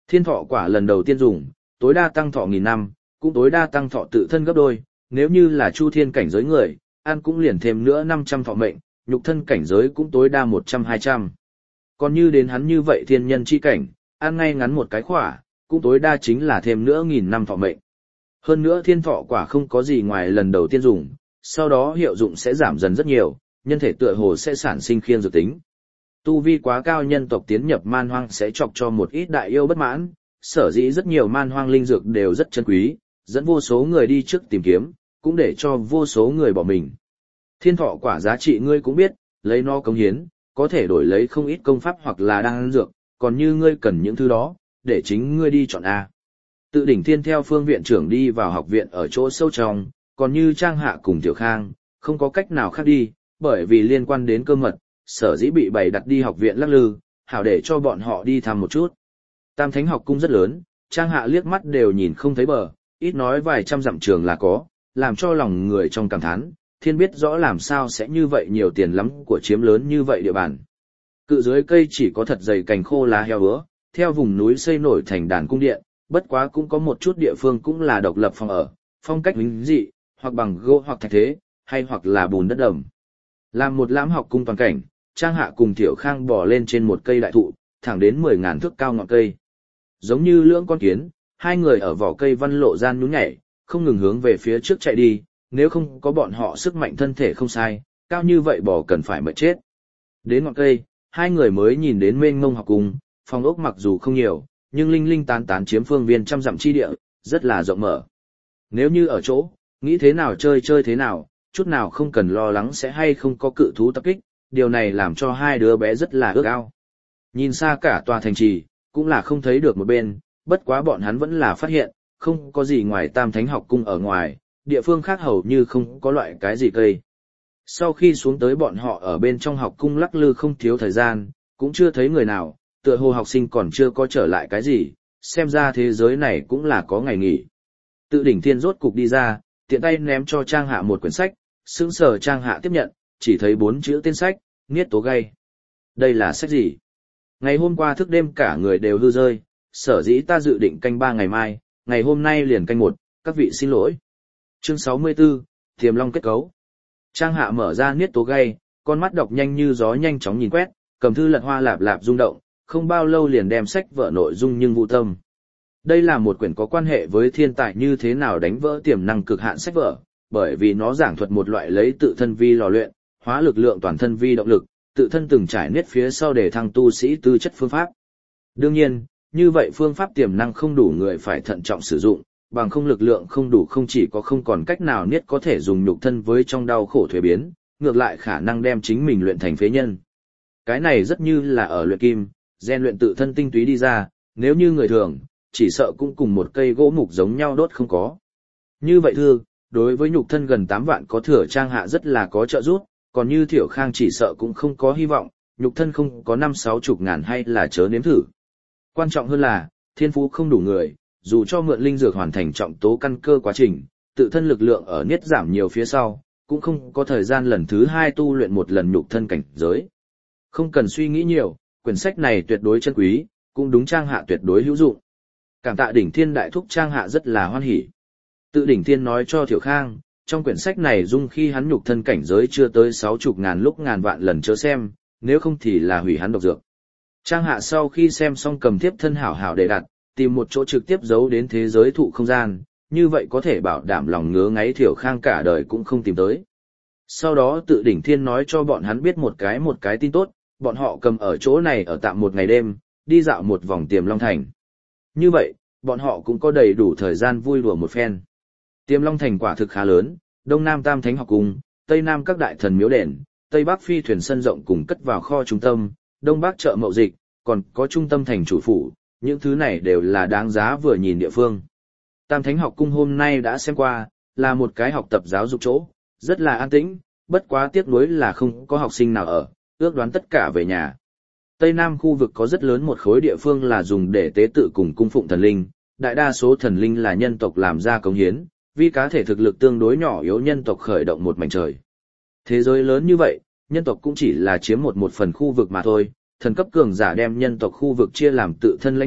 Thiên thọ quả lần đầu tiên dùng, tối đa tăng thọ 1000 năm, cũng tối đa tăng thọ tự thân gấp đôi, nếu như là chu thiên cảnh giới người, ăn cũng liền thêm nữa 500 thọ mệnh, nhục thân cảnh giới cũng tối đa 100-200. Còn như đến hắn như vậy thiên nhân chi cảnh, ăn ngay ngắn một cái khỏa, cũng tối đa chính là thêm nữa 1000 năm thọ mệnh. Hơn nữa thiên thọ quả không có gì ngoài lần đầu tiên dùng, sau đó hiệu dụng sẽ giảm dần rất nhiều, nhân thể tựa hồ sẽ sản sinh khiên dược tính. Tu vi quá cao nhân tộc tiến nhập man hoang sẽ chọc cho một ít đại yêu bất mãn, sở dĩ rất nhiều man hoang linh dược đều rất chân quý, dẫn vô số người đi trước tìm kiếm, cũng để cho vô số người bỏ mình. Thiên thọ quả giá trị ngươi cũng biết, lấy nó cống hiến, có thể đổi lấy không ít công pháp hoặc là đan dược, còn như ngươi cần những thứ đó, để chính ngươi đi chọn A. Tự đỉnh thiên theo phương viện trưởng đi vào học viện ở chỗ sâu trong, còn như Trang Hạ cùng Tiểu Khang, không có cách nào khác đi, bởi vì liên quan đến cơ mật, sở dĩ bị bày đặt đi học viện lắc lư, hảo để cho bọn họ đi thăm một chút. Tam Thánh học cung rất lớn, Trang Hạ liếc mắt đều nhìn không thấy bờ, ít nói vài trăm dặm trường là có, làm cho lòng người trong cảm thán, thiên biết rõ làm sao sẽ như vậy nhiều tiền lắm của chiếm lớn như vậy địa bàn. Cự dưới cây chỉ có thật dày cành khô lá heo hứa, theo vùng núi xây nổi thành đàn cung điện, bất quá cũng có một chút địa phương cũng là độc lập phòng ở, phong cách huynh dị, hoặc bằng gỗ hoặc thạch thế, hay hoặc là bùn đất đầm. Làm một lãm học cung toàn cảnh, Trang Hạ cùng Tiểu Khang bò lên trên một cây đại thụ, thẳng đến 10.000 thước cao ngọn cây. Giống như lưỡng con kiến, hai người ở vỏ cây văn lộ gian nhún nhảy, không ngừng hướng về phía trước chạy đi, nếu không có bọn họ sức mạnh thân thể không sai, cao như vậy bò cần phải mệt chết. Đến ngọn cây, hai người mới nhìn đến mênh mông học cung, phòng ốc mặc dù không nhiều, nhưng linh linh tán tán chiếm phương viên trăm dặm chi địa, rất là rộng mở. Nếu như ở chỗ, nghĩ thế nào chơi thế nào, chút nào không cần lo lắng sẽ hay không có cự thú tập kích, điều này làm cho hai đứa bé rất là ước ao. Nhìn xa cả tòa thành trì, cũng là không thấy được một bên, bất quá bọn hắn vẫn là phát hiện, không có gì ngoài Tam Thánh học cung ở ngoài, địa phương khác hầu như không có loại cái gì cây. Sau khi xuống tới bọn họ ở bên trong học cung lắc lư không thiếu thời gian, cũng chưa thấy người nào, tựa hồ học sinh còn chưa có trở lại cái gì, xem ra thế giới này cũng là có ngày nghỉ. Tự đỉnh thiên rốt cục đi ra, tiện tay ném cho Trang Hạ một quyển sách, sững sờ Trang Hạ tiếp nhận, chỉ thấy 4 chữ tên sách, Niết Tố Gay. Đây là sách gì? Ngày hôm qua thức đêm cả người đều hư rơi, sở dĩ ta dự định canh 3 ngày mai, ngày hôm nay liền canh 1, các vị xin lỗi. Chương 64, Tiềm Long kết cấu. Trang Hạ mở ra Niết Tố Gay, con mắt đọc nhanh như gió nhanh chóng nhìn quét, cầm thư lật hoa lạp lạp rung động, không bao lâu liền đem sách vở nội dung nhưng vụ tâm. Đây là một quyển có quan hệ với thiên tài như thế nào đánh vỡ tiềm năng cực hạn sách vở, bởi vì nó giảng thuật một loại lấy tự thân vi lò luyện, hóa lực lượng toàn thân vi động lực, tự thân từng trải niết phía sau để thăng tu sĩ tư chất phương pháp. Đương nhiên, như vậy phương pháp tiềm năng không đủ người phải thận trọng sử dụng, bằng không lực lượng không đủ không chỉ có không còn cách nào niết có thể dùng nhục thân với trong đau khổ thuế biến, ngược lại khả năng đem chính mình luyện thành phế nhân. Cái này rất như là ở luyện kim, rèn luyện tự thân tinh túy đi ra, nếu như người thường, chỉ sợ cũng cùng một cây gỗ mục giống nhau đốt không có. Như vậy thưa, đối với nhục thân gần 8 vạn có thừa Trang Hạ rất là có trợ giúp, còn như Thiểu Khang chỉ sợ cũng không có hy vọng, nhục thân không có 50-60 ngàn hay là chớ nếm thử. Quan trọng hơn là, thiên phú không đủ người, dù cho mượn linh dược hoàn thành trọng tố căn cơ quá trình, tự thân lực lượng ở niết giảm nhiều phía sau, cũng không có thời gian lần thứ 2 tu luyện một lần nhục thân cảnh giới. Không cần suy nghĩ nhiều, quyển sách này tuyệt đối chân quý, cũng đúng Trang Hạ tuyệt đối hữu dụng. Cảm tạ đỉnh thiên đại thúc Trang Hạ rất là hoan hỉ. Tự đỉnh thiên nói cho Thiểu Khang, trong quyển sách này dung khi hắn nhục thân cảnh giới chưa tới 60 ngàn lúc ngàn vạn lần chớ xem, nếu không thì là hủy hắn độc dược. Trang Hạ sau khi xem xong cầm tiếp thân hảo hảo để đặt, tìm một chỗ trực tiếp giấu đến thế giới thụ không gian, như vậy có thể bảo đảm lòng ngứa ngáy Thiểu Khang cả đời cũng không tìm tới. Sau đó tự đỉnh thiên nói cho bọn hắn biết một cái tin tốt, bọn họ cầm ở chỗ này ở tạm một ngày đêm, đi dạo một vòng Tiềm Long Thành. Như vậy, bọn họ cũng có đầy đủ thời gian vui đùa một phen. Tiềm Long Thành quả thực khá lớn, Đông Nam Tam Thánh học cung, Tây Nam các đại thần miếu đền, Tây Bắc phi thuyền sân rộng cùng cất vào kho trung tâm, Đông Bắc chợ mậu dịch, còn có trung tâm thành chủ phủ, những thứ này đều là đáng giá vừa nhìn địa phương. Tam Thánh học cung hôm nay đã xem qua, là một cái học tập giáo dục chỗ, rất là an tĩnh, bất quá tiếc nuối là không có học sinh nào ở, ước đoán tất cả về nhà. Tây Nam khu vực có rất lớn một khối địa phương là dùng để tế tự cùng cung phụng thần linh, đại đa số thần linh là nhân tộc làm ra cống hiến, vì cá thể thực lực tương đối nhỏ yếu nhân tộc khởi động một mảnh trời. Thế giới lớn như vậy, nhân tộc cũng chỉ là chiếm một phần khu vực mà thôi, thần cấp cường giả đem nhân tộc khu vực chia làm tự thân lãnh địa,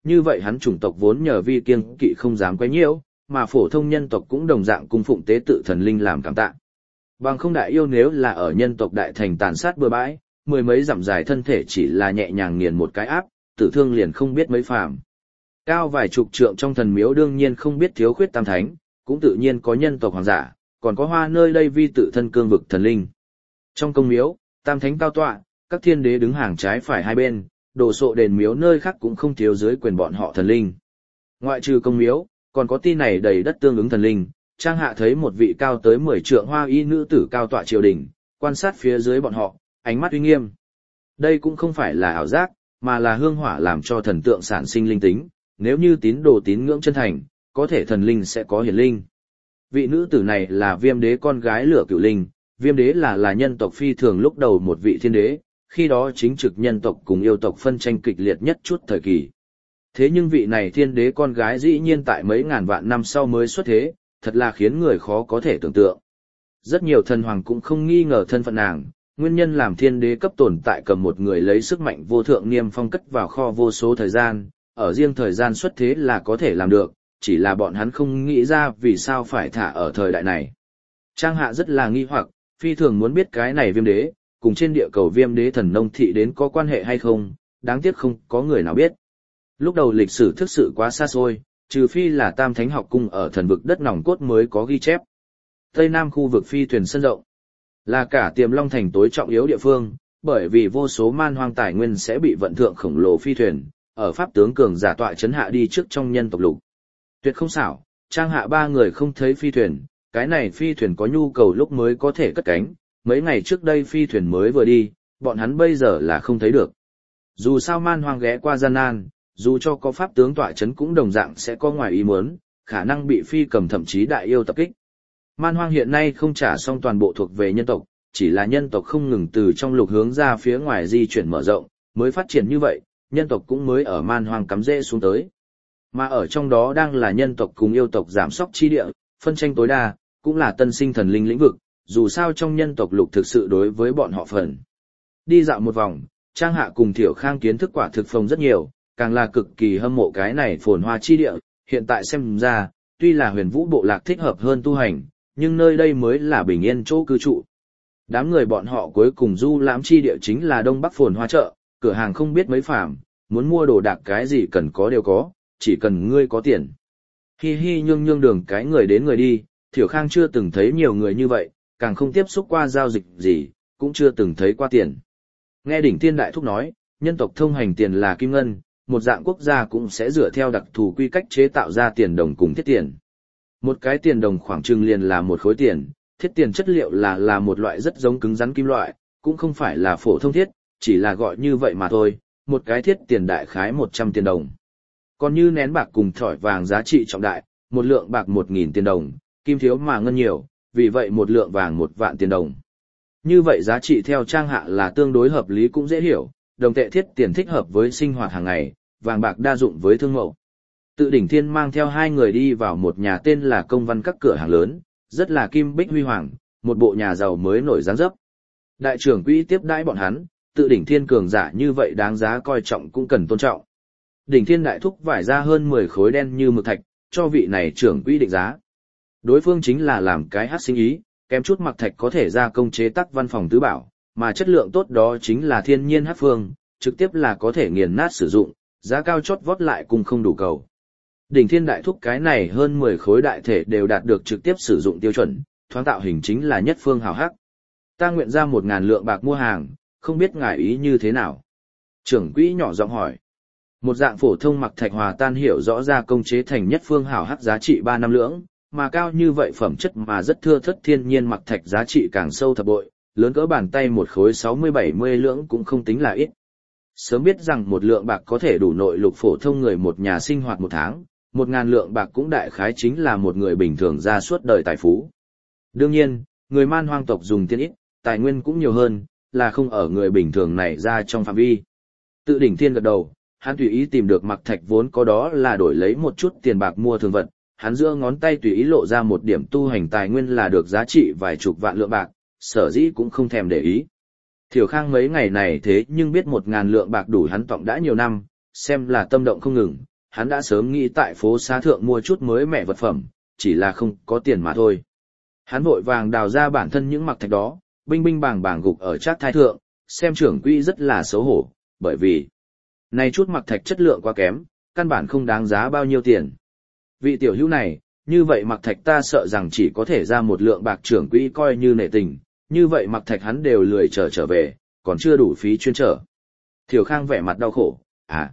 như vậy hắn chủng tộc vốn nhờ vi kiêng kỵ không dám quấy nhiễu, mà phổ thông nhân tộc cũng đồng dạng cung phụng tế tự thần linh làm cảm tạ. Bằng không đại yêu nếu là ở nhân tộc đại thành tàn sát bừa bãi, mười mấy dặm dài thân thể chỉ là nhẹ nhàng nghiền một cái áp, tử thương liền không biết mấy phàm. Cao vài chục trượng trong thần miếu đương nhiên không biết thiếu khuyết tam thánh, cũng tự nhiên có nhân tộc hoàng giả, còn có hoa nơi đây vi tự thân cương vực thần linh. Trong công miếu, tam thánh cao tọa, các thiên đế đứng hàng trái phải hai bên, đồ sộ đền miếu nơi khác cũng không thiếu dưới quyền bọn họ thần linh. Ngoại trừ công miếu, còn có ti này đầy đất tương ứng thần linh. Trang Hạ thấy một vị cao tới 10 trượng hoa y nữ tử cao tọa triều đình, quan sát phía dưới bọn họ, ánh mắt uy nghiêm. Đây cũng không phải là ảo giác, mà là hương hỏa làm cho thần tượng sản sinh linh tính, nếu như tín đồ tín ngưỡng chân thành, có thể thần linh sẽ có hiển linh. Vị nữ tử này là Viêm Đế con gái Lửa Cửu Linh, Viêm Đế là nhân tộc phi thường lúc đầu một vị thiên đế, khi đó chính trực nhân tộc cùng yêu tộc phân tranh kịch liệt nhất chút thời kỳ. Thế nhưng vị này thiên đế con gái dĩ nhiên tại mấy ngàn vạn năm sau mới xuất thế, thật là khiến người khó có thể tưởng tượng. Rất nhiều thần hoàng cũng không nghi ngờ thân phận nàng, nguyên nhân làm thiên đế cấp tồn tại cầm một người lấy sức mạnh vô thượng niêm phong cất vào kho vô số thời gian, ở riêng thời gian xuất thế là có thể làm được, chỉ là bọn hắn không nghĩ ra vì sao phải thả ở thời đại này. Trang Hạ rất là nghi hoặc, phi thường muốn biết cái này Viêm Đế, cùng trên địa cầu Viêm Đế thần nông thị đến có quan hệ hay không, đáng tiếc không có người nào biết. Lúc đầu lịch sử thực sự quá xa xôi, trừ phi là Tam Thánh học cung ở thần vực đất nòng cốt mới có ghi chép. Tây Nam khu vực phi thuyền sân rộng, là cả Tiềm Long thành tối trọng yếu địa phương, bởi vì vô số man hoang tài nguyên sẽ bị vận thượng khổng lồ phi thuyền, ở pháp tướng cường giả tọa chấn hạ đi trước trong nhân tộc lục. Tuyệt không xảo, Trang Hạ ba người không thấy phi thuyền, cái này phi thuyền có nhu cầu lúc mới có thể cất cánh, mấy ngày trước đây phi thuyền mới vừa đi, bọn hắn bây giờ là không thấy được. Dù sao man hoang ghé qua gian nan, dù cho có pháp tướng tọa chấn cũng đồng dạng sẽ có ngoài ý muốn, khả năng bị phi cầm thậm chí đại yêu tập kích. Man hoang hiện nay không trả xong toàn bộ thuộc về nhân tộc, chỉ là nhân tộc không ngừng từ trong lục hướng ra phía ngoài di chuyển mở rộng, mới phát triển như vậy, nhân tộc cũng mới ở man hoang cắm rễ xuống tới. Mà ở trong đó đang là nhân tộc cùng yêu tộc giảm sóc chi địa, phân tranh tối đa, cũng là tân sinh thần linh lĩnh vực, dù sao trong nhân tộc lục thực sự đối với bọn họ phần. Đi dạo một vòng, Trang Hạ cùng Thiểu Khang kiến thức quả thực phong rất nhiều, càng là cực kỳ hâm mộ cái này phồn hoa chi địa, hiện tại xem ra, tuy là Huyền Vũ bộ lạc thích hợp hơn tu hành, nhưng nơi đây mới là bình yên chỗ cư trụ. Đám người bọn họ cuối cùng du lãm chi địa chính là Đông Bắc phồn hoa chợ, cửa hàng không biết mấy phàm, muốn mua đồ đạc cái gì cần có đều có, chỉ cần ngươi có tiền. Hi hi nhương nhương đường cái người đến người đi, Thiểu Khang chưa từng thấy nhiều người như vậy, càng không tiếp xúc qua giao dịch gì, cũng chưa từng thấy qua tiền. Nghe Đỉnh Thiên Đại Thúc nói, nhân tộc thông hành tiền là kim ngân, một dạng quốc gia cũng sẽ dựa theo đặc thù quy cách chế tạo ra tiền đồng cùng thiết tiền. Một cái tiền đồng khoảng chừng liền là một khối tiền, thiết tiền chất liệu là một loại rất giống cứng rắn kim loại, cũng không phải là phổ thông thiết, chỉ là gọi như vậy mà thôi, một cái thiết tiền đại khái 100 tiền đồng. Còn như nén bạc cùng thỏi vàng giá trị trọng đại, một lượng bạc 1.000 tiền đồng, kim thiếu mà ngân nhiều, vì vậy một lượng vàng 1 vạn tiền đồng. Như vậy giá trị theo Trang Hạ là tương đối hợp lý cũng dễ hiểu, đồng tệ thiết tiền thích hợp với sinh hoạt hàng ngày, vàng bạc đa dụng với thương mẫu. Tự Đỉnh Thiên mang theo hai người đi vào một nhà tên là Công Văn các cửa hàng lớn, rất là kim bích huy hoàng, một bộ nhà giàu mới nổi dáng dấp. Đại trưởng quỹ tiếp đãi bọn hắn, Tự Đỉnh Thiên cường giả như vậy đáng giá coi trọng cũng cần tôn trọng. Đỉnh Thiên đại thúc vải ra hơn 10 khối đen như mực thạch, cho vị này trưởng quỹ định giá. Đối phương chính là làm cái hát sinh ý, kém chút mặc thạch có thể ra công chế tác văn phòng tứ bảo, mà chất lượng tốt đó chính là thiên nhiên hát phương, trực tiếp là có thể nghiền nát sử dụng, giá cao chót vót lại cùng không đủ cầu. Đỉnh Thiên đại thúc cái này hơn 10 khối đại thể đều đạt được trực tiếp sử dụng tiêu chuẩn, thoáng tạo hình chính là nhất phương hào hắc. Ta nguyện ra 1.000 lượng bạc mua hàng, không biết ngài ý như thế nào. Trưởng quỹ nhỏ giọng hỏi. Một dạng phổ thông mặc thạch hòa tan hiểu rõ ra công chế thành nhất phương hào hắc giá trị 3 năm lưỡng, mà cao như vậy phẩm chất mà rất thưa thất thiên nhiên mặc thạch giá trị càng sâu thập bội, lớn cỡ bàn tay một khối 60-70 lưỡng cũng không tính là ít. Sớm biết rằng một lượng bạc có thể đủ nội lục phổ thông người một nhà sinh hoạt một tháng, 1.000 lượng bạc cũng đại khái chính là một người bình thường ra suốt đời tài phú. Đương nhiên, người man hoang tộc dùng tiền ít, tài nguyên cũng nhiều hơn, là không ở người bình thường này ra trong phạm vi. Tự Đỉnh Thiên gật đầu, hắn tùy ý tìm được mặc thạch vốn có đó là đổi lấy một chút tiền bạc mua thường vật, hắn giữa ngón tay tùy ý lộ ra một điểm tu hành tài nguyên là được giá trị vài chục vạn lượng bạc, sở dĩ cũng không thèm để ý. Thiểu Khang mấy ngày này thế nhưng biết 1.000 lượng bạc đủ hắn tọng đã nhiều năm, xem là tâm động không ngừng, hắn đã sớm nghĩ tại phố xá thượng mua chút mới mẻ vật phẩm, chỉ là không có tiền mà thôi. Hắn vội vàng đào ra bản thân những mặc thạch đó, binh binh bàng bàng gục ở trác thai thượng, xem trưởng quỹ rất là xấu hổ, bởi vì này chút mặc thạch chất lượng quá kém, căn bản không đáng giá bao nhiêu tiền. Vị tiểu hữu này, như vậy mặc thạch ta sợ rằng chỉ có thể ra một lượng bạc, trưởng quỹ coi như nể tình, như vậy mặc thạch hắn đều lười trở về, còn chưa đủ phí chuyên trở. Thiểu Khang vẻ mặt đau khổ,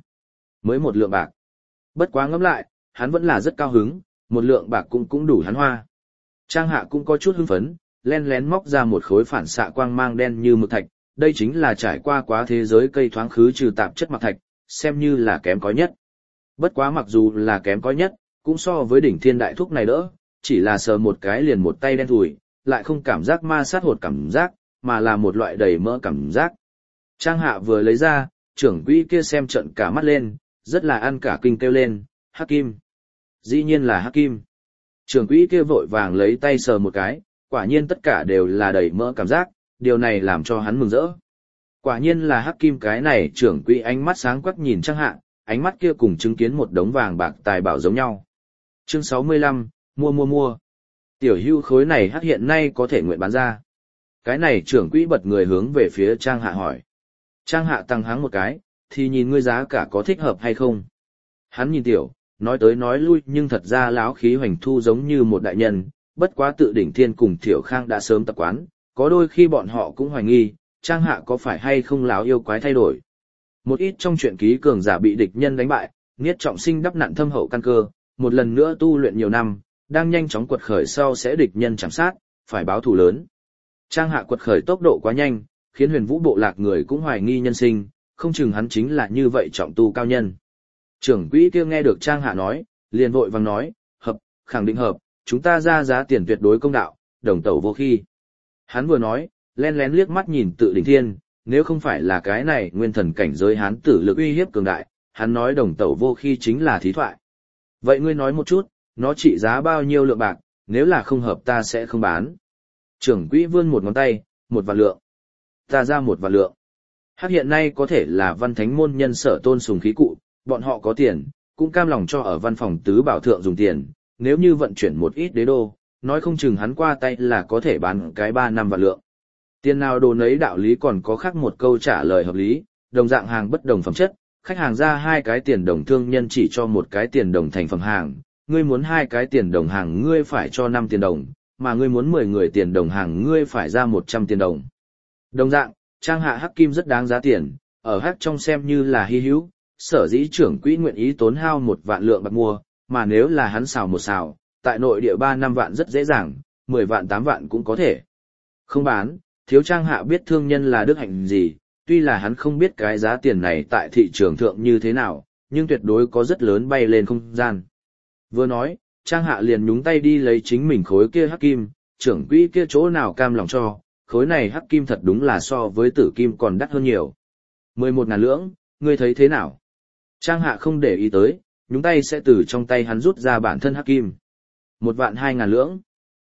mới một lượng bạc. Bất quá ngẫm lại, hắn vẫn là rất cao hứng, một lượng bạc cũng đủ hắn hoa. Trang Hạ cũng có chút hưng phấn, len lén móc ra một khối phản xạ quang mang đen như mực thạch, đây chính là trải qua quá thế giới cây thoáng khứ trừ tạp chất mặc thạch, xem như là kém cỏi nhất. Bất quá mặc dù là kém cỏi nhất, cũng so với đỉnh thiên đại thúc này đỡ, chỉ là sờ một cái liền một tay đen thùi, lại không cảm giác ma sát hột cảm giác, mà là một loại đầy mỡ cảm giác. Trang Hạ vừa lấy ra, trưởng quỹ kia xem trận cả mắt lên, rất là ăn cả kinh kêu lên, hắc kim. Dĩ nhiên là hắc kim. Trưởng quỹ kia vội vàng lấy tay sờ một cái, quả nhiên tất cả đều là đầy mỡ cảm giác, điều này làm cho hắn mừng rỡ. Quả nhiên là hắc kim. Cái này trưởng quỹ ánh mắt sáng quắc nhìn Trang Hạ, ánh mắt kia cùng chứng kiến một đống vàng bạc tài bảo giống nhau. Chương 65, mua. Tiểu hưu khối này hắc hiện nay có thể nguyện bán ra. Cái này trưởng quỹ bật người hướng về phía Trang Hạ hỏi. Trang Hạ tăng háng một cái, thì nhìn ngươi giá cả có thích hợp hay không. Hắn nhìn tiểu, nói tới nói lui nhưng thật ra láo khí hoành thu giống như một đại nhân, bất quá tự đỉnh thiên cùng Thiểu Khang đã sớm tập quán, có đôi khi bọn họ cũng hoài nghi, Trang Hạ có phải hay không láo yêu quái thay đổi. Một ít trong truyện ký cường giả bị địch nhân đánh bại, Niết Trọng Sinh đắp nặn thâm hậu căn cơ, một lần nữa tu luyện nhiều năm, đang nhanh chóng quật khởi sau sẽ địch nhân chạm sát, phải báo thù lớn. Trang Hạ quật khởi tốc độ quá nhanh, khiến Huyền Vũ bộ lạc người cũng hoài nghi nhân sinh, không chừng hắn chính là như vậy trọng tu cao nhân. Trưởng quỹ kia nghe được Trang Hạ nói, liền vội vàng nói, khẳng định hợp, chúng ta ra giá tiền tuyệt đối công đạo, đồng tẩu vô khi. Hắn vừa nói, len lén liếc mắt nhìn tự đỉnh thiên, nếu không phải là cái này nguyên thần cảnh giới hắn tử lực uy hiếp cường đại, hắn nói đồng tẩu vô khi chính là thí thoại. Vậy ngươi nói một chút, nó trị giá bao nhiêu lượng bạc, nếu là không hợp ta sẽ không bán. Trưởng quỹ vươn một ngón tay, 1 vạn lượng. Ta ra 1 vạn lượng. Hắc hiện nay có thể là văn thánh môn nhân sở tôn sùng khí cụ, bọn họ có tiền, cũng cam lòng cho ở văn phòng tứ bảo thượng dùng tiền, nếu như vận chuyển một ít đế đô, nói không chừng hắn qua tay là có thể bán cái 3-5 vạn lượng. Tiền nào đồ nấy, đạo lý còn có khác một câu trả lời hợp lý, đồng dạng hàng bất đồng phẩm chất, khách hàng ra 2 cái tiền đồng, thương nhân chỉ cho 1 cái tiền đồng thành phẩm hàng, ngươi muốn 2 cái tiền đồng hàng ngươi phải cho 5 tiền đồng, mà ngươi muốn 10 người tiền đồng hàng ngươi phải ra 100 tiền đồng. Đồng dạng, Trang Hạ hắc kim rất đáng giá tiền, ở hắc trong xem như là hy hữu, sở dĩ trưởng quỹ nguyện ý tốn hao 1 vạn lượng bạc mua, mà nếu là hắn xào một xào, tại nội địa 3-5 vạn rất dễ dàng, 10 vạn 8 vạn cũng có thể. Không bán, thiếu Trang Hạ biết thương nhân là đức hạnh gì, tuy là hắn không biết cái giá tiền này tại thị trường thượng như thế nào, nhưng tuyệt đối có rất lớn bay lên không gian. Vừa nói, Trang Hạ liền nhúng tay đi lấy chính mình khối kia hắc kim, trưởng quỹ kia chỗ nào cam lòng cho, khối này hắc kim thật đúng là so với tử kim còn đắt hơn nhiều. 11.000 lưỡng, ngươi thấy thế nào? Trang Hạ không để ý tới, nhúng tay sẽ từ trong tay hắn rút ra bản thân hắc kim. 1.200.000 lưỡng.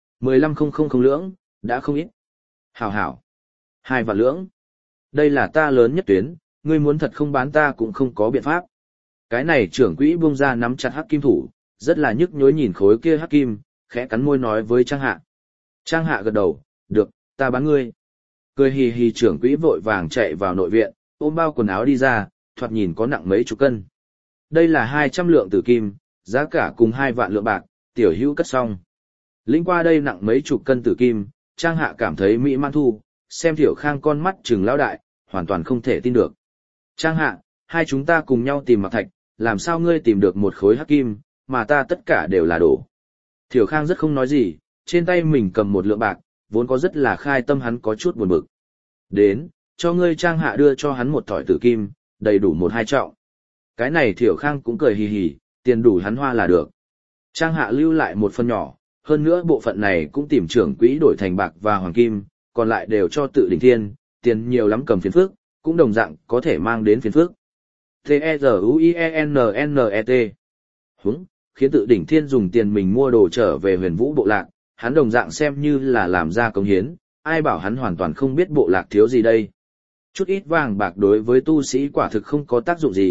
15.000 lưỡng, đã không ít. Hảo. 2 vạn lưỡng. Đây là ta lớn nhất tuyến, ngươi muốn thật không bán ta cũng không có biện pháp. Cái này trưởng quỹ buông ra nắm chặt hắc kim thủ, rất là nhức nhối nhìn khối kia hắc kim, khẽ cắn môi nói với Trang Hạ. Trang Hạ gật đầu, được, ta bán ngươi. Cười hì hì trưởng quỹ vội vàng chạy vào nội viện, ôm bao quần áo đi ra, thoạt nhìn có nặng mấy chục cân. Đây là 200 lượng tử kim, giá cả cùng 2 vạn lượng bạc, tiểu hữu cất xong. Lĩnh qua đây nặng mấy chục cân tử kim, Trang Hạ cảm thấy mỹ man thu, xem Thiểu Khang con mắt trừng lão đại, hoàn toàn không thể tin được. Trang Hạ, hai chúng ta cùng nhau tìm mặc thạch, làm sao ngươi tìm được một khối hắc kim, mà ta tất cả đều là đồ. Thiểu Khang rất không nói gì, trên tay mình cầm 1 lượng bạc, vốn có rất là khai tâm, hắn có chút buồn bực. Đến, cho ngươi. Trang Hạ đưa cho hắn một thỏi tử kim, đầy đủ 1-2 trọng. Cái này Thiểu Khang cũng cười hì hì, tiền đủ hắn hoa là được. Trang Hạ lưu lại một phần nhỏ, hơn nữa bộ phận này cũng tìm trưởng quỹ đổi thành bạc và hoàng kim, còn lại đều cho tự đỉnh thiên, tiền nhiều lắm cầm phiền phức, cũng đồng dạng có thể mang đến phiền phức. T-E-Z-U-I-E-N-N-E-T Húng, khiến tự đỉnh thiên dùng tiền mình mua đồ trở về Huyền Vũ bộ lạc, hắn đồng dạng xem như là làm ra công hiến, ai bảo hắn hoàn toàn không biết bộ lạc thiếu gì đây. Chút ít vàng bạc đối với tu sĩ quả thực không có tác dụng gì,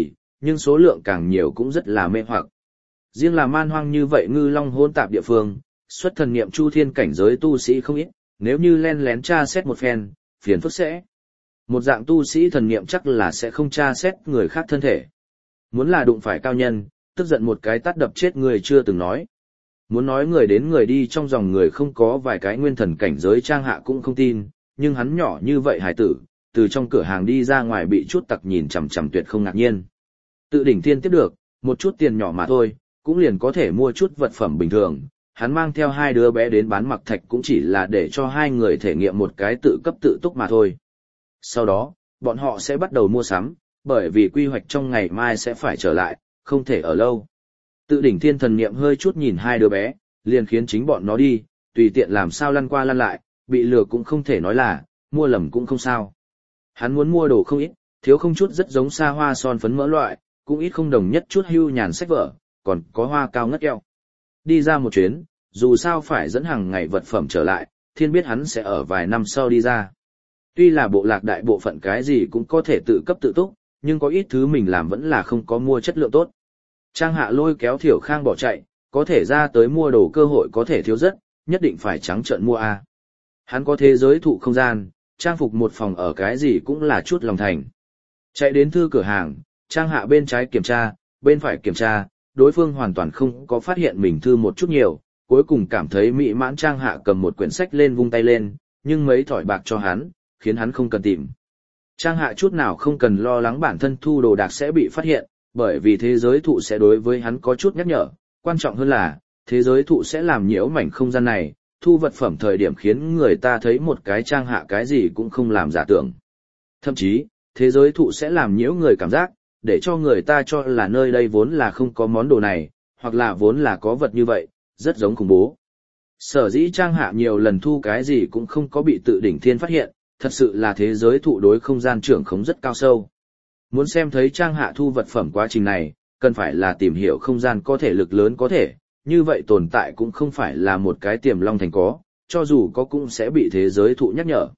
nhưng số lượng càng nhiều cũng rất là mê hoặc. Riêng là man hoang như vậy ngư long hỗn tạp địa phương, xuất thần niệm chu thiên cảnh giới tu sĩ không ít, nếu như len lén tra xét một phen, phiền phức sẽ. Một dạng tu sĩ thần niệm chắc là sẽ không tra xét người khác thân thể. Muốn là đụng phải cao nhân, tức giận một cái tát đập chết người chưa từng nói. Muốn nói người đến người đi trong dòng người không có vài cái nguyên thần cảnh giới Trang Hạ cũng không tin, nhưng hắn nhỏ như vậy hải tử, từ trong cửa hàng đi ra ngoài bị chút tặc nhìn chằm chằm tuyệt không ngạc nhiên. Tự đỉnh thiên tiếp được, một chút tiền nhỏ mà thôi, cũng liền có thể mua chút vật phẩm bình thường. Hắn mang theo hai đứa bé đến bán mặc thạch cũng chỉ là để cho hai người thể nghiệm một cái tự cấp tự túc mà thôi. Sau đó, bọn họ sẽ bắt đầu mua sắm, bởi vì quy hoạch trong ngày mai sẽ phải trở lại, không thể ở lâu. Tự đỉnh thiên thần niệm hơi chút nhìn hai đứa bé, liền khiến chính bọn nó đi, tùy tiện làm sao lăn qua lăn lại, bị lừa cũng không thể nói là, mua lầm cũng không sao. Hắn muốn mua đồ không ít, thiếu không chút rất giống xa hoa son phấn mỡ loại, cũng ít không đồng nhất chút hưu nhàn sách vở, còn có hoa cao ngất eo. Đi ra một chuyến, dù sao phải dẫn hàng ngày vật phẩm trở lại, thiên biết hắn sẽ ở vài năm sau đi ra. Tuy là bộ lạc đại bộ phận cái gì cũng có thể tự cấp tự túc, nhưng có ít thứ mình làm vẫn là không có mua chất lượng tốt. Trang Hạ lôi kéo Thiểu Khang bỏ chạy, có thể ra tới mua đồ cơ hội có thể thiếu rất, nhất định phải trắng trợn mua a. Hắn có thế giới thụ không gian, trang phục một phòng ở cái gì cũng là chút lòng thành. Chạy đến thư cửa hàng, Trang Hạ bên trái kiểm tra, bên phải kiểm tra, đối phương hoàn toàn không có phát hiện mình thư một chút nhiều, cuối cùng cảm thấy mỹ mãn. Trang Hạ cầm một quyển sách lên vung tay lên, nhưng mấy thỏi bạc cho hắn, khiến hắn không cần tìm. Trang Hạ chút nào không cần lo lắng bản thân thu đồ đạc sẽ bị phát hiện, bởi vì thế giới thụ sẽ đối với hắn có chút nhắc nhở, quan trọng hơn là, thế giới thụ sẽ làm nhiễu mảnh không gian này, thu vật phẩm thời điểm khiến người ta thấy một cái Trang Hạ cái gì cũng không làm giả tưởng. Thậm chí, thế giới thụ sẽ làm nhiễu người cảm giác, để cho người ta cho là nơi đây vốn là không có món đồ này, hoặc là vốn là có vật như vậy, rất giống khủng bố. Sở dĩ Trang Hạ nhiều lần thu cái gì cũng không có bị tự đỉnh thiên phát hiện, thật sự là thế giới thụ đối không gian trưởng khống rất cao sâu. Muốn xem thấy Trang Hạ thu vật phẩm quá trình này, cần phải là tìm hiểu không gian có thể lực lớn có thể, như vậy tồn tại cũng không phải là một cái tiềm long thành có, cho dù có cũng sẽ bị thế giới thụ nhắc nhở.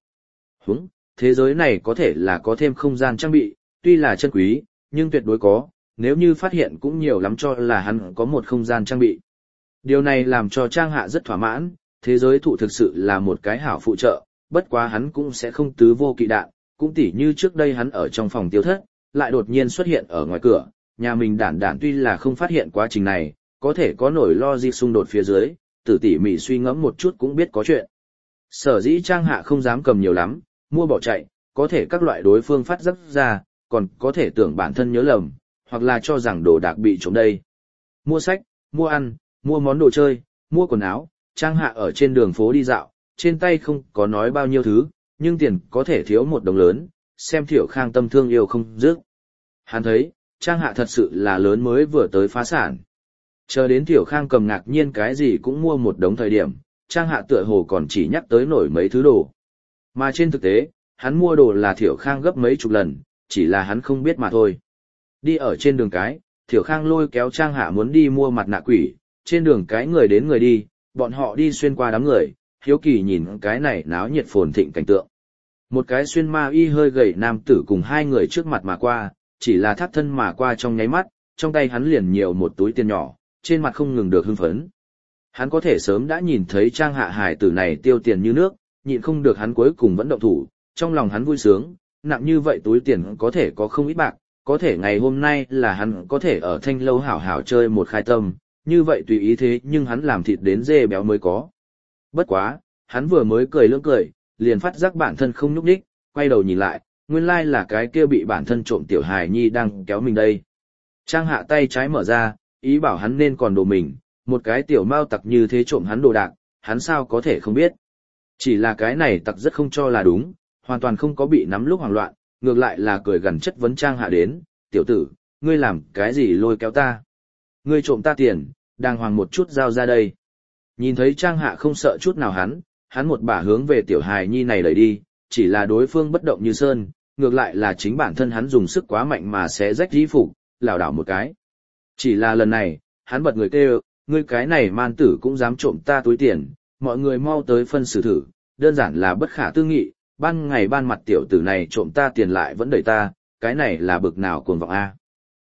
Thế giới này có thể là có thêm không gian trang bị, tuy là chân quý, nhưng tuyệt đối có, nếu như phát hiện cũng nhiều lắm cho là hắn có một không gian trang bị. Điều này làm cho Trang Hạ rất thỏa mãn, thế giới thụ thực sự là một cái hảo phụ trợ, bất quá hắn cũng sẽ không tứ vô kỵ đạn, cũng tỉ như trước đây hắn ở trong phòng tiêu thất, lại đột nhiên xuất hiện ở ngoài cửa, nhà mình đản tuy là không phát hiện quá trình này, có thể có nổi logic xung đột phía dưới, tử tỉ mỉ suy ngẫm một chút cũng biết có chuyện. Sở dĩ Trang Hạ không dám cầm nhiều lắm, mua bỏ chạy, có thể các loại đối phương phát giác ra, còn có thể tưởng bản thân nhớ lầm, hoặc là cho rằng đồ đạc bị trộm đây. Mua sách, mua ăn, mua món đồ chơi, mua quần áo, Trang Hạ ở trên đường phố đi dạo, trên tay không có nói bao nhiêu thứ, nhưng tiền có thể thiếu một đồng lớn, xem Thiểu Khang tâm thương yêu không dứt. Hắn thấy, Trang Hạ thật sự là lớn mới vừa tới phá sản. Chờ đến Thiểu Khang cầm ngạc nhiên cái gì cũng mua một đống thời điểm, Trang Hạ tựa hồ còn chỉ nhắc tới nổi mấy thứ đồ. Mà trên thực tế, hắn mua đồ là Thiểu Khang gấp mấy chục lần, chỉ là hắn không biết mà thôi. Đi ở trên đường cái, Thiểu Khang lôi kéo Trang Hạ muốn đi mua mặt nạ quỷ, trên đường cái người đến người đi, bọn họ đi xuyên qua đám người, hiếu kỳ nhìn cái này náo nhiệt phồn thịnh cảnh tượng. Một cái xuyên ma y hơi gầy nam tử cùng hai người trước mặt mà qua, chỉ là thắt thân mà qua trong nháy mắt, trong tay hắn liền nhiều một túi tiền nhỏ, trên mặt không ngừng được hưng phấn. Hắn có thể sớm đã nhìn thấy Trang Hạ hài tử này tiêu tiền như nước, nhịn không được hắn cuối cùng vẫn động thủ, trong lòng hắn vui sướng, nặng như vậy túi tiền có thể có không ít bạc, có thể ngày hôm nay là hắn có thể ở Thanh Lâu hảo hảo chơi một khai tâm, như vậy tùy ý thế nhưng hắn làm thịt đến dê béo mới có. Bất quá, hắn vừa mới cười lưỡng cười, liền phát giác bản thân không nhúc nhích, quay đầu nhìn lại, nguyên lai là cái kia bị bản thân trộm tiểu hài nhi đang kéo mình đây. Trang Hạ tay trái mở ra, ý bảo hắn nên còn đồ mình, một cái tiểu mao tặc như thế trộm hắn đồ đạc, hắn sao có thể không biết. Chỉ là cái này tặc rất không cho là đúng, hoàn toàn không có bị nắm lúc hoảng loạn, ngược lại là cười gần chất vấn Trang Hạ đến, tiểu tử, ngươi làm cái gì lôi kéo ta? Ngươi trộm ta tiền, đàng hoàng một chút giao ra đây. Nhìn thấy Trang Hạ không sợ chút nào hắn một bả hướng về tiểu hài nhi này đẩy đi, chỉ là đối phương bất động như sơn, ngược lại là chính bản thân hắn dùng sức quá mạnh mà sẽ rách y phục, lảo đảo một cái. Chỉ là lần này, hắn bật người kêu, ngươi cái này man tử cũng dám trộm ta túi tiền, mọi người mau tới phân xử thử, đơn giản là bất khả tư nghị, ban ngày ban mặt tiểu tử này trộm ta tiền lại vẫn đẩy ta, cái này là bực nào cuồng vọng a.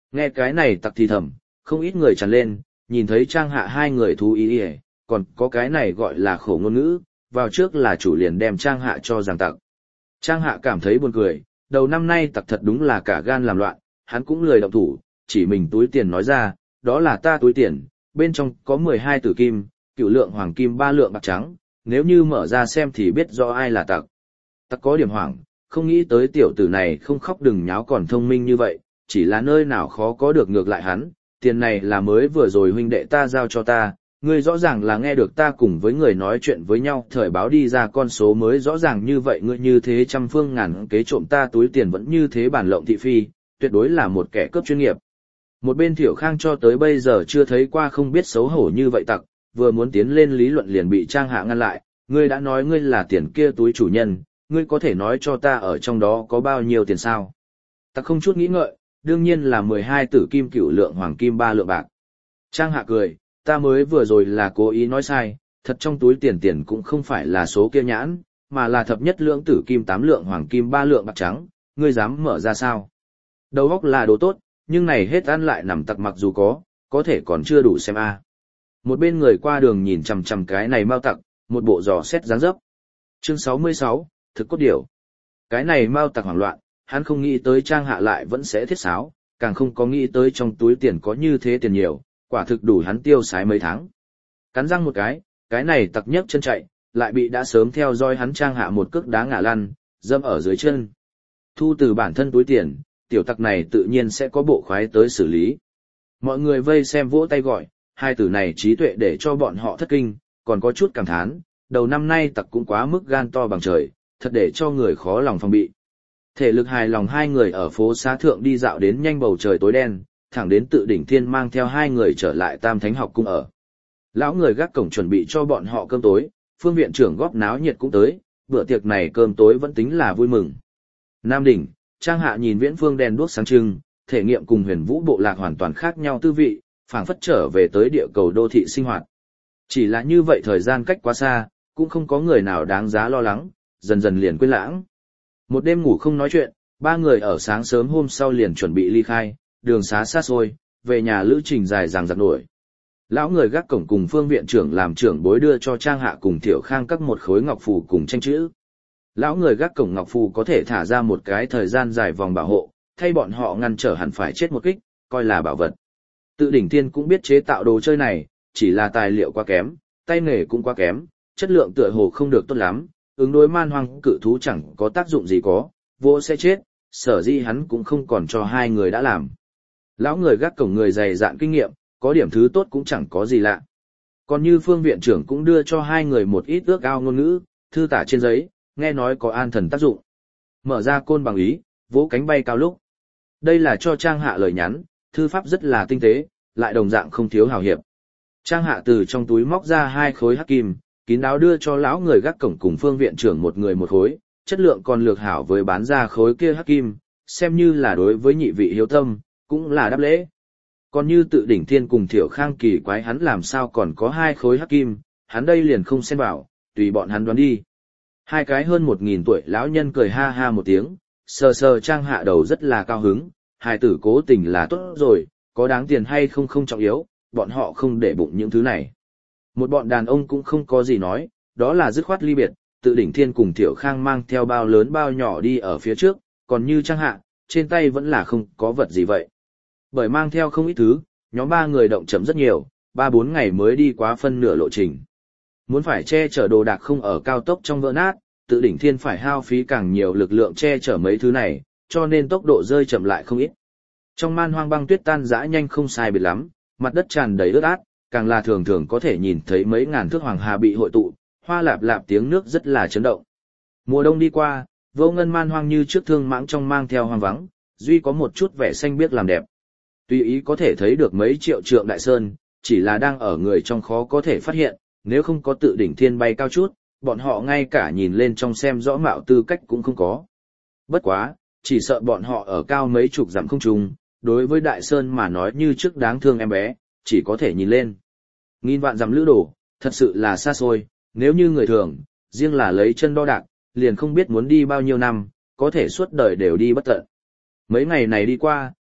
Nghe cái này tặc thì thầm, không ít người tràn lên, nhìn thấy Trang Hạ hai người thú ý ý, còn có cái này gọi là khổ ngôn ngữ, vào trước là chủ liền đem Trang Hạ cho giằng tặc. Trang Hạ cảm thấy buồn cười, đầu năm nay tặc thật đúng là cả gan làm loạn, hắn cũng lười động thủ, chỉ mình túi tiền nói ra, đó là ta túi tiền, bên trong có 12 tử kim, cựu lượng hoàng kim 3 lượng bạc trắng, nếu như mở ra xem thì biết rõ ai là tặc. Tặc có điểm hoảng, không nghĩ tới tiểu tử này không khóc đừng nháo còn thông minh như vậy, chỉ là nơi nào khó có được ngược lại hắn, tiền này là mới vừa rồi huynh đệ ta giao cho ta, ngươi rõ ràng là nghe được ta cùng với người nói chuyện với nhau, thời báo đi ra con số mới rõ ràng như vậy, ngươi như thế trăm phương ngàn kế trộm ta túi tiền vẫn như thế bản lộng thị phi, tuyệt đối là một kẻ cướp chuyên nghiệp. Một bên Thiểu Khang cho tới bây giờ chưa thấy qua không biết xấu hổ như vậy tặc, vừa muốn tiến lên lý luận liền bị Trang Hạ ngăn lại, ngươi đã nói ngươi là tiền kia túi chủ nhân, ngươi có thể nói cho ta ở trong đó có bao nhiêu tiền sao? Tặc không chút nghĩ ngợi, đương nhiên là 12 tử kim cửu lượng hoàng kim 3 lượng bạc. Trang Hạ cười, ta mới vừa rồi là cố ý nói sai, thật trong túi tiền cũng không phải là số kia nhãn, mà là thập nhất lượng tử kim 8 lượng hoàng kim 3 lượng bạc trắng, ngươi dám mở ra sao? Đầu óc là đồ tốt, nhưng này hết ăn lại nằm tặc mặc dù có thể còn chưa đủ xem a. Một bên người qua đường nhìn chằm chằm cái này mao tặc, một bộ dò xét dáng dấp. Chương 66, thực cốt điểu. Cái này mao tặc hoảng loạn, hắn không nghĩ tới Trang Hạ lại vẫn sẽ thiết sáo, càng không có nghĩ tới trong túi tiền có như thế tiền nhiều, quả thực đủ hắn tiêu xài mấy tháng. Cắn răng một cái này tặc nhấc chân chạy, lại bị đã sớm theo dõi hắn Trang Hạ một cước đá ngã lăn, dâm ở dưới chân. Thu từ bản thân túi tiền, tiểu tặc này tự nhiên sẽ có bộ khoái tới xử lý. Mọi người vây xem vỗ tay gọi, hai từ này trí tuệ để cho bọn họ thất kinh, còn có chút cảm thán, đầu năm nay tặc cũng quá mức gan to bằng trời, thật để cho người khó lòng phòng bị. Thể lực hài lòng hai người ở phố xá thượng đi dạo đến nhanh bầu trời tối đen, thẳng đến Tự Đỉnh Thiên mang theo hai người trở lại Tam Thánh học cung ở. Lão người gác cổng chuẩn bị cho bọn họ cơm tối, Phương viện trưởng góp náo nhiệt cũng tới, bữa tiệc này cơm tối vẫn tính là vui mừng. Nam đỉnh, Trang Hạ nhìn viễn phương đèn đuốc sáng trưng, thể nghiệm cùng Huyền Vũ bộ lạc hoàn toàn khác nhau tư vị, phảng phất trở về tới địa cầu đô thị sinh hoạt. Chỉ là như vậy thời gian cách quá xa, cũng không có người nào đáng giá lo lắng, dần dần liền quên lãng. Một đêm ngủ không nói chuyện, ba người ở sáng sớm hôm sau liền chuẩn bị ly khai, đường xá xa xôi, về nhà lữ trình dài dằng dặc nổi. Lão người gác cổng cùng Phương viện trưởng làm trưởng bối đưa cho Trang Hạ cùng Thiểu Khang các một khối ngọc phù cùng tranh chữ. Lão người gác cổng ngọc phù có thể thả ra một cái thời gian dài vòng bảo hộ, thay bọn họ ngăn trở hẳn phải chết một kích, coi là bảo vật. Tự Đỉnh Thiên cũng biết chế tạo đồ chơi này, chỉ là tài liệu quá kém, tay nghề cũng quá kém, chất lượng tựa hồ không được tốt lắm, ứng đối man hoang cự thú chẳng có tác dụng gì có, vô sẽ chết, sở dĩ hắn cũng không còn cho hai người đã làm. Lão người gác cổng người dày dạn kinh nghiệm, có điểm thứ tốt cũng chẳng có gì lạ. Còn như Phương viện trưởng cũng đưa cho hai người một ít ước ao ngôn ngữ, thư tả trên giấy, nghe nói có an thần tác dụng. Mở ra côn bằng ý, vỗ cánh bay cao lúc. Đây là cho Trang Hạ lời nhắn, thư pháp rất là tinh tế, lại đồng dạng không thiếu hào hiệp. Trang Hạ từ trong túi móc ra 2 khối hắc kim, kín đáo đưa cho lão người gác cổng cùng Phương viện trưởng một người một khối, chất lượng còn lược hảo với bán ra khối kia hắc kim, xem như là đối với nhị vị hiếu tâm, cũng là đáp lễ. Còn như Tự Đỉnh Thiên cùng Thiểu Khang kỳ quái hắn làm sao còn có 2 khối hắc kim, hắn đây liền không xen vào, tùy bọn hắn đoán đi. Hai cái hơn 1000 tuổi lão nhân cười ha ha một tiếng, sờ sờ Trang Hạ đầu rất là cao hứng, hài tử cố tình là tốt rồi, có đáng tiền hay không không trọng yếu, bọn họ không để bụng những thứ này. Một bọn đàn ông cũng không có gì nói, đó là dứt khoát ly biệt, Tự Đỉnh Thiên cùng Thiểu Khang mang theo bao lớn bao nhỏ đi ở phía trước, còn như Trang Hạ, trên tay vẫn là không có vật gì vậy. Bởi mang theo không ít thứ, nhóm 3 người động chậm rất nhiều, 3-4 ngày mới đi quá phân nửa lộ trình. Muốn phải che chở đồ đạc không ở cao tốc trong vỡ nát, Tự Đỉnh Thiên phải hao phí càng nhiều lực lượng che chở mấy thứ này, cho nên tốc độ rơi chậm lại không ít. Trong man hoang băng tuyết tan rã nhanh không sai biệt lắm, mặt đất tràn đầy ướt át, càng là thường thường có thể nhìn thấy mấy ngàn thước hoàng hà bị hội tụ, hoa lạp lạp tiếng nước rất là chấn động. Mùa đông đi qua, vô ngân man hoang như trước thương mãng trong mang theo hoang vắng, duy có một chút vẻ xanh biếc làm đẹp. Tùy ý có thể thấy được mấy triệu trượng đại sơn, chỉ là đang ở người trong khó có thể phát hiện, nếu không có Tự Đỉnh Thiên bay cao chút, bọn họ ngay cả nhìn lên trong xem rõ mạo tư cách cũng không có. Bất quá, chỉ sợ bọn họ ở cao mấy chục dặm không trung, đối với đại sơn mà nói như trước đáng thương em bé, chỉ có thể nhìn lên. Nghìn vạn dặm lữ đồ, thật sự là xa xôi, nếu như người thường, riêng là lấy chân đo đạc, liền không biết muốn đi bao nhiêu năm, có thể suốt đời đều đi bất tận. Mấy ngày này đi qua,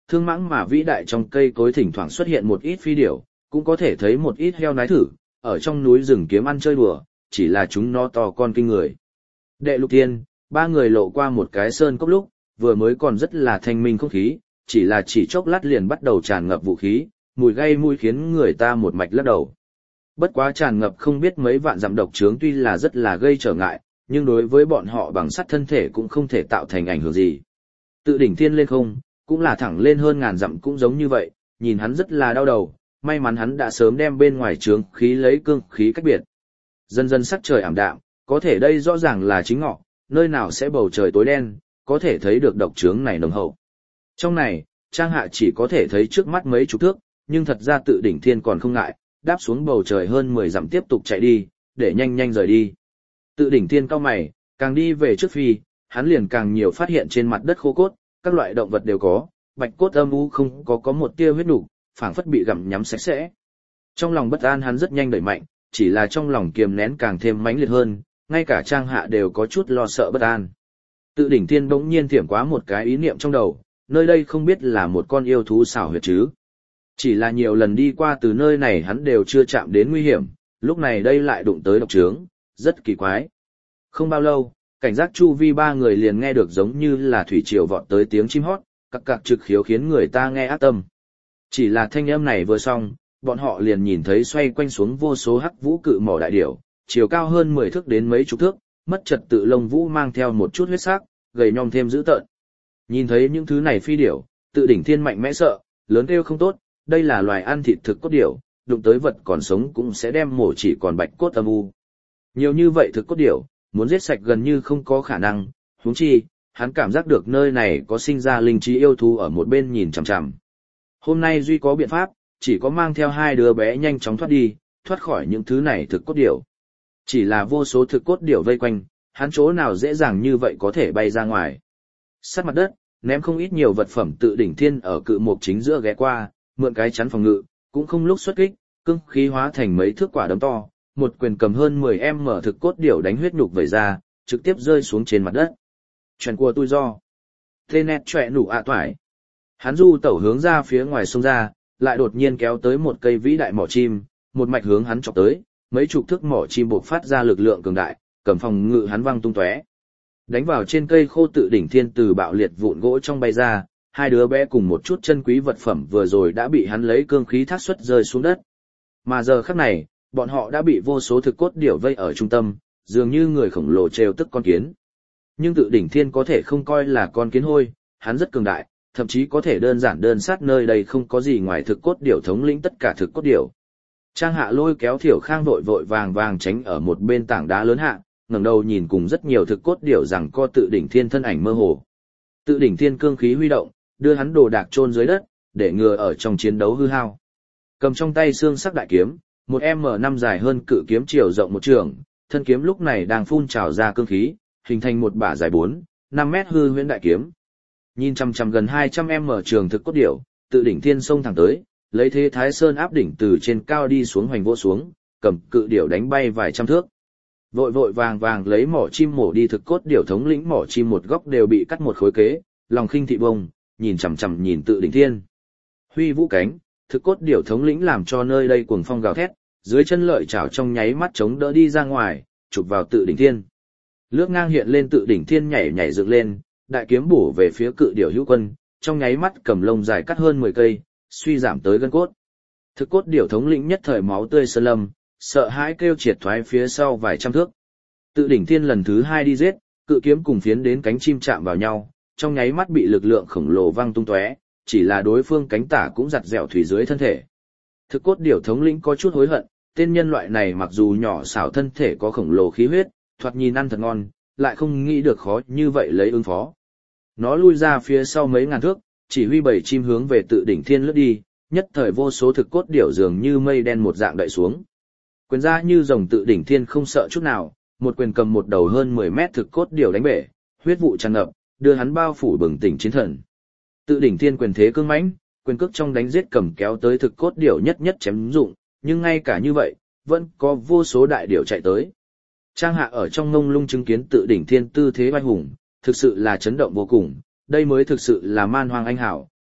Thương mãng mà vĩ đại trong cây cối thỉnh thoảng xuất hiện một ít phi điểu, cũng có thể thấy một ít heo nái thử, ở trong núi rừng kiếm ăn chơi đùa, chỉ là chúng nó to con kinh người. Đệ Lục Tiên, ba người lộ qua một cái sơn cốc lúc, vừa mới còn rất là thanh minh không khí, chỉ là chỉ chốc lát liền bắt đầu tràn ngập vũ khí, mùi gây mũi khiến người ta một mạch lắc đầu. Bất quá tràn ngập không biết mấy vạn dặm độc trướng tuy là rất là gây trở ngại, nhưng đối với bọn họ bằng sắt thân thể cũng không thể tạo thành ảnh hưởng gì. Tự đỉnh thiên lên không, cũng là thẳng lên hơn ngàn dặm cũng giống như vậy, nhìn hắn rất là đau đầu, may mắn hắn đã sớm đem bên ngoài trướng khí lấy cương khí cách biệt. Dần dần sắc trời ảm đạm, có thể đây rõ ràng là chính ngọ, nơi nào sẽ bầu trời tối đen, có thể thấy được độc trướng này nồng hậu. Trong này, Trang Hạ chỉ có thể thấy trước mắt mấy chục thước, nhưng thật ra tự đỉnh thiên còn không ngại, đáp xuống bầu trời hơn 10 dặm tiếp tục chạy đi, để nhanh nhanh rời đi. Tự đỉnh thiên cao mày, càng đi về trước phi, hắn liền càng nhiều phát hiện trên mặt đất khô cốt, các loại động vật đều có, bạch cốt âm u không có một tia huyết nục, phảng phất bị gặm nhắm sạch sẽ. Trong lòng bất an hắn rất nhanh đẩy mạnh, chỉ là trong lòng kiềm nén càng thêm mãnh liệt hơn, ngay cả Trang Hạ đều có chút lo sợ bất an. Tự đỉnh thiên bỗng nhiên thiểm quá một cái ý niệm trong đầu, nơi đây không biết là một con yêu thú xảo huyệt chứ. Chỉ là nhiều lần đi qua từ nơi này hắn đều chưa chạm đến nguy hiểm, lúc này đây lại đụng tới độc trướng, rất kỳ quái. Không bao lâu, cảnh giác chu vi ba người liền nghe được giống như là thủy triều vọt tới tiếng chim hót, cặc cặc trực khiếu khiến người ta nghe ác tâm. Chỉ là thanh âm này vừa xong, bọn họ liền nhìn thấy xoay quanh xuống vô số hắc vũ cự mỏ đại điểu, chiều cao hơn 10 thước đến mấy chục thước, mất trật tự lông vũ mang theo một chút huyết sắc, gầy nhom thêm dữ tợn. Nhìn thấy những thứ này phi điểu, tự đỉnh thiên mạnh mẽ sợ, lớn kêu không tốt, đây là loài ăn thịt thực cốt điểu, đụng tới vật còn sống cũng sẽ đem mổ chỉ còn bạch cốt âm u. Nhiều như vậy thực cốt điểu, muốn giết sạch gần như không có khả năng, huống chi, hắn cảm giác được nơi này có sinh ra linh trí yêu thú ở một bên nhìn chằm chằm. Hôm nay duy có biện pháp, chỉ có mang theo hai đứa bé nhanh chóng thoát đi, thoát khỏi những thứ này thực cốt điểu. Chỉ là vô số thực cốt điểu vây quanh, hắn chỗ nào dễ dàng như vậy có thể bay ra ngoài. Sát mặt đất, ném không ít nhiều vật phẩm tự đỉnh thiên ở cự mục chính giữa ghé qua, mượn cái chắn phòng ngự, cũng không lúc xuất kích, cương khí hóa thành mấy thước quả đấm to, một quyền cầm hơn 10 mở thực cốt điểu đánh huyết nhục vẩy ra, trực tiếp rơi xuống trên mặt đất. Chuyện của tôi do. Tê nét trẻ nụ ạ toải. Hắn du tẩu hướng ra phía ngoài sông ra, lại đột nhiên kéo tới một cây vĩ đại mỏ chim, một mạch hướng hắn chọc tới, mấy chục thước mỏ chim buộc phát ra lực lượng cường đại, cầm phòng ngự hắn văng tung tóe. Đánh vào trên cây khô tự đỉnh thiên từ bạo liệt vụn gỗ trong bay ra, hai đứa bé cùng một chút chân quý vật phẩm vừa rồi đã bị hắn lấy cương khí thác xuất rơi xuống đất. Mà giờ khắc này, bọn họ đã bị vô số thực cốt điểu vây ở trung tâm, dường như người khổng lồ trêu tức con kiến. Nhưng tự đỉnh thiên có thể không coi là con kiến hôi, hắn rất cường đại, thậm chí có thể đơn giản đơn sát nơi đây không có gì ngoài thực cốt điểu thống lĩnh tất cả thực cốt điểu. Trang Hạ lôi kéo Thiểu Khang vội vội vàng vàng tránh ở một bên tảng đá lớn hạ, ngẩng đầu nhìn cùng rất nhiều thực cốt điểu rằng co tự đỉnh thiên thân ảnh mơ hồ. Tự đỉnh thiên cương khí huy động, đưa hắn đồ đạc chôn dưới đất, để ngừa ở trong chiến đấu hư hao. Cầm trong tay xương sắc đại kiếm, một M5 dài hơn cự kiếm chiều rộng một trường, thân kiếm lúc này đang phun trào ra cương khí, hình thành một bả dài 4-5 mét hư huyễn đại kiếm. Nhìn chằm chằm gần 200m trường thực cốt điểu, tự đỉnh thiên sông thẳng tới, lấy thế Thái Sơn áp đỉnh từ trên cao đi xuống hoành vỗ xuống, cầm cự điểu đánh bay vài trăm thước. Vội vội vàng vàng lấy mỏ chim mổ đi thực cốt điểu thống lĩnh mỏ chim một góc đều bị cắt một khối kế, lòng khinh thị bông, nhìn chằm chằm nhìn tự đỉnh thiên. Huy vũ cánh, thực cốt điểu thống lĩnh làm cho nơi đây cuồng phong gào thét, dưới chân lợi chảo trong nháy mắt chống đỡ đi ra ngoài, chụp vào tự đỉnh thiên. Lướt ngang hiện lên tự đỉnh thiên nhảy nhảy dựng lên, đại kiếm bổ về phía cự điểu hữu quân, trong nháy mắt cầm lông dài cắt hơn 10 cây, suy giảm tới gân cốt. Thực cốt điểu thống lĩnh nhất thời máu tươi sơn lâm, sợ hãi kêu triệt thoái phía sau vài trăm thước. Tự đỉnh thiên lần thứ 2 đi giết, cự kiếm cùng phiến đến cánh chim chạm vào nhau, trong nháy mắt bị lực lượng khổng lồ văng tung tóe, chỉ là đối phương cánh tả cũng giặt dẻo thủy dưới thân thể. Thực cốt điểu thống lĩnh có chút hối hận, tên nhân loại này mặc dù nhỏ xảo thân thể có khổng lồ khí huyết, thoạt nhìn ăn thật ngon, lại không nghĩ được khó như vậy lấy ứng phó. Nó lui ra phía sau mấy ngàn thước, chỉ huy bầy chim hướng về tự đỉnh thiên lướt đi, nhất thời vô số thực cốt điểu dường như mây đen một dạng đậy xuống. Quyền ra như rồng tự đỉnh thiên không sợ chút nào, một quyền cầm một đầu hơn 10 mét thực cốt điểu đánh bể, huyết vụ tràn ngập, đưa hắn bao phủ bừng tỉnh chiến thần. Tự đỉnh thiên quyền thế cương mãnh, quyền cước trong đánh giết cầm kéo tới thực cốt điểu nhất nhất chém dụng, nhưng ngay cả như vậy, vẫn có vô số đại điểu chạy tới. Trang Hạ ở trong ngông lung chứng kiến tự đỉnh thiên tư thế vai hùng, thực sự là chấn động vô cùng, đây mới thực sự là man hoang anh hảo,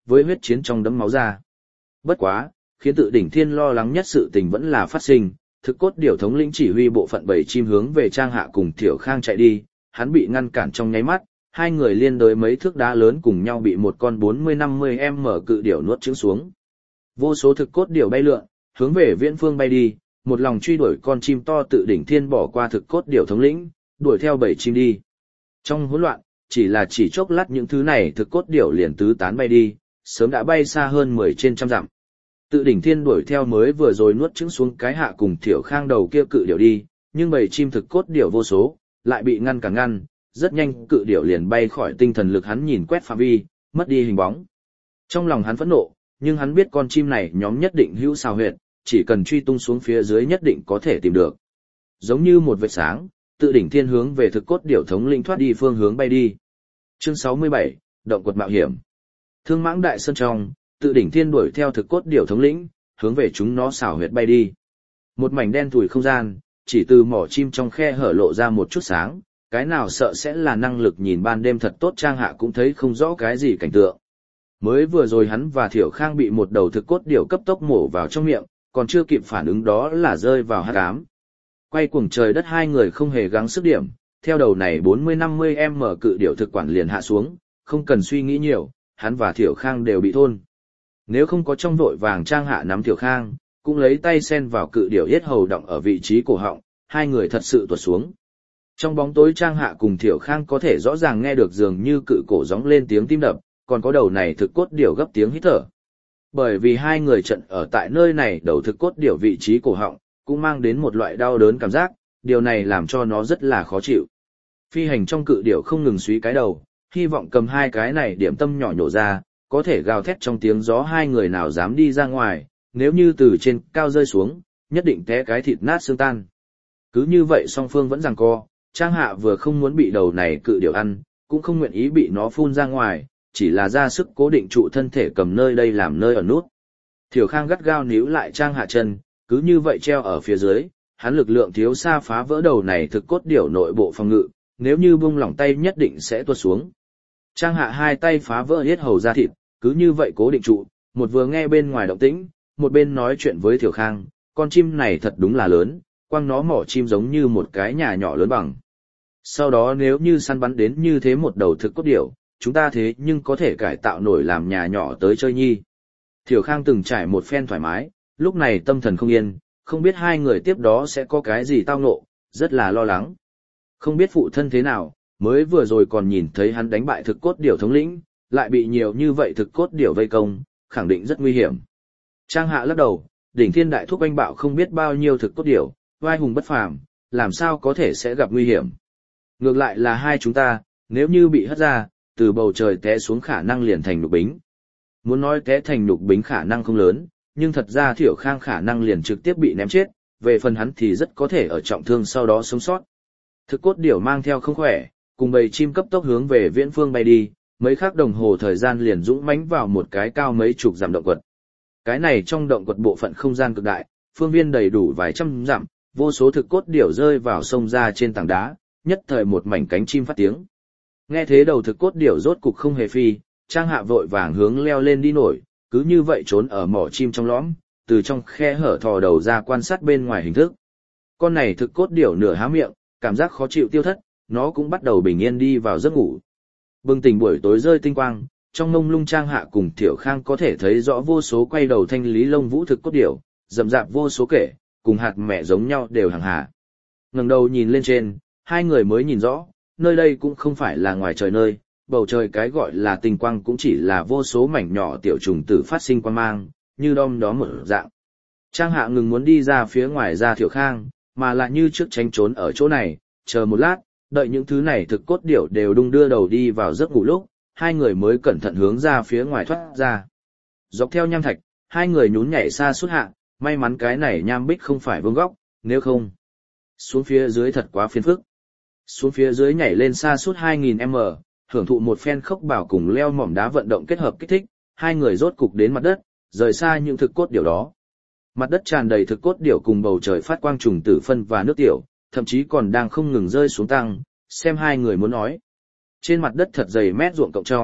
với huyết chiến trong đấm máu ra. Bất quá, khiến Tự Đỉnh Thiên lo lắng nhất sự tình vẫn là phát sinh, thực cốt điểu thống lĩnh chỉ huy bộ phận bầy chim hướng về Trang Hạ cùng Thiểu Khang chạy đi, hắn bị ngăn cản trong nháy mắt, hai người liên đối mấy thước đá lớn cùng nhau bị một con 40-50m cự điểu nuốt chửng xuống. Vô số thực cốt điểu bay lượn, hướng về viễn phương bay đi, một lòng truy đuổi con chim to. Tự Đỉnh Thiên bỏ qua thực cốt điểu thống lĩnh, đuổi theo bầy chim đi. Trong hỗn loạn, chỉ chốc lát những thứ này thực cốt điểu liền tứ tán bay đi, sớm đã bay xa hơn 10 trên trăm dặm. Tự Đỉnh Thiên đuổi theo mới vừa rồi nuốt chửng xuống cái Hạ cùng Thiểu Khang đầu kia cự điểu đi, nhưng bầy chim thực cốt điểu vô số, lại bị ngăn, rất nhanh cự điểu liền bay khỏi tinh thần lực hắn nhìn quét phạm vi, mất đi hình bóng. Trong lòng hắn phẫn nộ, nhưng hắn biết con chim này nhóm nhất định hữu xào huyệt, chỉ cần truy tung xuống phía dưới nhất định có thể tìm được. Giống như một vệt sáng, Tự Đỉnh Thiên hướng về thực cốt điểu thống lĩnh thoát đi phương hướng bay đi. Chương 67, động quật mạo hiểm. Thương Mãng Đại Sơn trong, Tự Đỉnh Thiên đuổi theo thực cốt điểu thống lĩnh, hướng về chúng nó xào huyệt bay đi. Một mảnh đen thủi không gian, chỉ từ mỏ chim trong khe hở lộ ra một chút sáng, cái nào sợ sẽ là năng lực nhìn ban đêm thật tốt. Trang Hạ cũng thấy không rõ cái gì cảnh tượng. Mới vừa rồi hắn và Thiểu Khang bị một đầu thực cốt điểu cấp tốc mổ vào trong miệng, còn chưa kịp phản ứng đó là rơi vào hắc ám. Quay cuồng trời đất hai người không hề gắng sức điểm, theo đầu này 40-50m cự điểu thực quản liền hạ xuống, không cần suy nghĩ nhiều, hắn và Thiểu Khang đều bị thôn. Nếu không có trong vội vàng Trang Hạ nắm Thiểu Khang, cũng lấy tay sen vào cự điểu yết hầu động ở vị trí cổ họng, hai người thật sự tuột xuống. Trong bóng tối Trang Hạ cùng Thiểu Khang có thể rõ ràng nghe được dường như cự cổ gióng lên tiếng tim đập, còn có đầu này thực cốt điểu gấp tiếng hít thở. Bởi vì hai người trận ở tại nơi này, đầu thực cốt điểu vị trí cổ họng cũng mang đến một loại đau đớn cảm giác, điều này làm cho nó rất là khó chịu. Phi hành trong cự điểu không ngừng suy cái đầu, hy vọng cầm hai cái này điểm tâm nhỏ nhổ ra, có thể gào thét trong tiếng gió. Hai người nào dám đi ra ngoài, nếu như từ trên cao rơi xuống, nhất định té cái thịt nát xương tan. Cứ như vậy song phương vẫn giằng co, Trang Hạ vừa không muốn bị đầu này cự điểu ăn, cũng không nguyện ý bị nó phun ra ngoài, chỉ là ra sức cố định trụ thân thể cầm nơi đây làm nơi ở nút. Thiểu Khang gắt gao níu lại Trang Hạ chân, cứ như vậy treo ở phía dưới, hắn lực lượng thiếu xa phá vỡ đầu này thực cốt điểu nội bộ phòng ngự, nếu như buông lỏng tay nhất định sẽ tuột xuống. Trang Hạ hai tay phá vỡ hết hầu ra thịt, cứ như vậy cố định trụ, một vừa nghe bên ngoài động tĩnh, một bên nói chuyện với Thiểu Khang, con chim này thật đúng là lớn, quăng nó mỏ chim giống như một cái nhà nhỏ lớn bằng. Sau đó nếu như săn bắn đến như thế một đầu thực cốt điểu, chúng ta thế nhưng có thể cải tạo nổi làm nhà nhỏ tới chơi nhi. Thiểu Khang từng trải một phen thoải mái, lúc này tâm thần không yên, không biết hai người tiếp đó sẽ có cái gì tao ngộ, rất là lo lắng. Không biết phụ thân thế nào, mới vừa rồi còn nhìn thấy hắn đánh bại thực cốt điểu thống lĩnh, lại bị nhiều như vậy thực cốt điểu vây công, khẳng định rất nguy hiểm. Trang Hạ lắc đầu, Đỉnh Thiên đại thúc anh bạo không biết bao nhiêu thực cốt điểu, vai hùng bất phàm, làm sao có thể sẽ gặp nguy hiểm. Ngược lại là hai chúng ta, nếu như bị hất ra, từ bầu trời té xuống khả năng liền thành nhục bính. Muốn nói té thành nhục bính khả năng không lớn, nhưng thật ra Thiểu Khang khả năng liền trực tiếp bị ném chết, về phần hắn thì rất có thể ở trọng thương sau đó sống sót. Thực cốt điểu mang theo không khỏe, cùng bầy chim cấp tốc hướng về viễn phương bay đi, mấy khắc đồng hồ thời gian liền dũng mãnh vào một cái cao mấy chục dặm động quật. Cái này trong động quật bộ phận không gian cực đại, phương viên đầy đủ vài trăm dặm, vô số thực cốt điểu rơi vào sông ra trên tảng đá, nhất thời một mảnh cánh chim phát tiếng. Nghe thế đầu thực cốt điểu rốt cục không hề phi, Trang Hạ vội vàng hướng leo lên đi nổi, cứ như vậy trốn ở mỏ chim trong lõm, từ trong khe hở thò đầu ra quan sát bên ngoài hình thức. Con này thực cốt điểu nửa há miệng, cảm giác khó chịu tiêu thất, nó cũng bắt đầu bình yên đi vào giấc ngủ. Bừng tỉnh buổi tối rơi tinh quang, trong mông lung Trang Hạ cùng Thiểu Khang có thể thấy rõ vô số quay đầu thanh lý lông vũ thực cốt điểu, rậm rạp vô số kể, cùng hạt mẹ giống nhau đều hàng hà. Ngẩng đầu nhìn lên trên, hai người mới nhìn rõ, nơi đây cũng không phải là ngoài trời nơi, bầu trời cái gọi là tinh quang cũng chỉ là vô số mảnh nhỏ tiểu trùng tử phát sinh quang mang, như đom đóm một dạng. Trang Hạ ngừng muốn đi ra phía ngoài ra Thiểu Khang, mà lại như trước tránh trốn ở chỗ này, chờ một lát, đợi những thứ này thực cốt điểu đều đung đưa đầu đi vào giấc ngủ lúc, hai người mới cẩn thận hướng ra phía ngoài thoát ra. Dọc theo nham thạch, hai người nhún nhảy xa suốt hạ, may mắn cái này nham bích không phải vương góc, nếu không, xuống phía dưới thật quá phiền phức. Xuống phía dưới nhảy lên xa suốt 2000m, hưởng thụ một phen khốc bảo cùng leo mỏm đá vận động kết hợp kích thích, hai người rốt cục đến mặt đất, rời xa những thực cốt điểu đó. Mặt đất tràn đầy thực cốt điểu cùng bầu trời phát quang trùng tử phân và nước tiểu, thậm chí còn đang không ngừng rơi xuống tăng, xem hai người muốn nói. Trên mặt đất thật dày mét ruộng cộng trong,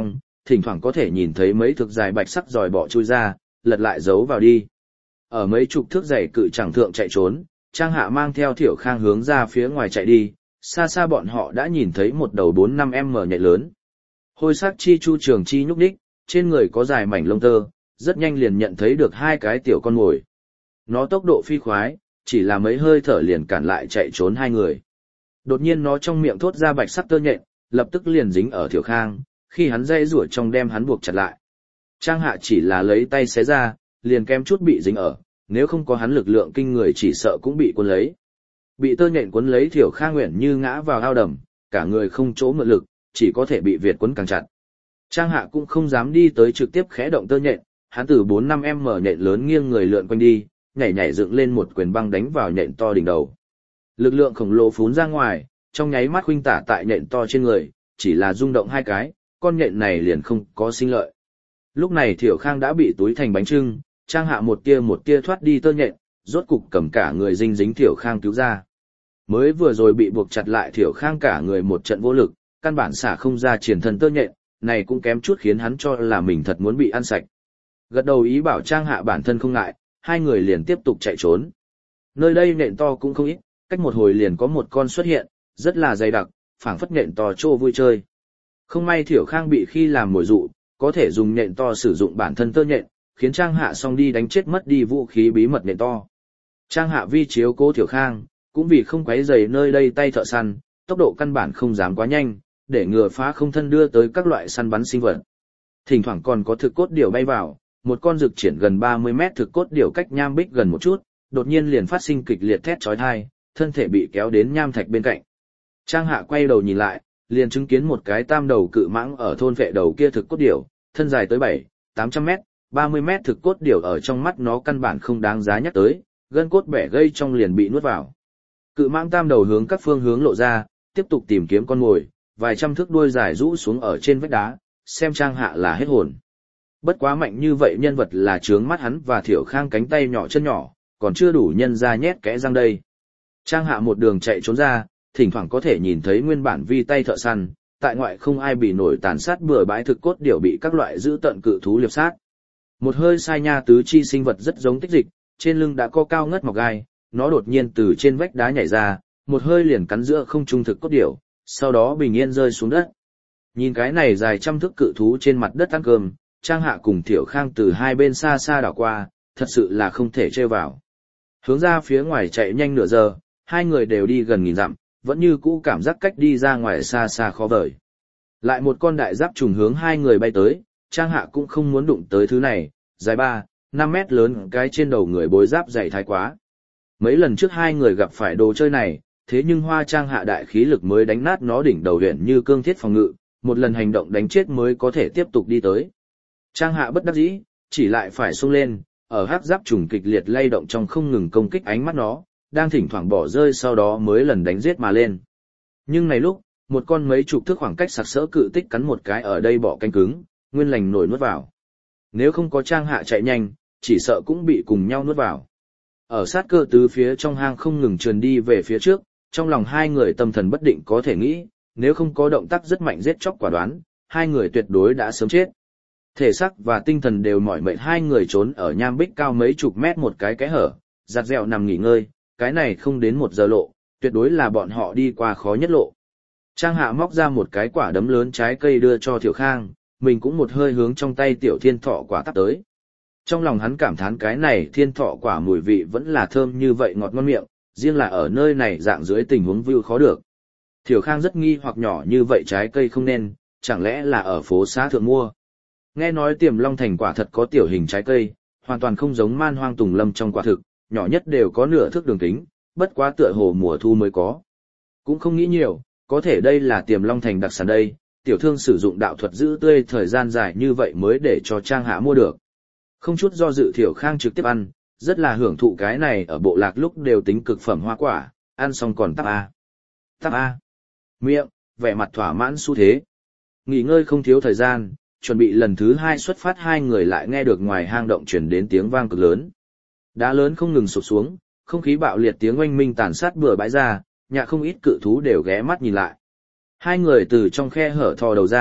thỉnh thoảng có thể nhìn thấy mấy thực dài bạch sắc giòi bọ chui ra, lật lại giấu vào đi. Ở mấy chục thước dày cự chẳng thượng chạy trốn, Trang Hạ mang theo Thiểu Khang hướng ra phía ngoài chạy đi, xa xa bọn họ đã nhìn thấy một đầu 4-5m nhện lớn. Hôi sắc chi chu trường chi nhúc nhích, trên người có dài mảnh lông tơ, rất nhanh liền nhận thấy được hai cái tiểu con mồi. Nó tốc độ phi khoái, chỉ là mấy hơi thở liền cản lại chạy trốn hai người. Đột nhiên nó trong miệng thốt ra bạch sắc tơ nhện, lập tức liền dính ở Thiểu Khang, khi hắn dây rủa trong đem hắn buộc chặt lại. Trang Hạ chỉ là lấy tay xé ra, liền kem chút bị dính ở, nếu không có hắn lực lượng kinh người chỉ sợ cũng bị cuốn lấy. Bị tơ nhện cuốn lấy Thiểu Khang nguyện như ngã vào ao đầm, cả người không chỗ mượn lực, chỉ có thể bị Việt cuốn càng chặt. Trang Hạ cũng không dám đi tới trực tiếp khẽ động tơ nhện, hắn từ 4-5m nhện lớn nghiêng người lượn quanh đi, nhảy nhảy dựng lên một quyền băng đánh vào nhện to đỉnh đầu. Lực lượng khổng lồ phún ra ngoài, trong nháy mắt khuynh tả tại nhện to trên người, chỉ là rung động hai cái, con nhện này liền không có sinh lợi. Lúc này Thiểu Khang đã bị túi thành bánh chưng, Trang Hạ một tia thoát đi tơ nhện, rốt cục cầm cả người dinh dính Thiểu Khang cứu ra. Mới vừa rồi bị buộc chặt lại Thiểu Khang cả người một trận vô lực, căn bản xả không ra triển thân tơ nhện, này cũng kém chút khiến hắn cho là mình thật muốn bị ăn sạch. Gật đầu ý bảo Trang Hạ bản thân không ngại, hai người liền tiếp tục chạy trốn. Nơi đây nện to cũng không ít, cách một hồi liền có một con xuất hiện, rất là dày đặc, phảng phất nện to trô vui chơi. Không may Thiểu Khang bị khi làm mồi dụ, có thể dùng nện to sử dụng bản thân tơ nhện, khiến Trang Hạ xong đi đánh chết mất đi vũ khí bí mật nện to. Trang Hạ vi chiếu cố Thiểu Khang, cũng vì không quấy rầy nơi đây tay thợ săn, tốc độ căn bản không dám quá nhanh, để ngừa phá không thân đưa tới các loại săn bắn sinh vật. Thỉnh thoảng còn có thực cốt điểu bay vào, một con rực triển gần 30 mét thực cốt điểu cách nham bích gần một chút, đột nhiên liền phát sinh kịch liệt thét chói tai, thân thể bị kéo đến nham thạch bên cạnh. Trang Hạ quay đầu nhìn lại, liền chứng kiến một cái tam đầu cự mãng ở thôn vệ đầu kia thực cốt điểu, thân dài tới 7-800 mét, 30 mét thực cốt điểu ở trong mắt nó căn bản không đáng giá nhắc tới, gân cốt bẻ gây trong liền bị nuốt vào. Cự mãng tam đầu hướng các phương hướng lộ ra, tiếp tục tìm kiếm con mồi, vài trăm thước đuôi dài rũ xuống ở trên vách đá, xem Trang Hạ là hết hồn. Bất quá mạnh như vậy nhân vật là trướng mắt hắn và Thiểu Khang cánh tay nhỏ chân nhỏ, còn chưa đủ nhân ra nhét kẽ răng đây. Trang Hạ một đường chạy trốn ra, thỉnh thoảng có thể nhìn thấy nguyên bản vi tay thợ săn, tại ngoại không ai bị nổi tàn sát bừa bãi thực cốt điểu bị các loại dữ tận cự thú liệp sát. Một hơi sai nha tứ chi sinh vật rất giống tích dịch, trên lưng đã có cao ngất mọc gai, nó đột nhiên từ trên vách đá nhảy ra, một hơi liền cắn giữa không trung thực cốt điểu, sau đó bình yên rơi xuống đất. Nhìn cái này dài trăm thước cự thú trên mặt đất ăn cơm, Trang Hạ cùng Thiểu Khang từ hai bên xa xa đảo qua, thật sự là không thể trêu vào. Hướng ra phía ngoài chạy nhanh nửa giờ, hai người đều đi gần 1000 dặm, vẫn như cũ cảm giác cách đi ra ngoài xa xa khó vời. Lại một con đại giáp trùng hướng hai người bay tới, Trang Hạ cũng không muốn đụng tới thứ này, dài 3-5 mét lớn cái trên đầu người bối giáp dày thái quá. Mấy lần trước hai người gặp phải đồ chơi này, thế nhưng Hoa Trang Hạ đại khí lực mới đánh nát nó đỉnh đầu huyện như cương thiết phòng ngự, một lần hành động đánh chết mới có thể tiếp tục đi tới. Trang Hạ bất đắc dĩ, chỉ lại phải xông lên, ở hắc giáp trùng kịch liệt lay động trong không ngừng công kích ánh mắt nó, đang thỉnh thoảng bỏ rơi sau đó mới lần đánh giết mà lên. Nhưng này lúc, một con mấy chục thước khoảng cách sặc sỡ cự tích cắn một cái ở đây bỏ canh cứng, nguyên lành nổi nuốt vào. Nếu không có Trang Hạ chạy nhanh, chỉ sợ cũng bị cùng nhau nuốt vào. Ở sát cơ tứ phía trong hang không ngừng trườn đi về phía trước, trong lòng hai người tâm thần bất định có thể nghĩ, nếu không có động tác rất mạnh giết chóc quả đoán, hai người tuyệt đối đã sớm chết. Thể xác và tinh thần đều mỏi mệt, hai người trốn ở nham bích cao mấy chục mét một cái hở, giặt dẹo nằm nghỉ ngơi, cái này không đến 1 giờ lộ, tuyệt đối là bọn họ đi qua khó nhất lộ. Trang Hạ móc ra một cái quả đấm lớn trái cây đưa cho Thiểu Khang, mình cũng một hơi hướng trong tay tiểu thiên thọ quả tắt tới. Trong lòng hắn cảm thán cái này thiên thọ quả mùi vị vẫn là thơm như vậy ngọt ngon miệng, riêng là ở nơi này dạng dưới tình huống view khó được. Thiểu Khang rất nghi hoặc nhỏ như vậy trái cây không nên, chẳng lẽ là ở phố xá thượng mua. Nghe nói Tiềm Long Thành quả thật có tiểu hình trái cây, hoàn toàn không giống Man Hoang Tùng Lâm trong quả thực, nhỏ nhất đều có nửa thước đường kính, bất quá tựa hồ mùa thu mới có. Cũng không nghĩ nhiều, có thể đây là Tiềm Long Thành đặc sản đây, tiểu thương sử dụng đạo thuật giữ tươi thời gian dài như vậy mới để cho Trang Hạ mua được. Không chút do dự Thiểu Khang trực tiếp ăn, rất là hưởng thụ cái này ở bộ lạc lúc đều tính cực phẩm hoa quả, ăn xong còn tắp a. Tắp a. Miệng, vẻ mặt thỏa mãn xu thế. Nghỉ ngơi không thiếu thời gian, chuẩn bị lần thứ 2 xuất phát, hai người lại nghe được ngoài hang động truyền đến tiếng vang cực lớn. Đá lớn không ngừng sụp xuống, không khí bạo liệt tiếng oanh minh tàn sát bừa bãi ra, nhà không ít cự thú đều ghé mắt nhìn lại. Hai người từ trong khe hở thò đầu ra,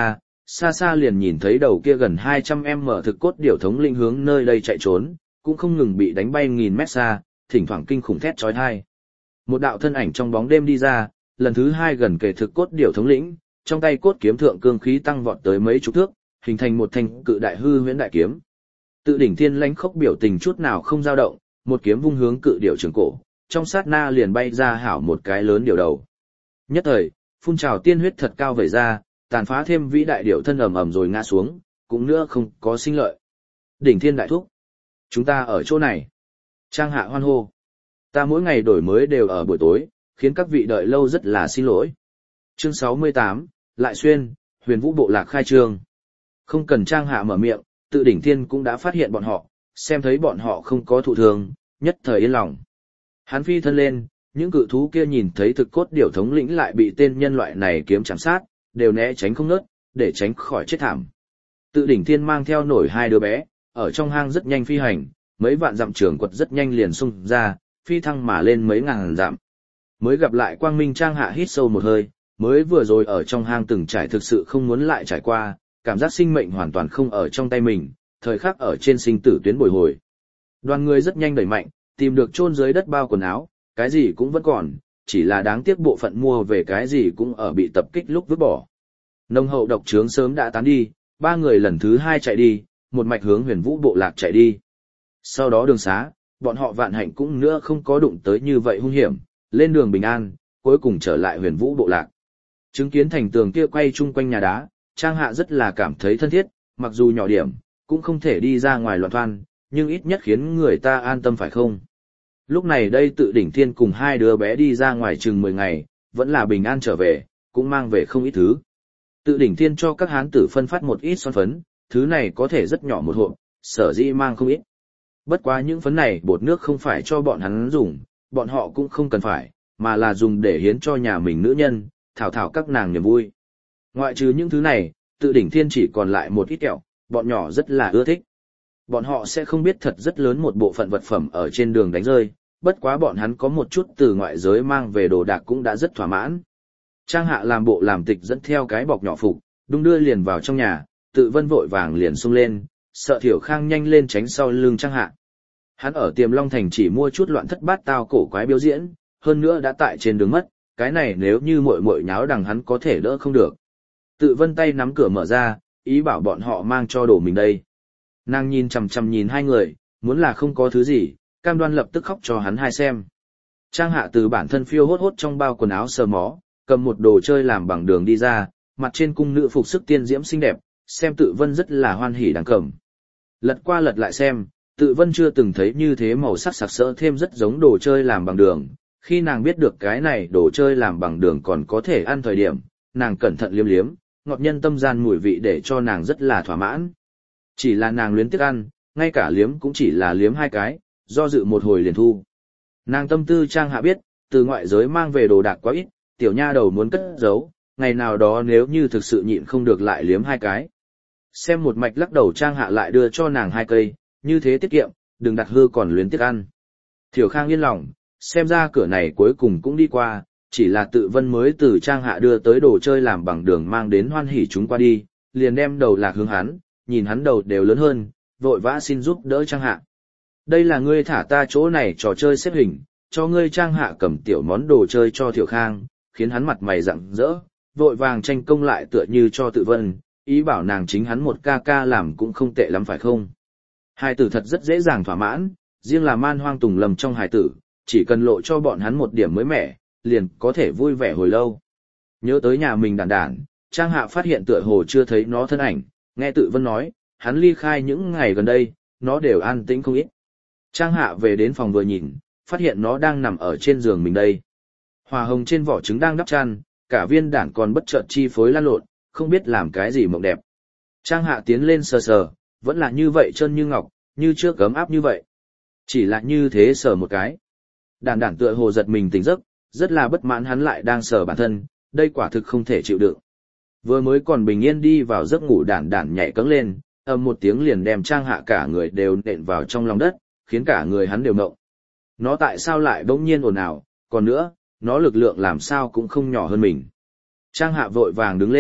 Xa xa liền nhìn thấy đầu kia gần 200m thực cốt điểu thống lĩnh hướng nơi đây chạy trốn, cũng không ngừng bị đánh bay nghìn mét xa, thỉnh thoảng kinh khủng thét chói tai. Một đạo thân ảnh trong bóng đêm đi ra, lần thứ 2 gần kề thực cốt điểu thống lĩnh, trong tay cốt kiếm thượng cương khí tăng vọt tới mấy chục thước, hình thành một thanh cự đại hư huyễn đại kiếm. Tự đỉnh thiên lãnh khốc biểu tình chút nào không dao động, một kiếm vung hướng cự điểu trường cổ, trong sát na liền bay ra hảo một cái lớn điểu đầu. Nhất thời, phun trào tiên huyết thật cao vẩy ra, tàn phá thêm vĩ đại điểu thân ầm ầm rồi ngã xuống, cũng nữa không có sinh lợi. Đỉnh thiên đại thúc, chúng ta ở chỗ này. Trang Hạ hoan hô. Ta mỗi ngày đổi mới đều ở buổi tối, khiến các vị đợi lâu rất là xin lỗi. Chương 68, Lại Xuyên, Huyền Vũ Bộ Lạc khai trương. Không cần Trang Hạ mở miệng, tự đỉnh thiên cũng đã phát hiện bọn họ, xem thấy bọn họ không có thụ thương, nhất thời yên lòng. Hắn phi thân lên, những cự thú kia nhìn thấy thực cốt điểu thống lĩnh lại bị tên nhân loại này kiếm chạm sát, đều né tránh không ngớt, để tránh khỏi chết thảm. Tự đỉnh thiên mang theo nổi 2 đứa bé, ở trong hang rất nhanh phi hành, mấy vạn dặm trường quật rất nhanh liền xung ra, phi thăng mà lên mấy ngàn dặm. Mới gặp lại Quang Minh Trang Hạ hít sâu một hơi, mới vừa rồi ở trong hang từng trải thực sự không muốn lại trải qua, cảm giác sinh mệnh hoàn toàn không ở trong tay mình, thời khắc ở trên sinh tử tuyến bồi hồi. Đoàn người rất nhanh đẩy mạnh, tìm được chôn dưới đất bao quần áo, cái gì cũng vẫn còn, chỉ là đáng tiếc bộ phận mua về cái gì cũng ở bị tập kích lúc vứt bỏ. Nông hậu độc trướng sớm đã tán đi, 3 người lần thứ 2 chạy đi, một mạch hướng Huyền Vũ Bộ Lạc chạy đi. Sau đó đường xá, bọn họ vạn hạnh cũng nữa không có đụng tới như vậy hung hiểm, lên đường bình an, cuối cùng trở lại Huyền Vũ Bộ Lạc. Chứng kiến thành tường kia quay chung quanh nhà đá, Trang Hạ rất là cảm thấy thân thiết, mặc dù nhỏ điểm, cũng không thể đi ra ngoài loạn thoan, nhưng ít nhất khiến người ta an tâm phải không? Lúc này đây tự đỉnh thiên cùng 2 đứa bé đi ra ngoài chừng 10 ngày, vẫn là bình an trở về, cũng mang về không ít thứ. Tự đỉnh thiên cho các hán tử phân phát một ít son phấn, thứ này có thể rất nhỏ một hộp, sở dĩ mang không ít. Bất quá những phấn này bột nước không phải cho bọn hắn dùng, bọn họ cũng không cần phải, mà là dùng để hiến cho nhà mình nữ nhân, thảo thảo các nàng niềm vui. Ngoại trừ những thứ này, tự đỉnh thiên chỉ còn lại một ít kẹo, bọn nhỏ rất là ưa thích. Bọn họ sẽ không biết thật rất lớn một bộ phận vật phẩm ở trên đường đánh rơi, bất quá bọn hắn có một chút từ ngoại giới mang về đồ đạc cũng đã rất thỏa mãn. Trang Hạ làm bộ làm tịch dẫn theo cái bọc nhỏ phục, đung đưa liền vào trong nhà, Tự Vân vội vàng liền xông lên, sợ Thiểu Khang nhanh lên tránh sau lưng Trang Hạ. Hắn ở Tiềm Long Thành chỉ mua chút loạn thất bát tao cổ quái biểu diễn, hơn nữa đã tại trên đường mất, cái này nếu như muội muội nháo đằng hắn có thể đỡ không được. Tự Vân tay nắm cửa mở ra, ý bảo bọn họ mang cho đồ mình đây. Nàng nhìn chằm chằm nhìn 2 người, muốn là không có thứ gì, cam đoan lập tức khóc cho hắn 2 xem. Trang Hạ từ bản thân phiêu hốt hốt trong bao quần áo sờ mó, cầm một đồ chơi làm bằng đường đi ra, mặt trên cung nữ phục sức tiên diễm xinh đẹp, xem Tự Vân rất là hoan hỉ đáng cầm. Lật qua lật lại xem, Tự Vân chưa từng thấy như thế màu sắc sặc sỡ thêm rất giống đồ chơi làm bằng đường. Khi nàng biết được cái này đồ chơi làm bằng đường còn có thể ăn thời điểm, nàng cẩn thận liếm liếm, ngọt nhân tâm gian mùi vị để cho nàng rất là thỏa mãn. Chỉ là nàng luyến tiếc ăn, ngay cả liếm cũng chỉ là liếm 2 cái, do dự một hồi liền thu. Nàng tâm tư Trang Hạ biết, từ ngoại giới mang về đồ đạc quá ít, tiểu nha đầu muốn cất giấu, ngày nào đó nếu như thực sự nhịn không được lại liếm 2 cái. Xem một mạch lắc đầu Trang Hạ lại đưa cho nàng 2 cây, như thế tiết kiệm, đừng đặt hư còn luyến tiếc ăn. Thiểu Khang yên lòng, xem ra cửa này cuối cùng cũng đi qua, chỉ là Tự Vân mới từ Trang Hạ đưa tới đồ chơi làm bằng đường mang đến hoan hỉ chúng qua đi, liền đem đầu lạc hướng hắn, nhìn hắn đầu đều lớn hơn, vội vã xin giúp đỡ Trang Hạ. Đây là ngươi thả ta chỗ này trò chơi xếp hình, cho ngươi Trang Hạ cầm tiểu món đồ chơi cho Thiểu Khang, khiến hắn mặt mày rạng rỡ, vội vàng tranh công lại tựa như cho Tự Vân, ý bảo nàng chính hắn một ca ca làm cũng không tệ lắm phải không? Hài tử thật rất dễ dàng thỏa mãn, riêng là Man Hoang Tùng Lâm trong hài tử, chỉ cần lộ cho bọn hắn một điểm mới mẻ, liền có thể vui vẻ hồi lâu. Nhớ tới nhà mình đản đản, Trang Hạ phát hiện tựa hồ chưa thấy nó thân ảnh, nghe Tự Vân nói, hắn ly khai những ngày gần đây, nó đều an tĩnh không ít. Trang Hạ về đến phòng vừa nhìn, phát hiện nó đang nằm ở trên giường mình đây. Hoa hồng trên vỏ trứng đang đắp chăn, cả viên đản còn bất chợt chi phối lan lộn, không biết làm cái gì mộng đẹp. Trang Hạ tiến lên sờ sờ, vẫn là như vậy chân như ngọc, như trước ấm áp như vậy. Chỉ là như thế sờ một cái. Đản đản tựa hồ giật mình tỉnh giấc, rất là bất mãn hắn lại đang sờ bản thân, đây quả thực không thể chịu đựng. Vừa mới còn bình yên đi vào giấc ngủ đản đản nhảy cẫng lên, ầm một tiếng liền đem Trang Hạ cả người đều nện vào trong lòng đất, khiến cả người hắn đều ngộng. Nó tại sao lại bỗng nhiên ồn ào, còn nữa, nó lực lượng làm sao cũng không nhỏ hơn mình. Trang Hạ vội vàng đứng lên,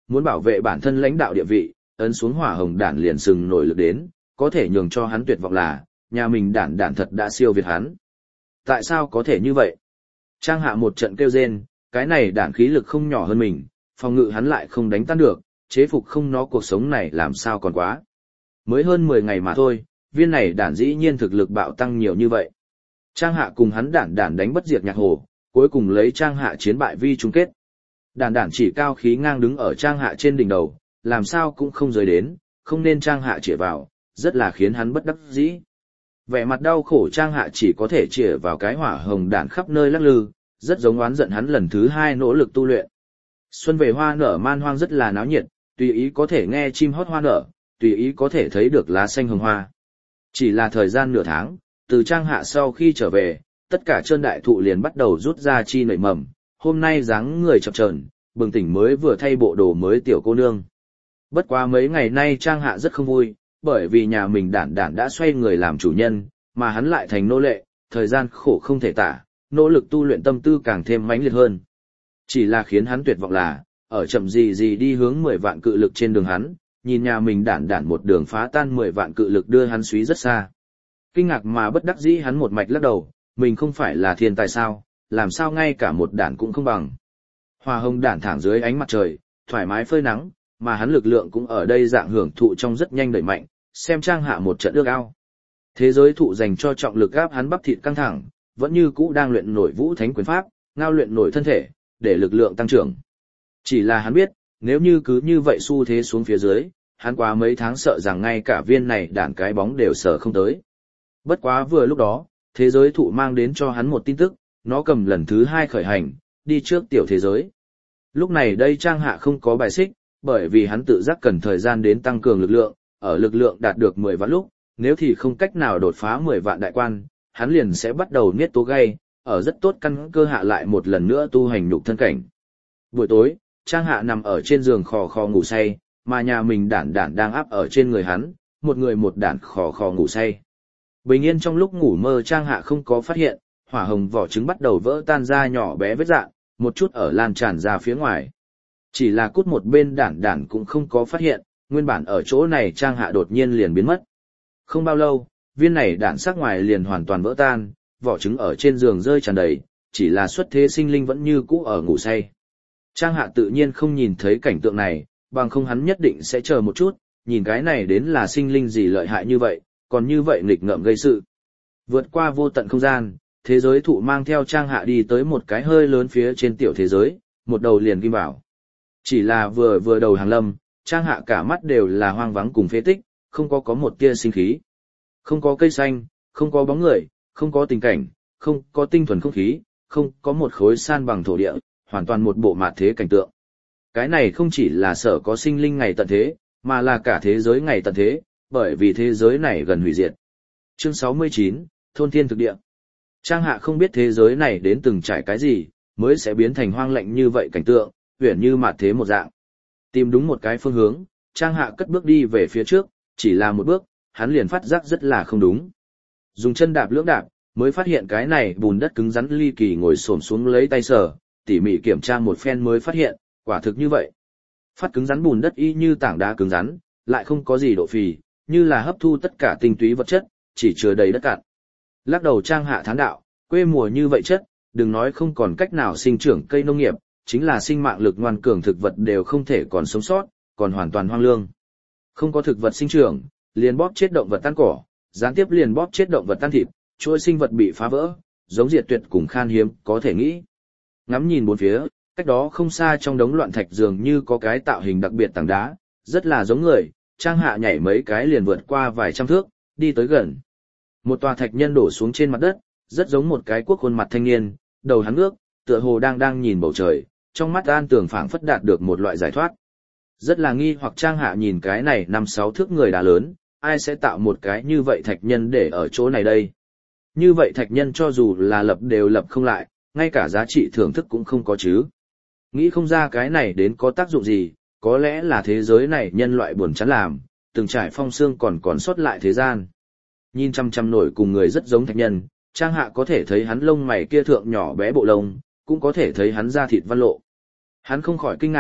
muốn bảo vệ bản thân lãnh đạo địa vị, ấn xuống hỏa hồng đản liền sừng nổi lực đến, có thể nhường cho hắn tuyệt vọng là, nhà mình đản đản thật đã siêu việt hắn. Tại sao có thể như vậy? Trang Hạ một trận kêu rên, cái này đản khí lực không nhỏ hơn mình, phòng ngự hắn lại không đánh tan được, chế phục không nó cuộc sống này làm sao còn quá. Mới hơn 10 ngày mà thôi, viên này đản dĩ nhiên thực lực bạo tăng nhiều như vậy. Trang Hạ cùng hắn đản đản đánh bất diệt Nhạc Hồ, cuối cùng lấy Trang Hạ chiến bại vi chung kết. Đản đản chỉ cao khí ngang đứng ở Trang Hạ trên đỉnh đầu, làm sao cũng không rời đến, không nên Trang Hạ chĩa vào, rất là khiến hắn bất đắc dĩ. Vẻ mặt đau khổ Trang Hạ chỉ có thể chĩa vào cái hỏa hồng đản khắp nơi lắc lư, rất giống oán giận hắn lần thứ 2 nỗ lực tu luyện. Xuân về hoa nở man hoang rất là náo nhiệt, tùy ý có thể nghe chim hót hoa nở, tùy ý có thể thấy được lá xanh hồng hoa. Chỉ là thời gian nửa tháng, từ Trang Hạ sau khi trở về, tất cả trơn đại thụ liền bắt đầu rút ra chi nảy mầm, hôm nay dáng người chập chờn, bừng tỉnh mới vừa thay bộ đồ mới tiểu cô nương. Bất quá mấy ngày nay Trang Hạ rất không vui, bởi vì nhà mình đản đản đã xoay người làm chủ nhân, mà hắn lại thành nô lệ, thời gian khổ không thể tả, nỗ lực tu luyện tâm tư càng thêm mãnh liệt hơn. Chỉ là khiến hắn tuyệt vọng là, ở chậm gì đi hướng 10 vạn cự lực trên đường hắn, nhìn nhà mình đản đản một đường phá tan 10 vạn cự lực đưa hắn suý rất xa. Kinh ngạc mà bất đắc dĩ hắn một mạch lắc đầu, mình không phải là thiên tài sao, làm sao ngay cả một đản cũng không bằng. Hoa hồng đản thẳng dưới ánh mặt trời, thoải mái phơi nắng, mà hắn lực lượng cũng ở đây dạng hưởng thụ trong rất nhanh đẩy mạnh, xem Trang Hạ một trận ước ao. Thế giới thụ dành cho trọng lực áp hắn bắp thịt căng thẳng, vẫn như cũ đang luyện nổi vũ thánh quyền pháp, ngao luyện nổi thân thể, để lực lượng tăng trưởng. Chỉ là hắn biết, nếu như cứ như vậy xu thế xuống phía dưới, hắn quá mấy tháng sợ rằng ngay cả viên này đản cái bóng đều sở không tới. Bất quá vừa lúc đó, thế giới thụ mang đến cho hắn một tin tức, nó cầm lần thứ 2 khởi hành, đi trước tiểu thế giới. Lúc này đây Trang Hạ không có bài xích, bởi vì hắn tự giác cần thời gian đến tăng cường lực lượng, ở lực lượng đạt được 10 vạn lúc, nếu thì không cách nào đột phá 10 vạn đại quan, hắn liền sẽ bắt đầu niết tố gây, ở rất tốt căn cơ hạ lại một lần nữa tu hành nhục thân cảnh. Buổi tối, Trang Hạ nằm ở trên giường khò khò ngủ say, mà nhà mình đản đản đang áp ở trên người hắn, một người một đản khò khò ngủ say. Bình yên trong lúc ngủ mơ Trang Hạ không có phát hiện, hỏa hồng vỏ trứng bắt đầu vỡ tan ra nhỏ bé vết rạn, một chút ở lan tràn ra phía ngoài. Chỉ là cút một bên đản đản cũng không có phát hiện, nguyên bản ở chỗ này Trang Hạ đột nhiên liền biến mất. Không bao lâu, viên này đản sắc ngoài liền hoàn toàn vỡ tan, vỏ trứng ở trên giường rơi tràn đầy, chỉ là xuất thế sinh linh vẫn như cũ ở ngủ say. Trang Hạ tự nhiên không nhìn thấy cảnh tượng này, bằng không hắn nhất định sẽ chờ một chút, nhìn cái này đến là sinh linh gì lợi hại như vậy, còn như vậy nghịch ngợm gây sự. Vượt qua vô tận không gian, thế giới thụ mang theo Trang Hạ đi tới một cái hơi lớn phía trên tiểu thế giới, một đầu liền ghim vào. Chỉ là vừa đầu hàng lâm, Trang Hạ cả mắt đều là hoang vắng cùng phế tích, không có một tia sinh khí. Không có cây xanh, không có bóng người, không có tình cảnh, không có tinh thuần không khí, không có một khối san bằng thổ địa, hoàn toàn một bộ mạt thế cảnh tượng. Cái này không chỉ là sở có sinh linh ngày tận thế, mà là cả thế giới ngày tận thế, bởi vì thế giới này gần hủy diệt. Chương 69, Thôn Thiên Thực Địa. Trang Hạ không biết thế giới này đến từng trải cái gì, mới sẽ biến thành hoang lạnh như vậy cảnh tượng, huyền như mạt thế một dạng. Tìm đúng một cái phương hướng, Trang Hạ cất bước đi về phía trước, chỉ là một bước, hắn liền phát giác rất là không đúng. Dùng chân đạp lưỡng đạp, mới phát hiện cái này bùn đất cứng rắn ly kỳ ngồi xổm xuống lấy tay sờ, tỉ mỉ kiểm tra một phen mới phát hiện, quả thực như vậy. Phát cứng rắn bùn đất y như tảng đá cứng rắn, lại không có gì độ phì, như là hấp thu tất cả tinh túy vật chất, chỉ chứa đầy đất cạn. Lắc đầu Trang Hạ thán đạo, quê mùa như vậy chất, đừng nói không còn cách nào sinh trưởng cây nông nghiệp, chính là sinh mạng lực ngoan cường thực vật đều không thể còn sống sót, còn hoàn toàn hoang lương. Không có thực vật sinh trưởng, liền bóp chết động vật tan cỏ, gián tiếp liền bóp chết động vật tan thịt, chuỗi sinh vật bị phá vỡ, giống diệt tuyệt cùng khan hiếm, có thể nghĩ. Ngắm nhìn bốn phía, cách đó không xa trong đống loạn thạch dường như có cái tạo hình đặc biệt tảng đá, rất là giống người, Trang Hạ nhảy mấy cái liền vượt qua vài trăm thước, đi tới gần. Một tòa thạch nhân đổ xuống trên mặt đất, rất giống một cái quốc khuôn mặt thanh niên, đầu hắn ngước, tựa hồ đang nhìn bầu trời, trong mắt An Tường phảng phất đạt được một loại giải thoát. Rất là nghi hoặc Trang Hạ nhìn cái này 5-6 thước người đá lớn, ai sẽ tạo một cái như vậy thạch nhân để ở chỗ này đây? Như vậy thạch nhân cho dù là lập đều lập không lại, ngay cả giá trị thưởng thức cũng không có chứ. Nghĩ không ra cái này đến có tác dụng gì, có lẽ là thế giới này nhân loại buồn chán làm, từng trải phong xương còn sót lại thế gian. Nhìn chăm nổi cùng người rất giống thạch nhân, Trang Hạ có thể thấy hắn lông mày kia thượng nhỏ bé bộ lông, cũng có thể thấy hắn da thịt văn lộ. Hắn không khỏi kinh ngạc,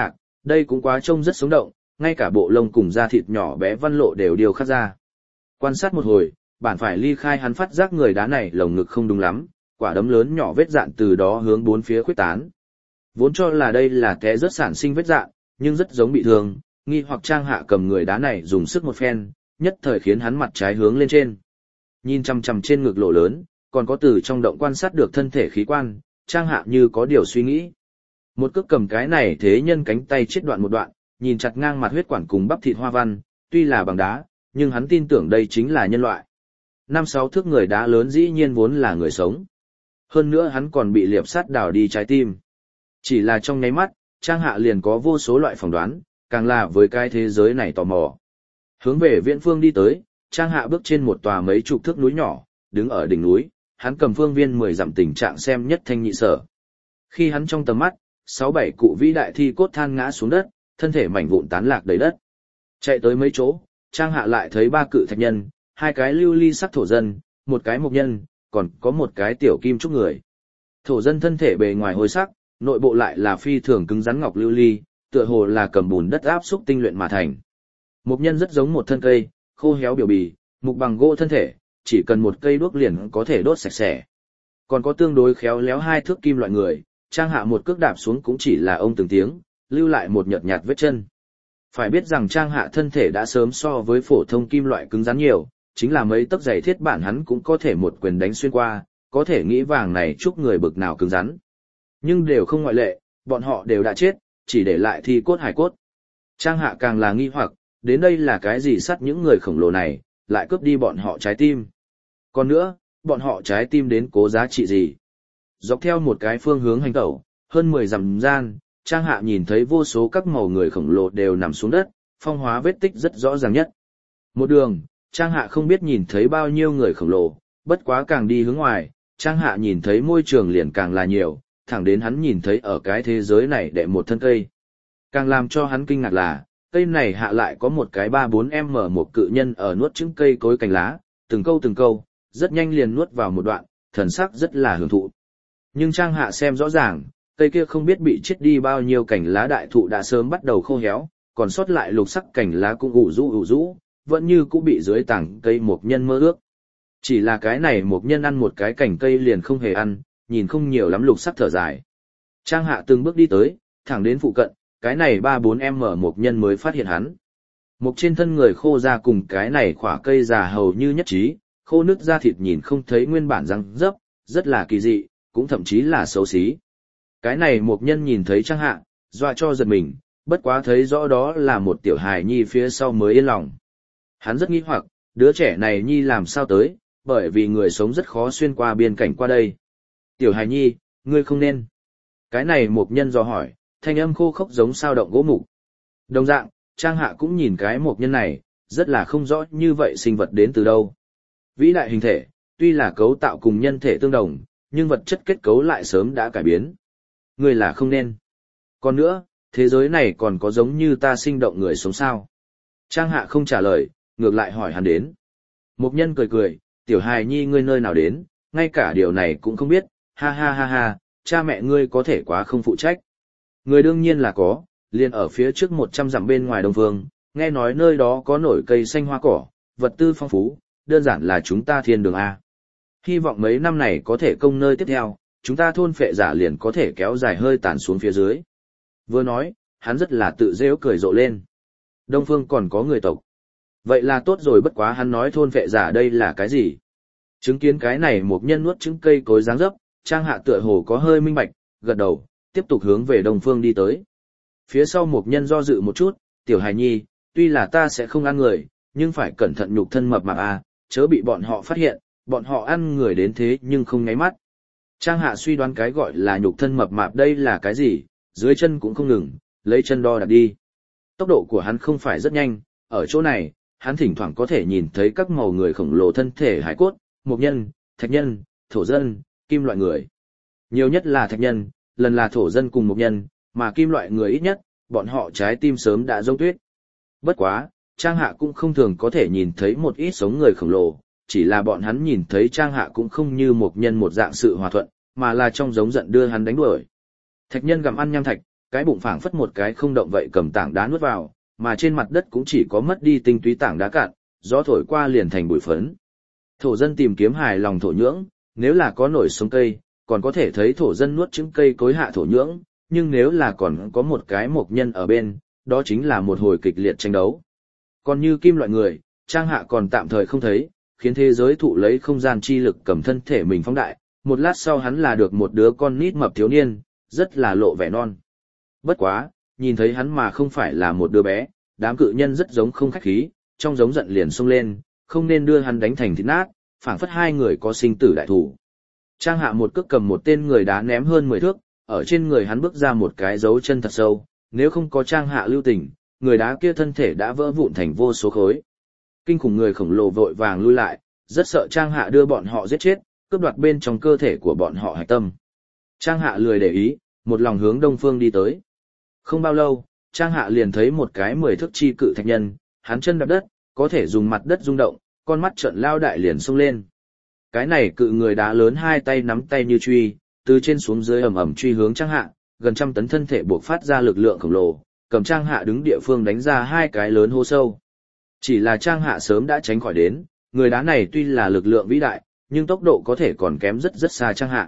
đây cũng quá trông rất sống động, ngay cả bộ lông cùng da thịt nhỏ bé văn lộ đều điều khắc ra. Quan sát một hồi, bản phải ly khai hắn phát giác người đá này lồng ngực không đúng lắm, quả đấm lớn nhỏ vết dạn từ đó hướng bốn phía khuếch tán. Vốn cho là đây là té rớt sản sinh vết dạn, nhưng rất giống bị thương, nghi hoặc Trang Hạ cầm người đá này dùng sức một phen, nhất thời khiến hắn mặt trái hướng lên trên. Nhìn chằm chằm trên ngực lỗ lớn, còn có từ trong động quan sát được thân thể khí quan, Trang Hạ như có điều suy nghĩ. Một cước cầm cái này thế nhân cánh tay chết đoạn một đoạn, nhìn chặt ngang mặt huyết quản cùng bắp thịt hoa văn, tuy là bằng đá, nhưng hắn tin tưởng đây chính là nhân loại. 5-6 thước người đá lớn dĩ nhiên vốn là người sống. Hơn nữa hắn còn bị liệp sắt đào đi trái tim. Chỉ là trong nháy mắt, Trang Hạ liền có vô số loại phỏng đoán, càng là với cái thế giới này tò mò. Hướng về viễn phương đi tới, Trang Hạ bước trên một tòa mấy chục thước núi nhỏ, đứng ở đỉnh núi, hắn cầm phương viên 10 dặm tình trạng xem nhất thanh nhị sở. Khi hắn trong tầm mắt, 6-7 cụ vĩ đại thi cốt than ngã xuống đất, thân thể mảnh vụn tán lạc đầy đất. Chạy tới mấy chỗ, Trang Hạ lại thấy 3 cự thạch nhân, 2 cái lưu ly sắc thổ dân, 1 cái mộc nhân, còn có 1 cái tiểu kim trúc người. Thổ dân thân thể bề ngoài hôi sắc, nội bộ lại là phi thường cứng rắn ngọc lưu ly, tựa hồ là cầm bùn đất áp xúc tinh luyện mà thành. Mộc nhân rất giống một thân cây, khô héo biểu bì, mục bằng gỗ thân thể, chỉ cần một cây đuốc liền có thể đốt sạch sẽ. Còn có tương đối khéo léo 2 thước kim loại người, Trang Hạ một cước đạp xuống cũng chỉ là ông từng tiếng, lưu lại một nhợt nhạt vết chân. Phải biết rằng Trang Hạ thân thể đã sớm so với phổ thông kim loại cứng rắn nhiều, chính là mấy tấc giày thiết bản hắn cũng có thể một quyền đánh xuyên qua, có thể nghĩ vàng này chúc người bực nào cứng rắn. Nhưng đều không ngoại lệ, bọn họ đều đã chết, chỉ để lại thi cốt hài cốt. Trang Hạ càng là nghi hoặc, đến đây là cái gì sắt những người khổng lồ này, lại cướp đi bọn họ trái tim. Còn nữa, bọn họ trái tim đến cố giá trị gì? Dọc theo một cái phương hướng hành tẩu, hơn 10 dặm gian, Trang Hạ nhìn thấy vô số các màu người khổng lồ đều nằm xuống đất, phong hóa vết tích rất rõ ràng nhất. Một đường, Trang Hạ không biết nhìn thấy bao nhiêu người khổng lồ, bất quá càng đi hướng ngoài, Trang Hạ nhìn thấy môi trường liền càng là nhiều, thẳng đến hắn nhìn thấy ở cái thế giới này đệ một thân cây. Càng làm cho hắn kinh ngạc là, cây này hạ lại có một cái 3-4m một cự nhân ở nuốt trứng cây cối cành lá, từng câu, rất nhanh liền nuốt vào một đoạn, thần sắc rất là hưởng thụ. Nhưng Trang Hạ xem rõ ràng, cây kia không biết bị chết đi bao nhiêu cành lá đại thụ đã sớm bắt đầu khô héo, còn sót lại lục sắc cành lá cũng ủ rũ, vẫn như cũng bị dưới tảng cây mộc nhân mơ ước. Chỉ là cái này mộc nhân ăn một cái cành cây liền không hề ăn, nhìn không nhiều lắm lục sắc thở dài. Trang Hạ từng bước đi tới, thẳng đến phụ cận, cái này 3-4m mộc nhân mới phát hiện hắn. Mộc trên thân người khô ra cùng cái này khỏa cây già hầu như nhất trí, khô nứt da thịt nhìn không thấy nguyên bản răng dấp, rất là kỳ dị, cũng thậm chí là xấu xí. Cái này mộc nhân nhìn thấy Trang Hạ, dọa cho giật mình, bất quá thấy rõ đó là một tiểu hài nhi phía sau mới yên lòng. Hắn rất nghi hoặc, đứa trẻ này nhi làm sao tới, bởi vì người sống rất khó xuyên qua biên cảnh qua đây. Tiểu hài nhi, ngươi không nên. Cái này mộc nhân dò hỏi, thanh âm khô khốc giống sao động gỗ mục. Đồng dạng, Trang Hạ cũng nhìn cái mộc nhân này, rất là không rõ như vậy sinh vật đến từ đâu. Vĩ đại hình thể, tuy là cấu tạo cùng nhân thể tương đồng, nhưng vật chất kết cấu lại sớm đã cải biến. Ngươi là không nên. Còn nữa, thế giới này còn có giống như ta sinh động người sống sao? Trang Hạ không trả lời, ngược lại hỏi hắn đến. Mộc nhân cười, tiểu hài nhi ngươi nơi nào đến, ngay cả điều này cũng không biết, ha, cha mẹ ngươi có thể quá không phụ trách. Người đương nhiên là có, liền ở phía trước 100 dặm bên ngoài Đông Vương, nghe nói nơi đó có nổi cây xanh hoa cỏ, vật tư phong phú, đơn giản là chúng ta thiên đường A. Hy vọng mấy năm này có thể công nơi tiếp theo, chúng ta thôn phệ giả liền có thể kéo dài hơi tàn xuống phía dưới. Vừa nói, hắn rất là tự rêu cười rộ lên. Đông Phương còn có người tộc. Vậy là tốt rồi, bất quá hắn nói thôn phệ giả đây là cái gì? Chứng kiến cái này một nhân nuốt trứng cây cối dáng dấp, Trang Hạ tựa hồ có hơi minh bạch, gật đầu, tiếp tục hướng về Đông Phương đi tới. Phía sau một nhân do dự một chút, tiểu hài nhi, tuy là ta sẽ không ăn người, nhưng phải cẩn thận nhục thân mập mạp à, chớ bị bọn họ phát hiện, bọn họ ăn người đến thế nhưng không nháy mắt. Trang Hạ suy đoán cái gọi là nhục thân mập mạp đây là cái gì, dưới chân cũng không ngừng, lấy chân đo đạc đi. Tốc độ của hắn không phải rất nhanh, ở chỗ này, hắn thỉnh thoảng có thể nhìn thấy các màu người khổng lồ thân thể hải cốt, mộc nhân, thạch nhân, thổ dân, kim loại người. Nhiều nhất là thạch nhân, lần là thổ dân cùng mộc nhân, mà kim loại người ít nhất, bọn họ trái tim sớm đã rông tuyết. Bất quá, Trang Hạ cũng không thường có thể nhìn thấy một ít sống người khổng lồ, chỉ là bọn hắn nhìn thấy Trang Hạ cũng không như mộc nhân một dạng sự hòa thuận, mà là trong giống giận đưa hắn đánh đuổi. Thạch nhân gặm ăn nham thạch, cái bụng phảng phất một cái không động vậy cầm tảng đá nuốt vào, mà trên mặt đất cũng chỉ có mất đi tinh túy tảng đá cạn, gió thổi qua liền thành bụi phấn. Thổ dân tìm kiếm hài lòng thổ nhưỡng, nếu là có nổi sống cây, còn có thể thấy thổ dân nuốt trứng cây cối hạ thổ nhưỡng, nhưng nếu là còn có một cái mộc nhân ở bên, đó chính là một hồi kịch liệt tranh đấu. Còn như kim loại người, Trang Hạ còn tạm thời không thấy, khiến thế giới thụ lấy không gian chi lực cầm thân thể mình phóng đại, một lát sau hắn là được một đứa con nít mập thiếu niên, rất là lộ vẻ non. Bất quá, nhìn thấy hắn mà không phải là một đứa bé, đám cự nhân rất giống không khách khí, trong giống giận liền xông lên, không nên đưa hắn đánh thành thịt nát, phảng phất hai người có sinh tử đại thủ. Trang Hạ một cước cầm một tên người đá ném hơn 10 thước, ở trên người hắn bước ra một cái dấu chân thật sâu, nếu không có Trang Hạ lưu tình, người đá kia thân thể đã vỡ vụn thành vô số khối. Kinh khủng người khổng lồ vội vàng lui lại, rất sợ Trang Hạ đưa bọn họ giết chết, cướp đoạt bên trong cơ thể của bọn họ hạch tâm. Trang Hạ lười để ý, một lòng hướng đông phương đi tới. Không bao lâu, Trang Hạ liền thấy một cái 10 thước chi cự thạch nhân, hắn chân đạp đất, có thể dùng mặt đất rung động, con mắt trợn lao đại liền xông lên. Cái này cự người đá lớn hai tay nắm tay như truy, từ trên xuống dưới ầm ầm truy hướng Trang Hạ, gần trăm tấn thân thể buộc phát ra lực lượng khổng lồ, cầm Trang Hạ đứng địa phương đánh ra hai cái lớn hố sâu. Chỉ là Trang Hạ sớm đã tránh khỏi đến, người đá này tuy là lực lượng vĩ đại, nhưng tốc độ có thể còn kém rất rất xa Trang Hạ.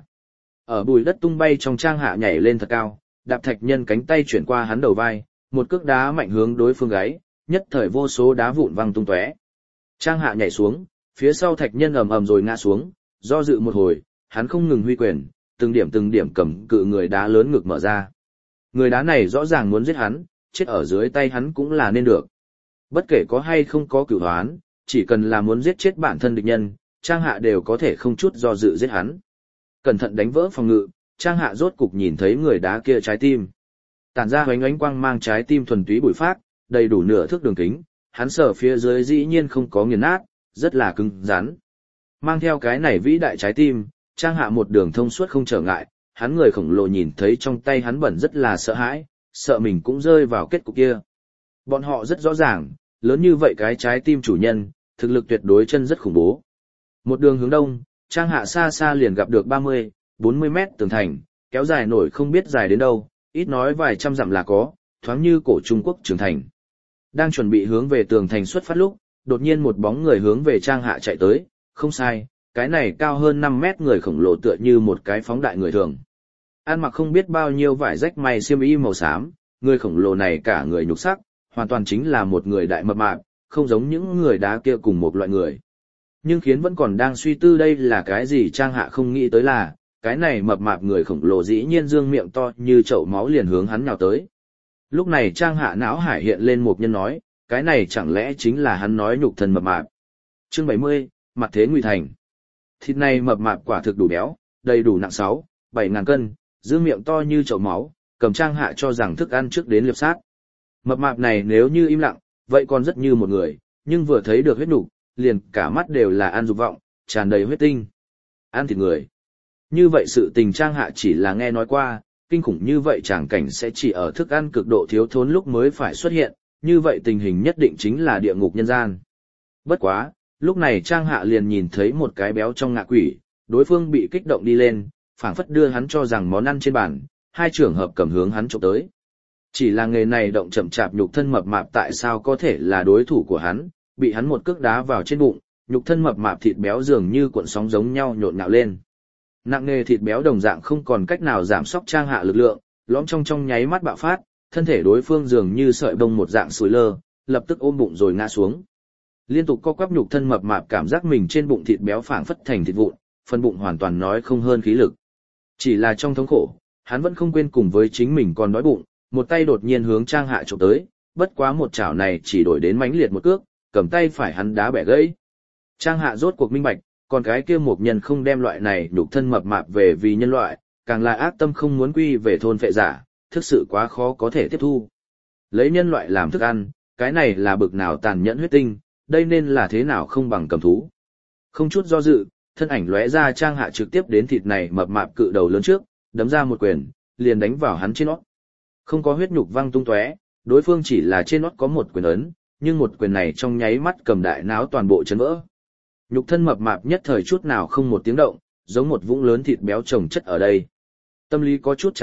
Ở bùi đất tung bay trong Trang Hạ nhảy lên thật cao, đạp thạch nhân cánh tay chuyển qua hắn đầu vai, một cước đá mạnh hướng đối phương gáy, nhất thời vô số đá vụn văng tung tóe. Trang Hạ nhảy xuống, phía sau thạch nhân ầm ầm rồi ngã xuống, do dự một hồi, hắn không ngừng huy quyền, từng điểm cầm cự người đá lớn ngực mở ra. Người đá này rõ ràng muốn giết hắn, chết ở dưới tay hắn cũng là nên được. Bất kể có hay không có cửu hoán, chỉ cần là muốn giết chết bản thân địch nhân, Trang Hạ đều có thể không chút do dự giết hắn. Cẩn thận đánh vỡ phòng ngự, Trang Hạ rốt cục nhìn thấy người đá kia trái tim. Tản ra hoánh ánh quang mang trái tim thuần túy bụi phát, đầy đủ nửa thước đường kính, hắn sở phía dưới dĩ nhiên không có nghiền nát, rất là cứng rắn. Mang theo cái này vĩ đại trái tim, Trang Hạ một đường thông suốt không trở ngại, hắn người khổng lồ nhìn thấy trong tay hắn bẩn rất là sợ hãi, sợ mình cũng rơi vào kết cục kia. Bọn họ rất rõ ràng, lớn như vậy cái trái tim chủ nhân, thực lực tuyệt đối chân rất khủng bố. Một đường hướng đông, Trang Hạ xa xa liền gặp được 30, 40 mét tường thành, kéo dài nổi không biết dài đến đâu, ít nói vài trăm dặm là có, thoáng như cổ Trung Quốc trưởng thành. Đang chuẩn bị hướng về tường thành xuất phát lúc, đột nhiên một bóng người hướng về Trang Hạ chạy tới, không sai, cái này cao hơn 5 mét người khổng lồ tựa như một cái phóng đại người thường. Ăn mặc không biết bao nhiêu vải rách may xiêm y màu xám, người khổng lồ này cả người nhục sắc, hoàn toàn chính là một người đại mập mạp, không giống những người đá kia cùng một loại người. Nhưng khiến vẫn còn đang suy tư đây là cái gì Trang Hạ không nghĩ tới là, cái này mập mạp người khổng lồ dĩ nhiên dương miệng to như chậu máu liền hướng hắn nhào tới. Lúc này Trang Hạ não hải hiện lên một nhân nói, cái này chẳng lẽ chính là hắn nói nhục thân mập mạp. Chương 70, mặt thế nguy thành. Thịt này mập mạp quả thực đủ béo, đầy đủ nặng 7 ngàn cân, dương miệng to như chậu máu, cầm Trang Hạ cho rằng thức ăn trước đến liệp sát. Mập mạp này nếu như im lặng, vậy còn rất như một người, nhưng vừa thấy được huyết nục, liền cả mắt đều là ăn dục vọng, tràn đầy huyết tinh. Ăn thịt người. Như vậy sự tình Trang Hạ chỉ là nghe nói qua, kinh khủng như vậy tràng cảnh sẽ chỉ ở thức ăn cực độ thiếu thốn lúc mới phải xuất hiện, như vậy tình hình nhất định chính là địa ngục nhân gian. Bất quá, lúc này Trang Hạ liền nhìn thấy một cái béo trong ngạ quỷ, đối phương bị kích động đi lên, phảng phất đưa hắn cho rằng món ăn trên bàn, hai trường hợp cầm hướng hắn chụp tới. Chỉ là nghề này động chậm chạp nhục thân mập mạp tại sao có thể là đối thủ của hắn, bị hắn một cước đá vào trên bụng, nhục thân mập mạp thịt béo dường như cuộn sóng giống nhau nhộn nhạo lên. Nặng nề thịt béo đồng dạng không còn cách nào giảm sóc Trang Hạ lực lượng, lõm trong nháy mắt bạo phát, thân thể đối phương dường như sợi bông một dạng sủi lơ, lập tức ôm bụng rồi ngã xuống. Liên tục co quắp nhục thân mập mạp cảm giác mình trên bụng thịt béo phảng phất thành thịt vụn, phần bụng hoàn toàn nói không hơn khí lực. Chỉ là trong thống khổ, hắn vẫn không quên cùng với chính mình còn đói bụng, một tay đột nhiên hướng Trang Hạ chụp tới, bất quá một chảo này chỉ đổi đến mãnh liệt một cước, cầm tay phải hắn đá bẻ gãy. Trang Hạ rốt cuộc minh bạch, còn cái kia một nhân không đem loại này nhục thân mập mạp về vì nhân loại, càng là ác tâm không muốn quy về thôn phệ giả, thực sự quá khó có thể tiếp thu. Lấy nhân loại làm thức ăn, cái này là bực nào tàn nhẫn huyết tinh, đây nên là thế nào không bằng cầm thú. Không chút do dự, thân ảnh lóe ra Trang Hạ trực tiếp đến thịt này mập mạp cự đầu lớn trước, đấm ra một quyền, liền đánh vào hắn trên nót. Không có huyết nhục văng tung tóe, đối phương chỉ là trên nót có một quyền ấn, nhưng một quyền này trong nháy mắt cầm đại náo toàn bộ chấn vỡ. Nhục thân mập mạp nhất thời chút nào không một tiếng động, giống một vũng lớn thịt béo chồng chất ở đây. Tâm lý có chút chán ghét,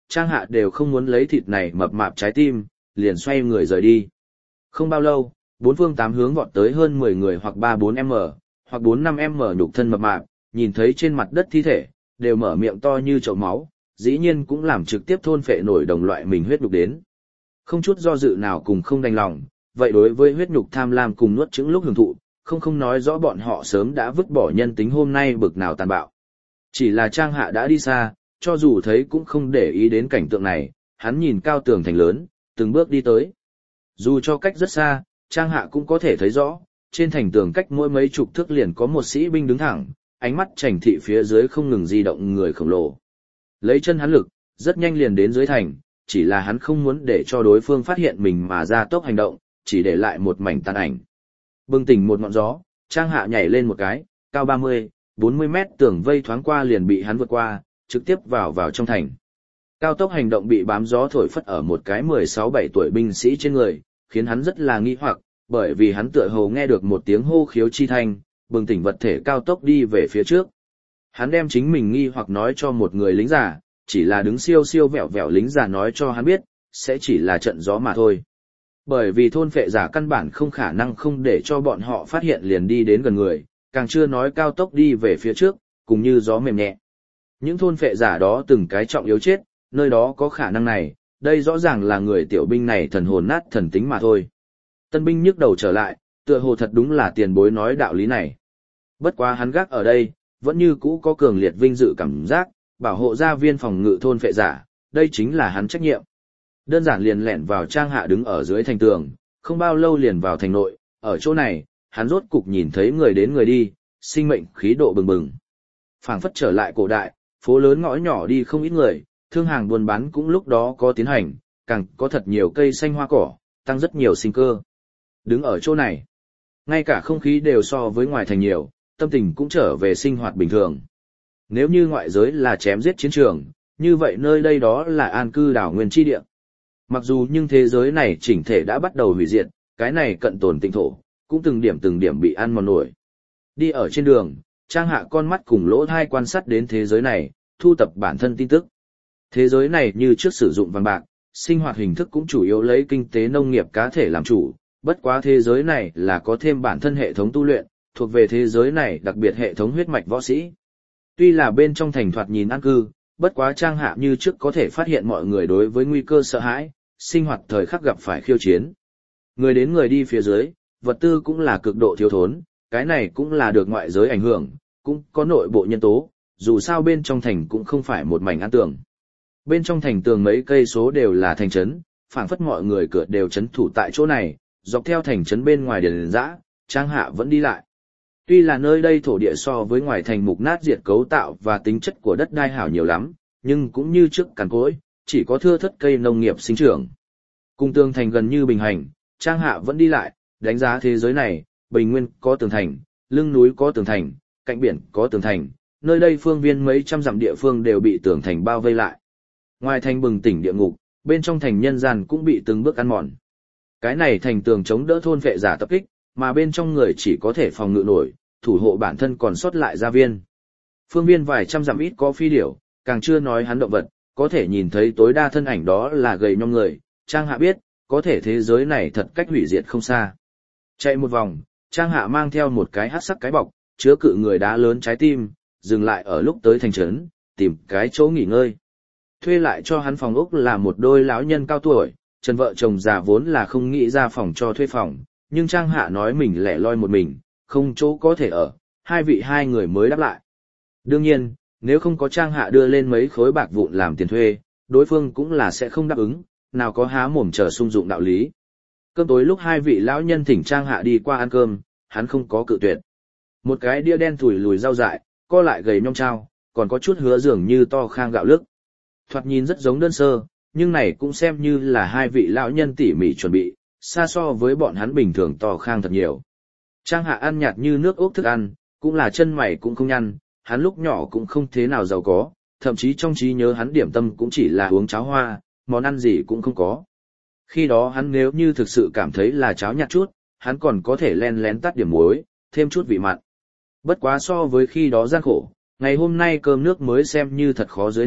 Trang Hạ đều không muốn lấy thịt này mập mạp trái tim, liền xoay người rời đi. Không bao lâu, bốn phương tám hướng vọt tới hơn 10 người hoặc 3-4m, hoặc 4-5m nhục thân mập mạp, nhìn thấy trên mặt đất thi thể, đều mở miệng to như chậu máu, dĩ nhiên cũng làm trực tiếp thôn phệ nổi đồng loại mình huyết nhục đến. Không chút do dự nào cùng không đành lòng, vậy đối với huyết nhục tham lam cùng nuốt chửng lúc hưởng thụ, không nói rõ bọn họ sớm đã vứt bỏ nhân tính hôm nay bực nào tàn bạo. Chỉ là Trang Hạ đã đi xa, cho dù thấy cũng không để ý đến cảnh tượng này, hắn nhìn cao tường thành lớn, từng bước đi tới. Dù cho cách rất xa, Trang Hạ cũng có thể thấy rõ, trên thành tường cách mỗi mấy chục thước liền có một sĩ binh đứng thẳng, ánh mắt chảnh thị phía dưới không ngừng di động người khổng lồ. Lấy chân hắn lực, rất nhanh liền đến dưới thành, chỉ là hắn không muốn để cho đối phương phát hiện mình mà ra tốc hành động, chỉ để lại một mảnh tàn ảnh. Bừng tỉnh một ngọn gió, Trang Hạ nhảy lên một cái, cao 30-40 mét tường vây thoáng qua liền bị hắn vượt qua, trực tiếp vào trong thành. Cao tốc hành động bị bám gió thổi phất ở một cái 16-17 tuổi binh sĩ trên người, khiến hắn rất là nghi hoặc, bởi vì hắn tựa hồ nghe được một tiếng hô khiếu chi thanh, bừng tỉnh vật thể cao tốc đi về phía trước. Hắn đem chính mình nghi hoặc nói cho một người lính già, chỉ là đứng siêu vẹo vẹo lính già nói cho hắn biết, sẽ chỉ là trận gió mà thôi. Bởi vì thôn phệ giả căn bản không khả năng không để cho bọn họ phát hiện liền đi đến gần người, càng chưa nói cao tốc đi về phía trước, cùng như gió mềm nhẹ. Những thôn phệ giả đó từng cái trọng yếu chết, nơi đó có khả năng này, đây rõ ràng là người tiểu binh này thần hồn nát thần tính mà thôi. Tân binh nhức đầu trở lại, tựa hồ thật đúng là tiền bối nói đạo lý này. Bất quá hắn gác ở đây, vẫn như cũ có cường liệt vinh dự cảm giác, bảo hộ gia viên phòng ngự thôn phệ giả, đây chính là hắn trách nhiệm. Đơn giản liền lẻn vào Trang Hạ đứng ở dưới thành tường, không bao lâu liền vào thành nội, ở chỗ này, hắn rốt cục nhìn thấy người đến người đi, sinh mệnh khí độ bừng bừng. Phảng phất trở lại cổ đại, phố lớn ngõ nhỏ đi không ít người, thương hàng buôn bán cũng lúc đó có tiến hành, càng có thật nhiều cây xanh hoa cỏ, tăng rất nhiều sinh cơ. Đứng ở chỗ này, ngay cả không khí đều so với ngoài thành nhiều, tâm tình cũng trở về sinh hoạt bình thường. Nếu như ngoại giới là chém giết chiến trường, như vậy nơi đây đó là an cư đảo nguyên chi địa. Mặc dù nhưng thế giới này chỉnh thể đã bắt đầu hủy diệt, cái này cận tồn tịnh thổ, cũng từng điểm bị ăn mòn nổi. Đi ở trên đường, Trang Hạ con mắt cùng lỗ tai quan sát đến thế giới này, thu tập bản thân tin tức. Thế giới này như trước sử dụng vàng bạc, sinh hoạt hình thức cũng chủ yếu lấy kinh tế nông nghiệp cá thể làm chủ, bất quá thế giới này là có thêm bản thân hệ thống tu luyện, thuộc về thế giới này đặc biệt hệ thống huyết mạch võ sĩ. Tuy là bên trong thành thoạt nhìn an cư, bất quá Trang Hạ như trước có thể phát hiện mọi người đối với nguy cơ sợ hãi, sinh hoạt thời khắc gặp phải khiêu chiến. Người đến người đi phía dưới, vật tư cũng là cực độ thiếu thốn, cái này cũng là được ngoại giới ảnh hưởng, cũng có nội bộ nhân tố, dù sao bên trong thành cũng không phải một mảnh an tường. Bên trong thành tường mấy cây số đều là thành trấn, phảng phất mọi người cửa đều trấn thủ tại chỗ này, dọc theo thành trấn bên ngoài điền dã, Trang Hạ vẫn đi lại. Tuy là nơi đây thổ địa so với ngoài thành mục nát diệt cấu tạo và tính chất của đất đai hảo nhiều lắm, nhưng cũng như trước cằn cỗi, chỉ có thưa thớt cây nông nghiệp sinh trưởng. Cùng tường thành gần như bình hành, Trang Hạ vẫn đi lại, đánh giá thế giới này, bình nguyên có tường thành, lưng núi có tường thành, cạnh biển có tường thành, nơi đây phương viên mấy trăm dặm địa phương đều bị tường thành bao vây lại. Ngoài thành bừng tỉnh địa ngục, bên trong thành nhân gian cũng bị từng bước ăn mòn. Cái này thành tường chống đỡ thôn vệ giả tập kích, mà bên trong người chỉ có thể phòng ngự nổi, thủ hộ bản thân còn sót lại gia viên. Phương viên vài trăm dặm ít có phi điểu, càng chưa nói hắn động vật, có thể nhìn thấy tối đa thân ảnh đó là gầy nhom người, Trang Hạ biết, có thể thế giới này thật cách hủy diệt không xa. Chạy một vòng, Trang Hạ mang theo một cái hắc sắc cái bọc, chứa cự người đá lớn trái tim, dừng lại ở lúc tới thành trấn, tìm cái chỗ nghỉ ngơi. Thuê lại cho hắn phòng ốc là một đôi lão nhân cao tuổi, Trần vợ chồng già vốn là không nghĩ ra phòng cho thuê phòng, nhưng Trang Hạ nói mình lẻ loi một mình, không chỗ có thể ở, hai người mới đáp lại. Đương nhiên, nếu không có Trang Hạ đưa lên mấy khối bạc vụn làm tiền thuê, đối phương cũng là sẽ không đáp ứng, nào có há mồm chờ sung dụng đạo lý. Cơm tối lúc hai vị lão nhân thỉnh Trang Hạ đi qua ăn cơm, hắn không có cự tuyệt. Một cái đĩa đen thủi lùi rau dại, co lại gầy nhom chao, còn có chút hứa dường như to khang gạo lức. Thoạt nhìn rất giống đơn sơ, nhưng này cũng xem như là hai vị lão nhân tỉ mỉ chuẩn bị, xa so với bọn hắn bình thường to khang thật nhiều. Trang Hạ ăn nhạt như nước ốc thức ăn, cũng là chân mày cũng không nhăn, hắn lúc nhỏ cũng không thế nào giàu có, thậm chí trong trí nhớ hắn điểm tâm cũng chỉ là uống cháo hoa, món ăn gì cũng không có. Khi đó hắn nếu như thực sự cảm thấy là cháo nhạt chút, hắn còn có thể len lén tắt điểm muối, thêm chút vị mặn. Bất quá so với khi đó gian khổ, ngày hôm nay cơm nước mới xem như thật khó dưới nuốt,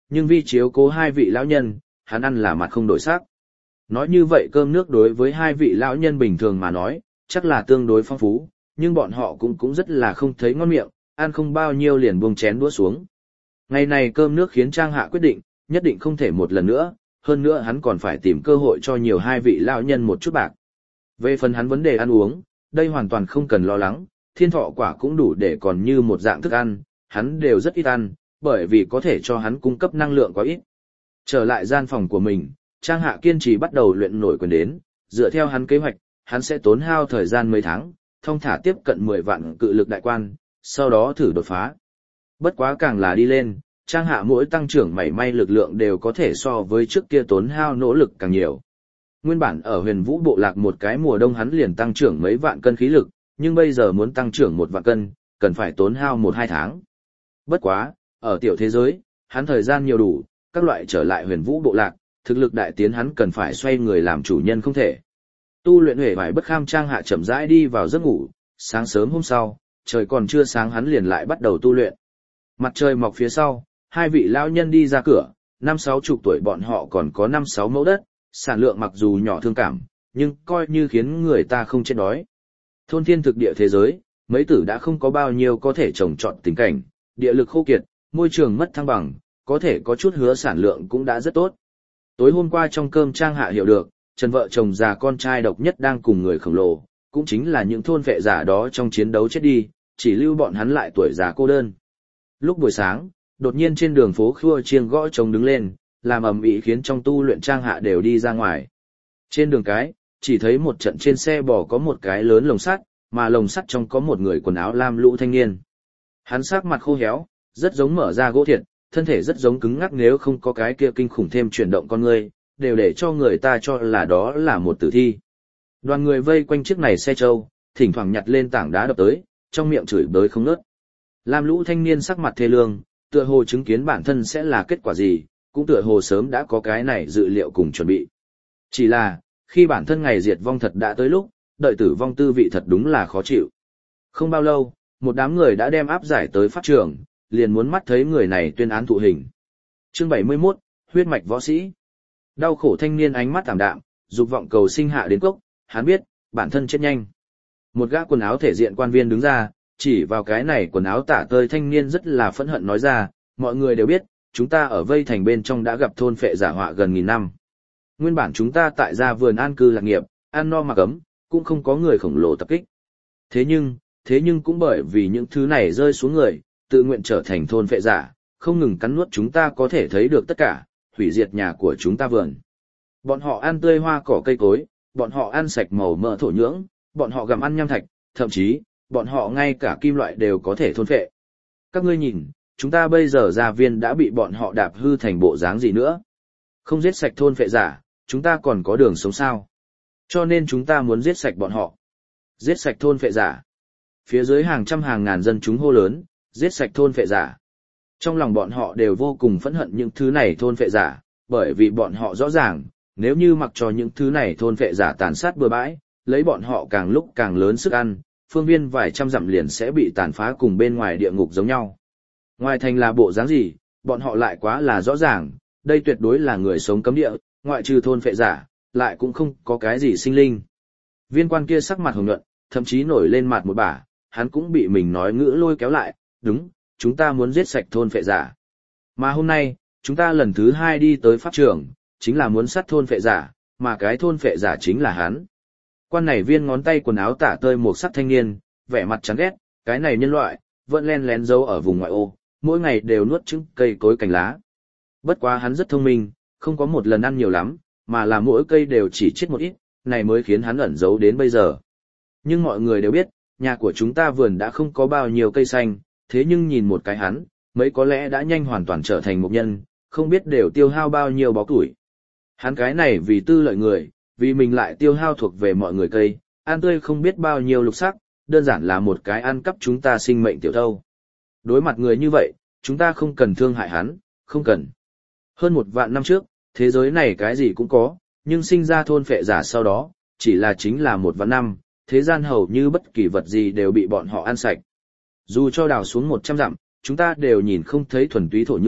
nhưng vì chiếu cố hai vị lão nhân, hắn ăn là mặt không đổi sắc. Nói như vậy cơm nước đối với hai vị lão nhân bình thường mà nói, chắc là tương đối phong phú, nhưng bọn họ cũng rất là không thấy ngon miệng, ăn không bao nhiêu liền buông chén đũa xuống. Ngày này cơm nước khiến Trang Hạ quyết định, nhất định không thể một lần nữa, hơn nữa hắn còn phải tìm cơ hội cho nhiều hai vị lão nhân một chút bạc. Về phần hắn vấn đề ăn uống, đây hoàn toàn không cần lo lắng, thiên thọ quả cũng đủ để còn như một dạng thức ăn, hắn đều rất ít ăn, bởi vì có thể cho hắn cung cấp năng lượng quá ít. Trở lại gian phòng của mình, Trang Hạ kiên trì bắt đầu luyện nổi quyền đến, dựa theo hắn kế hoạch, hắn sẽ tốn hao thời gian mấy tháng, thông thả tiếp cận 10 vạn cự lực đại quan, sau đó thử đột phá. Bất quá càng là đi lên, Trang Hạ mỗi tăng trưởng mảy may lực lượng đều có thể so với trước kia tốn hao nỗ lực càng nhiều. Nguyên bản ở Huyền Vũ bộ lạc một cái mùa đông hắn liền tăng trưởng mấy vạn cân khí lực, nhưng bây giờ muốn tăng trưởng 1 vạn cân, cần phải tốn hao 1-2 tháng. Bất quá, ở tiểu thế giới, hắn thời gian nhiều đủ, các loại trở lại Huyền Vũ bộ lạc, thực lực đại tiến hắn cần phải xoay người làm chủ nhân không thể. Tu luyện huệ vải bất kham Trang Hạ chậm rãi đi vào giấc ngủ, sáng sớm hôm sau, trời còn chưa sáng hắn liền lại bắt đầu tu luyện. Mặt trời mọc phía sau, hai vị lão nhân đi ra cửa, 50-60 tuổi bọn họ còn có 5-6 mẫu đất, sản lượng mặc dù nhỏ thương cảm, nhưng coi như khiến người ta không chết đói. Thôn thiên thực địa thế giới, mấy tử đã không có bao nhiêu có thể trồng trọt tình cảnh, địa lực khô kiệt, môi trường mất thăng bằng, có thể có chút hứa sản lượng cũng đã rất tốt. Tối hôm qua trong cơm Trang Hạ hiểu được, Trần vợ chồng già con trai độc nhất đang cùng người khổng lồ, cũng chính là những thôn vệ giả đó trong chiến đấu chết đi, chỉ lưu bọn hắn lại tuổi già cô đơn. Lúc buổi sáng, đột nhiên trên đường phố khua chiêng gõ trống đứng lên, làm ầm ĩ khiến trong tu luyện Trang Hạ đều đi ra ngoài. Trên đường cái, chỉ thấy một trận trên xe bò có một cái lớn lồng sắt, mà lồng sắt trong có một người quần áo lam lũ thanh niên. Hắn sắc mặt khô héo, rất giống mở ra gỗ thiệt, thân thể rất giống cứng ngắc, nếu không có cái kia kinh khủng thêm chuyển động con người, đều để cho người ta cho là đó là một tử thi. Đoàn người vây quanh chiếc này xe trâu, thỉnh thoảng nhặt lên tảng đá đập tới, trong miệng chửi bới không ngớt. Lam lũ thanh niên sắc mặt thê lương, tựa hồ chứng kiến bản thân sẽ là kết quả gì, cũng tựa hồ sớm đã có cái này dự liệu cùng chuẩn bị. Chỉ là, khi bản thân ngày diệt vong thật đã tới lúc, đợi tử vong tư vị thật đúng là khó chịu. Không bao lâu, một đám người đã đem áp giải tới pháp trường, liền muốn mắt thấy người này tuyên án thụ hình. Chương 71, huyết mạch võ sĩ. Đau khổ thanh niên ánh mắt tảm đạm, dục vọng cầu sinh hạ đến cốc, hắn biết, bản thân chết nhanh. Một gã quần áo thể diện quan viên đứng ra, chỉ vào cái này quần áo tả tơi thanh niên rất là phẫn hận nói ra, mọi người đều biết, chúng ta ở vây thành bên trong đã gặp thôn phệ giả họa gần 1000 năm. Nguyên bản chúng ta tại gia vườn an cư lạc nghiệp, ăn no mặc ấm, cũng không có người khổng lồ tập kích. Thế nhưng cũng bởi vì những thứ này rơi xuống người, tự nguyện trở thành thôn phệ giả, không ngừng cắn nuốt chúng ta có thể thấy được tất cả, hủy diệt nhà của chúng ta vườn. Bọn họ ăn tươi hoa cỏ cây cối, bọn họ ăn sạch màu mỡ thổ nhưỡng, bọn họ gặm ăn nham thạch, thậm chí, bọn họ ngay cả kim loại đều có thể thôn phệ. Các ngươi nhìn, chúng ta bây giờ gia viên đã bị bọn họ đạp hư thành bộ dáng gì nữa. Không giết sạch thôn phệ giả, chúng ta còn có đường sống sao. Cho nên chúng ta muốn giết sạch bọn họ. Giết sạch thôn phệ giả. Phía dưới hàng trăm hàng ngàn dân chúng hô lớn, giết sạch thôn phệ giả. Trong lòng bọn họ đều vô cùng phẫn hận những thứ này thôn phệ giả, bởi vì bọn họ rõ ràng, nếu như mặc cho những thứ này thôn phệ giả tàn sát bừa bãi, lấy bọn họ càng lúc càng lớn sức ăn, phương viên vài trăm dặm liền sẽ bị tàn phá cùng bên ngoài địa ngục giống nhau. Ngoài thành là bộ dáng gì, bọn họ lại quá là rõ ràng, đây tuyệt đối là người sống cấm địa, ngoại trừ thôn phệ giả, lại cũng không có cái gì sinh linh. Viên quan kia sắc mặt hồng nhuận, thậm chí nổi lên mặt một bả, hắn cũng bị mình nói ngữ lôi kéo lại, đúng, chúng ta muốn giết sạch thôn phệ giả. Mà hôm nay, chúng ta lần thứ 2 đi tới pháp trường, chính là muốn sát thôn phệ giả, mà cái thôn phệ giả chính là hắn. Quan này viên ngón tay quần áo tả tơi một sắc thanh niên, vẻ mặt chán ghét, cái này nhân loại, vẫn len lén giấu ở vùng ngoại ô, mỗi ngày đều nuốt trứng cây cối cành lá. Bất quá hắn rất thông minh, không có một lần ăn nhiều lắm, mà là mỗi cây đều chỉ chết một ít, này mới khiến hắn ẩn giấu đến bây giờ. Nhưng mọi người đều biết, nhà của chúng ta vườn đã không có bao nhiêu cây xanh, thế nhưng nhìn một cái hắn, mấy có lẽ đã nhanh hoàn toàn trở thành một nhân, không biết đều tiêu hao bao nhiêu bó tuổi. Hắn cái này vì tư lợi người, vì mình lại tiêu hao thuộc về mọi người cây, ăn tươi không biết bao nhiêu lục sắc, đơn giản là một cái ăn cắp chúng ta sinh mệnh tiểu thâu. Đối mặt người như vậy, chúng ta không cần thương hại hắn, không cần. Hơn 1 vạn năm trước, thế giới này cái gì cũng có, nhưng sinh ra thôn phệ giả sau đó, chỉ là chính là 1 vạn năm, thế gian hầu như bất kỳ vật gì đều bị bọn họ ăn sạch. Dù cho đào xuống 100 dặm, chúng ta đều nhìn không thấy thuần túy thổ nhưỡng,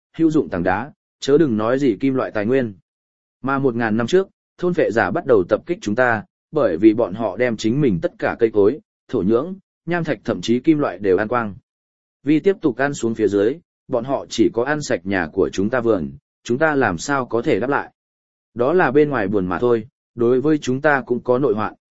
hữu dụng tảng đá, chớ đừng nói gì kim loại tài nguyên. Mà 1000 năm trước, thôn phệ giả bắt đầu tập kích chúng ta, bởi vì bọn họ đem chính mình tất cả cây cối, thổ nhưỡng, nham thạch thậm chí kim loại đều ăn quang. Vì tiếp tục ăn xuống phía dưới, bọn họ chỉ có ăn sạch nhà của chúng ta vườn, chúng ta làm sao có thể đáp lại. Đó là bên ngoài buồn mà thôi, đối với chúng ta cũng có nội hoạn.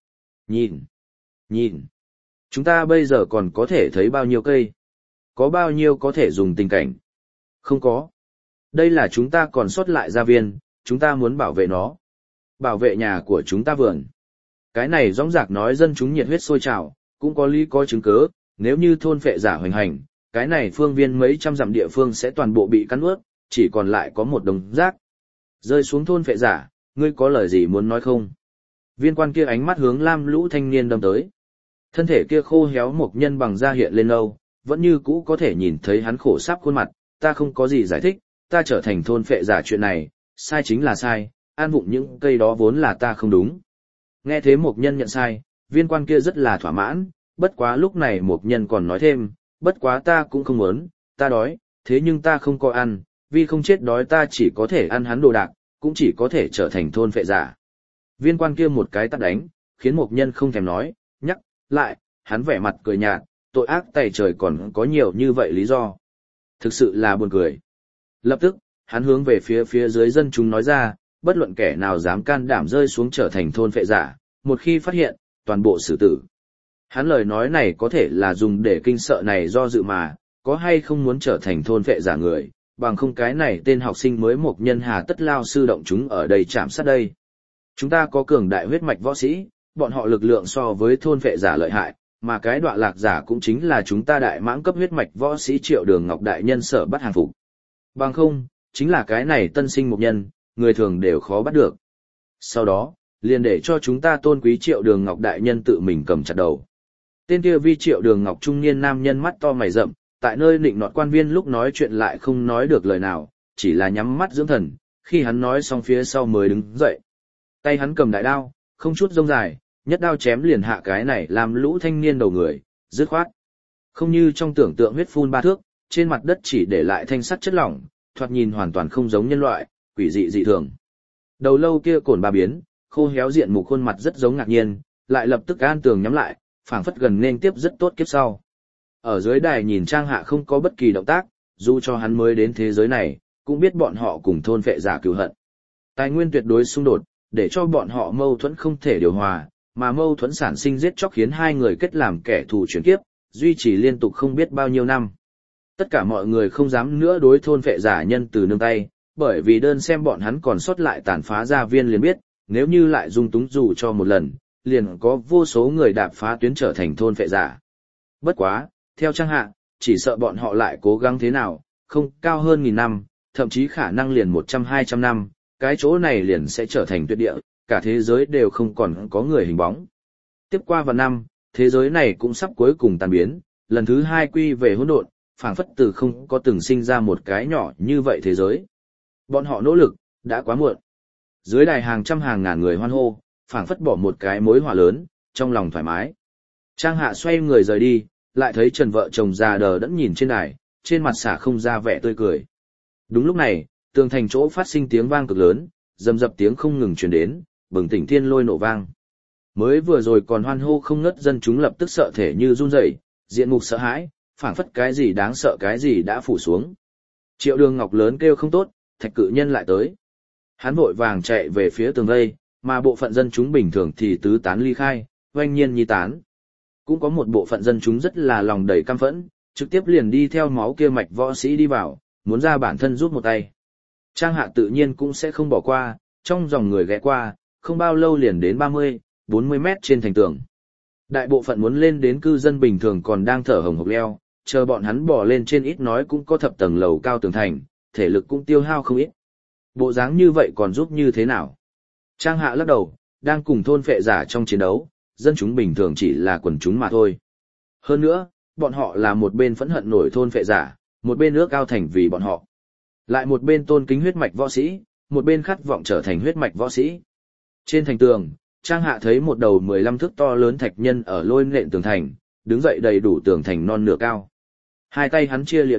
Nhìn, chúng ta bây giờ còn có thể thấy bao nhiêu cây? Có bao nhiêu có thể dùng tình cảnh? Không có. Đây là chúng ta còn sót lại gia viên, chúng ta muốn bảo vệ nó. Bảo vệ nhà của chúng ta vườn. Cái này rõng rạc nói dân chúng nhiệt huyết sôi trào, cũng có lý có chứng cớ, nếu như thôn phệ giả hoành hành, cái này phương viên mấy trăm dặm địa phương sẽ toàn bộ bị cắn ướt, chỉ còn lại có một đống rác. Rơi xuống thôn phệ giả, ngươi có lời gì muốn nói không? Viên quan kia ánh mắt hướng lam lũ thanh niên đâm tới. Thân thể kia khô héo mộc nhân bằng da hiện lên âu, vẫn như cũ có thể nhìn thấy hắn khổ sáp khuôn mặt, ta không có gì giải thích, ta trở thành thôn phệ giả chuyện này, sai chính là sai, an vụng những cây đó vốn là ta không đúng. Nghe thế mộc nhân nhận sai, viên quan kia rất là thỏa mãn, bất quá lúc này mộc nhân còn nói thêm, bất quá ta cũng không muốn, ta đói, thế nhưng ta không có ăn, vì không chết đói ta chỉ có thể ăn hắn đồ đạc, cũng chỉ có thể trở thành thôn phệ giả. Viên quan kia một cái tát đánh, khiến mộc nhân không thèm nói, nhắc lại, hắn vẻ mặt cười nhạt, tội ác tày trời còn có nhiều như vậy lý do. Thực sự là buồn cười. Lập tức, hắn hướng về phía dưới dân chúng nói ra, bất luận kẻ nào dám can đảm rơi xuống trở thành thôn phệ giả, một khi phát hiện, toàn bộ xử tử. Hắn lời nói này có thể là dùng để kinh sợ này do dự mà, có hay không muốn trở thành thôn phệ giả người, bằng không cái này tên học sinh mới một nhân hà tất lao sư động chúng ở đây chạm sát đây. Chúng ta có cường đại huyết mạch võ sĩ, bọn họ lực lượng so với thôn phệ giả lợi hại, mà cái đọa lạc giả cũng chính là chúng ta đại mãng cấp huyết mạch võ sĩ Triệu Đường Ngọc đại nhân sở bắt hàng phục. Bằng không, chính là cái này tân sinh một nhân, người thường đều khó bắt được. Sau đó, liền để cho chúng ta tôn quý Triệu Đường Ngọc đại nhân tự mình cầm chặt đầu. Tên kia vi Triệu Đường Ngọc trung niên nam nhân mắt to mày rậm, tại nơi nịnh nọt quan viên lúc nói chuyện lại không nói được lời nào, chỉ là nhắm mắt dưỡng thần, khi hắn nói xong phía sau mới đứng dậy. Tay hắn cầm đại đao, không chút rông dài, nhất đao chém liền hạ cái này làm lũ thanh niên đầu người, dứt khoát. Không như trong tưởng tượng huyết phun 3 thước, trên mặt đất chỉ để lại thanh sắt chất lỏng, thoạt nhìn hoàn toàn không giống nhân loại, quỷ dị dị thường. Đầu lâu kia cồn ba biến, khô héo diện mục khuôn mặt rất giống ngạc nhiên, lại lập tức an tường nhắm lại, phảng phất gần nên tiếp rất tốt kiếp sau. Ở dưới đài nhìn Trang Hạ không có bất kỳ động tác, dù cho hắn mới đến thế giới này, cũng biết bọn họ cùng thôn phệ giả cừu hận. Tài nguyên tuyệt đối xung đột, để cho bọn họ mâu thuẫn không thể điều hòa, mà mâu thuẫn sản sinh giết chóc khiến hai người kết làm kẻ thù chuyển kiếp, duy trì liên tục không biết bao nhiêu năm. Tất cả mọi người không dám nữa đối thôn phệ giả nhân từ nương tay, bởi vì đơn xem bọn hắn còn sót lại tàn phá gia viên liền biết, nếu như lại dung túng dù cho một lần, liền có vô số người đạp phá tuyến trở thành thôn phệ giả. Bất quá, theo Trang Hạ, chỉ sợ bọn họ lại cố gắng thế nào, không cao hơn 1000 năm, thậm chí khả năng liền 100-200 năm, cái chỗ này liền sẽ trở thành tuyệt địa, cả thế giới đều không còn có người hình bóng. Tiếp qua vài năm, thế giới này cũng sắp cuối cùng tan biến, lần thứ 2 quy về hỗn độn, phảng phất từ không có từng sinh ra một cái nhỏ như vậy thế giới. Bọn họ nỗ lực, đã quá muộn. Dưới đài hàng trăm hàng ngàn người hoan hô, phảng phất bỏ một cái mối họa lớn, trong lòng thoải mái. Trang Hạ xoay người rời đi, lại thấy Trần vợ chồng già đờ đẫn nhìn trên đài, trên mặt xả không ra vẻ tươi cười. Đúng lúc này, tường thành chỗ phát sinh tiếng vang cực lớn, rầm rập tiếng không ngừng truyền đến, bừng tỉnh thiên lôi nổ vang. Mới vừa rồi còn hoan hô không ngớt dân chúng lập tức sợ thể như run rẩy, diện mục sợ hãi, phảng phất cái gì đáng sợ cái gì đã phủ xuống. Triệu Đường Ngọc lớn kêu không tốt, Thạch Cự Nhân lại tới. Hắn vội vàng chạy về phía tường vây, mà bộ phận dân chúng bình thường thì tứ tán ly khai, oanh nhiên nhi tán. Cũng có một bộ phận dân chúng rất là lòng đầy căm phẫn, trực tiếp liền đi theo máu kia mạch võ sĩ đi vào, muốn ra bản thân giúp một tay. Trang Hạ tự nhiên cũng sẽ không bỏ qua, trong dòng người ghé qua, không bao lâu liền đến 30-40 mét trên thành tường. Đại bộ phận muốn lên đến cư dân bình thường còn đang thở hồng hộc leo, chờ bọn hắn bỏ lên trên ít nói cũng có thập tầng lầu cao tường thành, thể lực cũng tiêu hao không ít. Bộ dáng như vậy còn giúp như thế nào? Trang Hạ lắc đầu, đang cùng thôn phệ giả trong chiến đấu, dân chúng bình thường chỉ là quần chúng mà thôi. Hơn nữa, bọn họ là một bên phẫn hận nổi thôn phệ giả, một bên ước ao thành vì bọn họ. Lại một bên tôn kính huyết mạch võ sĩ, một bên khát vọng trở thành huyết mạch võ sĩ. Trên thành tường, Trang Hạ thấy một đầu 15 thước to lớn thạch nhân ở lôi nện tường thành, đứng dậy đầy đủ tường thành non nửa cao. Hai tay hắn chia liệng nện,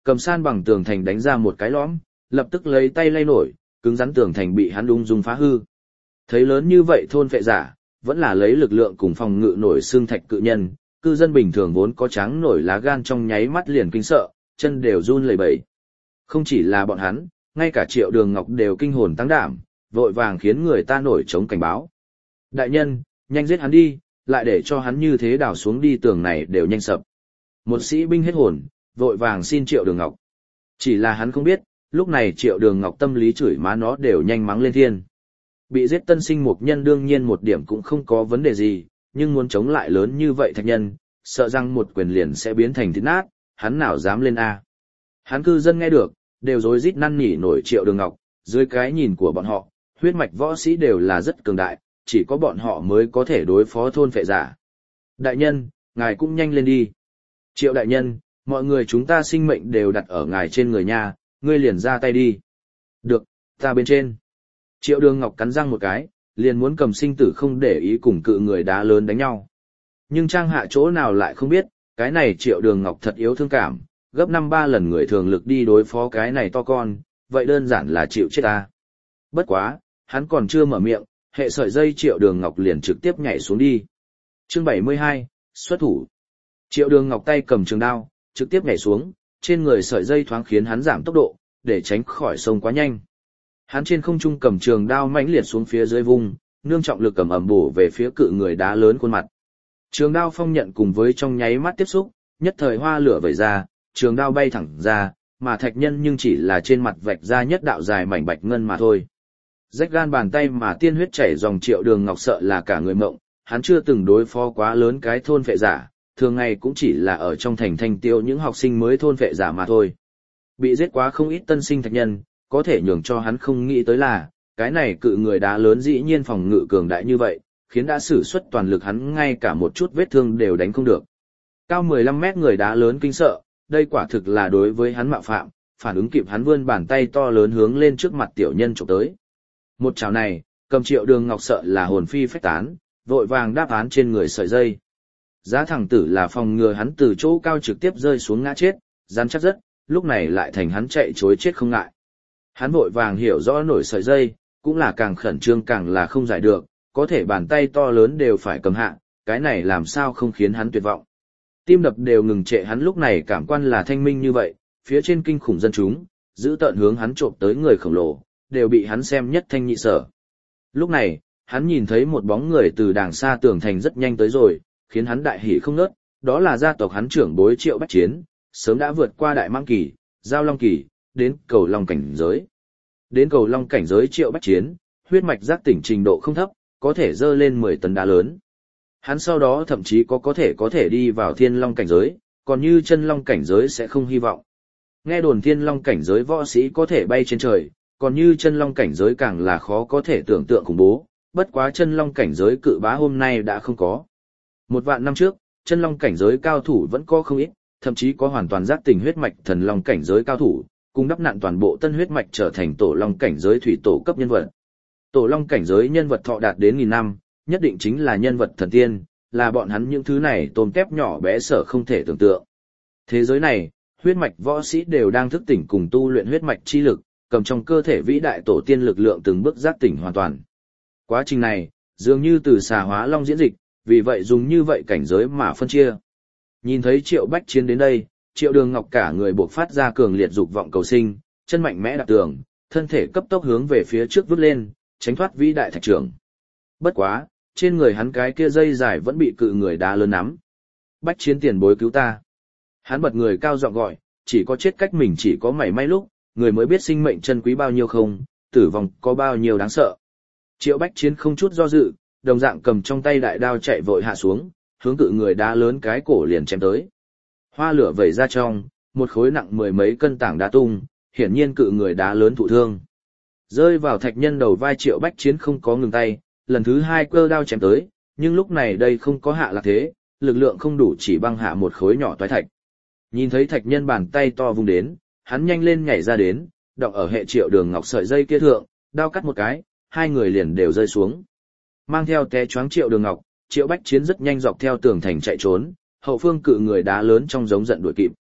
Cầm san bằng tường thành đánh ra một cái lõm, lập tức lấy tay lay nổi, cứng rắn tường thành bị hắn ung dung phá hư. Thấy lớn như vậy thôn phệ giả, vẫn là lấy lực lượng cùng phòng ngự nổi xương thạch cự nhân, cư dân bình thường vốn có tráng nổi lá gan trong nháy mắt liền kinh sợ, chân đều run lẩy bẩy. Không chỉ là bọn hắn, ngay cả Triệu Đường Ngọc đều kinh hồn tăng đảm, vội vàng khiến người ta nổi trống cảnh báo. Đại nhân, nhanh giết hắn đi, lại để cho hắn như thế đào xuống đi tường này đều nhanh sập. Một sĩ binh hết hồn, vội vàng xin Triệu Đường Ngọc. Chỉ là hắn không biết, lúc này Triệu Đường Ngọc tâm lý chửi má nó đều nhanh mắng lên thiên. Bị giết tân sinh mục nhân đương nhiên một điểm cũng không có vấn đề gì, nhưng muốn chống lại lớn như vậy thạch nhân, sợ rằng một quyền liền sẽ biến thành thịt nát, hắn nào dám lên A. Hắn cư dân nghe được, đều rối rít năn nỉ nổi Triệu Đường Ngọc, dưới cái nhìn của bọn họ, huyết mạch võ sĩ đều là rất cường đại, chỉ có bọn họ mới có thể đối phó thôn phệ giả. Đại nhân, ngài cũng nhanh lên đi. Triệu đại nhân, mọi người chúng ta sinh mệnh đều đặt ở ngài trên người nha, ngươi liền ra tay đi. Được, ta bên trên. Triệu Đường Ngọc cắn răng một cái, liền muốn cầm sinh tử không để ý cùng cự người đá lớn đánh nhau. Nhưng Trang Hạ chỗ nào lại không biết, cái này Triệu Đường Ngọc thật yếu thương cảm, gấp 5-3 lần người thường lực đi đối phó cái này to con, vậy đơn giản là chịu chết ta. Bất quá, hắn còn chưa mở miệng, hệ sợi dây Triệu Đường Ngọc liền trực tiếp nhảy xuống đi. Chương 72, xuất thủ. Triệu Đường Ngọc tay cầm trường đao, trực tiếp nhảy xuống, trên người sợi dây thoáng khiến hắn giảm tốc độ, để tránh khỏi sông quá nhanh. Hắn trên không trung cầm trường đao mãnh liệt xuống phía dưới vùng, nương trọng lực cầm ẩm bổ về phía cự người đá lớn khuôn mặt. Trường đao phong nhận cùng với trong nháy mắt tiếp xúc, nhất thời hoa lửa vẩy ra, trường đao bay thẳng ra, mà thạch nhân nhưng chỉ là trên mặt vạch ra nhất đạo dài mảnh bạch ngân mà thôi. Rách gan bàn tay mà tiên huyết chảy dòng Triệu Đường Ngọc sợ là cả người mộng, hắn chưa từng đối phó quá lớn cái thôn phệ giả, thường ngày cũng chỉ là ở trong thành thanh tiêu những học sinh mới thôn phệ giả mà thôi. Bị giết quá không ít tân sinh thạch nhân, có thể nhường cho hắn không nghĩ tới là, cái này cự người đá lớn dĩ nhiên phòng ngự cường đại như vậy, khiến đã sử xuất toàn lực hắn ngay cả một chút vết thương đều đánh không được. Cao 15 mét người đá lớn kinh sợ, đây quả thực là đối với hắn mạo phạm, phản ứng kịp hắn vươn bàn tay to lớn hướng lên trước mặt tiểu nhân chụp tới. Một chảo này, cầm Triệu Đường Ngọc sợ là hồn phi phách tán, vội vàng đáp án trên người sợi dây. Giá thẳng tử là phòng ngừa hắn từ chỗ cao trực tiếp rơi xuống ngã chết, rắn chắc rất, lúc này lại thành hắn chạy chối chết không ngại. Hắn vội vàng hiểu rõ nổi sợi dây, cũng là càng khẩn trương càng là không giải được, có thể bàn tay to lớn đều phải cầm hạ, cái này làm sao không khiến hắn tuyệt vọng. Tim đập đều ngừng trệ, hắn lúc này cảm quan là thanh minh như vậy, phía trên kinh khủng dân chúng, giữ tợn hướng hắn trộm tới người khổng lồ, đều bị hắn xem nhất thanh nhị sở. Lúc này, hắn nhìn thấy một bóng người từ đàng xa tường thành rất nhanh tới rồi, khiến hắn đại hỉ không ngớt, đó là gia tộc hắn trưởng bối Triệu Bách Chiến, sớm đã vượt qua Đại Mãng Kỳ, Giao Long Kỳ, đến Cầu Long cảnh giới. Đến Cầu Long cảnh giới Triệu Bách Chiến, huyết mạch giác tỉnh trình độ không thấp, có thể dơ lên 10 tấn đá lớn. Hắn sau đó thậm chí có thể đi vào Thiên Long cảnh giới, còn như Chân Long cảnh giới sẽ không hy vọng. Nghe đồn Thiên Long cảnh giới võ sĩ có thể bay trên trời, còn như Chân Long cảnh giới càng là khó có thể tưởng tượng khủng bố, bất quá Chân Long cảnh giới cự bá hôm nay đã không có. 1.000 năm trước, Chân Long cảnh giới cao thủ vẫn có không ít, thậm chí có hoàn toàn giác tỉnh huyết mạch Thần Long cảnh giới cao thủ, cùng đắp nặn toàn bộ tân huyết mạch trở thành Tổ Long cảnh giới thủy tổ cấp nhân vật. Tổ Long cảnh giới nhân vật thọ đạt đến 1000 năm, nhất định chính là nhân vật thần tiên, là bọn hắn những thứ này tôm tép nhỏ bé sở không thể tưởng tượng. Thế giới này, huyết mạch võ sĩ đều đang thức tỉnh cùng tu luyện huyết mạch chi lực, cầm trong cơ thể vĩ đại tổ tiên lực lượng từng bước giác tỉnh hoàn toàn. Quá trình này, dường như từ xà hóa long diễn dịch, vì vậy dùng như vậy cảnh giới mà phân chia. Nhìn thấy Triệu Bách Chiến đến đây, Triệu Đường Ngọc cả người buộc phát ra cường liệt dục vọng cầu sinh, chân mạnh mẽ đạp tường, thân thể cấp tốc hướng về phía trước vút lên, tránh thoát vĩ đại thạch trưởng. Bất quá, trên người hắn cái kia dây dài vẫn bị cự người đá lớn nắm. Bách Chiến tiền bối cứu ta. Hắn bật người cao giọng gọi, chỉ có chết cách mình chỉ có mảy may lúc, người mới biết sinh mệnh chân quý bao nhiêu không, tử vong có bao nhiêu đáng sợ. Triệu Bách Chiến không chút do dự, đồng dạng cầm trong tay đại đao chạy vội hạ xuống, hướng cự người đá lớn cái cổ liền chém tới. Hoa lửa vẩy ra trong, một khối nặng 10 mấy cân tảng đá tung, hiển nhiên cự người đá lớn thụ thương. Rơi vào thạch nhân đầu vai Triệu Bách Chiến không có ngừng tay, lần thứ 2 cơ đao chém tới, nhưng lúc này đây không có hạ lạc thế, lực lượng không đủ chỉ băng hạ một khối nhỏ toái thạch. Nhìn thấy thạch nhân bàn tay to vung đến, hắn nhanh lên nhảy ra đến, đọng ở hệ Triệu Đường Ngọc sợi dây kia thượng, đao cắt một cái, hai người liền đều rơi xuống. Mang theo té choáng Triệu Đường Ngọc, Triệu Bách Chiến rất nhanh dọc theo tường thành chạy trốn, hậu phương cự người đá lớn trong giống giận đuổi kịp.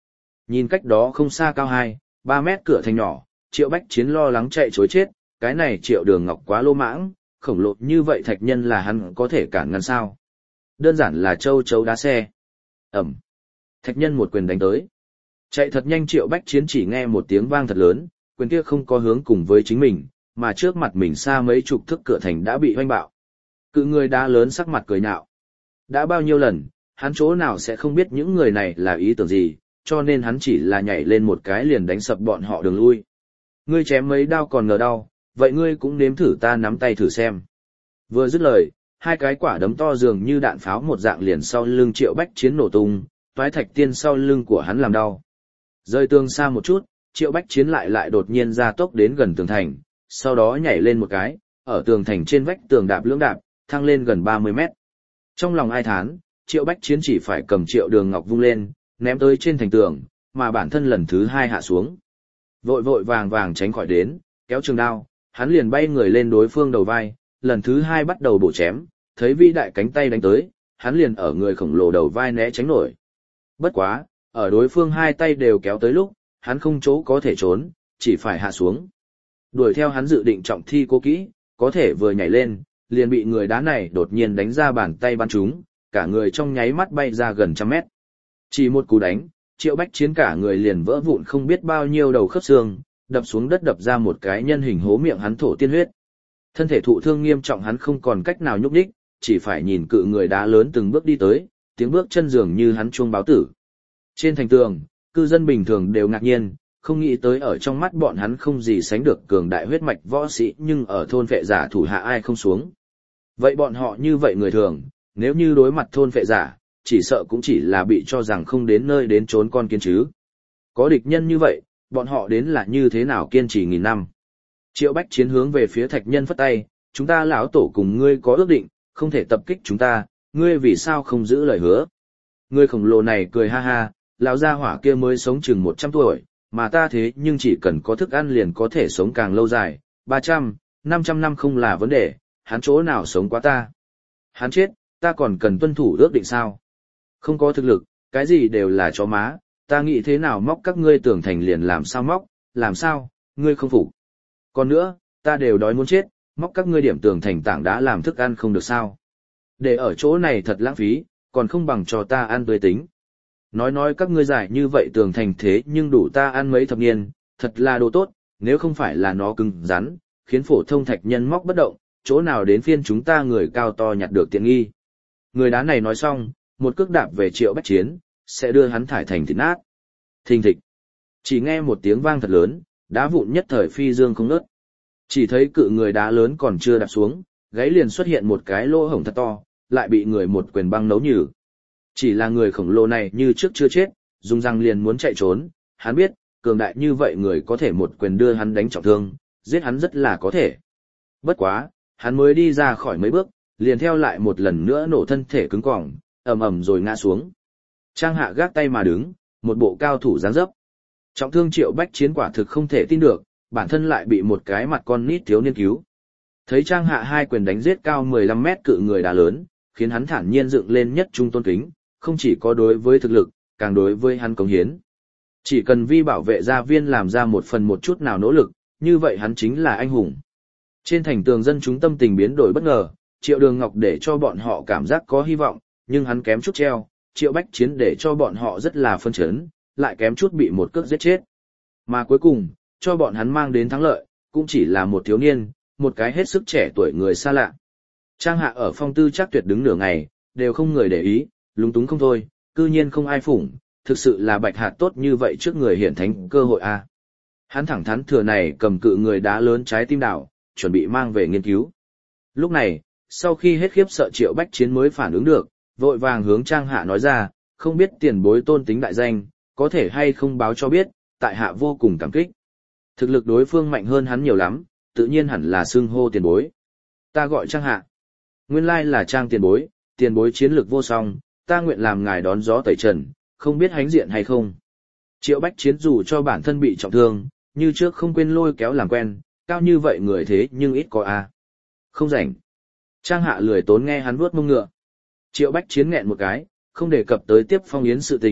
Nhìn cách đó không xa cao 2, 3 mét cửa thành nhỏ, Triệu Bách Chiến lo lắng chạy chối chết, cái này Triệu Đường Ngọc quá lô mãng, khổng lồ như vậy thạch nhân là hắn có thể cản ngăn sao. Đơn giản là châu chấu đá xe. Ẩm. Thạch nhân một quyền đánh tới. Chạy thật nhanh Triệu Bách Chiến chỉ nghe một tiếng vang thật lớn, quyền kia không có hướng cùng với chính mình, mà trước mặt mình xa mấy chục thước cửa thành đã bị hoanh bạo. Cự người đá lớn sắc mặt cười nhạo. Đã bao nhiêu lần, hắn chỗ nào sẽ không biết những người này là ý tưởng gì, cho nên hắn chỉ là nhảy lên một cái liền đánh sập bọn họ đường lui. Ngươi chém mấy đao còn ngờ đau, vậy ngươi cũng nếm thử ta nắm tay thử xem. Vừa dứt lời, hai cái quả đấm to dường như đạn pháo một dạng liền sau lưng Triệu Bách Chiến nổ tung, toái thạch tiên sau lưng của hắn làm đau. Rơi tường xa một chút, Triệu Bách Chiến lại đột nhiên ra tốc đến gần tường thành, sau đó nhảy lên một cái, ở tường thành trên vách tường đạp lưỡng đạp, thăng lên gần 30 mét. Trong lòng ai thán, Triệu Bách Chiến chỉ phải cầm Triệu Đường Ngọc vung lên, ném tới trên thành tường, mà bản thân lần thứ 2 hạ xuống. Vội vội vàng vàng tránh khỏi đến, kéo trường đao, hắn liền bay người lên đối phương đầu vai, lần thứ 2 bắt đầu bổ chém, thấy vĩ đại cánh tay đánh tới, hắn liền ở người khổng lồ đầu vai né tránh nổi. Bất quá, ở đối phương hai tay đều kéo tới lúc, hắn không chỗ có thể trốn, chỉ phải hạ xuống. Đuổi theo hắn dự định trọng thi cố kỹ, có thể vừa nhảy lên, liền bị người đá này đột nhiên đánh ra bàn tay bắn trúng, cả người trong nháy mắt bay ra gần 100 mét. Chỉ một cú đánh, Triệu Bách Chiến cả người liền vỡ vụn không biết bao nhiêu đầu khớp xương, đập xuống đất đập ra một cái nhân hình hố miệng hắn thổ tiên huyết. Thân thể thụ thương nghiêm trọng hắn không còn cách nào nhúc nhích, chỉ phải nhìn cự người đá lớn từng bước đi tới, tiếng bước chân dường như hắn chuông báo tử. Trên thành tường, cư dân bình thường đều ngạc nhiên, không nghĩ tới ở trong mắt bọn hắn không gì sánh được cường đại huyết mạch võ sĩ, nhưng ở thôn phệ giả thủ hạ ai không xuống. Vậy bọn họ như vậy người thường, nếu như đối mặt thôn phệ giả, chỉ sợ cũng chỉ là bị cho rằng không đến nơi đến trốn con kiến chứ. Có địch nhân như vậy, bọn họ đến là như thế nào kiên trì nghìn năm. Triệu Bách Chiến hướng về phía thạch nhân phất tay, chúng ta lão tổ cùng ngươi có ước định, không thể tập kích chúng ta, ngươi vì sao không giữ lời hứa. Người khổng lồ này cười ha ha, lão gia hỏa kia mới sống chừng 100 tuổi, mà ta thế nhưng chỉ cần có thức ăn liền có thể sống càng lâu dài, 300, 500 năm không là vấn đề, hắn chỗ nào sống quá ta. Hắn chết, ta còn cần tuân thủ ước định sao? Không có thực lực, cái gì đều là chó má, ta nghĩ thế nào móc các ngươi tưởng thành liền làm sao móc, làm sao, ngươi không phục. Còn nữa, ta đều đói muốn chết, móc các ngươi điểm tường thành tảng đá làm thức ăn không được sao. Để ở chỗ này thật lãng phí, còn không bằng cho ta ăn tươi tính. Nói các ngươi giải như vậy tường thành thế nhưng đủ ta ăn mấy thập niên, thật là đồ tốt, nếu không phải là nó cứng rắn, khiến phổ thông thạch nhân móc bất động, chỗ nào đến phiên chúng ta người cao to nhặt được tiện nghi. Người đá này nói xong, một cước đạp về Triệu Bách Chiến, sẽ đưa hắn thải thành thịt nát. Thình thịch. Chỉ nghe một tiếng vang thật lớn, đá vụn nhất thời phi dương không ngớt. Chỉ thấy cự người đá lớn còn chưa đạp xuống, gáy liền xuất hiện một cái lỗ hổng thật to, lại bị người một quyền băng nấu nhừ. Chỉ là người khổng lồ này như trước chưa chết, dùng răng liền muốn chạy trốn, hắn biết, cường đại như vậy người có thể một quyền đưa hắn đánh trọng thương, giết hắn rất là có thể. Bất quá, hắn mới đi ra khỏi mấy bước, liền theo lại một lần nữa nổ thân thể cứng cỏng, ầm ầm rồi ngã xuống. Trang Hạ gác tay mà đứng, một bộ cao thủ dáng dấp. Trọng thương Triệu Bách Chiến quả thực không thể tin được, bản thân lại bị một cái mặt con nít thiếu niên cứu. Thấy Trang Hạ hai quyền đánh giết cao 15 mét cự người đá lớn, khiến hắn thản nhiên dựng lên nhất trung tôn kính, không chỉ có đối với thực lực, càng đối với hắn cống hiến. Chỉ cần vì bảo vệ gia viên làm ra một phần một chút nào nỗ lực, như vậy hắn chính là anh hùng. Trên thành tường dân chúng tâm tình biến đổi bất ngờ, Triệu Đường Ngọc để cho bọn họ cảm giác có hy vọng, nhưng hắn kém chút treo, Triệu Bách Chiến để cho bọn họ rất là phân chấn, lại kém chút bị một cước giết chết. Mà cuối cùng, cho bọn hắn mang đến thắng lợi, cũng chỉ là một thiếu niên, một cái hết sức trẻ tuổi người xa lạ. Trang Hạ ở phong tư chắc tuyệt đứng nửa ngày, đều không người để ý, lúng túng không thôi, cư nhiên không ai phủng, thực sự là bạch hạt tốt như vậy trước người hiển thánh cơ hội a. Hắn thẳng thắn thừa này cầm cự người đá lớn trái tim đảo, chuẩn bị mang về nghiên cứu. Lúc này, sau khi hết khiếp sợ Triệu Bách Chiến mới phản ứng được, vội vàng hướng Trang Hạ nói ra, không biết tiền bối tôn tính đại danh, có thể hay không báo cho biết, tại hạ vô cùng cảm kích. Thực lực đối phương mạnh hơn hắn nhiều lắm, tự nhiên hẳn là xưng hô tiền bối. Ta gọi Trang Hạ. Nguyên lai là Trang tiền bối chiến lược vô song, ta nguyện làm ngài đón gió tẩy trần, không biết hánh diện hay không. Triệu Bách Chiến dù cho bản thân bị trọng thương, như trước không quên lôi kéo làm quen, cao như vậy người thế nhưng ít có a. Không rảnh. Trang Hạ lười tốn nghe hắn vuốt mông ngựa. Triệu Bách Chiến nghẹn một cái, không đề cập tới tiếp phong yến sự tình,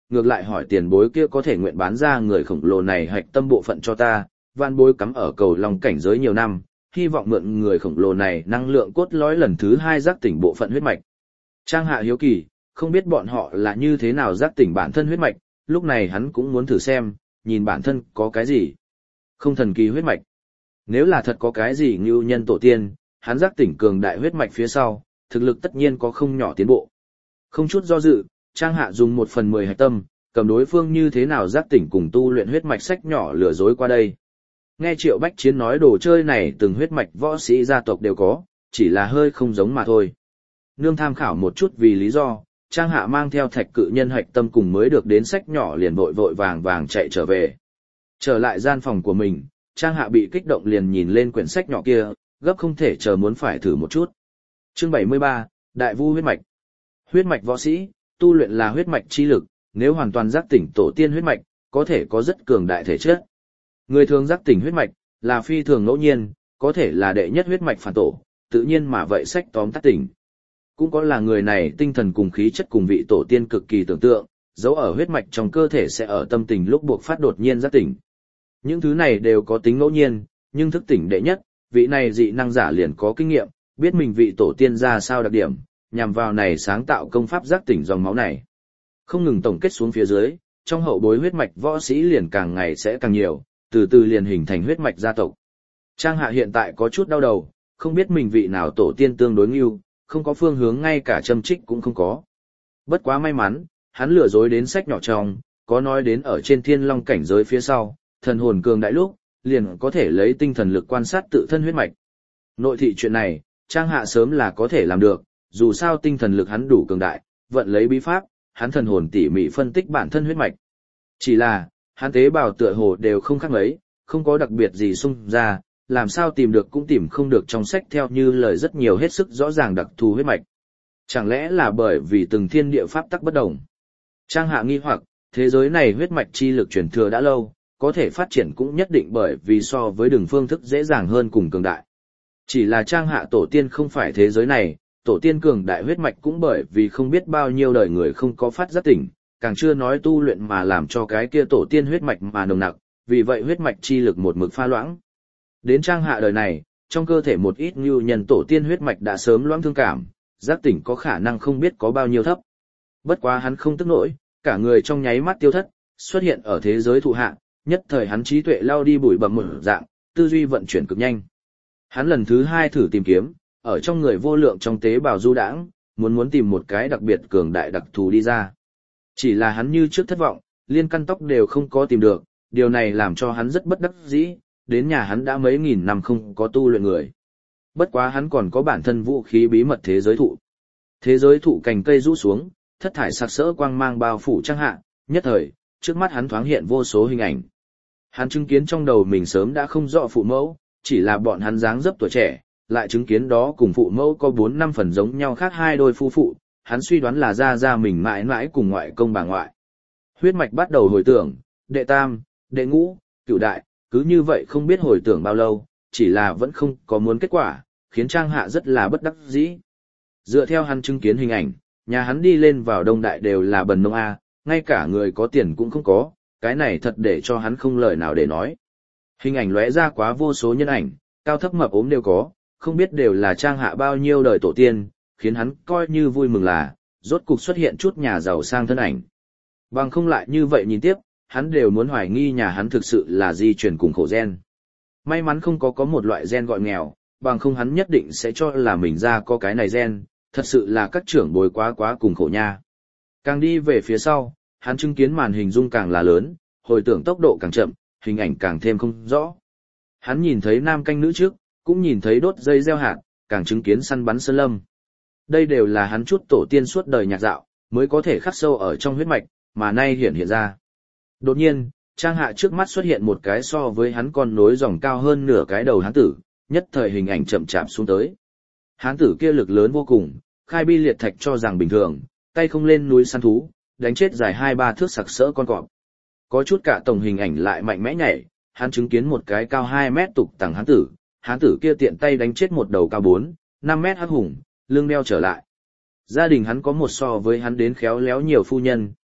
ngược lại hỏi tiền bối kia có thể nguyện bán ra người khổng lồ này hạch tâm bộ phận cho ta, vạn bối cắm ở cầu long cảnh giới nhiều năm, hy vọng mượn người khổng lồ này năng lượng cốt lõi lần thứ 2 giác tỉnh bộ phận huyết mạch. Trang Hạ hiếu kỳ, không biết bọn họ là như thế nào giác tỉnh bản thân huyết mạch, lúc này hắn cũng muốn thử xem, nhìn bản thân có cái gì. Không thần kỳ huyết mạch. Nếu là thật có cái gì như nhân tổ tiên, hắn giác tỉnh cường đại huyết mạch phía sau, thực lực tất nhiên có không nhỏ tiến bộ. Không chút do dự, Trang Hạ dùng 1/10 hạch tâm, cầm đối phương như thế nào giác tỉnh cùng tu luyện huyết mạch sách nhỏ lừa dối qua đây. Nghe Triệu Bách Chiến nói đồ chơi này từng huyết mạch võ sĩ gia tộc đều có, chỉ là hơi không giống mà thôi. Nương tham khảo một chút vì lý do, Trang Hạ mang theo thạch cự nhân hạch tâm cùng mới được đến sách nhỏ liền vội vội vàng vàng chạy trở về. Trở lại gian phòng của mình, Trang Hạ bị kích động liền nhìn lên quyển sách nhỏ kia, gấp không thể chờ muốn phải thử một chút. Chương 73, Đại Vu huyết mạch. Huyết mạch võ sĩ, tu luyện là huyết mạch chi lực, nếu hoàn toàn giác tỉnh tổ tiên huyết mạch, có thể có rất cường đại thể chất. Người thường giác tỉnh huyết mạch là phi thường ngẫu nhiên, có thể là đệ nhất huyết mạch phản tổ, tự nhiên mà vậy sách tóm tắt tỉnh. Cũng có là người này tinh thần cùng khí chất cùng vị tổ tiên cực kỳ tưởng tượng, dấu ở huyết mạch trong cơ thể sẽ ở tâm tình lúc buộc phát đột nhiên giác tỉnh. Những thứ này đều có tính ngẫu nhiên, nhưng thức tỉnh đệ nhất, vị này dị năng giả liền có kinh nghiệm, biết mình vị tổ tiên ra sao đặc điểm, nhằm vào này sáng tạo công pháp giác tỉnh dòng máu này. Không ngừng tổng kết xuống phía dưới, trong hậu bối huyết mạch võ sĩ liền càng ngày sẽ càng nhiều, từ từ liền hình thành huyết mạch gia tộc. Trang Hạ hiện tại có chút đau đầu, không biết mình vị nào tổ tiên tương đối ngưu, không có phương hướng ngay cả châm trích cũng không có. Bất quá may mắn, hắn lừa dối đến sách nhỏ trong, có nói đến ở trên thiên long cảnh giới phía sau, thần hồn cường đại lúc, liền có thể lấy tinh thần lực quan sát tự thân huyết mạch. Nội thị chuyện này, Trang Hạ sớm là có thể làm được, dù sao tinh thần lực hắn đủ cường đại, vận lấy bí pháp, hắn thần hồn tỉ mỉ phân tích bản thân huyết mạch. Chỉ là, hắn tế bào tựa hồ đều không khác mấy, không có đặc biệt gì xung ra, làm sao tìm được cũng tìm không được trong sách theo như lời rất nhiều hết sức rõ ràng đặc thù huyết mạch. Chẳng lẽ là bởi vì từng thiên địa pháp tắc bất đồng? Trang Hạ nghi hoặc, thế giới này huyết mạch chi lực truyền thừa đã lâu, có thể phát triển cũng nhất định bởi vì so với đường phương thức dễ dàng hơn cùng cường đại. Chỉ là Trang Hạ tổ tiên không phải thế giới này, tổ tiên cường đại huyết mạch cũng bởi vì không biết bao nhiêu đời người không có phát giác tỉnh, càng chưa nói tu luyện mà làm cho cái kia tổ tiên huyết mạch mà nồng nặc, vì vậy huyết mạch chi lực một mực pha loãng. Đến Trang Hạ đời này, trong cơ thể một ít như nhân tổ tiên huyết mạch đã sớm loãng thương cảm, giác tỉnh có khả năng không biết có bao nhiêu thấp. Bất quá hắn không tức nổi, cả người trong nháy mắt tiêu thất, xuất hiện ở thế giới thụ hạ, nhất thời hắn trí tuệ lao đi bụi bặm một dạng, tư duy vận chuyển cực nhanh. Hắn lần thứ 2 thử tìm kiếm, ở trong người vô lượng trong tế bào du đãng, muốn tìm một cái đặc biệt cường đại đặc thù đi ra. Chỉ là hắn như trước thất vọng, liên căn tóc đều không có tìm được, điều này làm cho hắn rất bất đắc dĩ, đến nhà hắn đã mấy nghìn năm không có tu luyện người. Bất quá hắn còn có bản thân vũ khí bí mật thế giới thụ. Thế giới thụ cành cây rũ xuống, thất thải sặc sỡ quang mang bao phủ Trang Hạ, nhất thời, trước mắt hắn thoáng hiện vô số hình ảnh. Hắn chứng kiến trong đầu mình sớm đã không rõ phụ mẫu, chỉ là bọn hắn dáng dấp tuổi trẻ, lại chứng kiến đó cùng phụ mẫu có 4-5 phần giống nhau khác hai đôi phu phụ, hắn suy đoán là ra mình mãi mãi cùng ngoại công bà ngoại. Huyết mạch bắt đầu hồi tưởng, đệ tam, đệ ngũ, cửu đại, cứ như vậy không biết hồi tưởng bao lâu, chỉ là vẫn không có muốn kết quả, khiến Trang Hạ rất là bất đắc dĩ. Dựa theo hắn chứng kiến hình ảnh, nhà hắn đi lên vào đông đại đều là bần nông A, ngay cả người có tiền cũng không có, cái này thật để cho hắn không lời nào để nói. Hình ảnh lóe ra quá vô số nhân ảnh, cao thấp mập ốm đều có, không biết đều là Trang Hạ bao nhiêu đời tổ tiên, khiến hắn coi như vui mừng là, rốt cục xuất hiện chút nhà giàu sang thân ảnh. Bằng không lại như vậy nhìn tiếp, hắn đều muốn hoài nghi nhà hắn thực sự là di truyền cùng khổ gen. May mắn không có một loại gen gọi nghèo, bằng không hắn nhất định sẽ cho là mình ra có cái này gen, thật sự là các trưởng bối quá cùng khổ nha. Càng đi về phía sau, hắn chứng kiến màn hình dung càng là lớn, hồi tưởng tốc độ càng chậm, hình ảnh càng thêm không rõ. Hắn nhìn thấy nam canh nữ trước, cũng nhìn thấy đốt dây gieo hạt, càng chứng kiến săn bắn sơn lâm. Đây đều là hắn chút tổ tiên suốt đời nhạc dạo, mới có thể khắc sâu ở trong huyết mạch, mà nay hiện ra. Đột nhiên, Trang Hạ trước mắt xuất hiện một cái so với hắn con nối dòng cao hơn nửa cái đầu hán tử, nhất thời hình ảnh chậm chạp xuống tới. Hán tử kia lực lớn vô cùng, khai bi liệt thạch cho rằng bình thường, tay không lên núi săn thú, đánh chết dài 2-3 thước sặc sỡ con cọp. Có chút cả tổng hình ảnh lại mạnh mẽ nhảy, hắn chứng kiến một cái cao 2 mét tục tằng hán tử kia tiện tay đánh chết một đầu cao 4-5 mét hắc hùng, lưng đeo trở lại. Gia đình hắn có một so với hắn đến khéo léo nhiều phu nhân,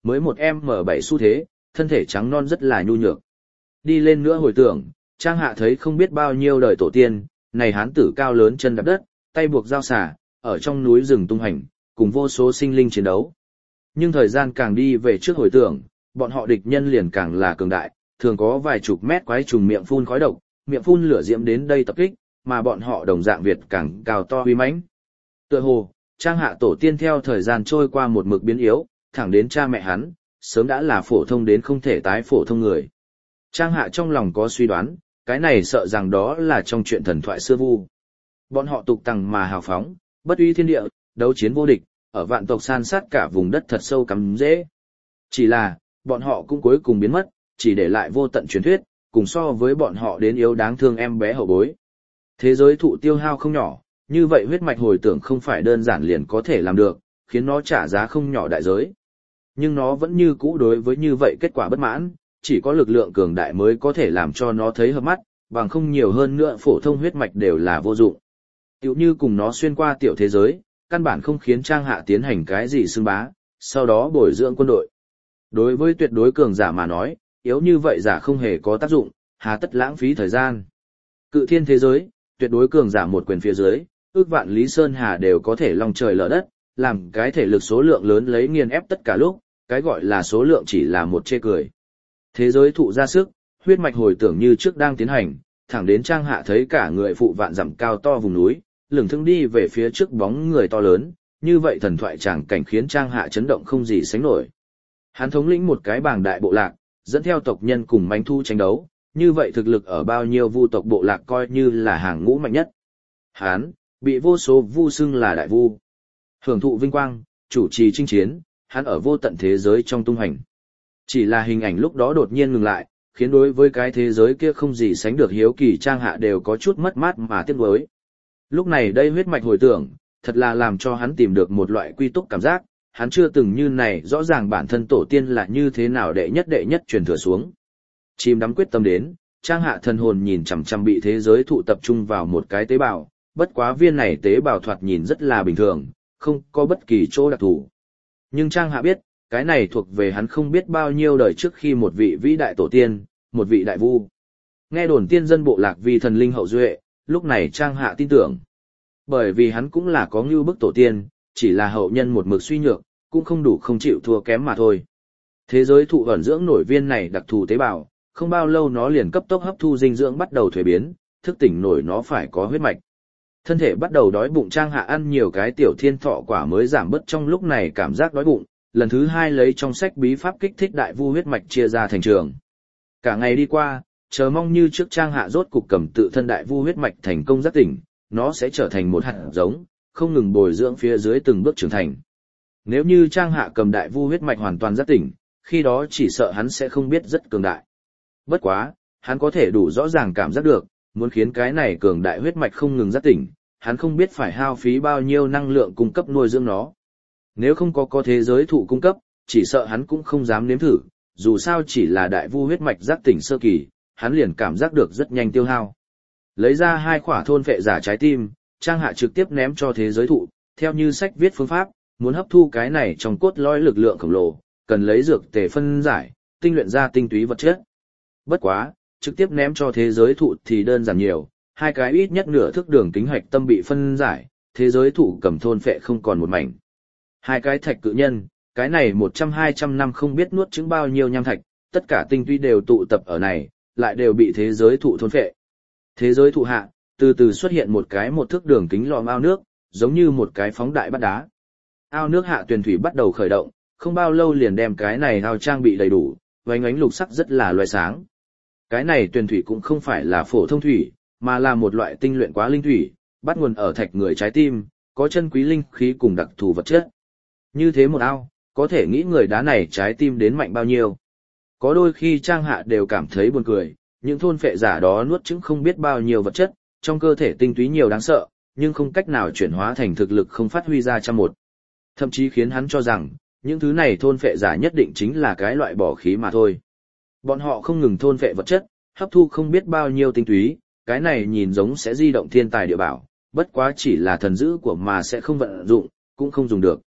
mới một M7 xu thế, thân thể trắng non rất là nhu nhược. Đi lên nữa hồi tưởng, Trang Hạ thấy không biết bao nhiêu đời tổ tiên, này hán tử cao lớn chân đạp đất, tay buộc dao xả, ở trong núi rừng tung hành, cùng vô số sinh linh chiến đấu. Nhưng thời gian càng đi về trước hồi tưởng, bọn họ địch nhân liền càng là cường đại, thường có vài chục mét quái trùng miệng phun khói độc, miệng phun lửa diễm đến đây tập kích, mà bọn họ đồng dạng Việt càng cao to uy mãnh. Tựa hồ, Trang Hạ tổ tiên theo thời gian trôi qua một mực biến yếu, thẳng đến cha mẹ hắn, sớm đã là phổ thông đến không thể tái phổ thông người. Trang Hạ trong lòng có suy đoán, cái này sợ rằng đó là trong chuyện thần thoại xưa vu. Bọn họ tục tằng mà hào phóng, bất uy thiên địa, đấu chiến vô địch, ở vạn tộc san sát cả vùng đất thật sâu cắm rễ. Chỉ là, bọn họ cũng cuối cùng biến mất, chỉ để lại vô tận truyền thuyết, cùng so với bọn họ đến yếu đáng thương em bé hậu bối. Thế giới thụ tiêu hao không nhỏ, như vậy huyết mạch hồi tưởng không phải đơn giản liền có thể làm được, khiến nó trả giá không nhỏ đại giới. Nhưng nó vẫn như cũ đối với như vậy kết quả bất mãn, chỉ có lực lượng cường đại mới có thể làm cho nó thấy hợp mắt, bằng không nhiều hơn nữa phổ thông huyết mạch đều là vô dụng. Tiểu như cùng nó xuyên qua tiểu thế giới, căn bản không khiến Trang Hạ tiến hành cái gì xưng bá, sau đó bồi dưỡng quân đội. Đối với tuyệt đối cường giả mà nói, yếu như vậy giả không hề có tác dụng, hà tất lãng phí thời gian. Cự thiên thế giới, tuyệt đối cường giả một quyền phía dưới, ước vạn Lý Sơn Hà đều có thể long trời lở đất, làm cái thể lực số lượng lớn lấy nghiền ép tất cả lúc, cái gọi là số lượng chỉ là một chê cười. Thế giới thụ ra sức, huyết mạch hồi tưởng như trước đang tiến hành, thẳng đến Trang Hạ thấy cả người phụ vạn dặm cao to vùng núi, lững thững đi về phía trước bóng người to lớn, như vậy thần thoại tràng cảnh khiến Trang Hạ chấn động không gì sánh nổi. Hắn thống lĩnh một cái bảng đại bộ lạc, dẫn theo tộc nhân cùng manh thu tranh đấu, như vậy thực lực ở bao nhiêu vu tộc bộ lạc coi như là hàng ngũ mạnh nhất. Hắn bị vô số vu xưng là đại vu. Hưởng thụ vinh quang, chủ trì chinh chiến, hắn ở vô tận thế giới trong tung hành. Chỉ là hình ảnh lúc đó đột nhiên ngừng lại, khiến đối với cái thế giới kia không gì sánh được hiếu kỳ Trang Hạ đều có chút mất mát mà tiếc nuối. Lúc này đây huyết mạch hồi tưởng, thật là làm cho hắn tìm được một loại quy túc cảm giác, hắn chưa từng như này rõ ràng bản thân tổ tiên là như thế nào đệ nhất truyền thừa xuống. Chìm đắm quyết tâm đến, Trang Hạ thần hồn nhìn chằm chằm bị thế giới thụ tập trung vào một cái tế bào, bất quá viên này tế bào thoạt nhìn rất là bình thường, không có bất kỳ chỗ đặc thù. Nhưng Trang Hạ biết, cái này thuộc về hắn không biết bao nhiêu đời trước khi một vị vĩ đại tổ tiên, một vị đại vu. Nghe đồn tiên dân bộ lạc vì thần linh hậu duệ, lúc này Trang Hạ tin tưởng. Bởi vì hắn cũng là có ngưu bức tổ tiên, chỉ là hậu nhân một mực suy nhược, cũng không đủ không chịu thua kém mà thôi. Thế giới thụ ẩn dưỡng nổi viên này đặc thù tế bào, không bao lâu nó liền cấp tốc hấp thu dinh dưỡng bắt đầu thuế biến, thức tỉnh nổi nó phải có huyết mạch. Thân thể bắt đầu đói bụng Trang Hạ ăn nhiều cái tiểu thiên thọ quả mới giảm bớt trong lúc này cảm giác đói bụng, lần thứ hai lấy trong sách bí pháp kích thích đại vu huyết mạch chia ra thành trường. Cả ngày đi qua, chờ mong như trước Trang Hạ rốt cục cầm tự thân đại vu huyết mạch thành công giác tỉnh, nó sẽ trở thành một hạt giống, không ngừng bồi dưỡng phía dưới từng bước trưởng thành. Nếu như Trang Hạ cầm đại vu huyết mạch hoàn toàn giác tỉnh, khi đó chỉ sợ hắn sẽ không biết rất cường đại. Bất quá, hắn có thể đủ rõ ràng cảm giác được, muốn khiến cái này cường đại huyết mạch không ngừng giác tỉnh, hắn không biết phải hao phí bao nhiêu năng lượng cung cấp nuôi dưỡng nó. Nếu không có thế giới thụ cung cấp, chỉ sợ hắn cũng không dám nếm thử, dù sao chỉ là đại vu huyết mạch giác tỉnh sơ kỳ, hắn liền cảm giác được rất nhanh tiêu hao. Lấy ra 2 khỏa thôn phệ giả trái tim, Trang Hạ trực tiếp ném cho thế giới thụ, theo như sách viết phương pháp, muốn hấp thu cái này trong cốt lõi lực lượng khổng lồ, cần lấy dược tề phân giải, tinh luyện ra tinh túy vật chất. Bất quá, trực tiếp ném cho thế giới thụ thì đơn giản nhiều, 2 cái ít nhất nửa thước đường kính hạch tâm bị phân giải, thế giới thụ cầm thôn phệ không còn một mảnh. 2 cái thạch cự nhân, cái này 100-200 năm không biết nuốt trứng bao nhiêu nham thạch, tất cả tinh túy đều tụ tập ở này, lại đều bị thế giới thụ thôn phệ. Thế giới thụ hạ, từ từ xuất hiện một cái 1 thước đường kính lòm ao nước, giống như một cái phóng đại bát đá. Ao nước hạ tuyền thủy bắt đầu khởi động, không bao lâu liền đem cái này ao trang bị đầy đủ, vánh ánh lục sắc rất là loé sáng. Cái này tuyền thủy cũng không phải là phổ thông thủy, mà là một loại tinh luyện quá linh thủy, bắt nguồn ở thạch người trái tim, có chân quý linh khí cùng đặc thù vật chất. Như thế một ao, có thể nghĩ người đá này trái tim đến mạnh bao nhiêu. Có đôi khi Trang Hạ đều cảm thấy buồn cười, những thôn phệ giả đó nuốt chứng không biết bao nhiêu vật chất, trong cơ thể tinh túy nhiều đáng sợ, nhưng không cách nào chuyển hóa thành thực lực không phát huy ra trăm một. Thậm chí khiến hắn cho rằng, những thứ này thôn phệ giả nhất định chính là cái loại bỏ khí mà thôi. Bọn họ không ngừng thôn phệ vật chất, hấp thu không biết bao nhiêu tinh túy, cái này nhìn giống sẽ di động thiên tài địa bảo, bất quá chỉ là thần dữ của mà sẽ không vận dụng, cũng không dùng được.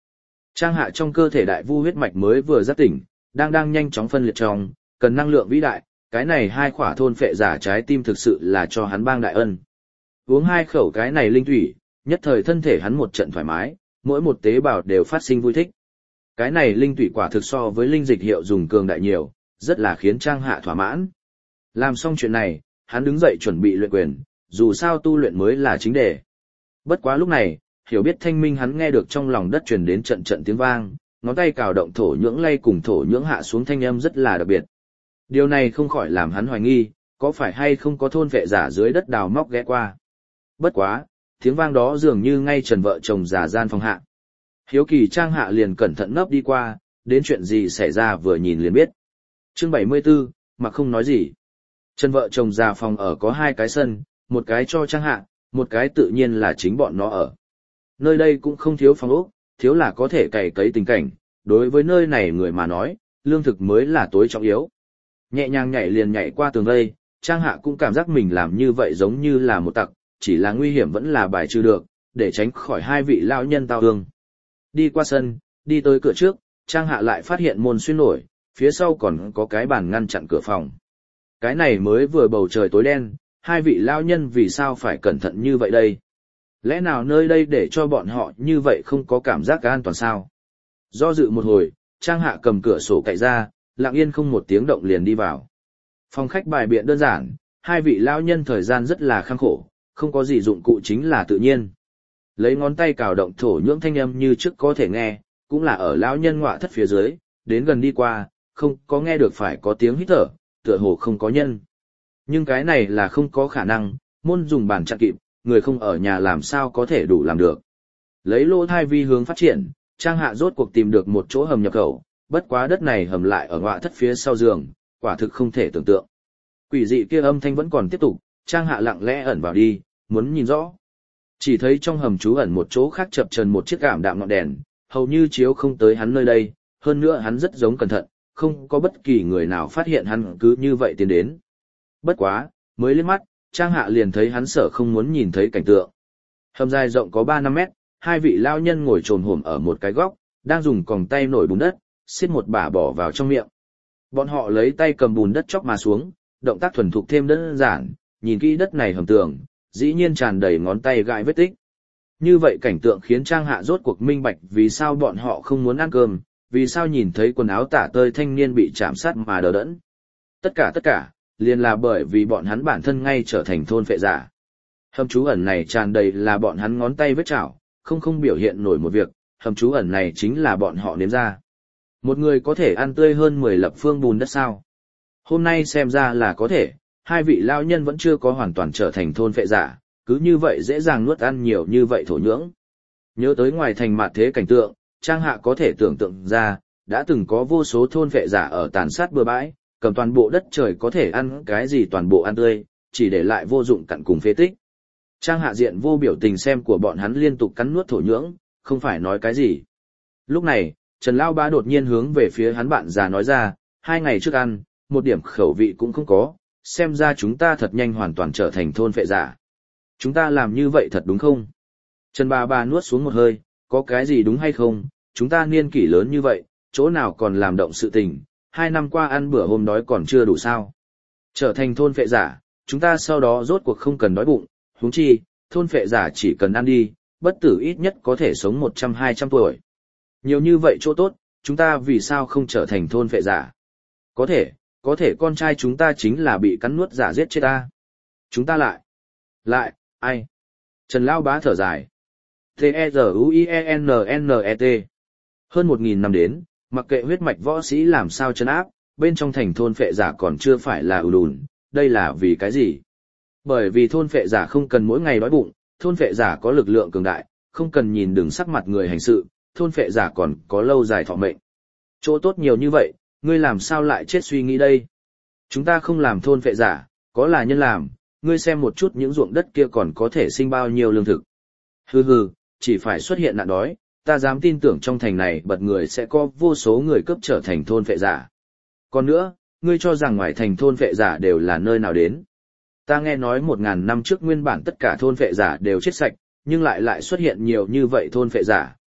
Trang Hạ trong cơ thể đại vu huyết mạch mới vừa giác tỉnh, đang nhanh chóng phân liệt trong, cần năng lượng vĩ đại, cái này hai khỏa thôn phệ giả trái tim thực sự là cho hắn bang đại ân. Uống hai khẩu cái này linh thủy, nhất thời thân thể hắn một trận thoải mái, mỗi một tế bào đều phát sinh vui thích. Cái này linh thủy quả thực so với linh dịch hiệu dùng cường đại nhiều, rất là khiến Trang Hạ thỏa mãn. Làm xong chuyện này, hắn đứng dậy chuẩn bị luyện quyền, dù sao tu luyện mới là chính đề. Bất quá lúc này, hiểu biết thanh minh hắn nghe được trong lòng đất truyền đến trận trận tiếng vang, ngón tay cào động thổ nhưỡng lay cùng thổ nhưỡng hạ xuống thanh âm rất là đặc biệt. Điều này không khỏi làm hắn hoài nghi, có phải hay không có thôn vệ giả dưới đất đào móc ghé qua. Bất quá, tiếng vang đó dường như ngay trần vợ chồng già gian phòng hạ. Hiếu kỳ Trang Hạ liền cẩn thận nấp đi qua, đến chuyện gì xảy ra vừa nhìn liền biết. Chương 74, mà không nói gì. Trần vợ chồng già phòng ở có hai cái sân, một cái cho Trang Hạ, một cái tự nhiên là chính bọn nó ở. Nơi đây cũng không thiếu phòng ốc, thiếu là có thể cày cấy tình cảnh, đối với nơi này người mà nói, lương thực mới là tối trọng yếu. Nhẹ nhàng nhảy liền nhảy qua tường vây, Trang Hạ cũng cảm giác mình làm như vậy giống như là một tặc, chỉ là nguy hiểm vẫn là bài trừ được, để tránh khỏi hai vị lão nhân tao hương. Đi qua sân, đi tới cửa trước, Trang Hạ lại phát hiện môn xuyên nổi, phía sau còn có cái bàn ngăn chặn cửa phòng. Cái này mới vừa bầu trời tối đen, hai vị lão nhân vì sao phải cẩn thận như vậy đây? Lẽ nào nơi đây để cho bọn họ như vậy không có cảm giác an toàn sao? Do dự một hồi, Trang Hạ cầm cửa sổ cậy ra, lặng yên không một tiếng động liền đi vào. Phòng khách bài biện đơn giản, hai vị lão nhân thời gian rất là kham khổ, không có gì dụng cụ chính là tự nhiên. Lấy ngón tay cào động thổ nhưỡng thanh âm như trước có thể nghe, cũng là ở lão nhân ngọa thất phía dưới, đến gần đi qua, không có nghe được phải có tiếng hít thở, tựa hồ không có nhân. Nhưng cái này là không có khả năng, môn dùng bàn chặn kịp, người không ở nhà làm sao có thể đủ làm được. Lấy lô thai vi hướng phát triển, Trang Hạ rốt cuộc tìm được một chỗ hầm nhập khẩu, bất quá đất này hầm lại ở ngọa thất phía sau giường, quả thực không thể tưởng tượng. Quỷ dị kia âm thanh vẫn còn tiếp tục, Trang Hạ lặng lẽ ẩn vào đi, muốn nhìn rõ. Chỉ thấy trong hầm trú ẩn một chỗ khác chập chờn một chiếc ảm đạm ngọn đèn, hầu như chiếu không tới hắn nơi đây, hơn nữa hắn rất giống cẩn thận, không có bất kỳ người nào phát hiện hắn cứ như vậy tiến đến. Bất quá, mới liếc mắt, Trang Hạ liền thấy hắn sợ không muốn nhìn thấy cảnh tượng. Hầm dài rộng có 3-5 mét, hai vị lao nhân ngồi trồm hổm ở một cái góc, đang dùng còng tay nổi bùn đất, xiết một bả bỏ vào trong miệng. Bọn họ lấy tay cầm bùn đất chóc mà xuống, động tác thuần thục thêm đơn giản, nhìn kỹ đất này hầm tường, dĩ nhiên tràn đầy ngón tay gãi vết tích. Như vậy cảnh tượng khiến Trang Hạ rốt cuộc minh bạch vì sao bọn họ không muốn ăn cơm, vì sao nhìn thấy quần áo tả tơi thanh niên bị chạm sát mà đờ đẫn. Tất cả, liền là bởi vì bọn hắn bản thân ngay trở thành thôn phệ giả. Hầm trú ẩn này tràn đầy là bọn hắn ngón tay vết chảo, không biểu hiện nổi một việc, hầm trú ẩn này chính là bọn họ nếm ra. Một người có thể ăn tươi hơn 10 lập phương bùn đất sao? Hôm nay xem ra là có thể, hai vị lao nhân vẫn chưa có hoàn toàn trở thành thôn phệ giả, cứ như vậy dễ dàng nuốt ăn nhiều như vậy thổ nhưỡng. Nhớ tới ngoài thành mạt thế cảnh tượng, Trang Hạ có thể tưởng tượng ra, đã từng có vô số thôn phệ giả ở tàn sát bừa bãi, cầm toàn bộ đất trời có thể ăn cái gì toàn bộ ăn tươi, chỉ để lại vô dụng cặn cùng phế tích. Trang Hạ diện vô biểu tình xem của bọn hắn liên tục cắn nuốt thổ nhưỡng, không phải nói cái gì. Lúc này, Trần Lao Bá đột nhiên hướng về phía hắn bạn già nói ra, 2 ngày trước ăn, một điểm khẩu vị cũng không có, xem ra chúng ta thật nhanh hoàn toàn trở thành thôn phệ giả. Chúng ta làm như vậy thật đúng không? Trần bà nuốt xuống một hơi, có cái gì đúng hay không, chúng ta niên kỷ lớn như vậy, chỗ nào còn làm động sự tình, 2 năm qua ăn bữa hôm đói còn chưa đủ sao. Trở thành thôn phệ giả, chúng ta sau đó rốt cuộc không cần đói bụng, huống chi, thôn phệ giả chỉ cần ăn đi, bất tử ít nhất có thể sống 100-200 tuổi. Nhiều như vậy chỗ tốt, chúng ta vì sao không trở thành thôn phệ giả? Có thể con trai chúng ta chính là bị cắn nuốt giả giết chết ta. Chúng ta lại, ai? Trần Lao Bá thở dài. T-E-Z-U-I-E-N-N-E-T. Hơn 1.000 năm đến, mặc kệ huyết mạch võ sĩ làm sao trấn áp, bên trong thành thôn phệ giả còn chưa phải là ù đùn, đây là vì cái gì? Bởi vì thôn phệ giả không cần mỗi ngày đói bụng, thôn phệ giả có lực lượng cường đại, không cần nhìn đường sắc mặt người hành sự, thôn phệ giả còn có lâu dài thọ mệnh. Chỗ tốt nhiều như vậy, ngươi làm sao lại chết suy nghĩ đây? Chúng ta không làm thôn phệ giả, có là nhân làm, ngươi xem một chút những ruộng đất kia còn có thể sinh bao nhiêu lương thực. Hừ, chỉ phải xuất hiện nạn đói, ta dám tin tưởng trong thành này bật người sẽ có vô số người cướp trở thành thôn phệ giả. Còn nữa, ngươi cho rằng ngoài thành thôn phệ giả đều là nơi nào đến? Ta nghe nói 1.000 năm trước nguyên bản tất cả thôn phệ giả đều chết sạch, nhưng lại xuất hiện nhiều như vậy thôn phệ giả,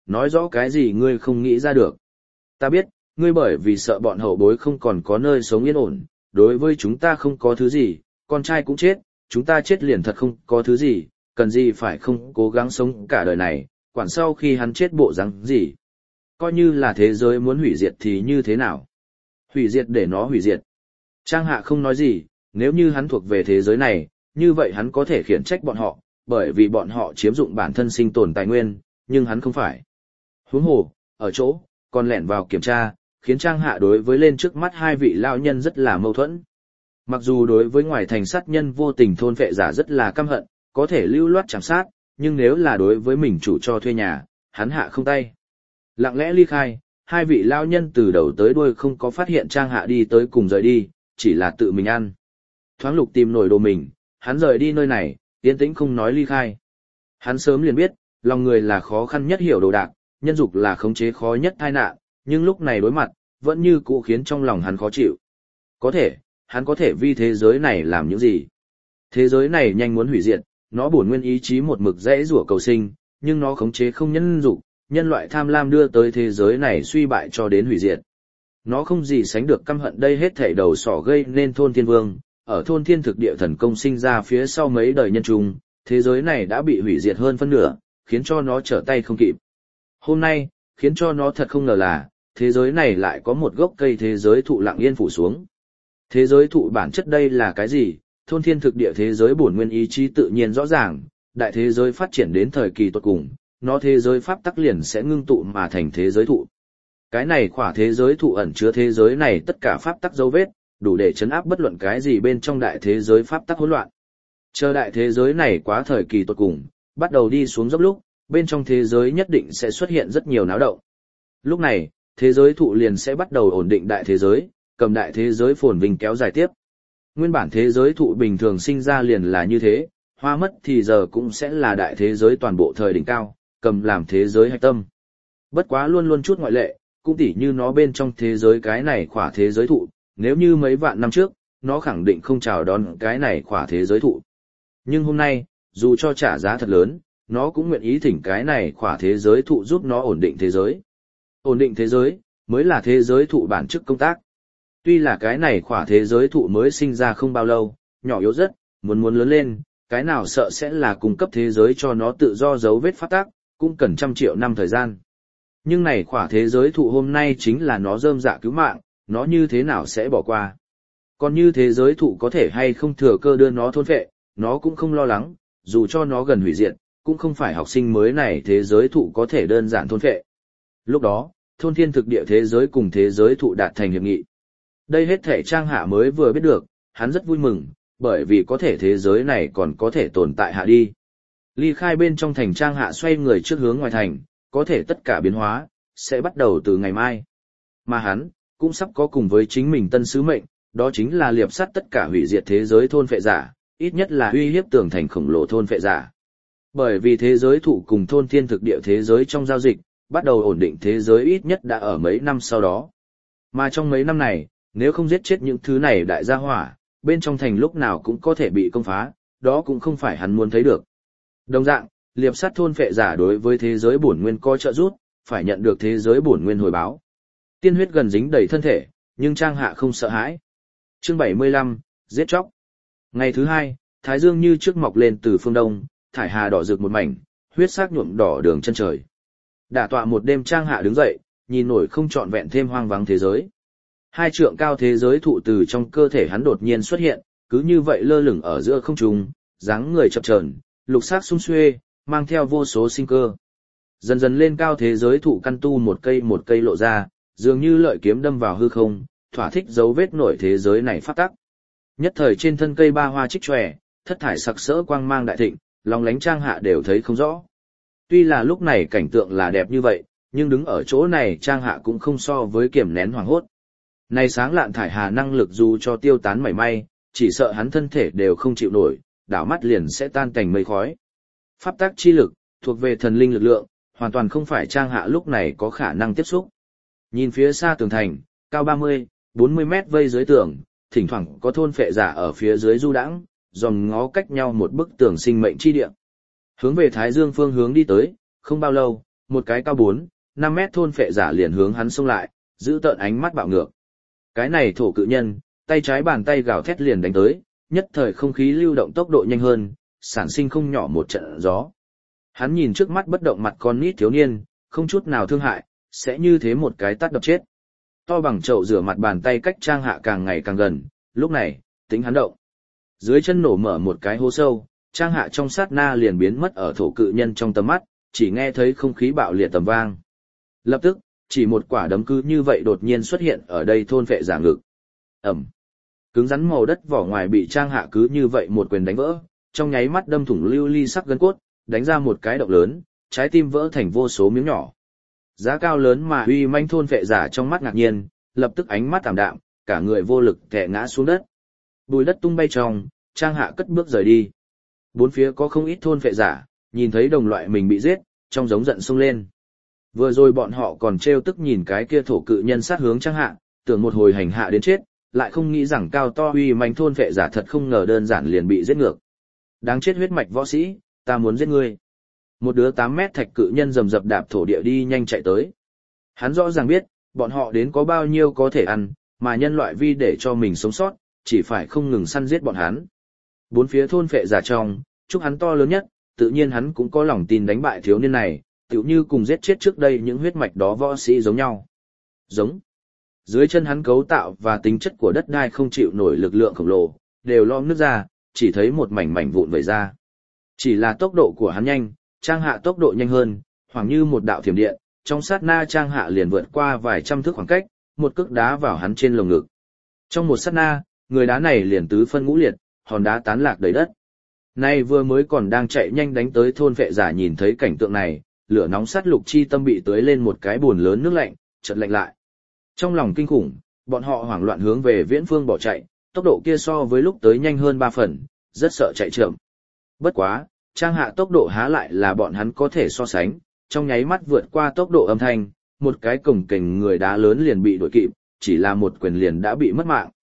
nói rõ cái gì ngươi không nghĩ ra được. Ta biết, ngươi bởi vì sợ bọn hậu bối không còn có nơi sống yên ổn, đối với chúng ta không có thứ gì, con trai cũng chết, chúng ta chết liền thật không có thứ gì, cần gì phải không cố gắng sống cả đời này, quản sau khi hắn chết bộ rắn gì. Coi như là thế giới muốn hủy diệt thì như thế nào? Hủy diệt để nó hủy diệt. Trang Hạ không nói gì, nếu như hắn thuộc về thế giới này, như vậy hắn có thể khiển trách bọn họ, bởi vì bọn họ chiếm dụng bản thân sinh tồn tài nguyên, nhưng hắn không phải. Huống hồ, ở chỗ, còn lẻn vào kiểm tra, khiến Trang Hạ đối với lên trước mắt hai vị lão nhân rất là mâu thuẫn. Mặc dù đối với ngoài thành sát nhân vô tình thôn vệ giả rất là căm hận, có thể lưu loát chạm sát, nhưng nếu là đối với mình chủ cho thuê nhà, hắn hạ không tay. Lặng lẽ ly khai, hai vị lão nhân từ đầu tới đuôi không có phát hiện Trang Hạ đi tới cùng rời đi, chỉ là tự mình ăn. Thoáng lục tìm nổi đồ mình, hắn rời đi nơi này, yên tĩnh không nói ly khai. Hắn sớm liền biết, lòng người là khó khăn nhất hiểu đồ đạc, nhân dục là khống chế khó nhất tai nạn, nhưng lúc này đối mặt, vẫn như cũ khiến trong lòng hắn khó chịu. Có thể, hắn có thể vì thế giới này làm những gì? Thế giới này nhanh muốn hủy diệt, nó bổn nguyên ý chí một mực dễ rủa cầu sinh, nhưng nó khống chế không nhân dục, nhân loại tham lam đưa tới thế giới này suy bại cho đến hủy diệt. Nó không gì sánh được căm hận đây hết thảy đầu sỏ gây nên thôn thiên vương, ở thôn thiên thực địa thần công sinh ra phía sau mấy đời nhân trung, thế giới này đã bị hủy diệt hơn phân nửa, khiến cho nó trở tay không kịp. Hôm nay, khiến cho nó thật không ngờ là, thế giới này lại có một gốc cây thế giới thụ lặng yên phủ xuống. Thế giới thụ bản chất đây là cái gì? Thôn thiên thực địa thế giới bổn nguyên ý chí tự nhiên rõ ràng, đại thế giới phát triển đến thời kỳ tuyệt cùng, nó thế giới pháp tắc liền sẽ ngưng tụ mà thành thế giới thụ. Cái này khỏa thế giới thụ ẩn chứa thế giới này tất cả pháp tắc dấu vết, đủ để chấn áp bất luận cái gì bên trong đại thế giới pháp tắc hỗn loạn. Chờ đại thế giới này quá thời kỳ tuyệt cùng, bắt đầu đi xuống dốc lúc, bên trong thế giới nhất định sẽ xuất hiện rất nhiều náo động. Lúc này, thế giới thụ liền sẽ bắt đầu ổn định đại thế giới, cầm đại thế giới phồn vinh kéo dài tiếp. Nguyên bản thế giới thụ bình thường sinh ra liền là như thế, hoa mất thì giờ cũng sẽ là đại thế giới toàn bộ thời đỉnh cao, cầm làm thế giới hạch tâm. Bất quá luôn luôn chút ngoại lệ, cũng tỉ như nó bên trong thế giới cái này khỏa thế giới thụ, nếu như mấy vạn năm trước, nó khẳng định không chào đón cái này khỏa thế giới thụ. Nhưng hôm nay, dù cho trả giá thật lớn, nó cũng nguyện ý thỉnh cái này khỏa thế giới thụ giúp nó ổn định thế giới. Ổn định thế giới, mới là thế giới thụ bản chức công tác. Tuy là cái này khỏa thế giới thụ mới sinh ra không bao lâu, nhỏ yếu rất, muốn lớn lên, cái nào sợ sẽ là cung cấp thế giới cho nó tự do dấu vết phát tác, cũng cần trăm triệu năm thời gian. Nhưng này khỏa thế giới thụ hôm nay chính là nó rơm dạ cứu mạng, nó như thế nào sẽ bỏ qua. Còn như thế giới thụ có thể hay không thừa cơ đưa nó thôn phệ, nó cũng không lo lắng, dù cho nó gần hủy diệt, cũng không phải học sinh mới này thế giới thụ có thể đơn giản thôn phệ. Lúc đó, thôn thiên thực địa thế giới cùng thế giới thụ đạt thành hiệp nghị. Đây hết thể Trang Hạ mới vừa biết được, hắn rất vui mừng, bởi vì có thể thế giới này còn có thể tồn tại hạ đi. Ly khai bên trong thành Trang Hạ xoay người trước hướng ngoài thành, có thể tất cả biến hóa, sẽ bắt đầu từ ngày mai. Mà hắn, cũng sắp có cùng với chính mình tân sứ mệnh, đó chính là liệp sắt tất cả hủy diệt thế giới thôn phệ giả, ít nhất là uy hiếp tường thành khổng lồ thôn phệ giả. Bởi vì thế giới thụ cùng thôn thiên thực địa thế giới trong giao dịch, bắt đầu ổn định thế giới ít nhất đã ở mấy năm sau đó. Mà trong mấy năm này, nếu không giết chết những thứ này đại gia hỏa, bên trong thành lúc nào cũng có thể bị công phá, đó cũng không phải hắn muốn thấy được. Đồng dạng, liệp sắt thôn phệ giả đối với thế giới bổn nguyên có trợ giúp, phải nhận được thế giới bổn nguyên hồi báo. Tiên huyết gần dính đầy thân thể, nhưng Trang Hạ không sợ hãi. Chương 75, giết chóc. Ngày thứ hai, thái dương như trước mọc lên từ phương đông, thải hà đỏ rực một mảnh, huyết sắc nhuộm đỏ đường chân trời. Đả tọa một đêm Trang Hạ đứng dậy, nhìn nổi không trọn vẹn thêm hoang vắng thế giới. Hai trượng cao thế giới thụ từ trong cơ thể hắn đột nhiên xuất hiện, cứ như vậy lơ lửng ở giữa không trung, dáng người chập chờn, lục sắc sum xuê, mang theo vô số sinh cơ. Dần dần lên cao thế giới thụ căn tu một cây lộ ra, dường như lợi kiếm đâm vào hư không, thỏa thích dấu vết nổi thế giới này phát tắc. Nhất thời trên thân cây ba hoa trích chòe, thất thải sặc sỡ quang mang đại thịnh, lòng lánh Trang Hạ đều thấy không rõ. Tuy là lúc này cảnh tượng là đẹp như vậy, nhưng đứng ở chỗ này Trang Hạ cũng không so với kiềm nén hoàng hốt. Này sáng lạn thải hà năng lực dù cho tiêu tán mảy may, chỉ sợ hắn thân thể đều không chịu nổi, đảo mắt liền sẽ tan thành mây khói. Pháp tắc chi lực, thuộc về thần linh lực lượng, hoàn toàn không phải Trang Hạ lúc này có khả năng tiếp xúc. Nhìn phía xa tường thành, cao 30, 40 mét vây dưới tường, thỉnh thoảng có thôn phệ giả ở phía dưới du đãng, dòm ngó cách nhau một bức tường sinh mệnh chi địa. Hướng về Thái Dương phương hướng đi tới, không bao lâu, một cái cao 4, 5 mét thôn phệ giả liền hướng hắn xông lại, giữ tợn ánh mắt bạo ngược. Cái này thổ cự nhân, tay trái bàn tay gào thét liền đánh tới, nhất thời không khí lưu động tốc độ nhanh hơn, sản sinh không nhỏ một trận gió. Hắn nhìn trước mắt bất động mặt con nít thiếu niên, không chút nào thương hại, sẽ như thế một cái tát đập chết. To bằng chậu rửa mặt bàn tay cách Trang Hạ càng ngày càng gần, lúc này, tính hắn động. Dưới chân nổ mở một cái hố sâu, Trang Hạ trong sát na liền biến mất ở thổ cự nhân trong tầm mắt, chỉ nghe thấy không khí bạo liệt tầm vang. Lập tức, chỉ một quả đấm cứ như vậy đột nhiên xuất hiện ở đây thôn phệ giả ngực. Ẩm. Cứng rắn màu đất vỏ ngoài bị Trang Hạ cứ như vậy một quyền đánh vỡ, trong nháy mắt đâm thủng lưu ly sắc gân cốt, đánh ra một cái động lớn, trái tim vỡ thành vô số miếng nhỏ. Giá cao lớn mà uy manh thôn phệ giả trong mắt ngạc nhiên, lập tức ánh mắt tạm đạm, cả người vô lực tè ngã xuống đất. Bùi đất tung bay trong, Trang Hạ cất bước rời đi. Bốn phía có không ít thôn phệ giả, nhìn thấy đồng loại mình bị giết, trong giống giận xông lên. Vừa rồi bọn họ còn trêu tức nhìn cái kia thổ cự nhân sát hướng Trang Hạ, tưởng một hồi hành hạ đến chết, lại không nghĩ rằng cao to uy manh thôn phệ giả thật không ngờ đơn giản liền bị giết ngược. Đáng chết huyết mạch võ sĩ, ta muốn giết ngươi. Một đứa 8 mét thạch cự nhân rầm rập đạp thổ địa đi nhanh chạy tới. Hắn rõ ràng biết, bọn họ đến có bao nhiêu có thể ăn, mà nhân loại vi để cho mình sống sót, chỉ phải không ngừng săn giết bọn hắn. Bốn phía thôn phệ giả trong, chúc hắn to lớn nhất, tự nhiên hắn cũng có lòng tin đánh bại thiếu niên này, tựu như cùng giết chết trước đây những huyết mạch đó võ sĩ giống nhau. Giống. Dưới chân hắn cấu tạo và tính chất của đất đai không chịu nổi lực lượng khổng lồ, đều lom nước ra, chỉ thấy một mảnh mảnh vụn vẩy ra. Chỉ là tốc độ của hắn nhanh, Trang Hạ tốc độ nhanh hơn, khoảng như một đạo thiểm điện, trong sát na Trang Hạ liền vượt qua vài trăm thước khoảng cách, một cước đá vào hắn trên lồng ngực. Trong một sát na, người đá này liền tứ phân ngũ liệt, hòn đá tán lạc đầy đất. Nay vừa mới còn đang chạy nhanh đánh tới thôn vệ giả nhìn thấy cảnh tượng này, lửa nóng sát lục chi tâm bị tưới lên một cái bùn lớn nước lạnh, chợt lạnh lại. Trong lòng kinh khủng, bọn họ hoảng loạn hướng về viễn phương bỏ chạy, tốc độ kia so với lúc tới nhanh hơn 3 phần, rất sợ chạy chậm. Bất quá, Trang Hạ tốc độ há lại là bọn hắn có thể so sánh, trong nháy mắt vượt qua tốc độ âm thanh, một cái cổng kềnh người đá lớn liền bị đuổi kịp, chỉ là một quyền liền đã bị mất mạng.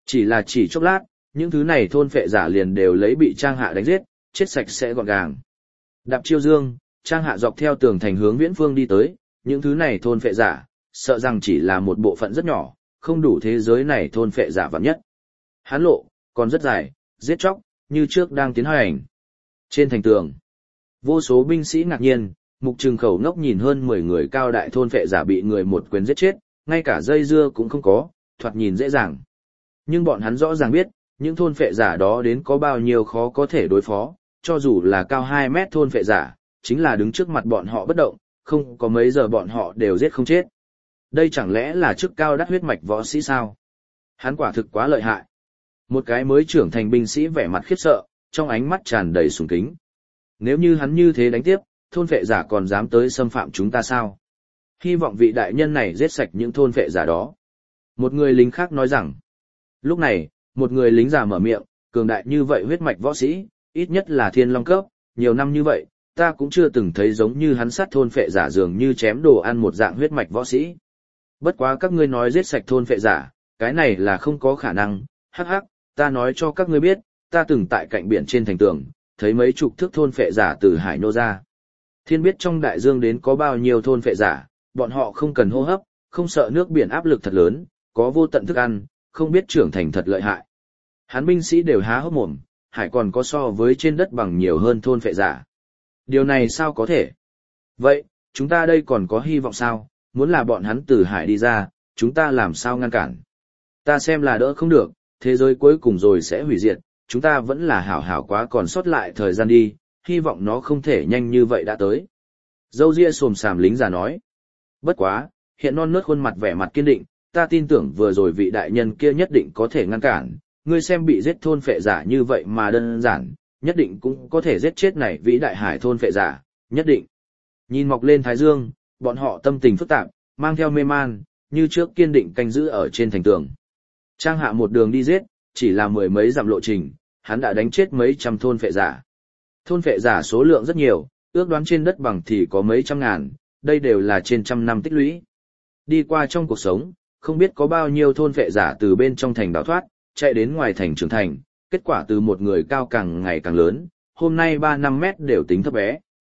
Chỉ chốc lát, những thứ này thôn phệ giả liền đều lấy bị Trang Hạ đánh giết, chết sạch sẽ gọn gàng. Đạp chiêu dương, Trang Hạ dọc theo tường thành hướng viễn phương đi tới, những thứ này thôn phệ giả, sợ rằng chỉ là một bộ phận rất nhỏ, không đủ thế giới này thôn phệ giả vạn nhất. Hán lộ, còn rất dài, giết chóc, như trước đang tiến hành. Trên thành tường, vô số binh sĩ ngạc nhiên, Mục Trừng khẩu ngốc nhìn hơn 10 người cao đại thôn phệ giả bị người một quyền giết chết, ngay cả dây dưa cũng không có, thoạt nhìn dễ dàng. Nhưng bọn hắn rõ ràng biết, những thôn phệ giả đó đến có bao nhiêu khó có thể đối phó, cho dù là cao 2 mét thôn phệ giả, chính là đứng trước mặt bọn họ bất động, không có mấy giờ bọn họ đều giết không chết. Đây chẳng lẽ là chức cao đắt huyết mạch võ sĩ sao? Hắn quả thực quá lợi hại. Một cái mới trưởng thành binh sĩ vẻ mặt khiếp sợ, trong ánh mắt tràn đầy sùng kính. Nếu như hắn như thế đánh tiếp, thôn phệ giả còn dám tới xâm phạm chúng ta sao? Hy vọng vị đại nhân này giết sạch những thôn phệ giả đó. Một người lính khác nói rằng, lúc này, một người lính già mở miệng, cường đại như vậy huyết mạch võ sĩ, ít nhất là thiên long cấp, nhiều năm như vậy, ta cũng chưa từng thấy giống như hắn sát thôn phệ giả dường như chém đồ ăn một dạng huyết mạch võ sĩ. Bất quá các ngươi nói giết sạch thôn phệ giả, cái này là không có khả năng, hắc hắc, ta nói cho các ngươi biết, ta từng tại cạnh biển trên thành tường, thấy mấy chục thước thôn phệ giả từ hải nô ra. Thiên biết trong đại dương đến có bao nhiêu thôn phệ giả, bọn họ không cần hô hấp, không sợ nước biển áp lực thật lớn, có vô tận thức ăn, không biết trưởng thành thật lợi hại. Hán binh sĩ đều há hốc mồm, hải còn có so với trên đất bằng nhiều hơn thôn phệ giả. Điều này sao có thể? Vậy, chúng ta đây còn có hy vọng sao? Muốn là bọn hắn từ hải đi ra, chúng ta làm sao ngăn cản? Ta xem là đỡ không được, thế giới cuối cùng rồi sẽ hủy diệt, chúng ta vẫn là hảo hảo quá còn sót lại thời gian đi, hy vọng nó không thể nhanh như vậy đã tới. Dâu ria xồm xàm lính già nói. Bất quá, hiện non nớt khuôn mặt vẻ mặt kiên định, ta tin tưởng vừa rồi vị đại nhân kia nhất định có thể ngăn cản, ngươi xem bị giết thôn phệ giả như vậy mà đơn giản, nhất định cũng có thể giết chết này vĩ đại hải thôn phệ giả, nhất định. Nhìn mọc lên thái dương, bọn họ tâm tình phức tạp, mang theo mê man, như trước kiên định canh giữ ở trên thành tường. Trang Hạ một đường đi giết, chỉ là mười mấy dặm lộ trình, hắn đã đánh chết mấy trăm thôn phệ giả. Thôn phệ giả số lượng rất nhiều, ước đoán trên đất bằng thì có mấy trăm ngàn, đây đều là trên trăm năm tích lũy. Đi qua trong cuộc sống, không biết có bao nhiêu thôn phệ giả từ bên trong thành đào thoát, chạy đến ngoài thành trưởng thành, kết quả từ một người cao càng ngày càng lớn, hôm nay 3-5 mét đều tính thấp bé.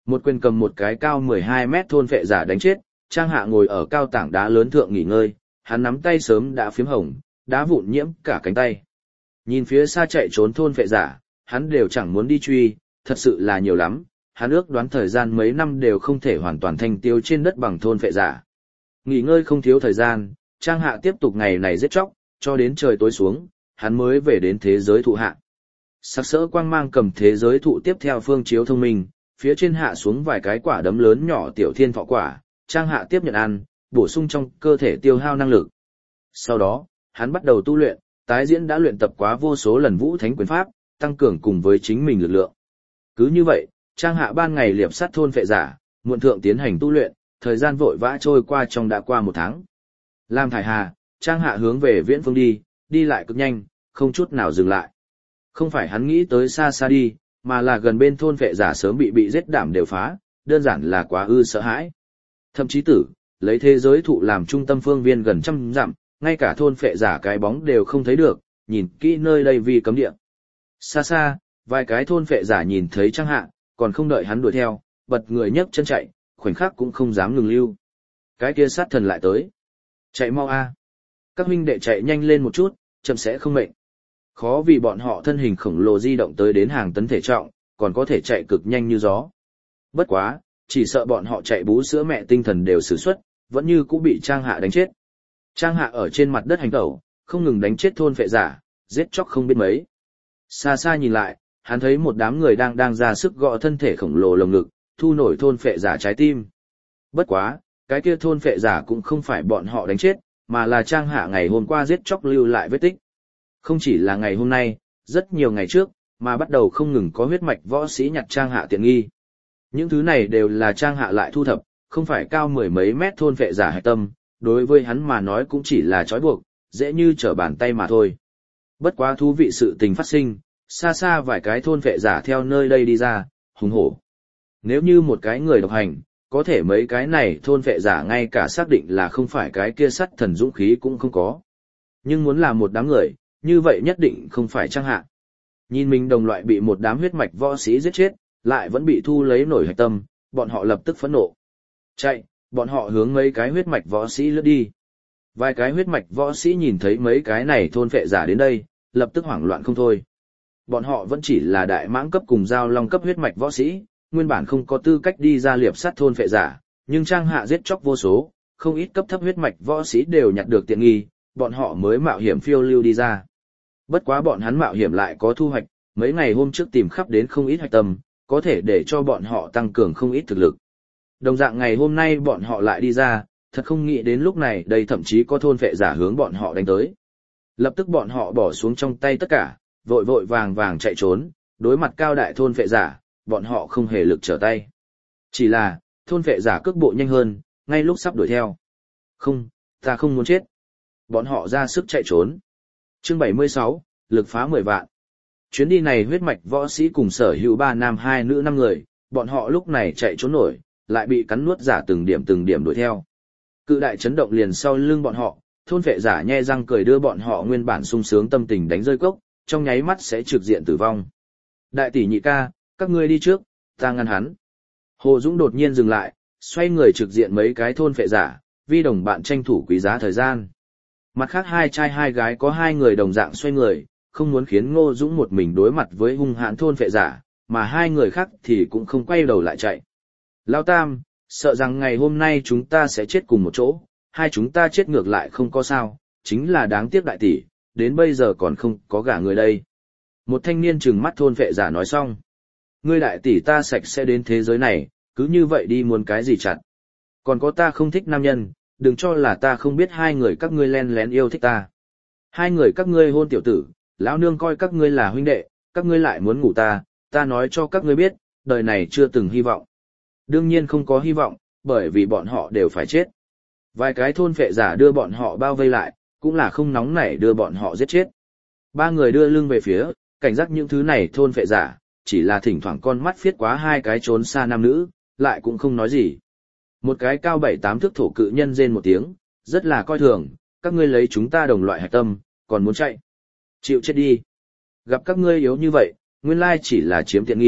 Một quyền cầm một cái cao 12 mét thôn phệ giả đánh chết, Trang Hạ ngồi ở cao tảng đá lớn thượng nghỉ ngơi, hắn nắm tay sớm đã phiếm hồng, đá vụn nhiễm cả cánh tay. Nhìn phía xa chạy trốn thôn phệ giả, hắn đều chẳng muốn đi truy, thật sự là nhiều lắm, hắn ước đoán thời gian mấy năm đều không thể hoàn toàn thanh tiêu trên đất bằng thôn phệ giả. Nghỉ ngơi không thiếu thời gian, Trang Hạ tiếp tục ngày này giết chóc, cho đến trời tối xuống, hắn mới về đến thế giới thụ hạ. Sắc sỡ quang mang cầm thế giới thụ tiếp theo phương chiếu thông minh, phía trên hạ xuống vài cái quả đấm lớn nhỏ tiểu thiên thọ quả, Trang Hạ tiếp nhận ăn, bổ sung trong cơ thể tiêu hao năng lực. Sau đó, hắn bắt đầu tu luyện, tái diễn đã luyện tập quá vô số lần Vũ Thánh quyền pháp, tăng cường cùng với chính mình lực lượng. Cứ như vậy, Trang Hạ ban ngày liệp sát thôn phệ giả, muộn thượng tiến hành tu luyện, thời gian vội vã trôi qua trong đã qua một tháng. Lam Thải Hà, Trang Hạ hướng về viễn phương đi, đi lại cực nhanh, không chút nào dừng lại. Không phải hắn nghĩ tới xa xa đi, mà là gần bên thôn phệ giả sớm bị giết đảm đều phá, đơn giản là quá sợ hãi. Thậm chí lấy thế giới thụ làm trung tâm phương viên gần trăm dặm, ngay cả thôn phệ giả cái bóng đều không thấy được, nhìn kỹ nơi đây vì cấm địa. Xa xa, vài cái thôn phệ giả nhìn thấy Trang Hạ, còn không đợi hắn đuổi theo, bật người nhấc chân chạy, khoảnh khắc cũng không dám ngừng lưu. Cái kia sát thần lại tới. Chạy mau a. Các huynh đệ chạy nhanh lên một chút, chậm sẽ không mệnh. Khó vì bọn họ thân hình khổng lồ di động tới đến hàng tấn thể trọng, còn có thể chạy cực nhanh như gió. Bất quá, chỉ sợ bọn họ chạy bú sữa mẹ tinh thần đều sử xuất, vẫn như cũng bị Trang Hạ đánh chết. Trang Hạ ở trên mặt đất hành tẩu, không ngừng đánh chết thôn phệ giả, giết chóc không biết mấy. Xa xa nhìn lại, hắn thấy một đám người đang ra sức gõ thân thể khổng lồ lồng ngực, thu nổi thôn phệ giả trái tim. Bất quá, cái kia thôn phệ giả cũng không phải bọn họ đánh chết, mà là Trang Hạ ngày hôm qua giết chóc lưu lại vết tích. Không chỉ là ngày hôm nay, rất nhiều ngày trước, mà bắt đầu không ngừng có huyết mạch võ sĩ nhặt Trang Hạ tiện nghi. Những thứ này đều là Trang Hạ lại thu thập, không phải cao mười mấy mét thôn phệ giả hạch tâm, đối với hắn mà nói cũng chỉ là trói buộc, dễ như trở bàn tay mà thôi. Bất quá thú vị sự tình phát sinh, xa xa vài cái thôn phệ giả theo nơi đây đi ra, hùng hổ. Nếu như một cái người độc hành, có thể mấy cái này thôn phệ giả ngay cả xác định là không phải cái kia sắt thần dũng khí cũng không có. Nhưng muốn làm một đám người, như vậy nhất định không phải Trang Hạ. Nhìn mình đồng loại bị một đám huyết mạch võ sĩ giết chết, lại vẫn bị thu lấy nổi hạch tâm, bọn họ lập tức phẫn nộ. Chạy, bọn họ hướng mấy cái huyết mạch võ sĩ lướt đi. Vài cái huyết mạch võ sĩ nhìn thấy mấy cái này thôn phệ giả đến đây, lập tức hoảng loạn không thôi. Bọn họ vẫn chỉ là đại mãng cấp cùng giao long cấp huyết mạch võ sĩ, nguyên bản không có tư cách đi ra liệp sát thôn phệ giả, nhưng Trang Hạ giết chóc vô số, không ít cấp thấp huyết mạch võ sĩ đều nhặt được tiện nghi, bọn họ mới mạo hiểm phiêu lưu đi ra. Bất quá bọn hắn mạo hiểm lại có thu hoạch, mấy ngày hôm trước tìm khắp đến không ít hạch tâm, có thể để cho bọn họ tăng cường không ít thực lực. Đồng dạng ngày hôm nay bọn họ lại đi ra, thật không nghĩ đến lúc này đây thậm chí có thôn phệ giả hướng bọn họ đánh tới. Lập tức bọn họ bỏ xuống trong tay tất cả, vội vội vàng vàng chạy trốn, đối mặt cao đại thôn phệ giả, bọn họ không hề lực trở tay. Chỉ là, thôn phệ giả cước bộ nhanh hơn, ngay lúc sắp đuổi theo. Không, ta không muốn chết. Bọn họ ra sức chạy trốn. Chương 76, lực phá 10 vạn. Chuyến đi này huyết mạch võ sĩ cùng sở hữu 3 nam 2 nữ 5 người, bọn họ lúc này chạy trốn nổi, lại bị cắn nuốt giả từng điểm đuổi theo. Cự đại chấn động liền sau lưng bọn họ, thôn phệ giả nhe răng cười đưa bọn họ nguyên bản sung sướng tâm tình đánh rơi cốc, trong nháy mắt sẽ trực diện tử vong. Đại tỷ nhị ca, các ngươi đi trước, ta ngăn hắn. Hồ Dũng đột nhiên dừng lại, xoay người trực diện mấy cái thôn phệ giả, vi đồng bạn tranh thủ quý giá thời gian. Mặt khác hai trai hai gái có 2 người đồng dạng xoay người, không muốn khiến Ngô Dũng một mình đối mặt với hung hãn thôn phệ giả, mà 2 người khác thì cũng không quay đầu lại chạy. Lão Tam, sợ rằng ngày hôm nay chúng ta sẽ chết cùng một chỗ, hai chúng ta chết ngược lại không có sao, chính là đáng tiếc đại tỷ, đến bây giờ còn không có gả người đây. Một thanh niên trừng mắt thôn phệ giả nói xong. Ngươi đại tỷ ta sạch sẽ đến thế giới này, cứ như vậy đi muốn cái gì chặt. Còn có ta không thích nam nhân, đừng cho là ta không biết 2 người các ngươi len lén yêu thích ta. 2 người các ngươi hôn tiểu tử, lão nương coi các ngươi là huynh đệ, các ngươi lại muốn ngủ ta nói cho các ngươi biết, đời này chưa từng hy vọng. Đương nhiên không có hy vọng, bởi vì bọn họ đều phải chết. Vài cái thôn phệ giả đưa bọn họ bao vây lại, cũng là không nóng nảy đưa bọn họ giết chết. 3 người đưa lưng về phía, cảnh giác những thứ này thôn phệ giả, chỉ là thỉnh thoảng con mắt phiết quá 2 cái trốn xa nam nữ, lại cũng không nói gì. Một cái cao 7-8 thước thổ cự nhân rên một tiếng, rất là coi thường, các ngươi lấy chúng ta đồng loại hạch tâm, còn muốn chạy. Chịu chết đi. Gặp các ngươi yếu như vậy, nguyên lai chỉ là chiếm tiện nghi,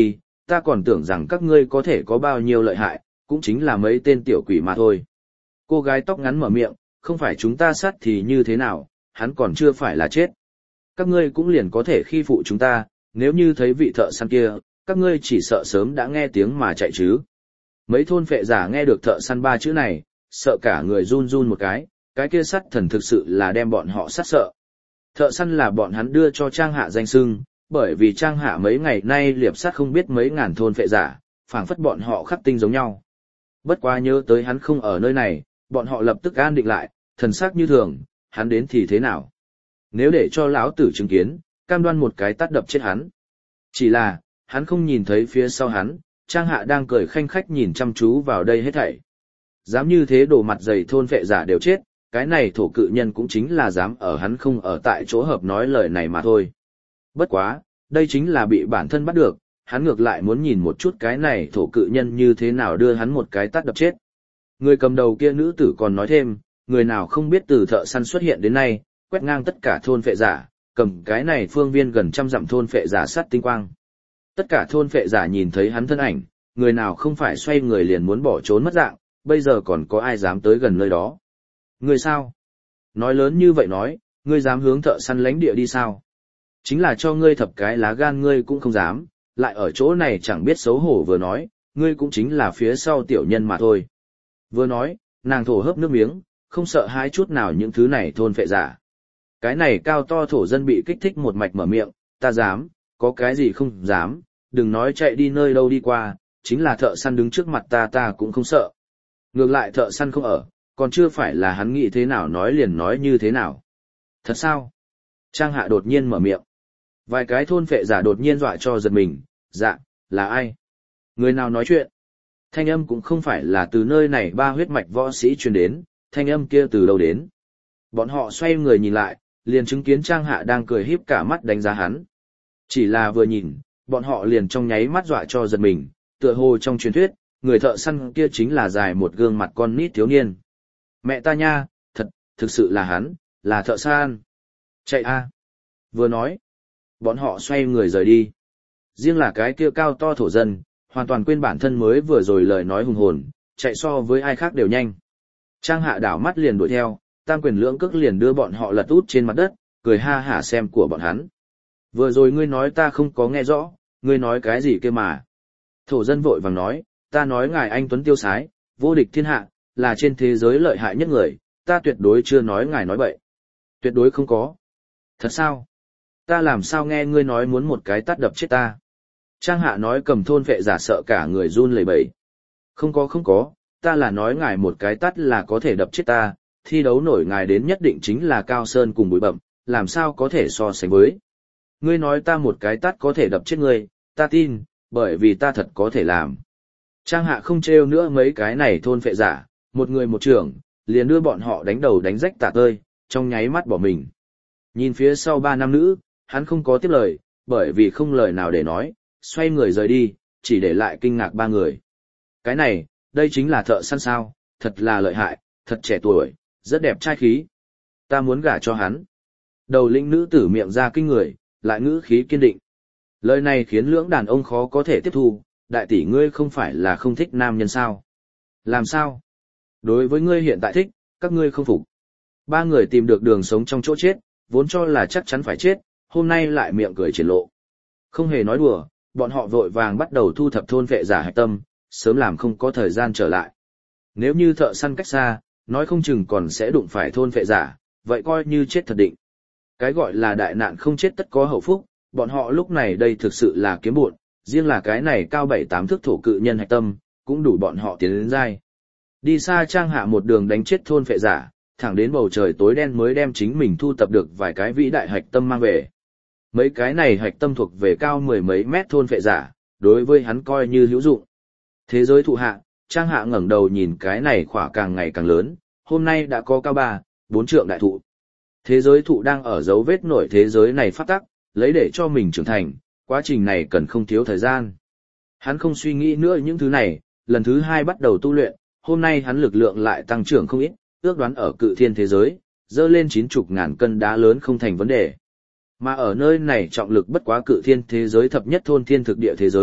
ta còn tưởng rằng các ngươi có thể có bao nhiêu lợi hại, cũng chính là mấy tên tiểu quỷ mà thôi. Cô gái tóc ngắn mở miệng, không phải chúng ta sát thì như thế nào, hắn còn chưa phải là chết. Các ngươi cũng liền có thể khi phụ chúng ta, nếu như thấy vị thợ săn kia, các ngươi chỉ sợ sớm đã nghe tiếng mà chạy chứ. Mấy thôn phệ giả nghe được thợ săn ba chữ này, sợ cả người run run một cái kia sắt thần thực sự là đem bọn họ sát sợ. Thợ săn là bọn hắn đưa cho Trang Hạ danh xưng, bởi vì Trang Hạ mấy ngày nay liệp sát không biết mấy ngàn thôn phệ giả, phảng phất bọn họ khắc tinh giống nhau. Bất quá nhớ tới hắn không ở nơi này, bọn họ lập tức an định lại, thần sắc như thường, hắn đến thì thế nào? Nếu để cho lão tử chứng kiến, cam đoan một cái tát đập chết hắn. Chỉ là, hắn không nhìn thấy phía sau hắn, Trang Hạ đang cười khanh khách nhìn chăm chú vào đây hết thảy. Dám như thế đổ mặt dày thôn phệ giả đều chết, cái này thổ cự nhân cũng chính là dám ở hắn không ở tại chỗ hợp nói lời này mà thôi. Bất quá, đây chính là bị bản thân bắt được, hắn ngược lại muốn nhìn một chút cái này thổ cự nhân như thế nào đưa hắn một cái tát đập chết. Người cầm đầu kia nữ tử còn nói thêm, người nào không biết từ thợ săn xuất hiện đến nay, quét ngang tất cả thôn phệ giả, cầm cái này phương viên gần trăm dặm thôn phệ giả sát tinh quang. Tất cả thôn phệ giả nhìn thấy hắn thân ảnh, người nào không phải xoay người liền muốn bỏ trốn mất dạng, bây giờ còn có ai dám tới gần nơi đó. Người sao? Nói lớn như vậy nói, ngươi dám hướng thợ săn lãnh địa đi sao? Chính là cho ngươi thập cái lá gan ngươi cũng không dám, lại ở chỗ này chẳng biết xấu hổ vừa nói, ngươi cũng chính là phía sau tiểu nhân mà thôi. Vừa nói, nàng thổ hớp nước miếng, không sợ hãi chút nào những thứ này thôn phệ giả. Cái này cao to thổ dân bị kích thích một mạch mở miệng, ta dám, có cái gì không dám, đừng nói chạy đi nơi đâu đi qua, chính là thợ săn đứng trước mặt ta cũng không sợ. Ngược lại thợ săn không ở, còn chưa phải là hắn nghĩ thế nào nói liền nói như thế nào. Thật sao? Trang Hạ đột nhiên mở miệng. Vài cái thôn phệ giả đột nhiên dọa cho giật mình, dạ, là ai? Người nào nói chuyện? Thanh âm cũng không phải là từ nơi này ba huyết mạch võ sĩ truyền đến, thanh âm kia từ đâu đến? Bọn họ xoay người nhìn lại, liền chứng kiến Trang Hạ đang cười híp cả mắt đánh giá hắn. Chỉ là vừa nhìn, bọn họ liền trong nháy mắt dọa cho giật mình, tựa hồ trong truyền thuyết, người thợ săn kia chính là dài một gương mặt con nít thiếu niên. Mẹ ta nha, thực sự là hắn, là thợ săn. Chạy a! Vừa nói, bọn họ xoay người rời đi. Riêng là cái kia cao to thổ dân, hoàn toàn quên bản thân mới vừa rồi lời nói hùng hồn, chạy so với ai khác đều nhanh. Trang Hạ đảo mắt liền đuổi theo, tam quyền lưỡng cước liền đưa bọn họ lật út trên mặt đất, cười ha hả xem của bọn hắn. Vừa rồi ngươi nói ta không có nghe rõ, ngươi nói cái gì kia mà. Thổ dân vội vàng nói, ta nói ngài anh tuấn tiêu sái, vô địch thiên hạ, là trên thế giới lợi hại nhất người, ta tuyệt đối chưa nói ngài nói bậy. Tuyệt đối không có. Thật sao? Ta làm sao nghe ngươi nói muốn một cái tát đập chết ta? Trang Hạ nói cầm thôn vệ giả sợ cả người run lẩy bẩy. Không có, ta là nói ngài một cái tát là có thể đập chết ta, thi đấu nổi ngài đến nhất định chính là Cao Sơn cùng Bụi Bậm, làm sao có thể so sánh với. Ngươi nói ta một cái tát có thể đập chết ngươi, ta tin, bởi vì ta thật có thể làm. Trang Hạ không trêu nữa mấy cái này thôn vệ giả, một người một trưởng, liền đưa bọn họ đánh đầu đánh rách tả tơi, trong nháy mắt bỏ mình. Nhìn phía sau ba nam nữ, hắn không có tiếp lời, bởi vì không lời nào để nói, xoay người rời đi, chỉ để lại kinh ngạc ba người. Cái này, đây chính là thợ săn sao, thật là lợi hại, thật trẻ tuổi, rất đẹp trai khí. Ta muốn gả cho hắn. Đầu lĩnh nữ tử miệng ra kinh người, lại ngữ khí kiên định. Lời này khiến lưỡng đàn ông khó có thể tiếp thu, đại tỷ ngươi không phải là không thích nam nhân sao? Làm sao? Đối với ngươi hiện tại thích, các ngươi không phục. Ba người tìm được đường sống trong chỗ chết, vốn cho là chắc chắn phải chết, hôm nay lại miệng cười triển lộ. Không hề nói đùa, bọn họ vội vàng bắt đầu thu thập thôn vệ giả hạch tâm, sớm làm không có thời gian trở lại. Nếu như thợ săn cách xa, nói không chừng còn sẽ đụng phải thôn vệ giả, vậy coi như chết thật định. Cái gọi là đại nạn không chết tất có hậu phúc, bọn họ lúc này đây thực sự là kiếm bộn, riêng là cái này cao 7-8 thước thổ cự nhân hạch tâm, cũng đủ bọn họ tiến đến dai. Đi xa Trang Hạ một đường đánh chết thôn vệ giả, thẳng đến bầu trời tối đen mới đem chính mình thu tập được vài cái vĩ đại hạch tâm mang về. Mấy cái này hạch tâm thuộc về cao mười mấy mét thôn vệ giả, đối với hắn coi như hữu dụng. Thế giới thụ hạ, Trang Hạ ngẩng đầu nhìn cái này khỏa càng ngày càng lớn, hôm nay đã có cao 3-4 trượng đại thụ. Thế giới thụ đang ở dấu vết nổi thế giới này phát tắc, lấy để cho mình trưởng thành, quá trình này cần không thiếu thời gian. Hắn không suy nghĩ nữa những thứ này, lần thứ 2 bắt đầu tu luyện, hôm nay hắn lực lượng lại tăng trưởng không ít, ước đoán ở cự thiên thế giới, dơ lên 90.000 cân đá lớn không thành vấn đề. Mà ở nơi này trọng lực bất quá cự thiên thế giới thập nhất thôn thiên thực địa thế giới,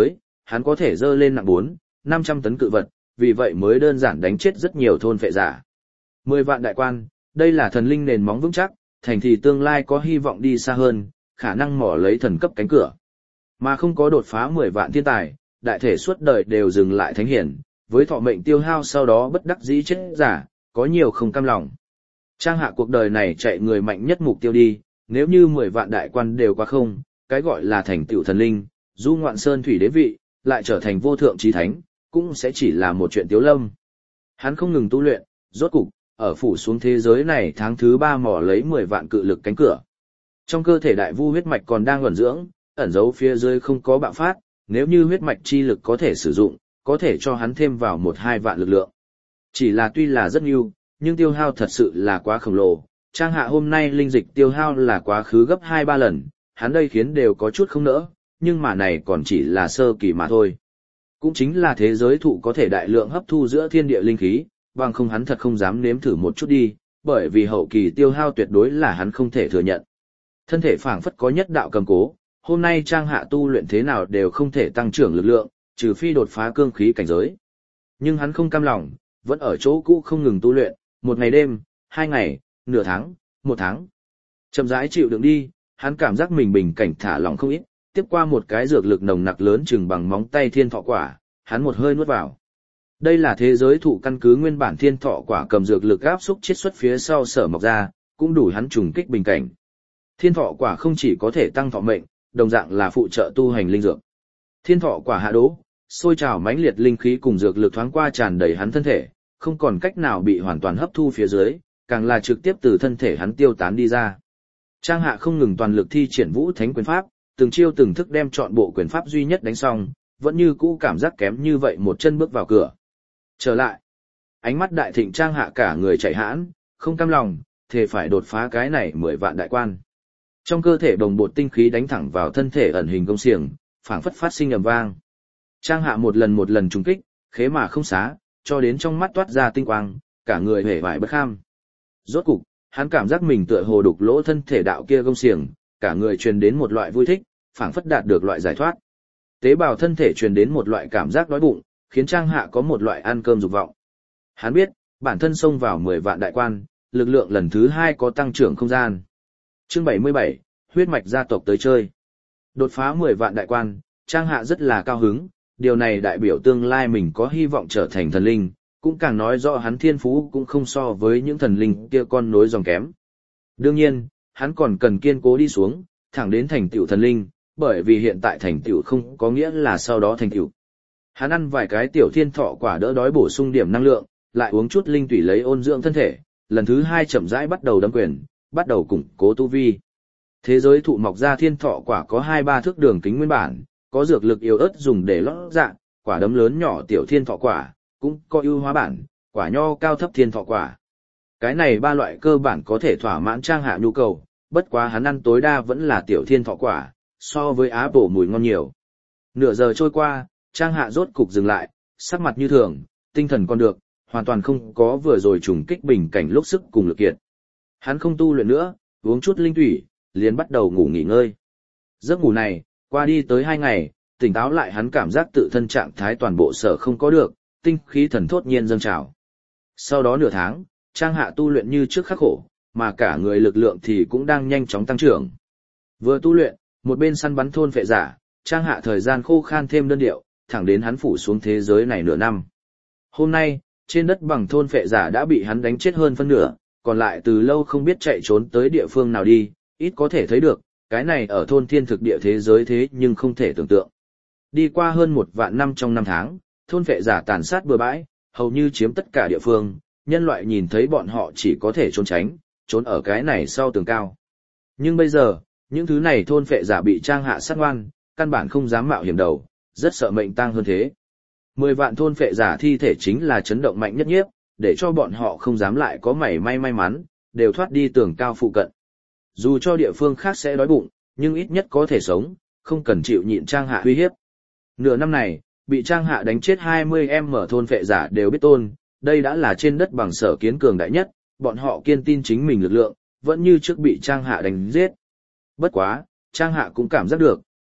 hắn có thể dơ lên nặng 4-500 tấn cự vật, vì vậy mới đơn giản đánh chết rất nhiều thôn phệ giả. 10 vạn đại quan, đây là thần linh nền móng vững chắc, thành thì tương lai có hy vọng đi xa hơn, khả năng mỏ lấy thần cấp cánh cửa. Mà không có đột phá 10 vạn thiên tài, đại thể suốt đời đều dừng lại thánh hiển, với thọ mệnh tiêu hao sau đó bất đắc dĩ chết giả, có nhiều không cam lòng. Trang Hạ cuộc đời này chạy người mạnh nhất mục tiêu đi, nếu như 10 vạn đại quan đều qua không, cái gọi là thành tựu thần linh, du ngoạn sơn thủy đế vị, lại trở thành vô thượng chí thánh, cũng sẽ chỉ là một chuyện tiếu lâm. Hắn không ngừng tu luyện, rốt cục, ở phủ xuống thế giới này tháng thứ 3 mò lấy 10 vạn cự lực cánh cửa. Trong cơ thể đại vu huyết mạch còn đang ẩn dưỡng, ẩn giấu phía dưới không có bạo phát, nếu như huyết mạch chi lực có thể sử dụng, có thể cho hắn thêm vào 1-2 vạn lực lượng. Chỉ là tuy là rất nhiều, nhưng tiêu hao thật sự là quá khổng lồ. Trang Hạ hôm nay linh dịch tiêu hao là quá khứ gấp 2-3 lần, hắn đây khiến đều có chút không nỡ, nhưng mà này còn chỉ là sơ kỳ mà thôi. Cũng chính là thế giới thụ có thể đại lượng hấp thu giữa thiên địa linh khí, bằng không hắn thật không dám nếm thử một chút đi, bởi vì hậu kỳ tiêu hao tuyệt đối là hắn không thể thừa nhận. Thân thể phảng phất có nhất đạo cầm cố, hôm nay Trang Hạ tu luyện thế nào đều không thể tăng trưởng lực lượng, trừ phi đột phá cương khí cảnh giới. Nhưng hắn không cam lòng, vẫn ở chỗ cũ không ngừng tu luyện, một ngày đêm, 2 ngày, nửa tháng, 1 tháng. Chậm rãi chịu đựng đi, hắn cảm giác mình bình cảnh thả lỏng không ít, tiếp qua một cái dược lực nồng nặc lớn chừng bằng móng tay thiên thọ quả, hắn một hơi nuốt vào. Đây là thế giới thụ căn cứ nguyên bản thiên thọ quả cầm dược lực áp xúc chiết xuất phía sau sở mọc ra, cũng đủ hắn trùng kích bình cảnh. Thiên thọ quả không chỉ có thể tăng thọ mệnh, đồng dạng là phụ trợ tu hành linh dược. Thiên thọ quả hạ đố, sôi trào mãnh liệt linh khí cùng dược lực thoáng qua tràn đầy hắn thân thể, không còn cách nào bị hoàn toàn hấp thu phía dưới, càng là trực tiếp từ thân thể hắn tiêu tán đi ra. Trang Hạ không ngừng toàn lực thi triển Vũ Thánh quyền pháp, từng chiêu từng thức đem chọn bộ quyền pháp duy nhất đánh xong, vẫn như cũ cảm giác kém như vậy một chân bước vào cửa. Trở lại, ánh mắt đại thịnh Trang Hạ cả người chạy hãn, không cam lòng, thề phải đột phá cái này 10 vạn đại quan. Trong cơ thể đồng bột tinh khí đánh thẳng vào thân thể ẩn hình công xiềng, phảng phất phát sinh ầm vang. Trang Hạ một lần trùng kích, khế mà không xá, cho đến trong mắt toát ra tinh quang, cả người hề vải bất kham. Rốt cục, hắn cảm giác mình tựa hồ đục lỗ thân thể đạo kia công xiềng, cả người truyền đến một loại vui thích, phảng phất đạt được loại giải thoát. Tế bào thân thể truyền đến một loại cảm giác đói bụng, khiến Trang Hạ có một loại ăn cơm dục vọng. Hắn biết, bản thân xông vào 10 vạn đại quan, lực lượng lần thứ 2 có tăng trưởng không gian. Chương 77, huyết mạch gia tộc tới chơi. Đột phá 10 vạn đại quan, Trang Hạ rất là cao hứng, điều này đại biểu tương lai mình có hy vọng trở thành thần linh, cũng càng nói rõ hắn thiên phú cũng không so với những thần linh kia con nối dòng kém. Đương nhiên, hắn còn cần kiên cố đi xuống, thẳng đến thành tựu thần linh, bởi vì hiện tại thành tựu không có nghĩa là sau đó thành tựu. Hắn ăn vài cái tiểu thiên thọ quả đỡ đói bổ sung điểm năng lượng, lại uống chút linh tủy lấy ôn dưỡng thân thể, lần thứ 2 chậm rãi bắt đầu đấm quyền, bắt đầu củng cố tu vi. Thế giới thụ mọc ra thiên thọ quả có 2-3 thước đường kính nguyên bản, có dược lực yếu ớt dùng để lót dạng, quả đấm lớn nhỏ tiểu thiên thọ quả, cũng có ưu hóa bản, quả nho cao thấp thiên thọ quả. Cái này 3 loại cơ bản có thể thỏa mãn Trang Hạ nhu cầu, bất quá hắn ăn tối đa vẫn là tiểu thiên thọ quả, so với Apple mùi ngon nhiều. Nửa giờ trôi qua, Trang Hạ rốt cục dừng lại, sắc mặt như thường, tinh thần còn được, hoàn toàn không có vừa rồi trùng kích bình cảnh lúc sức cùng lực kiệt. Hắn không tu luyện nữa, uống chút linh thủy, liền bắt đầu ngủ nghỉ ngơi. Giấc ngủ này, qua đi tới 2 ngày, tỉnh táo lại hắn cảm giác tự thân trạng thái toàn bộ sở không có được, tinh khí thần thốt nhiên dâng trào. Sau đó nửa tháng, Trang Hạ tu luyện như trước khắc khổ, mà cả người lực lượng thì cũng đang nhanh chóng tăng trưởng. Vừa tu luyện, một bên săn bắn thôn phệ giả, Trang Hạ thời gian khô khan thêm đơn điệu, thẳng đến hắn phủ xuống thế giới này nửa năm. Hôm nay, trên đất bằng thôn phệ giả đã bị hắn đánh chết hơn phân nửa, còn lại từ lâu không biết chạy trốn tới địa phương nào đi, ít có thể thấy được, cái này ở thôn thiên thực địa thế giới thế nhưng không thể tưởng tượng. Đi qua hơn 1 vạn năm trong 5 tháng, thôn phệ giả tàn sát bừa bãi, hầu như chiếm tất cả địa phương, nhân loại nhìn thấy bọn họ chỉ có thể trốn tránh, trốn ở cái này sau tường cao. Nhưng bây giờ, những thứ này thôn phệ giả bị Trang Hạ sát ngoan, căn bản không dám mạo hiểm đầu, rất sợ mệnh tang hơn thế. 10 vạn thôn phệ giả thi thể chính là chấn động mạnh nhất nhiếp, để cho bọn họ không dám lại có mảy may mắn, đều thoát đi tường cao phụ cận. Dù cho địa phương khác sẽ đói bụng, nhưng ít nhất có thể sống, không cần chịu nhịn Trang Hạ uy hiếp. Nửa năm này, bị Trang Hạ đánh chết 20m thôn phệ giả đều biết tôn, đây đã là trên đất bằng sở kiến cường đại nhất, bọn họ kiên tin chính mình lực lượng, vẫn như trước bị Trang Hạ đánh giết. Bất quá, Trang Hạ cũng cảm giác được,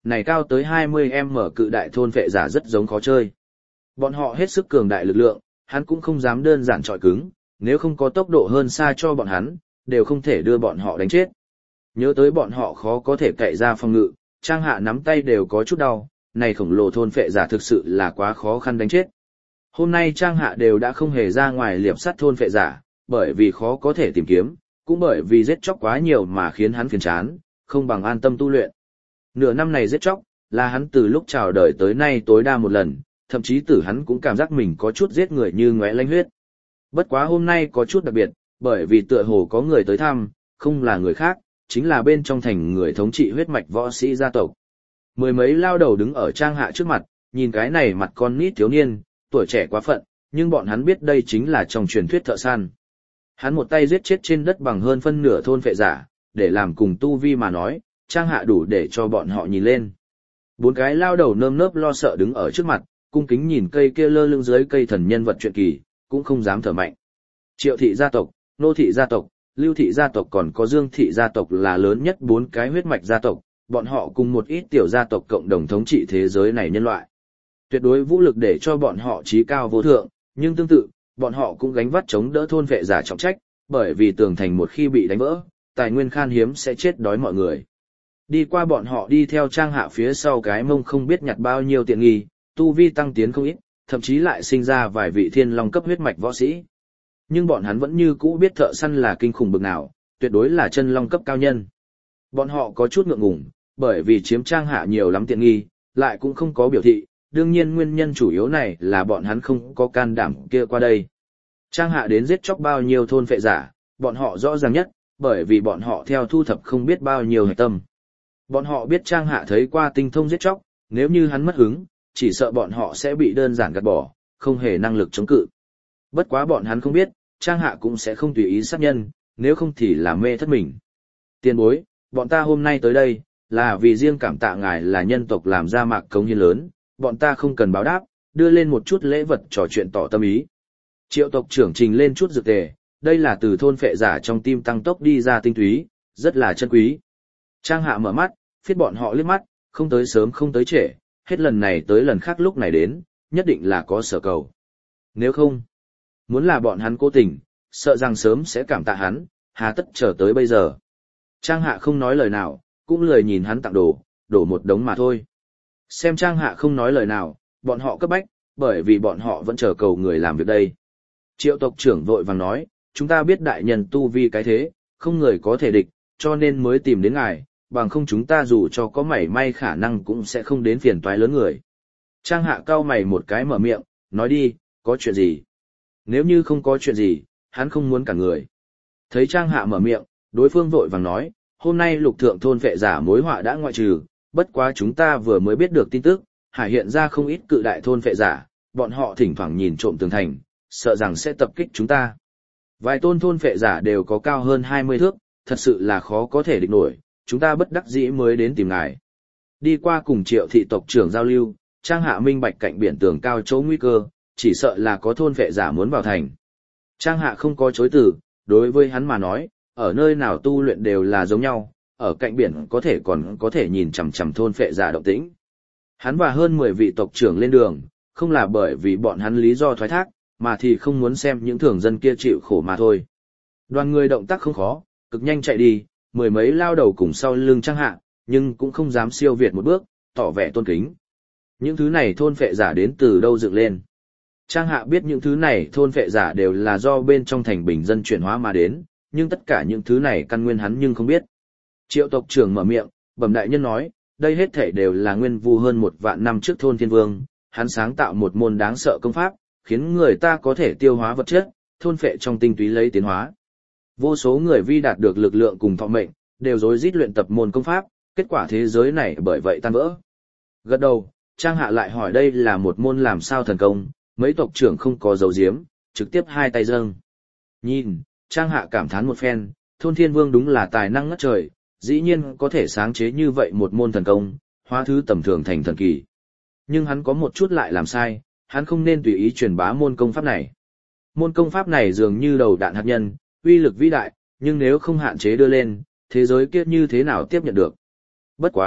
này cao tới 20m cự đại thôn phệ giả rất giống khó chơi. Bọn họ hết sức cường đại lực lượng, hắn cũng không dám đơn giản chọi cứng, nếu không có tốc độ hơn xa cho bọn hắn, đều không thể đưa bọn họ đánh chết. Nhớ tới bọn họ khó có thể cậy ra phòng ngự, Trang Hạ nắm tay đều có chút đau, này khổng lồ thôn phệ giả thực sự là quá khó khăn đánh chết. Hôm nay Trang Hạ đều đã không hề ra ngoài liệp sắt thôn phệ giả, bởi vì khó có thể tìm kiếm, cũng bởi vì giết chóc quá nhiều mà khiến hắn phiền chán, không bằng an tâm tu luyện. Nửa năm này giết chóc, là hắn từ lúc chào đời tới nay tối đa một lần, thậm chí tử hắn cũng cảm giác mình có chút giết người như ngóe lanh huyết. Bất quá hôm nay có chút đặc biệt, bởi vì tựa hồ có người tới thăm, không là người khác, chính là bên trong thành người thống trị huyết mạch võ sĩ gia tộc. Mười mấy lao đầu đứng ở Trang Hạ trước mặt, nhìn cái này mặt con nít thiếu niên, tuổi trẻ quá phận, nhưng bọn hắn biết đây chính là trong truyền thuyết thợ săn. Hắn một tay giết chết trên đất bằng hơn phân nửa thôn phệ giả, để làm cùng tu vi mà nói, Trang Hạ đủ để cho bọn họ nhìn lên. Bốn cái lao đầu nơm nớp lo sợ đứng ở trước mặt, cung kính nhìn cây kia lơ lửng dưới cây thần nhân vật truyện kỳ, cũng không dám thở mạnh. Triệu thị gia tộc, Nô thị gia tộc, Lưu thị gia tộc còn có Dương thị gia tộc là lớn nhất bốn cái huyết mạch gia tộc, bọn họ cùng một ít tiểu gia tộc cộng đồng thống trị thế giới này nhân loại. Tuyệt đối vũ lực để cho bọn họ trí cao vô thượng, nhưng tương tự, bọn họ cũng gánh vác chống đỡ thôn vệ giả trọng trách, bởi vì tường thành một khi bị đánh vỡ, tài nguyên khan hiếm sẽ chết đói mọi người. Đi qua bọn họ đi theo Trang Hạ phía sau cái mông không biết nhặt bao nhiêu tiện nghi, tu vi tăng tiến không ít, thậm chí lại sinh ra vài vị thiên long cấp huyết mạch võ sĩ. Nhưng bọn hắn vẫn như cũ biết thợ săn là kinh khủng bực nào, tuyệt đối là chân long cấp cao nhân. Bọn họ có chút ngượng ngùng, bởi vì chiếm Trang Hạ nhiều lắm tiện nghi, lại cũng không có biểu thị, đương nhiên nguyên nhân chủ yếu này là bọn hắn không có can đảm kia qua đây. Trang Hạ đến giết chóc bao nhiêu thôn phệ giả, bọn họ rõ ràng nhất, bởi vì bọn họ theo thu thập không biết bao nhiêu hạch tâm. Bọn họ biết Trang Hạ thấy qua tinh thông giết chóc, nếu như hắn mất hứng, chỉ sợ bọn họ sẽ bị đơn giản gạt bỏ, không hề năng lực chống cự. Bất quá bọn hắn không biết, Trang Hạ cũng sẽ không tùy ý sát nhân, nếu không thì làm mê thất mình. Tiền bối, bọn ta hôm nay tới đây, là vì riêng cảm tạ ngài là nhân tộc làm ra mạc cống hiến lớn, bọn ta không cần báo đáp, đưa lên một chút lễ vật trò chuyện tỏ tâm ý. Triệu tộc trưởng trình lên chút dược tề, đây là từ thôn phệ giả trong tim tăng tốc đi ra tinh túy, rất là chân quý. Trang Hạ mở mắt, phiết bọn họ liếc mắt, không tới sớm không tới trễ, hết lần này tới lần khác lúc này đến, nhất định là có sở cầu. Nếu không, muốn là bọn hắn cố tình, sợ rằng sớm sẽ cảm tạ hắn, hà tất chờ tới bây giờ. Trang Hạ không nói lời nào, cũng lười nhìn hắn tặng đồ, đổ một đống mà thôi. Xem Trang Hạ không nói lời nào, bọn họ cấp bách, bởi vì bọn họ vẫn chờ cầu người làm việc đây. Triệu tộc trưởng vội vàng nói, chúng ta biết đại nhân tu vi cái thế, không người có thể địch, cho nên mới tìm đến ngài, bằng không chúng ta dù cho có mảy may khả năng cũng sẽ không đến phiền toái lớn người. Trang Hạ cau mày một cái mở miệng, nói đi, có chuyện gì? Nếu như không có chuyện gì, hắn không muốn cả người. Thấy Trang Hạ mở miệng, đối phương vội vàng nói, hôm nay lục thượng thôn vệ giả mối họa đã ngoại trừ, bất quá chúng ta vừa mới biết được tin tức, hải hiện ra không ít cự đại thôn vệ giả, bọn họ thỉnh thoảng nhìn trộm tường thành, sợ rằng sẽ tập kích chúng ta. Vài tôn thôn vệ giả đều có cao hơn 20 thước, thật sự là khó có thể địch nổi, chúng ta bất đắc dĩ mới đến tìm ngài. Đi qua cùng Triệu thị tộc trưởng giao lưu, Trang Hạ minh bạch cạnh biển tường cao chỗ nguy cơ, chỉ sợ là có thôn vệ giả muốn vào thành. Trang Hạ không có chối từ, đối với hắn mà nói, ở nơi nào tu luyện đều là giống nhau, ở cạnh biển có thể còn có thể nhìn chằm chằm thôn vệ giả động tĩnh. Hắn và hơn 10 vị tộc trưởng lên đường, không là bởi vì bọn hắn lý do thoái thác, mà thì không muốn xem những thường dân kia chịu khổ mà thôi. Đoàn người động tác không khó, cực nhanh chạy đi, mười mấy lao đầu cùng sau lưng Trang Hạ, nhưng cũng không dám siêu việt một bước, tỏ vẻ tôn kính. Những thứ này thôn phệ giả đến từ đâu dựng lên. Trang Hạ biết những thứ này thôn phệ giả đều là do bên trong thành bình dân chuyển hóa mà đến, nhưng tất cả những thứ này căn nguyên hắn nhưng không biết. Triệu tộc trưởng mở miệng, bẩm đại nhân nói, đây hết thảy đều là nguyên vu hơn 1 vạn năm trước thôn Thiên Vương, hắn sáng tạo một môn đáng sợ công pháp, khiến người ta có thể tiêu hóa vật chất, thôn phệ trong tinh túy lấy tiến hóa. Vô số người vi đạt được lực lượng cùng thọ mệnh, đều rối rít luyện tập môn công pháp, kết quả thế giới này bởi vậy tan vỡ. Gật đầu, Trang Hạ lại hỏi đây là một môn làm sao thần công, mấy tộc trưởng không có dấu diếm, trực tiếp hai tay dâng. Nhìn, Trang Hạ cảm thán một phen, thôn Thiên Vương đúng là tài năng ngất trời, dĩ nhiên có thể sáng chế như vậy một môn thần công, hóa thứ tầm thường thành thần kỳ. Nhưng hắn có một chút lại làm sai, hắn không nên tùy ý truyền bá môn công pháp này. Môn công pháp này dường như đầu đạn hạt nhân, uy lực vĩ đại, nhưng nếu không hạn chế đưa lên, thế giới kia như thế nào tiếp nhận được. Bất quá,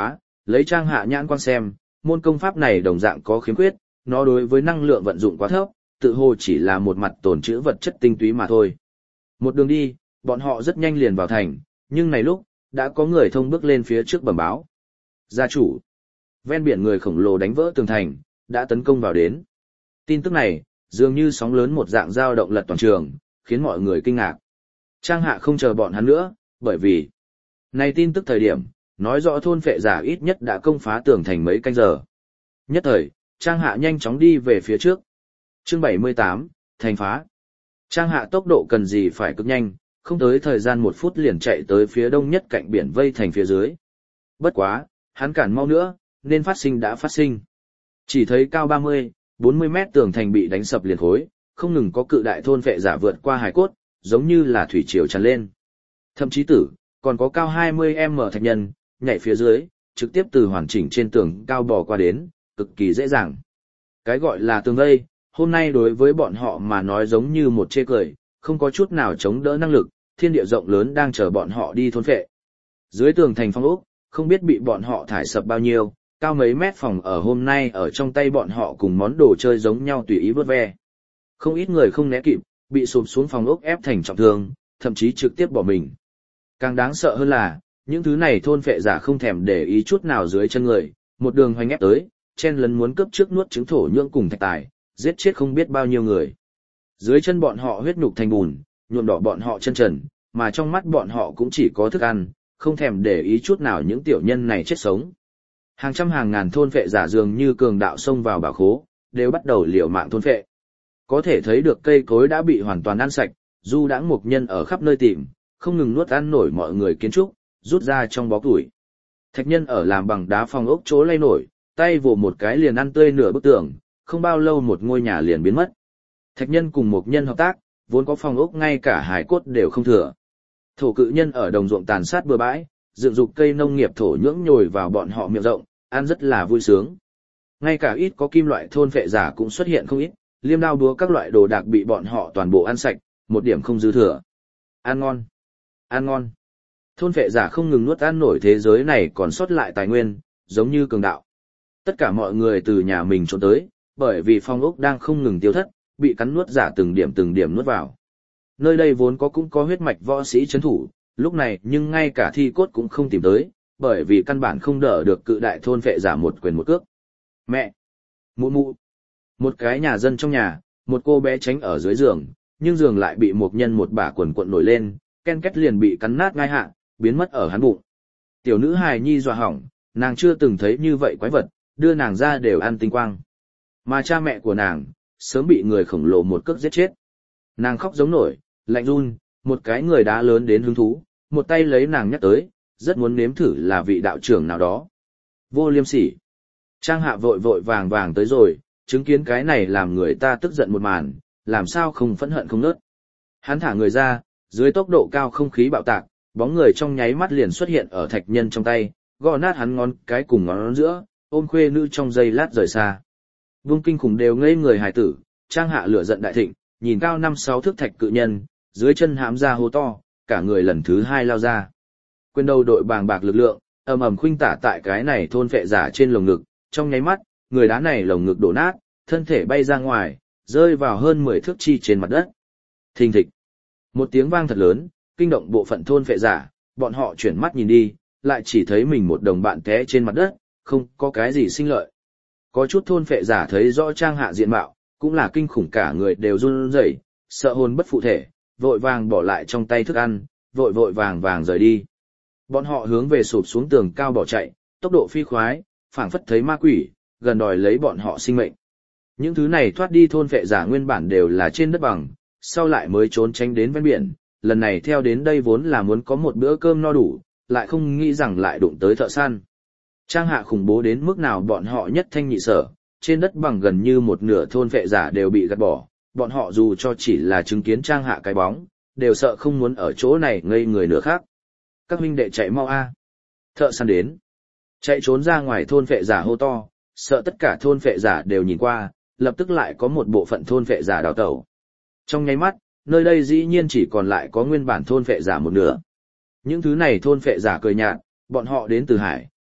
lấy Trang Hạ nhãn quan xem, môn công pháp này đồng dạng có khiếm khuyết, nó đối với năng lượng vận dụng quá thấp, tự hồ chỉ là một mặt tồn trữ vật chất tinh túy mà thôi. Một đường đi, bọn họ rất nhanh liền vào thành, nhưng này lúc, đã có người thông bước lên phía trước bẩm báo. Gia chủ, ven biển người khổng lồ đánh vỡ tường thành, đã tấn công vào đến. Tin tức này, dường như sóng lớn một dạng dao động lật toàn trường, khiến mọi người kinh ngạc. Trang Hạ không chờ bọn hắn nữa, bởi vì này tin tức thời điểm, nói rõ thôn phệ giả ít nhất đã công phá tường thành mấy canh giờ. Nhất thời, Trang Hạ nhanh chóng đi về phía trước. Chương 78, thành phá. Trang Hạ tốc độ cần gì phải cực nhanh, không tới thời gian 1 phút liền chạy tới phía đông nhất cạnh biển vây thành phía dưới. Bất quá, hắn cản mau nữa, nên phát sinh đã phát sinh. Chỉ thấy cao 30, 40 mét tường thành bị đánh sập liền khối, không ngừng có cự đại thôn phệ giả vượt qua hải cốt, giống như là thủy triều tràn lên. Thậm chí còn có cao 20m thạch nhân, nhảy phía dưới, trực tiếp từ hoàn chỉnh trên tường cao bò qua đến, cực kỳ dễ dàng. Cái gọi là tường vây, hôm nay đối với bọn họ mà nói giống như một chê cười, không có chút nào chống đỡ năng lực, thiên địa rộng lớn đang chờ bọn họ đi thôn phệ. Dưới tường thành phong ốc, không biết bị bọn họ thải sập bao nhiêu, cao mấy mét phòng ở hôm nay ở trong tay bọn họ cùng món đồ chơi giống nhau tùy ý vớt ve. Không ít người không né kịp, bị sụp xuống phòng ốc ép thành trọng thương, thậm chí trực tiếp bỏ mình. Càng đáng sợ hơn là, những thứ này thôn phệ giả không thèm để ý chút nào dưới chân người, một đường hoành ép tới, chen lấn muốn cướp trước nuốt trứng thổ nhưỡng cùng thạch tài, giết chết không biết bao nhiêu người. Dưới chân bọn họ huyết nhục thành bùn, nhuộm đỏ bọn họ chân trần, mà trong mắt bọn họ cũng chỉ có thức ăn, không thèm để ý chút nào những tiểu nhân này chết sống. Hàng trăm hàng ngàn thôn phệ giả dường như cường đạo xông vào bảo khố, đều bắt đầu liều mạng thôn phệ. Có thể thấy được cây cối đã bị hoàn toàn ăn sạch, du đãng mục nhân ở khắp nơi tìm, không ngừng nuốt ăn nổi mọi người kiến trúc, rút ra trong bó củi. Thạch nhân ở làm bằng đá phòng ốc chỗ lay nổi, tay vồ một cái liền ăn tươi nửa bức tường, không bao lâu một ngôi nhà liền biến mất. Thạch nhân cùng mục nhân hợp tác, vốn có phòng ốc ngay cả hải cốt đều không thừa. Thổ cự nhân ở đồng ruộng tàn sát bừa bãi, dựng dục cây nông nghiệp thổ nhưỡng nhồi vào bọn họ miệng rộng, ăn rất là vui sướng. Ngay cả ít có kim loại thôn phệ giả cũng xuất hiện không ít, liêm đao búa các loại đồ đạc bị bọn họ toàn bộ ăn sạch, một điểm không dư thừa. Ăn ngon, ăn ngon. Thôn phệ giả không ngừng nuốt ăn nổi thế giới này còn sót lại tài nguyên, giống như cường đạo. Tất cả mọi người từ nhà mình trốn tới, bởi vì phong ốc đang không ngừng tiêu thất, bị cắn nuốt giả từng điểm nuốt vào. Nơi đây vốn cũng có huyết mạch võ sĩ trấn thủ, lúc này nhưng ngay cả thi cốt cũng không tìm tới, bởi vì căn bản không đỡ được cự đại thôn phệ giả một quyền một cước. Mẹ! Mụ mụ! Một cái nhà dân trong nhà, một cô bé tránh ở dưới giường, nhưng giường lại bị một nhân một bả quần cuộn nổi lên, ken két liền bị cắn nát ngay hạ, biến mất ở hắn bụng. Tiểu nữ hài nhi dọa hỏng, nàng chưa từng thấy như vậy quái vật, đưa nàng ra đều ăn tinh quang. Mà cha mẹ của nàng, sớm bị người khổng lồ một cước giết chết. Nàng khóc giống nổi, lạnh run, một cái người đá lớn đến hứng thú, một tay lấy nàng nhắc tới, rất muốn nếm thử là vị đạo trưởng nào đó. Vô liêm sỉ. Trang Hạ vội vội vàng vàng tới rồi, chứng kiến cái này làm người ta tức giận một màn, làm sao không phẫn hận không nớt. Hắn thả người ra, dưới tốc độ cao không khí bạo tạc, bóng người trong nháy mắt liền xuất hiện ở thạch nhân trong tay, gõ nát hắn ngón cái cùng ngón giữa, ôm khuê nữ trong giây lát rời xa. Vương kinh khủng đều ngây người hài tử, Trang Hạ lửa giận đại thịnh, nhìn cao 5-6 thước thạch cự nhân, dưới chân hãm ra hô to, cả người lần thứ 2 lao ra. Quyền đầu đội bàng bạc lực lượng, ầm ầm khuynh tả tại cái này thôn phệ giả trên lồng ngực, trong nháy mắt, người đá này lồng ngực đổ nát, thân thể bay ra ngoài, rơi vào hơn 10 thước chi trên mặt đất. Thình thịch. Một tiếng vang thật lớn, kinh động bộ phận thôn phệ giả, bọn họ chuyển mắt nhìn đi, lại chỉ thấy mình một đồng bạn té trên mặt đất, không có cái gì sinh lợi. Có chút thôn phệ giả thấy rõ Trang Hạ diện mạo, cũng là kinh khủng cả người đều run rẩy, sợ hồn bất phụ thể, vội vàng bỏ lại trong tay thức ăn, vội vội vàng vàng rời đi. Bọn họ hướng về sụp xuống tường cao bỏ chạy, tốc độ phi khoái, phảng phất thấy ma quỷ, gần đòi lấy bọn họ sinh mệnh. Những thứ này thoát đi thôn phệ giả nguyên bản đều là trên đất bằng, sau lại mới trốn tránh đến ven biển, lần này theo đến đây vốn là muốn có một bữa cơm no đủ, lại không nghĩ rằng lại đụng tới thợ săn. Trang Hạ khủng bố đến mức nào bọn họ nhất thanh nhị sở, trên đất bằng gần như một nửa thôn phệ giả đều bị gạt bỏ, bọn họ dù cho chỉ là chứng kiến Trang Hạ cái bóng, đều sợ không muốn ở chỗ này ngây người nữa khác. Các huynh đệ chạy mau a! Thợ săn đến. Chạy trốn ra ngoài thôn phệ giả hô to, sợ tất cả thôn phệ giả đều nhìn qua, lập tức lại có một bộ phận thôn phệ giả đào tẩu. Trong nháy mắt, nơi đây dĩ nhiên chỉ còn lại có nguyên bản thôn phệ giả một nửa. Những thứ này thôn phệ giả cười nhạt, bọn họ đến từ hải,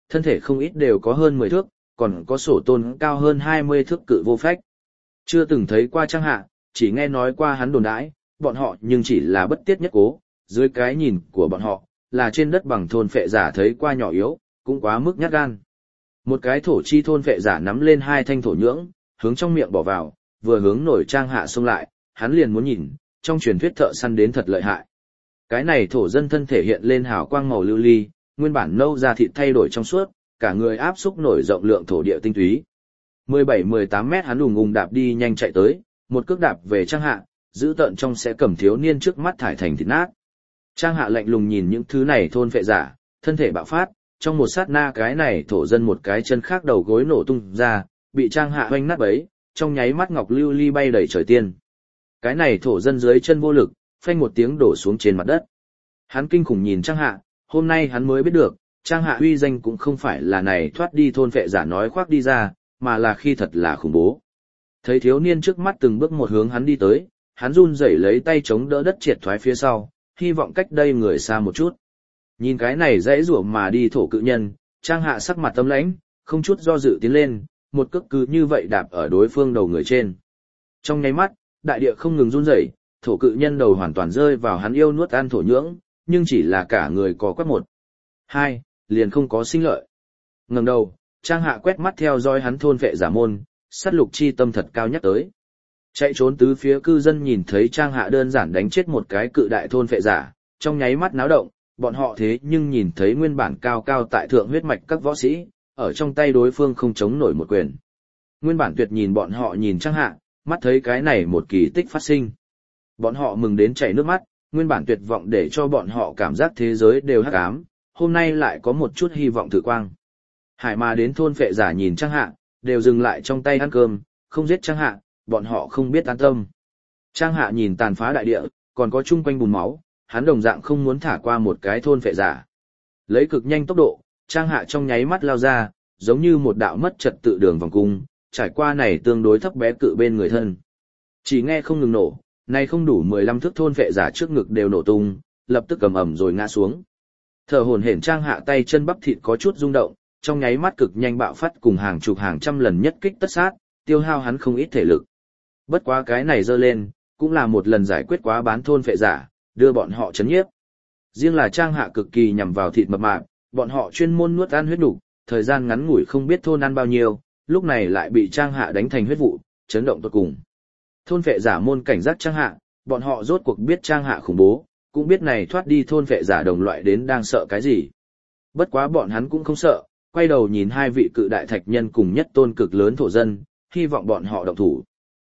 thân thể không ít đều có hơn 10 thước, còn có sổ tôn cao hơn 20 thước cự vô phách. Chưa từng thấy qua Trang Hạ, chỉ nghe nói qua hắn đồn đãi, bọn họ nhưng chỉ là bất tiết nhất cố, dưới cái nhìn của bọn họ, là trên đất bằng thôn phệ giả thấy qua nhỏ yếu, cũng quá mức nhát gan. Một cái thổ chi thôn phệ giả nắm lên 2 thanh thổ nhưỡng, hướng trong miệng bỏ vào, vừa hướng nổi Trang Hạ xông lại, hắn liền muốn nhìn, trong truyền thuyết thợ săn đến thật lợi hại. Cái này thổ dân thân thể hiện lên hào quang màu lưu ly, nguyên bản nâu da thịt thay đổi trong suốt, cả người áp xúc nổi rộng lượng thổ địa tinh túy. 17-18 mét hắn ùng ùng đạp đi nhanh chạy tới, một cước đạp về Trang Hạ, giữ tợn trong sẽ cầm thiếu niên trước mắt thải thành thịt nát. Trang Hạ lạnh lùng nhìn những thứ này thôn phệ giả, thân thể bạo phát, trong một sát na cái này thổ dân một cái chân khác đầu gối nổ tung ra, bị Trang Hạ hoanh nát bấy, trong nháy mắt ngọc lưu ly bay đầy trời tiên. Cái này thổ dân dưới chân vô lực, phanh một tiếng đổ xuống trên mặt đất. Hắn kinh khủng nhìn Trang Hạ, hôm nay hắn mới biết được, Trang Hạ uy danh cũng không phải là này thoát đi thôn phệ giả nói khoác đi ra, mà là khi thật là khủng bố. Thấy thiếu niên trước mắt từng bước một hướng hắn đi tới, hắn run rẩy lấy tay chống đỡ đất triệt thoái phía sau, hy vọng cách đây người xa một chút. Nhìn cái này dãy rủa mà đi thổ cự nhân, Trang Hạ sắc mặt tâm lãnh, không chút do dự tiến lên, một cước cứ như vậy đạp ở đối phương đầu người trên. Trong nháy mắt, đại địa không ngừng run rẩy, thổ cự nhân đầu hoàn toàn rơi vào hắn yêu nuốt ăn thổ nhưỡng, nhưng chỉ là cả người có quắc 1, 2, liền không có sinh lợi. Ngẩng đầu, Trang Hạ quét mắt theo dõi hắn thôn vệ giả môn, sát lục chi tâm thật cao nhắc tới. Chạy trốn tứ phía cư dân nhìn thấy Trang Hạ đơn giản đánh chết một cái cự đại thôn vệ giả, trong nháy mắt náo động, bọn họ thế nhưng nhìn thấy nguyên bản cao cao tại thượng huyết mạch các võ sĩ, ở trong tay đối phương không chống nổi một quyền. Nguyên bản tuyệt nhìn bọn họ nhìn Trang Hạ, mắt thấy cái này một kỳ tích phát sinh. Bọn họ mừng đến chảy nước mắt, nguyên bản tuyệt vọng để cho bọn họ cảm giác thế giới đều hắc ám, hôm nay lại có một chút hy vọng thử quang. Hải mà đến thôn phệ giả nhìn Trang Hạ, đều dừng lại trong tay ăn cơm, không giết Trang Hạ, bọn họ không biết an tâm. Trang Hạ nhìn tàn phá đại địa, còn có chung quanh bùn máu, hắn đồng dạng không muốn thả qua một cái thôn phệ giả. Lấy cực nhanh tốc độ, Trang Hạ trong nháy mắt lao ra, giống như một đạo mất trật tự đường vòng cung, trải qua này tương đối thấp bé cự bên người thân. Chỉ nghe không ngừng nổ, nay không đủ 15 thước thôn phệ giả trước ngực đều nổ tung, lập tức cầm ẩm rồi ngã xuống. Thở hổn hển Trang Hạ tay chân bắp thịt có chút rung động, trong nháy mắt cực nhanh bạo phát cùng hàng chục hàng trăm lần nhất kích tất sát, tiêu hao hắn không ít thể lực. Bất quá cái này dơ lên, cũng là một lần giải quyết quá bán thôn phệ giả, đưa bọn họ chấn nhiếp. Riêng là Trang Hạ cực kỳ nhằm vào thịt mập mạp, bọn họ chuyên môn nuốt ăn huyết đủ, thời gian ngắn ngủi không biết thôn ăn bao nhiêu, lúc này lại bị Trang Hạ đánh thành huyết vụ, chấn động tột cùng. Thôn phệ giả môn cảnh giác Trang Hạ, bọn họ rốt cuộc biết Trang Hạ khủng bố, cũng biết này thoát đi thôn phệ giả đồng loại đến đang sợ cái gì. Bất quá bọn hắn cũng không sợ, quay đầu nhìn 2 vị cự đại thạch nhân cùng nhất tôn cực lớn thổ dân, hy vọng bọn họ động thủ.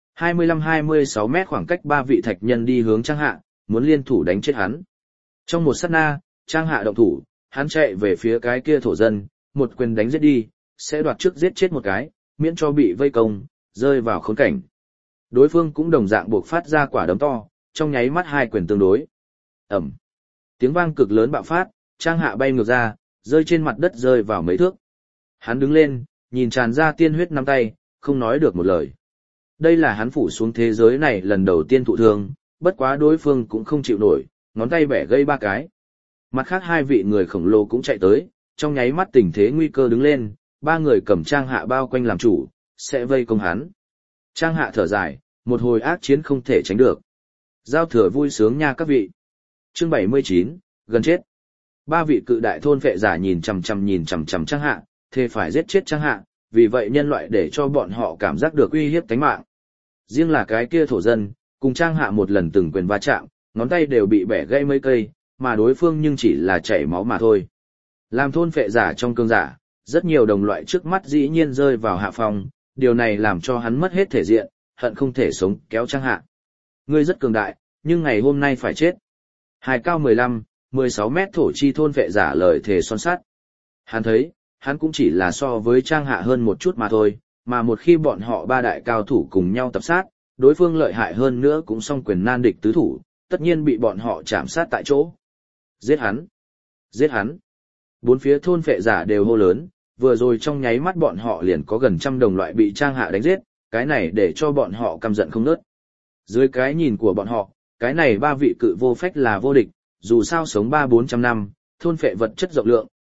25-26 mét khoảng cách 3 vị thạch nhân đi hướng Trang Hạ, muốn liên thủ đánh chết hắn. Trong một sát na, Trang Hạ động thủ, hắn chạy về phía cái kia thổ dân, một quyền đánh giết đi, sẽ đoạt trước giết chết một cái, miễn cho bị vây công, rơi vào khốn cảnh. Đối phương cũng đồng dạng buộc phát ra quả đấm to, trong nháy mắt 2 quyền tương đối. Ẩm. Tiếng vang cực lớn bạo phát, Trang Hạ bay ngược ra, rơi trên mặt đất rơi vào mấy thước. Hắn đứng lên, nhìn tràn ra tiên huyết nắm tay, không nói được một lời. Đây là hắn phủ xuống thế giới này lần đầu tiên thụ thương, bất quá đối phương cũng không chịu nổi, ngón tay bẻ gây 3 cái. Mặt khác 2 vị người khổng lồ cũng chạy tới, trong nháy mắt tình thế nguy cơ đứng lên, 3 người cầm Trang Hạ bao quanh làm chủ, sẽ vây công hắn. Trang Hạ thở dài, một hồi ác chiến không thể tránh được. Giao thừa vui sướng nha các vị. Chương 79, gần chết. 3 vị cự đại thôn phệ giả nhìn chằm chằm Trang Hạ, thề phải giết chết Trang Hạ, vì vậy nhân loại để cho bọn họ cảm giác được uy hiếp tánh mạng. Riêng là cái kia thổ dân, cùng Trang Hạ một lần từng quyền va chạm, ngón tay đều bị bẻ gãy mấy cây, mà đối phương nhưng chỉ là chảy máu mà thôi. Làm thôn phệ giả trong cương giả, rất nhiều đồng loại trước mắt dĩ nhiên rơi vào hạ phòng, điều này làm cho hắn mất hết thể diện, hận không thể sống kéo Trang Hạ. Ngươi rất cường đại, nhưng ngày hôm nay phải chết. Hài cao 15-16 mét thổ chi thôn phệ giả lời thề son sắt. Hắn thấy, hắn cũng chỉ là so với Trang Hạ hơn một chút mà thôi, mà một khi bọn họ 3 đại cao thủ cùng nhau tập sát, đối phương lợi hại hơn nữa cũng song quyền nan địch tứ thủ, tất nhiên bị bọn họ chạm sát tại chỗ. Giết hắn! Giết hắn! 4 phía thôn phệ giả đều hô lớn, vừa rồi trong nháy mắt bọn họ liền có gần trăm đồng loại bị Trang Hạ đánh giết, cái này để cho bọn họ căm giận không ngớt. Dưới cái nhìn của bọn họ, cái này 3 vị cự vô phách là vô địch, dù sao sống 300-400 năm, thôn phệ vật chất rộng lượng,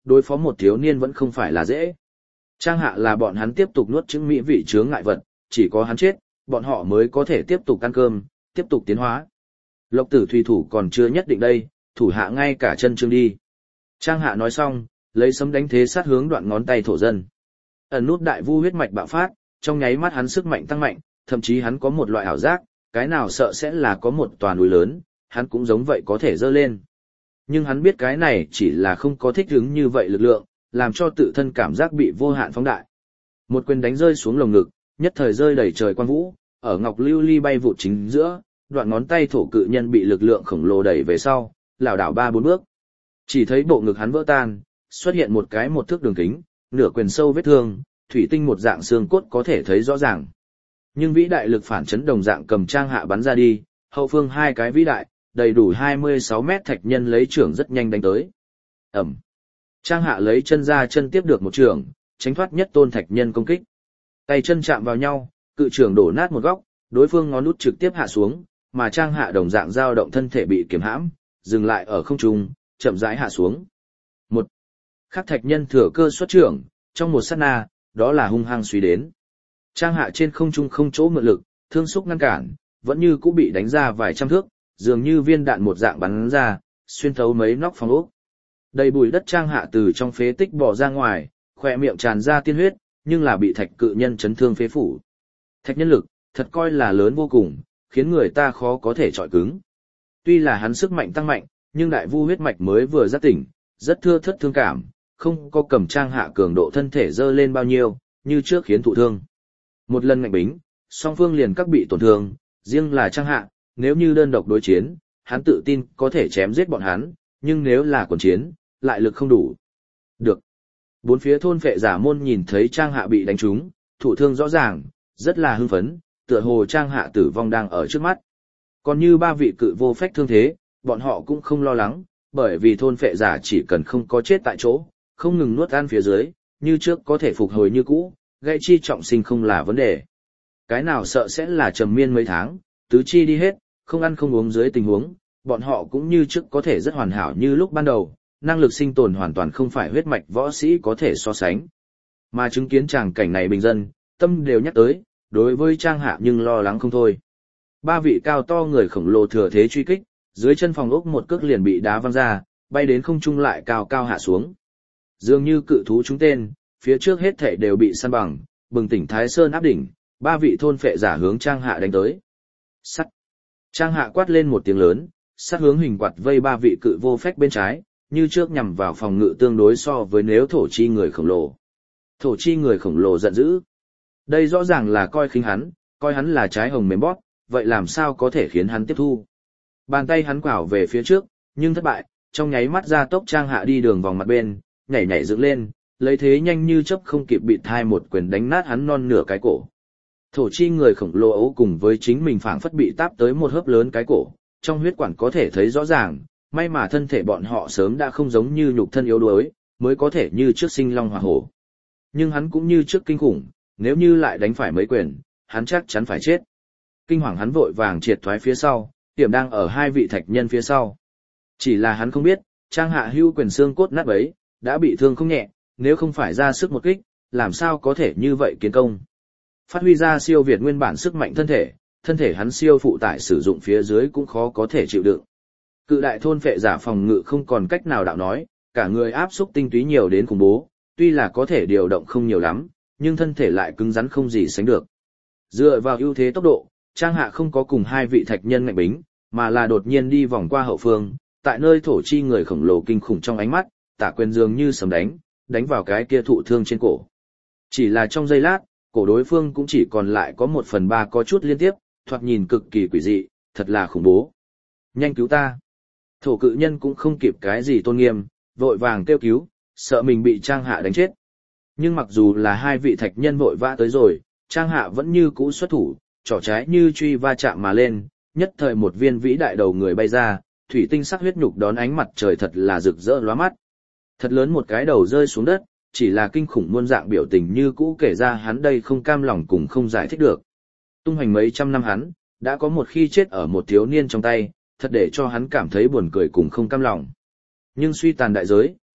đối phó một thiếu niên vẫn không phải là dễ. Trang Hạ là bọn hắn tiếp tục nuốt chửng mỹ vị chướng ngại vật, chỉ có hắn chết, bọn họ mới có thể tiếp tục ăn cơm, tiếp tục tiến hóa. Lộc Tử Thủy thủ còn chưa nhất định đây, thủ hạ ngay cả chân chương đi. Trang Hạ nói xong, lấy sấm đánh thế sát hướng đoạn ngón tay thổ dân. Ẩn nút đại vu huyết mạch bạo phát, trong nháy mắt hắn sức mạnh tăng mạnh, thậm chí hắn có một loại ảo giác, cái nào sợ sẽ là có một tòa núi lớn, hắn cũng giống vậy có thể dơ lên. Nhưng hắn biết cái này chỉ là không có thích ứng như vậy lực lượng, làm cho tự thân cảm giác bị vô hạn phóng đại. Một quyền đánh rơi xuống lồng ngực, nhất thời rơi đầy trời quang vũ, ở ngọc lưu ly bay vụt chính giữa, đoạn ngón tay thổ cự nhân bị lực lượng khổng lồ đẩy về sau, lảo đảo 3-4 bước. Chỉ thấy bộ ngực hắn vỡ tan, xuất hiện một cái một thước đường kính, nửa quyền sâu vết thương, thủy tinh một dạng xương cốt có thể thấy rõ ràng. Nhưng vĩ đại lực phản chấn đồng dạng cầm Trang Hạ bắn ra đi, hậu phương hai cái vĩ đại, đầy đủ 26 mét thạch nhân lấy trưởng rất nhanh đánh tới. Ẩm. Trang Hạ lấy chân ra chân tiếp được một trưởng, tránh thoát nhất tôn thạch nhân công kích. Tay chân chạm vào nhau, cự trưởng đổ nát một góc, đối phương ngón út trực tiếp hạ xuống, mà Trang Hạ đồng dạng dao động thân thể bị kiềm hãm, dừng lại ở không trung, chậm rãi hạ xuống. Một khắc thạch nhân thừa cơ xuất trưởng, trong một sát na, đó là hung hăng suy đến. Trang Hạ trên không trung không chỗ mượn lực, thương xúc ngăn cản, vẫn như cũ bị đánh ra vài trăm thước, dường như viên đạn một dạng bắn ra, xuyên thấu mấy nóc phòng ốc. Đầy bụi đất Trang Hạ từ trong phế tích bò ra ngoài, khỏe miệng tràn ra tiên huyết, nhưng là bị thạch cự nhân chấn thương phế phủ. Thạch nhân lực, thật coi là lớn vô cùng, khiến người ta khó có thể chọi cứng. Tuy là hắn sức mạnh tăng mạnh, nhưng đại vu huyết mạch mới vừa giác tỉnh, rất thưa thớt thương cảm, không có cầm Trang Hạ cường độ thân thể dơ lên bao nhiêu, như trước khiến thụ thương. Một lần ngạnh bính, song phương liền các bị tổn thương, riêng là Trang Hạ, nếu như đơn độc đối chiến, hắn tự tin có thể chém giết bọn hắn, nhưng nếu là quần chiến, lại lực không đủ. Được. Bốn phía thôn phệ giả môn nhìn thấy Trang Hạ bị đánh trúng, thụ thương rõ ràng, rất là hưng phấn, tựa hồ Trang Hạ tử vong đang ở trước mắt. Còn như ba vị cự vô phách thương thế, bọn họ cũng không lo lắng, bởi vì thôn phệ giả chỉ cần không có chết tại chỗ, không ngừng nuốt ăn phía dưới, như trước có thể phục hồi như cũ, gây chi trọng sinh không là vấn đề. Cái nào sợ sẽ là trầm miên mấy tháng, tứ chi đi hết, không ăn không uống dưới tình huống, bọn họ cũng như trước có thể rất hoàn hảo như lúc ban đầu, năng lực sinh tồn hoàn toàn không phải huyết mạch võ sĩ có thể so sánh. Mà chứng kiến tràng cảnh này bình dân, tâm đều nhắc tới, đối với Trang Hạ nhưng lo lắng không thôi. Ba vị cao to người khổng lồ thừa thế truy kích, dưới chân phòng ốc một cước liền bị đá văng ra, bay đến không trung lại cao cao hạ xuống. Dường như cự thú chúng tên, phía trước hết thảy đều bị săn bằng, bừng tỉnh Thái Sơn áp đỉnh, ba vị thôn phệ giả hướng Trang Hạ đánh tới. Sắt. Trang Hạ quát lên một tiếng lớn, sát hướng hình quạt vây ba vị cự vô phách bên trái, như trước nhằm vào phòng ngự tương đối so với nếu thổ chi người khổng lồ. Thổ chi người khổng lồ giận dữ. Đây rõ ràng là coi khinh hắn, coi hắn là trái hồng mềm bóp, vậy làm sao có thể khiến hắn tiếp thu. Bàn tay hắn quảo về phía trước, nhưng thất bại, trong nháy mắt ra tốc Trang Hạ đi đường vòng mặt bên, nhảy nhảy dựng lên, lấy thế nhanh như chớp không kịp bị thai một quyền đánh nát hắn non nửa cái cổ. Thổ chi người khổng lồ ấu cùng với chính mình phảng phất bị táp tới một hớp lớn cái cổ, trong huyết quản có thể thấy rõ ràng, may mà thân thể bọn họ sớm đã không giống như nhục thân yếu đuối, mới có thể như trước sinh long hỏa hổ. Nhưng hắn cũng như trước kinh khủng, nếu như lại đánh phải mấy quyền, hắn chắc chắn phải chết. Kinh hoàng hắn vội vàng triệt thoái phía sau, tiềm đang ở hai vị thạch nhân phía sau. Chỉ là hắn không biết, Trang Hạ hưu quyền xương cốt nát bấy, đã bị thương không nhẹ, nếu không phải ra sức một kích, làm sao có thể như vậy kiến công. Phát huy ra siêu việt nguyên bản sức mạnh thân thể hắn siêu phụ tải sử dụng phía dưới cũng khó có thể chịu đựng. Cự đại thôn phệ giả phòng ngự không còn cách nào đạo nói, cả người áp xúc tinh túy nhiều đến khủng bố, tuy là có thể điều động không nhiều lắm, nhưng thân thể lại cứng rắn không gì sánh được. Dựa vào ưu thế tốc độ, Trang Hạ không có cùng hai vị thạch nhân ngạnh bính, mà là đột nhiên đi vòng qua hậu phương, tại nơi thổ chi người khổng lồ kinh khủng trong ánh mắt, tả quyền dường như sấm đánh vào cái kia thụ thương trên cổ. Chỉ là trong giây lát, cổ đối phương cũng chỉ còn lại có 1/3 có chút liên tiếp, thoạt nhìn cực kỳ quỷ dị, thật là khủng bố. Nhanh cứu ta! Thổ cự nhân cũng không kịp cái gì tôn nghiêm, vội vàng kêu cứu, sợ mình bị Trang Hạ đánh chết. Nhưng mặc dù là hai vị thạch nhân vội vã tới rồi, Trang Hạ vẫn như cũ xuất thủ, trỏ trái như truy va chạm mà lên, nhất thời một viên vĩ đại đầu người bay ra, thủy tinh sắc huyết nhục đón ánh mặt trời thật là rực rỡ lóa mắt. Thật lớn một cái đầu rơi xuống đất, chỉ là kinh khủng muôn dạng biểu tình như cũ kể ra hắn đây không cam lòng cùng không giải thích được. Tung hoành mấy trăm năm hắn, đã có một khi chết ở một thiếu niên trong tay, thật để cho hắn cảm thấy buồn cười cùng không cam lòng. Nhưng suy tàn đại giới,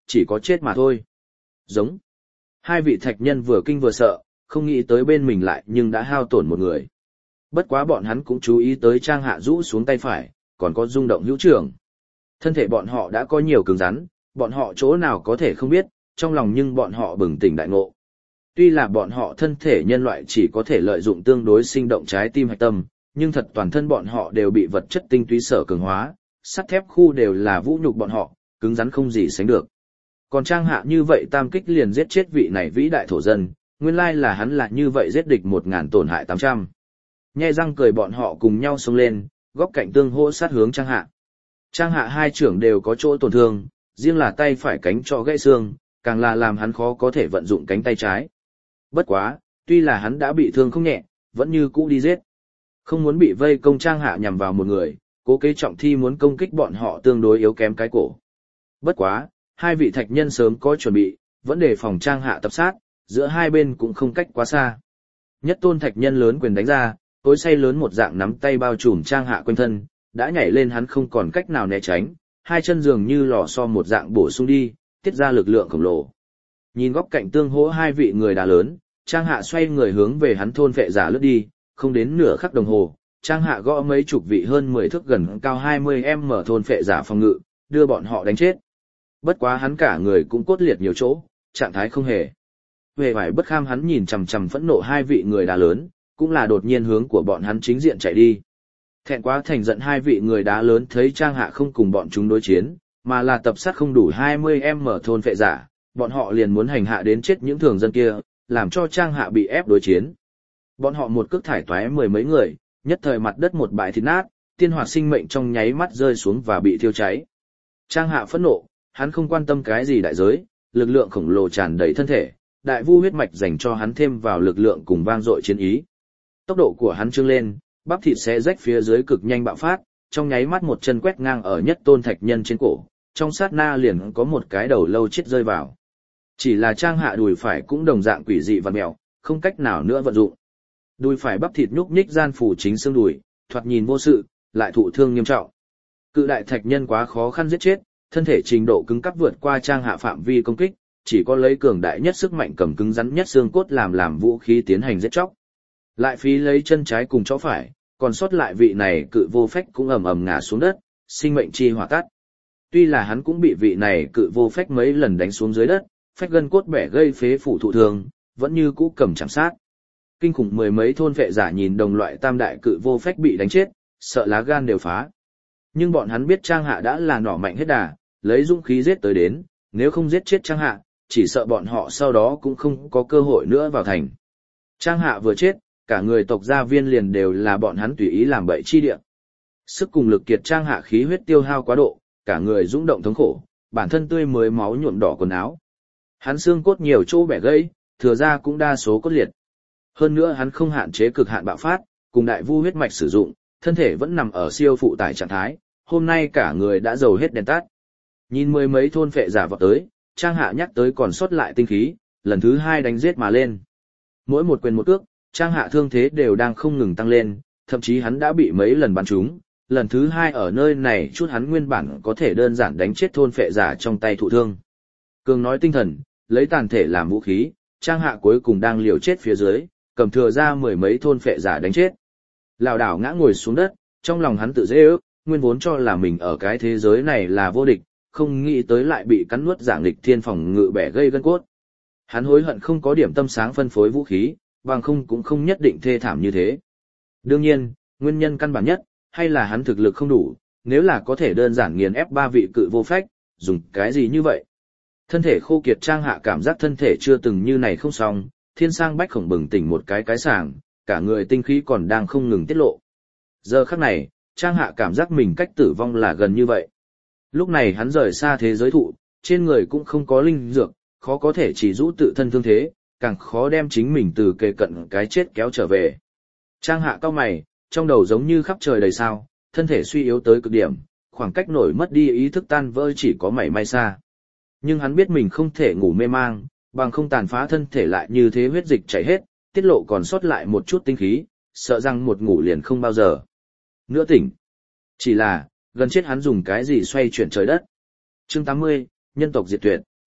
chỉ có chết mà thôi. Giống. Hai vị thạch nhân vừa kinh vừa sợ, không nghĩ tới bên mình lại nhưng đã hao tổn một người. Bất quá bọn hắn cũng chú ý tới Trang Hạ rũ xuống tay phải, còn có rung động hữu trưởng. Thân thể bọn họ đã có nhiều cứng rắn, bọn họ chỗ nào có thể không biết, trong lòng nhưng bọn họ bừng tỉnh đại ngộ. Tuy là bọn họ thân thể nhân loại chỉ có thể lợi dụng tương đối sinh động trái tim hạch tâm, nhưng thật toàn thân bọn họ đều bị vật chất tinh túy sở cường hóa, sắt thép khu đều là vũ nhục bọn họ, cứng rắn không gì sánh được. Còn Trang Hạ như vậy tam kích liền giết chết vị này vĩ đại thổ dân, nguyên lai là hắn là như vậy giết địch 1000 tổn hại 800. Nhe răng cười bọn họ cùng nhau xông lên, góc cạnh tương hỗ sát hướng Trang Hạ. Trang Hạ hai trưởng đều có chỗ tổn thương, riêng là tay phải cánh cho gãy xương, càng là làm hắn khó có thể vận dụng cánh tay trái. Bất quá, tuy là hắn đã bị thương không nhẹ, vẫn như cũ đi giết. Không muốn bị vây công Trang Hạ nhằm vào một người, cố kế trọng thi muốn công kích bọn họ tương đối yếu kém cái cổ. Bất quá, hai vị thạch nhân sớm có chuẩn bị, vẫn đề phòng Trang Hạ tập sát, giữa hai bên cũng không cách quá xa. Nhất tôn thạch nhân lớn quyền đánh ra, tối say lớn một dạng nắm tay bao trùm Trang Hạ quanh thân, đã nhảy lên hắn không còn cách nào né tránh, hai chân dường như lò xo một dạng bổ sung đi, tiết ra lực lượng khổng lồ. Nhìn góc cạnh tương hỗ hai vị người đá lớn, Trang Hạ xoay người hướng về hắn thôn vệ giả lướt đi, không đến nửa khắc đồng hồ, Trang Hạ gõ mấy chục vị hơn 10 thước gần cao 20m thôn vệ giả phòng ngự, đưa bọn họ đánh chết. Bất quá hắn cả người cũng cốt liệt nhiều chỗ, trạng thái không hề. Về vải bất kham hắn nhìn chằm chằm phẫn nộ hai vị người đá lớn, cũng là đột nhiên hướng của bọn hắn chính diện chạy đi. Thẹn quá thành giận hai vị người đá lớn thấy Trang Hạ không cùng bọn chúng đối chiến, mà là tập sát không đủ 20m thôn vệ giả, bọn họ liền muốn hành hạ đến chết những thường dân kia, làm cho Trang Hạ bị ép đối chiến. Bọn họ một cước thải toái 10 mấy người, nhất thời mặt đất một bãi thịt nát, tiên hoạt sinh mệnh trong nháy mắt rơi xuống và bị thiêu cháy. Trang Hạ phẫn nộ, hắn không quan tâm cái gì đại giới, lực lượng khổng lồ tràn đầy thân thể, đại vu huyết mạch dành cho hắn thêm vào lực lượng cùng vang dội chiến ý. Tốc độ của hắn trương lên, bắp thịt xé rách phía dưới cực nhanh bạo phát, trong nháy mắt một chân quét ngang ở nhất tôn thạch nhân trên cổ, trong sát na liền có một cái đầu lâu chết rơi vào. Chỉ là Trang Hạ đùi phải cũng đồng dạng quỷ dị vặn mèo, không cách nào nữa vận dụng. Đùi phải bắp thịt nhúc nhích gian phủ chính xương đùi, thoạt nhìn vô sự, lại thụ thương nghiêm trọng. Cự đại thạch nhân quá khó khăn giết chết, thân thể trình độ cứng cáp vượt qua Trang Hạ phạm vi công kích, chỉ có lấy cường đại nhất sức mạnh cầm cứng rắn nhất xương cốt làm vũ khí tiến hành giết chóc. Lại phí lấy chân trái cùng chó phải, còn sót lại vị này cự vô phách cũng ầm ầm ngã xuống đất, sinh mệnh chi hỏa tắt. Tuy là hắn cũng bị vị này cự vô phách mấy lần đánh xuống dưới đất, phách gân cốt bẻ gây phế phủ thụ thương, vẫn như cũ cầm chạm sát. Kinh khủng mười mấy thôn vệ giả nhìn đồng loại tam đại cự vô phách bị đánh chết, sợ lá gan đều phá. Nhưng bọn hắn biết Trang Hạ đã là nỏ mạnh hết đà, lấy dũng khí giết tới đến, nếu không giết chết Trang Hạ, chỉ sợ bọn họ sau đó cũng không có cơ hội nữa vào thành. Trang Hạ vừa chết, cả người tộc gia viên liền đều là bọn hắn tùy ý làm bậy chi địa. Sức cùng lực kiệt Trang Hạ khí huyết tiêu hao quá độ, cả người dũng động thống khổ, bản thân tươi mới máu nhuộm đỏ quần áo. Hắn xương cốt nhiều chỗ bẻ gãy, thừa ra cũng đa số cốt liệt. Hơn nữa hắn không hạn chế cực hạn bạo phát, cùng đại vu huyết mạch sử dụng, thân thể vẫn nằm ở siêu phụ tải trạng thái, hôm nay cả người đã dầu hết đèn tắt. Nhìn mười mấy thôn phệ giả vọt tới, Trang Hạ nhắc tới còn sót lại tinh khí, lần thứ hai đánh giết mà lên. Mỗi một quyền một cước, Trang Hạ thương thế đều đang không ngừng tăng lên, thậm chí hắn đã bị mấy lần bắn trúng, lần thứ hai ở nơi này chút hắn nguyên bản có thể đơn giản đánh chết thôn phệ giả trong tay thụ thương. Cường nói tinh thần, lấy tàn thể làm vũ khí, Trang Hạ cuối cùng đang liều chết phía dưới, cầm thừa ra mười mấy thôn phệ giả đánh chết. Lảo đảo ngã ngồi xuống đất, trong lòng hắn tự dễ ước, nguyên vốn cho là mình ở cái thế giới này là vô địch, không nghĩ tới lại bị cắn nuốt dạng lịch thiên phòng ngự bẻ gây gân cốt. Hắn hối hận không có điểm tâm sáng phân phối vũ khí, bằng không cũng không nhất định thê thảm như thế. Đương nhiên, nguyên nhân căn bản nhất, hay là hắn thực lực không đủ, nếu là có thể đơn giản nghiền ép ba vị cự vô phách, dùng cái gì như vậy? Thân thể khô kiệt Trang Hạ cảm giác thân thể chưa từng như này không xong, thiên sang bách khổng bừng tỉnh một cái sảng, cả người tinh khí còn đang không ngừng tiết lộ. Giờ khắc này, Trang Hạ cảm giác mình cách tử vong là gần như vậy. Lúc này hắn rời xa thế giới thụ, trên người cũng không có linh dược, khó có thể chỉ rũ tự thân thương thế, càng khó đem chính mình từ kề cận cái chết kéo trở về. Trang Hạ cau mày, trong đầu giống như khắp trời đầy sao, thân thể suy yếu tới cực điểm, khoảng cách nổi mất đi ý thức tan vỡ chỉ có mảy may xa. Nhưng hắn biết mình không thể ngủ mê mang, bằng không tàn phá thân thể lại như thế huyết dịch chảy hết, tiết lộ còn sót lại một chút tinh khí, sợ rằng một ngủ liền không bao giờ nữa tỉnh. Chỉ là, gần chết hắn dùng cái gì xoay chuyển trời đất. Chương 80, nhân tộc diệt tuyệt.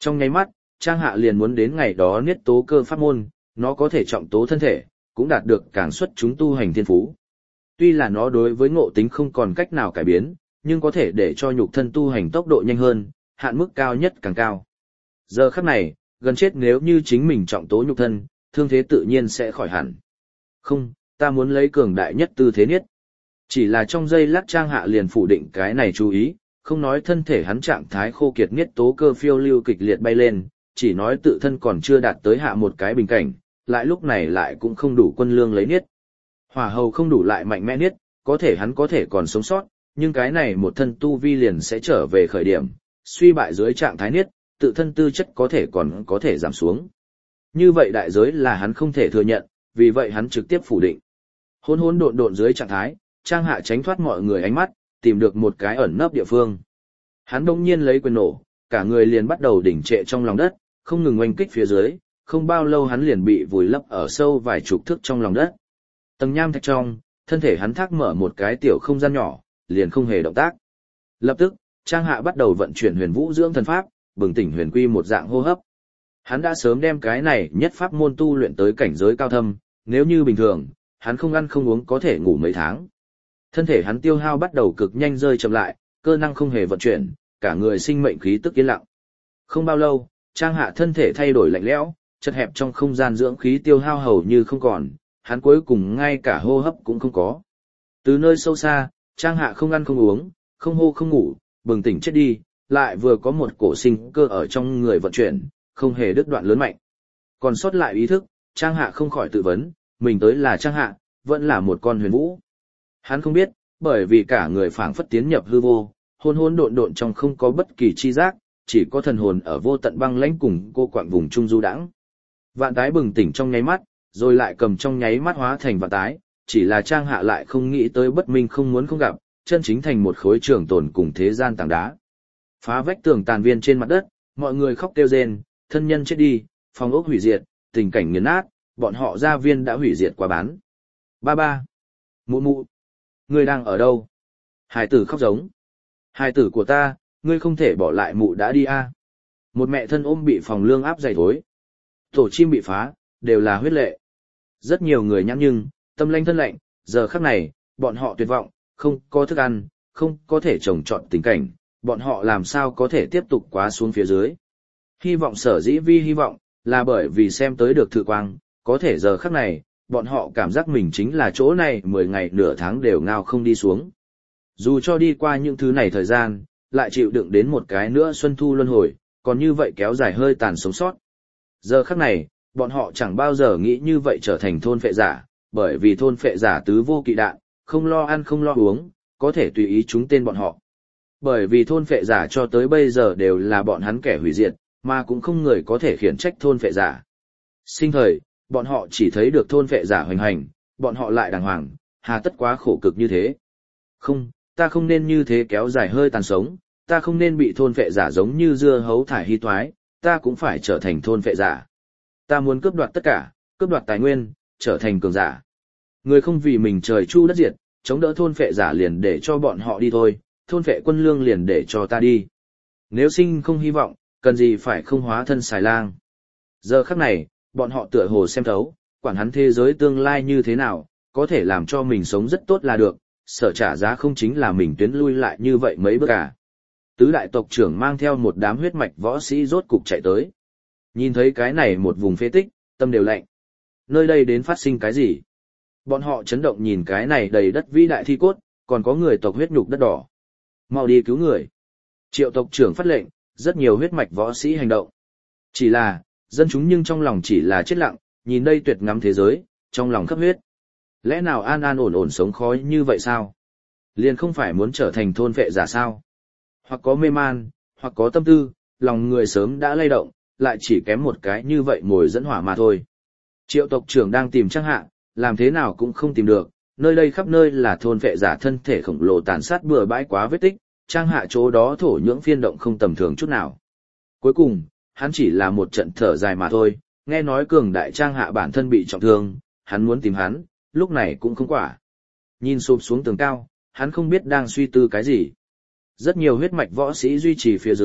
Trong nháy mắt, Trang Hạ liền muốn đến ngày đó niết tố cơ pháp môn, nó có thể trọng tố thân thể, cũng đạt được càng xuất chúng tu hành thiên phú. Tuy là nó đối với ngộ tính không còn cách nào cải biến, nhưng có thể để cho nhục thân tu hành tốc độ nhanh hơn, hạn mức cao nhất càng cao. Giờ khắc này, gần chết nếu như chính mình trọng tố nhục thân, thương thế tự nhiên sẽ khỏi hẳn. Không, ta muốn lấy cường đại nhất tư thế niết. Chỉ là trong giây lát Trang Hạ liền phủ định cái này chú ý, không nói thân thể hắn trạng thái khô kiệt niết tố cơ phiêu lưu kịch liệt bay lên, chỉ nói tự thân còn chưa đạt tới hạ một cái bình cảnh, lại lúc này lại cũng không đủ quân lương lấy niết. Hỏa hầu không đủ lại mạnh mẽ niết, có thể hắn có thể còn sống sót, nhưng cái này một thân tu vi liền sẽ trở về khởi điểm, suy bại dưới trạng thái niết, tự thân tư chất có thể còn có thể giảm xuống. Như vậy đại giới là hắn không thể thừa nhận, vì vậy hắn trực tiếp phủ định. Hỗn hỗn độn độn dưới trạng thái, Trang Hạ tránh thoát mọi người ánh mắt, tìm được một cái ẩn nấp địa phương. Hắn đông nhiên lấy quyền nổ, cả người liền bắt đầu đỉnh trệ trong lòng đất, không ngừng oanh kích phía dưới, không bao lâu hắn liền bị vùi lấp ở sâu vài chục thước trong lòng đất. Tầng nham thạch trong, thân thể hắn thác mở một cái tiểu không gian nhỏ, liền không hề động tác. Lập tức, Trang Hạ bắt đầu vận chuyển huyền vũ dưỡng thần pháp, bừng tỉnh huyền quy một dạng hô hấp. Hắn đã sớm đem cái này nhất pháp môn tu luyện tới cảnh giới cao thâm, nếu như bình thường, hắn không ăn không uống có thể ngủ mấy tháng. Thân thể hắn tiêu hao bắt đầu cực nhanh rơi chậm lại, cơ năng không hề vận chuyển, cả người sinh mệnh khí tức yên lặng. Không bao lâu, Trang Hạ thân thể thay đổi lạnh lẽo, chật hẹp trong không gian dưỡng khí tiêu hao hầu như không còn, hắn cuối cùng ngay cả hô hấp cũng không có. Từ nơi sâu xa, Trang Hạ không ăn không uống, không hô không ngủ, bừng tỉnh chết đi, lại vừa có một cổ sinh cơ ở trong người vận chuyển, không hề đứt đoạn lớn mạnh. Còn sót lại ý thức, Trang Hạ không khỏi tự vấn, mình tới là Trang Hạ, vẫn là một con huyền vũ. Hắn không biết, bởi vì cả người phảng phất tiến nhập hư vô, hôn hôn độn độn trong không có bất kỳ chi giác, chỉ có thần hồn ở vô tận băng lãnh cùng cô quạng vùng trung du đãng. Vạn tái bừng tỉnh trong nháy mắt, rồi lại cầm trong nháy mắt hóa thành vạn tái, chỉ là Trang Hạ lại không nghĩ tới bất minh không muốn không gặp, chân chính thành một khối trường tồn cùng thế gian tảng đá. Phá vách tường tàn viên trên mặt đất, mọi người khóc kêu rên, thân nhân chết đi, phòng ốc hủy diệt, tình cảnh nghiền nát, bọn họ gia viên đã hủy diệt qua bán. Ba ba, mụ mụ, ngươi đang ở đâu? Hải tử khóc giống. Hải tử của ta, ngươi không thể bỏ lại mụ đã đi a. Một mẹ thân ôm bị phòng lương áp dày thối. Tổ chim bị phá, đều là huyết lệ. Rất nhiều người nhãn nhưng, tâm lanh thân lạnh, giờ khắc này, bọn họ tuyệt vọng, không có thức ăn, không có thể trồng trọt tình cảnh, bọn họ làm sao có thể tiếp tục quá xuống phía dưới. Hy vọng sở dĩ vi hy vọng, là bởi vì xem tới được thử quang, có thể giờ khắc này, bọn họ cảm giác mình chính là chỗ này 10 ngày nửa tháng đều ngao không đi xuống. Dù cho đi qua những thứ này thời gian, lại chịu đựng đến một cái nữa xuân thu luân hồi, còn như vậy kéo dài hơi tàn sống sót. Giờ khắc này, bọn họ chẳng bao giờ nghĩ như vậy trở thành thôn phệ giả, bởi vì thôn phệ giả tứ vô kỵ đạn, không lo ăn không lo uống, có thể tùy ý chúng tên bọn họ. Bởi vì thôn phệ giả cho tới bây giờ đều là bọn hắn kẻ hủy diệt, mà cũng không người có thể khiển trách thôn phệ giả. Sinh thời, bọn họ chỉ thấy được thôn phệ giả hoành hành, bọn họ lại đàng hoàng, hà tất quá khổ cực như thế. Không, ta không nên như thế kéo dài hơi tàn sống, ta không nên bị thôn phệ giả giống như dưa hấu thải hy toái, ta cũng phải trở thành thôn phệ giả. Ta muốn cướp đoạt tất cả, cướp đoạt tài nguyên, trở thành cường giả. Người không vì mình trời chu đất diệt, chống đỡ thôn phệ giả liền để cho bọn họ đi thôi, thôn phệ quân lương liền để cho ta đi. Nếu sinh không hy vọng, cần gì phải không hóa thân xài lang. Giờ khắc này, bọn họ tựa hồ xem thấu, quản hắn thế giới tương lai như thế nào, có thể làm cho mình sống rất tốt là được, sở trả giá không chính là mình tuyến lui lại như vậy mấy bước à. Tứ đại tộc trưởng mang theo một đám huyết mạch võ sĩ rốt cục chạy tới. Nhìn thấy cái này một vùng phế tích, tâm đều lạnh. Nơi đây đến phát sinh cái gì? Bọn họ chấn động nhìn cái này đầy đất vĩ đại thi cốt, còn có người tộc huyết nhục đất đỏ. Mau đi cứu người. Triệu tộc trưởng phát lệnh, rất nhiều huyết mạch võ sĩ hành động. Chỉ là, dân chúng nhưng trong lòng chỉ là chết lặng, nhìn đây tuyệt ngắm thế giới, trong lòng khắp huyết. Lẽ nào an an ổn ổn sống khói như vậy sao? Liền không phải muốn trở thành thôn vệ giả sao? Hoặc có mê man, hoặc có tâm tư, lòng người sớm đã lay động, lại chỉ kém một cái như vậy mồi dẫn hỏa mà thôi. Triệu tộc trưởng đang tìm Trang Hạ, làm thế nào cũng không tìm được, nơi đây khắp nơi là thôn vệ giả thân thể khổng lồ tàn sát bừa bãi quá vết tích, Trang Hạ chỗ đó thổ nhưỡng phiên động không tầm thường chút nào. Cuối cùng, hắn chỉ là một trận thở dài mà thôi, nghe nói cường đại Trang Hạ bản thân bị trọng thương, hắn muốn tìm hắn, lúc này cũng không quả. Nhìn sụp xuống tường cao, hắn không biết đang suy tư cái gì. Rất nhiều huyết mạch võ sĩ duy trì phía dưới,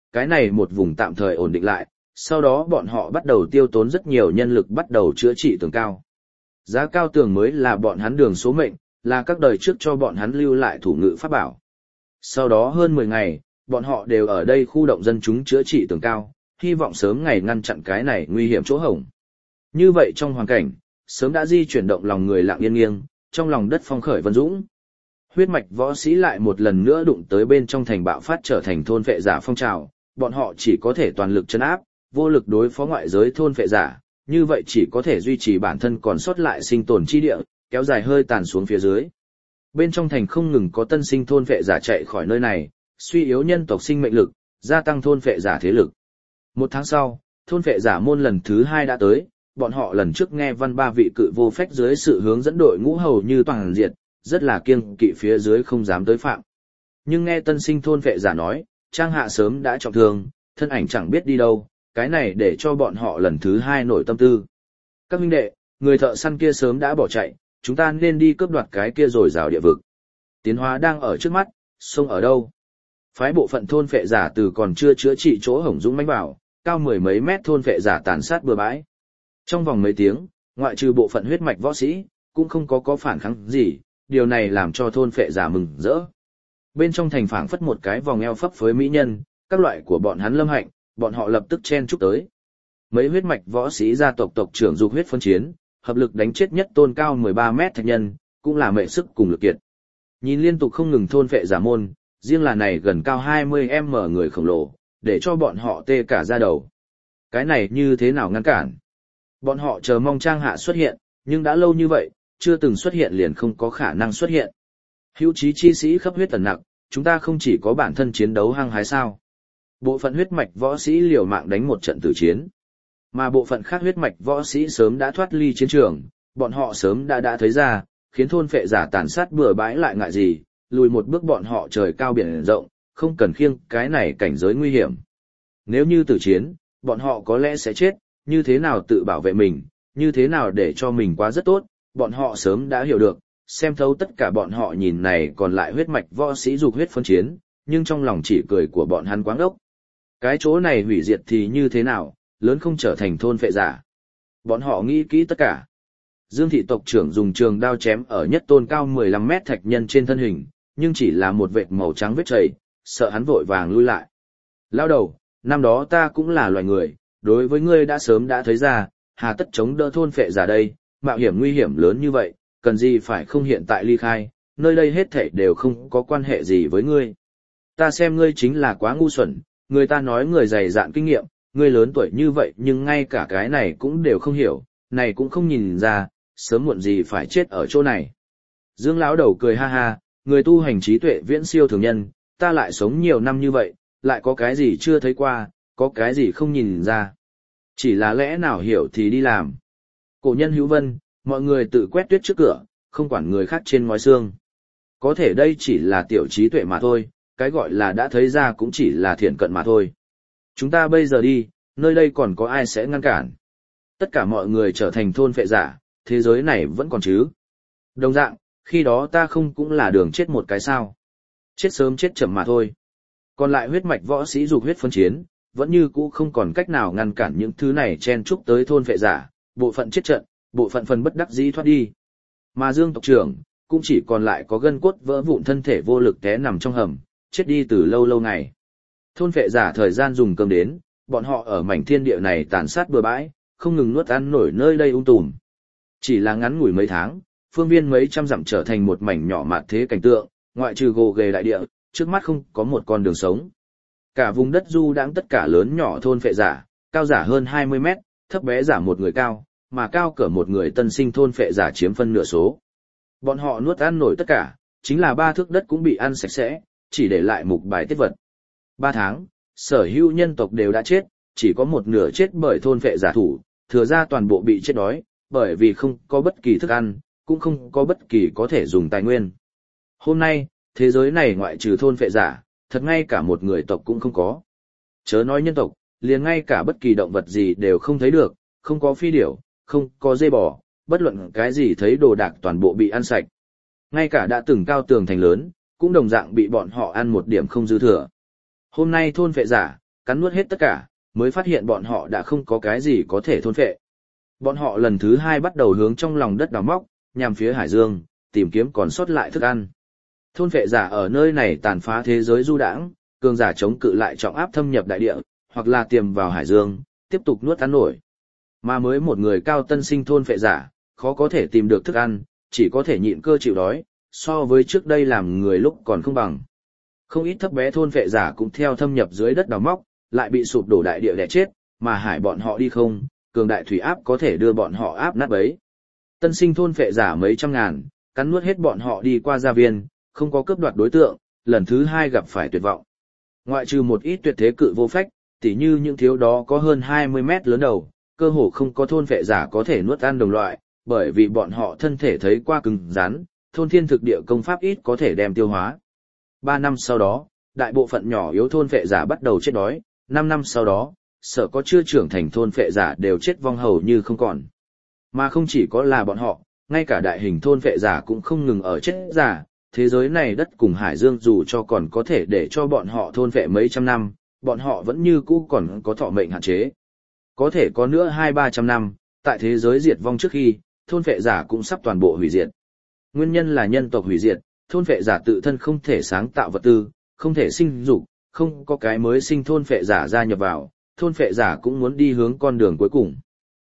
cái này một vùng tạm thời ổn định lại, sau đó bọn họ bắt đầu tiêu tốn rất nhiều nhân lực bắt đầu chữa trị tường cao. Giá cao tường mới là bọn hắn đường số mệnh, là các đời trước cho bọn hắn lưu lại thủ ngữ pháp bảo. Sau đó hơn 10 ngày, bọn họ đều ở đây khu động dân chúng chữa trị tường cao, hy vọng sớm ngày ngăn chặn cái này nguy hiểm chỗ hổng. Như vậy trong hoàn cảnh, sớm đã di chuyển động lòng người lặng yên nghiêng, trong lòng đất phong khởi vân dũng. Huyết mạch võ sĩ lại một lần nữa đụng tới bên trong thành bạo phát trở thành thôn phệ giả phong trào, bọn họ chỉ có thể toàn lực trấn áp, vô lực đối phó ngoại giới thôn phệ giả, như vậy chỉ có thể duy trì bản thân còn sót lại sinh tồn chi địa, kéo dài hơi tàn xuống phía dưới. Bên trong thành không ngừng có tân sinh thôn phệ giả chạy khỏi nơi này, suy yếu nhân tộc sinh mệnh lực, gia tăng thôn phệ giả thế lực. Một tháng sau, thôn phệ giả môn lần thứ 2 đã tới, bọn họ lần trước nghe văn ba vị cự vô phách dưới sự hướng dẫn đội ngũ hầu như toàn diệt, rất là kiêng kỵ phía dưới không dám tới phạm. Nhưng nghe tân sinh thôn phệ giả nói, Trang Hạ sớm đã trọng thương, thân ảnh chẳng biết đi đâu, cái này để cho bọn họ lần thứ 2 nổi tâm tư. Các huynh đệ, người thợ săn kia sớm đã bỏ chạy, chúng ta nên đi cướp đoạt cái kia rồi rào địa vực. Tiến hóa đang ở trước mắt, sông ở đâu? Phái bộ phận thôn phệ giả từ còn chưa chữa trị chỗ hổng dũng mãnh vào, cao 10 mấy mét thôn phệ giả tàn sát bừa bãi. Trong vòng mấy tiếng, ngoại trừ bộ phận huyết mạch võ sĩ, cũng không có phản kháng gì, điều này làm cho thôn phệ giả mừng rỡ. Bên trong thành phảng phất một cái vòng eo phấp phới mỹ nhân, các loại của bọn hắn lâm hạnh, bọn họ lập tức chen chúc tới. Mấy huyết mạch võ sĩ gia tộc tộc trưởng dục huyết phân chiến, hợp lực đánh chết nhất tôn cao 13 mét thạch nhân, cũng là mệ sức cùng lực kiệt. Nhìn liên tục không ngừng thôn phệ giả môn, riêng là này gần cao 20m người khổng lồ, để cho bọn họ tê cả da đầu. Cái này như thế nào ngăn cản? Bọn họ chờ mong Trang Hạ xuất hiện, nhưng đã lâu như vậy, chưa từng xuất hiện liền không có khả năng xuất hiện. Hữu trí chi sĩ khắp huyết tần nặng, chúng ta không chỉ có bản thân chiến đấu hăng hái sao. Bộ phận huyết mạch võ sĩ liều mạng đánh một trận tử chiến. Mà bộ phận khác huyết mạch võ sĩ sớm đã thoát ly chiến trường, bọn họ sớm đã thấy ra, khiến thôn phệ giả tàn sát bừa bãi lại ngại gì, lùi một bước bọn họ trời cao biển rộng, không cần khiêng cái này cảnh giới nguy hiểm. Nếu như tử chiến, bọn họ có lẽ sẽ chết, như thế nào tự bảo vệ mình, như thế nào để cho mình quá rất tốt, bọn họ sớm đã hiểu được, xem thấu tất cả bọn họ nhìn này còn lại huyết mạch võ sĩ dục huyết phân chiến, nhưng trong lòng chỉ cười của bọn hắn quáng ốc. Cái chỗ này hủy diệt thì như thế nào, lớn không trở thành thôn phệ giả. Bọn họ nghĩ kỹ tất cả. Dương thị tộc trưởng dùng trường đao chém ở nhất tôn cao 15 mét thạch nhân trên thân hình, nhưng chỉ là một vệt màu trắng vết chảy, sợ hắn vội vàng lui lại. Lao đầu, năm đó ta cũng là loài người, đối với ngươi đã sớm đã thấy ra, hà tất chống đỡ thôn phệ giả đây, mạo hiểm nguy hiểm lớn như vậy, cần gì phải không hiện tại ly khai, nơi đây hết thảy đều không có quan hệ gì với ngươi. Ta xem ngươi chính là quá ngu xuẩn, người ta nói người dày dạn kinh nghiệm, ngươi lớn tuổi như vậy nhưng ngay cả cái này cũng đều không hiểu, này cũng không nhìn ra, sớm muộn gì phải chết ở chỗ này. Dương lão đầu cười ha ha, người tu hành trí tuệ viễn siêu thường nhân, ta lại sống nhiều năm như vậy, lại có cái gì chưa thấy qua, có cái gì không nhìn ra. Chỉ là lẽ nào hiểu thì đi làm. Cổ nhân hữu vân, mọi người tự quét tuyết trước cửa, không quản người khác trên ngói xương. Có thể đây chỉ là tiểu trí tuệ mà thôi, cái gọi là đã thấy ra cũng chỉ là thiện cận mà thôi. Chúng ta bây giờ đi, nơi đây còn có ai sẽ ngăn cản. Tất cả mọi người trở thành thôn phệ giả, thế giới này vẫn còn chứ. Đồng dạng, khi đó ta không cũng là đường chết một cái sao. Chết sớm chết chậm mà thôi. Còn lại huyết mạch võ sĩ dục huyết phân chiến, vẫn như cũ không còn cách nào ngăn cản những thứ này chen chúc tới thôn phệ giả, bộ phận chết trận, bộ phận phần bất đắc dĩ thoát đi. Mà Dương tộc trưởng, cũng chỉ còn lại có gân cốt vỡ vụn thân thể vô lực té nằm trong hầm, chết đi từ lâu lâu ngày. Thôn phệ giả thời gian dùng cơm đến, bọn họ ở mảnh thiên địa này tàn sát bừa bãi, không ngừng nuốt ăn nổi nơi đây tùm. Chỉ là ngắn ngủi mấy tháng, phương viên mấy trăm dặm trở thành một mảnh nhỏ mạt thế cảnh tượng, ngoại trừ gồ ghề đại địa, trước mắt không có một con đường sống. Cả vùng đất du đãng tất cả lớn nhỏ thôn phệ giả, cao giả hơn 20 mét, thấp bé giả một người cao, mà cao cỡ một người tân sinh thôn phệ giả chiếm phân nửa số. Bọn họ nuốt ăn nổi tất cả, chính là 3 thước đất cũng bị ăn sạch sẽ, chỉ để lại mục bài tiết vật. 3 tháng, sở hữu nhân tộc đều đã chết, chỉ có một nửa chết bởi thôn phệ giả thủ, thừa ra toàn bộ bị chết đói, bởi vì không có bất kỳ thức ăn, cũng không có bất kỳ có thể dùng tài nguyên. Hôm nay, thế giới này ngoại trừ thôn phệ giả, thật ngay cả một người tộc cũng không có. Chớ nói nhân tộc, liền ngay cả bất kỳ động vật gì đều không thấy được, không có phi điểu, không có dê bò, bất luận cái gì thấy đồ đạc toàn bộ bị ăn sạch. Ngay cả đã từng cao tường thành lớn, cũng đồng dạng bị bọn họ ăn một điểm không dư thừa. Hôm nay thôn phệ giả, cắn nuốt hết tất cả, mới phát hiện bọn họ đã không có cái gì có thể thôn phệ. Bọn họ lần thứ 2 bắt đầu hướng trong lòng đất đào móc, nhằm phía hải dương, tìm kiếm còn sót lại thức ăn. Thôn phệ giả ở nơi này tàn phá thế giới du đãng, cường giả chống cự lại trọng áp thâm nhập đại địa, hoặc là tiềm vào hải dương, tiếp tục nuốt ăn nổi. Mà mới một người cao tân sinh thôn phệ giả, khó có thể tìm được thức ăn, chỉ có thể nhịn cơ chịu đói, so với trước đây làm người lúc còn không bằng. Không ít thấp bé thôn phệ giả cũng theo thâm nhập dưới đất đào móc, lại bị sụp đổ đại địa đè chết, mà hải bọn họ đi không, cường đại thủy áp có thể đưa bọn họ áp nát bấy. Tân sinh thôn phệ giả mấy trăm ngàn, cắn nuốt hết bọn họ đi qua gia viên, không có cướp đoạt đối tượng, lần thứ 2 gặp phải tuyệt vọng. Ngoại trừ một ít tuyệt thế cự vô phách, tỉ như những thiếu đó có hơn 20 mét lớn đầu, cơ hồ không có thôn phệ giả có thể nuốt ăn đồng loại, bởi vì bọn họ thân thể thấy qua cứng rắn, thôn thiên thực địa công pháp ít có thể đem tiêu hóa. 3 năm sau đó, đại bộ phận nhỏ yếu thôn phệ giả bắt đầu chết đói, 5 năm sau đó, sợ có chưa trưởng thành thôn phệ giả đều chết vong hầu như không còn. Mà không chỉ có là bọn họ, ngay cả đại hình thôn phệ giả cũng không ngừng ở chết giả, thế giới này đất cùng hải dương dù cho còn có thể để cho bọn họ thôn phệ mấy trăm năm, bọn họ vẫn như cũ còn có thọ mệnh hạn chế. Có thể có nữa 200-300 năm, tại thế giới diệt vong trước khi, thôn phệ giả cũng sắp toàn bộ hủy diệt. Nguyên nhân là nhân tộc hủy diệt, thôn phệ giả tự thân không thể sáng tạo vật tư, không thể sinh dục, không có cái mới sinh thôn phệ giả gia nhập vào, thôn phệ giả cũng muốn đi hướng con đường cuối cùng.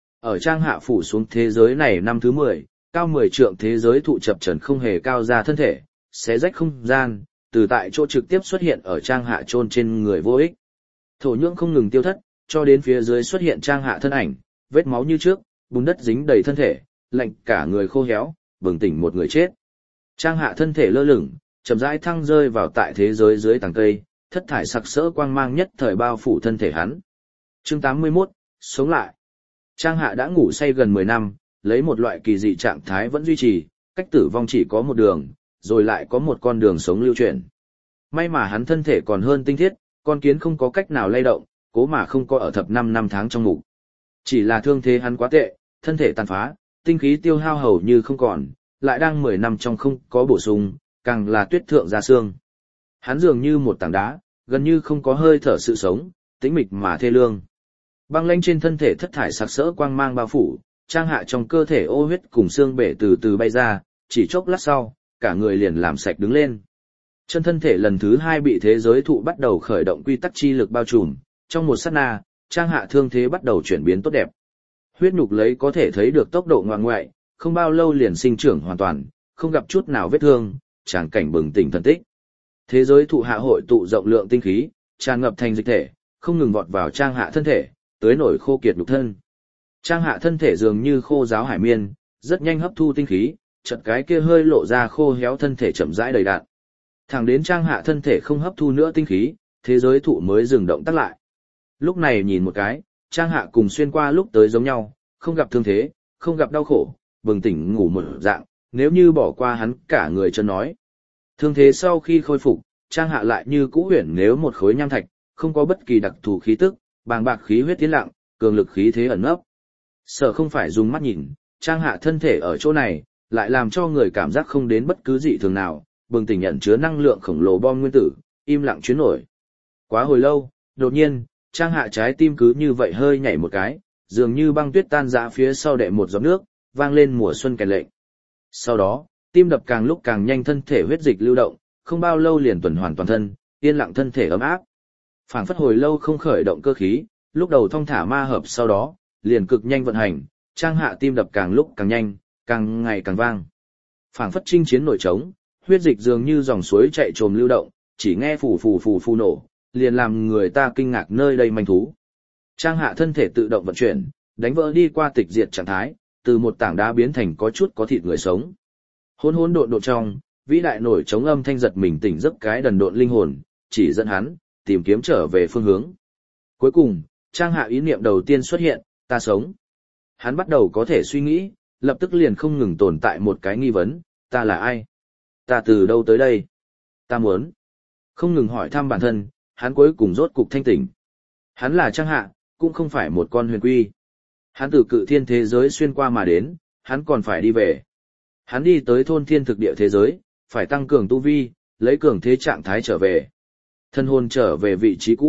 Ở trang hạ phủ xuống thế giới này năm thứ 10, cao 10 trượng thế giới thụ chập trần không hề cao ra thân thể, xé rách không gian, từ tại chỗ trực tiếp xuất hiện ở trang hạ chôn trên người vô ích. Thổ nhưỡng không ngừng tiêu thất, cho đến phía dưới xuất hiện trang hạ thân ảnh, vết máu như trước, bùn đất dính đầy thân thể, lạnh cả người khô héo, bừng tỉnh một người chết. Trang hạ thân thể lơ lửng, chậm rãi thăng rơi vào tại thế giới dưới tầng cây, thất thải sặc sỡ quang mang nhất thời bao phủ thân thể hắn. Chương 81, sống lại. Trang hạ đã ngủ say gần 10 năm, lấy một loại kỳ dị trạng thái vẫn duy trì, cách tử vong chỉ có một đường, rồi lại có một con đường sống lưu chuyển. May mà hắn thân thể còn hơn tinh thiết, con kiến không có cách nào lay động, cố mà không có ở thập 5 năm tháng trong ngủ. Chỉ là thương thế hắn quá tệ, thân thể tàn phá, tinh khí tiêu hao hầu như không còn, lại đang 10 năm trong không có bổ sung, càng là tuyết thượng ra xương. Hắn dường như một tảng đá, gần như không có hơi thở sự sống, tĩnh mịch mà thê lương. Băng lanh trên thân thể thất thải sặc sỡ quang mang bao phủ, trang hạ trong cơ thể ô huyết cùng xương bể từ từ bay ra, chỉ chốc lát sau, cả người liền làm sạch đứng lên. Chân thân thể lần thứ 2 bị thế giới thụ bắt đầu khởi động quy tắc chi lực bao trùm, trong một sát na, trang hạ thương thế bắt đầu chuyển biến tốt đẹp. Huyết nhục lấy có thể thấy được tốc độ ngoan ngoại, không bao lâu liền sinh trưởng hoàn toàn, không gặp chút nào vết thương, tràng cảnh bừng tỉnh thần tích. Thế giới thụ hạ hội tụ rộng lượng tinh khí, tràn ngập thành dịch thể, không ngừng vọt vào trang hạ thân thể, tới nổi khô kiệt nhục thân. Trang hạ thân thể dường như khô giáo hải miên, rất nhanh hấp thu tinh khí, chợt cái kia hơi lộ ra khô héo thân thể chậm rãi đầy đặn. Thẳng đến trang hạ thân thể không hấp thu nữa tinh khí, thế giới thụ mới dừng động tác lại. Lúc này nhìn một cái, trang hạ cùng xuyên qua lúc tới giống nhau, không gặp thương thế, không gặp đau khổ, bừng tỉnh ngủ một dạng, nếu như bỏ qua hắn cả người chân nói. Thương thế sau khi khôi phục, trang hạ lại như cũ huyền nếu một khối nham thạch, không có bất kỳ đặc thù khí tức, bàng bạc khí huyết tiến lặng, cường lực khí thế ẩn nấp. Sợ không phải dùng mắt nhìn, trang hạ thân thể ở chỗ này, lại làm cho người cảm giác không đến bất cứ dị thường nào, bừng tỉnh nhận chứa năng lượng khổng lồ bom nguyên tử, im lặng chuyến nổi. Quá hồi lâu, đột nhiên, trang hạ trái tim cứ như vậy hơi nhảy một cái, dường như băng tuyết tan rã phía sau đệ một giọt nước, vang lên mùa xuân kèn lệnh. Sau đó, tim đập càng lúc càng nhanh, thân thể huyết dịch lưu động, không bao lâu liền tuần hoàn toàn thân, yên lặng thân thể ấm áp. Phảng phất hồi lâu không khởi động cơ khí, lúc đầu thong thả ma hợp sau đó, liền cực nhanh vận hành, trang hạ tim đập càng lúc càng nhanh, càng ngày càng vang. Phảng phất chinh chiến nổi trống, huyết dịch dường như dòng suối chạy trồm lưu động, chỉ nghe phù phù phù phù nổ, liền làm người ta kinh ngạc nơi đây manh thú. Trang hạ thân thể tự động vận chuyển, đánh vỡ đi qua tịch diệt trạng thái, từ một tảng đá biến thành có chút có thịt người sống. Hỗn hỗn độn độn trong, vĩ đại nổi trống âm thanh giật mình tỉnh giấc cái đần độn linh hồn, chỉ dẫn hắn tìm kiếm trở về phương hướng. Cuối cùng, trang hạ ý niệm đầu tiên xuất hiện, ta sống. Hắn bắt đầu có thể suy nghĩ, lập tức liền không ngừng tồn tại một cái nghi vấn, ta là ai? Ta từ đâu tới đây? Ta muốn. Không ngừng hỏi thăm bản thân, hắn cuối cùng rốt cục thanh tỉnh. Hắn là trang hạ, cũng không phải một con huyền quy. Hắn từ cự thiên thế giới xuyên qua mà đến, hắn còn phải đi về. Hắn đi tới thôn thiên thực địa thế giới, phải tăng cường tu vi, lấy cường thế trạng thái trở về. Thân hồn trở về vị trí cũ,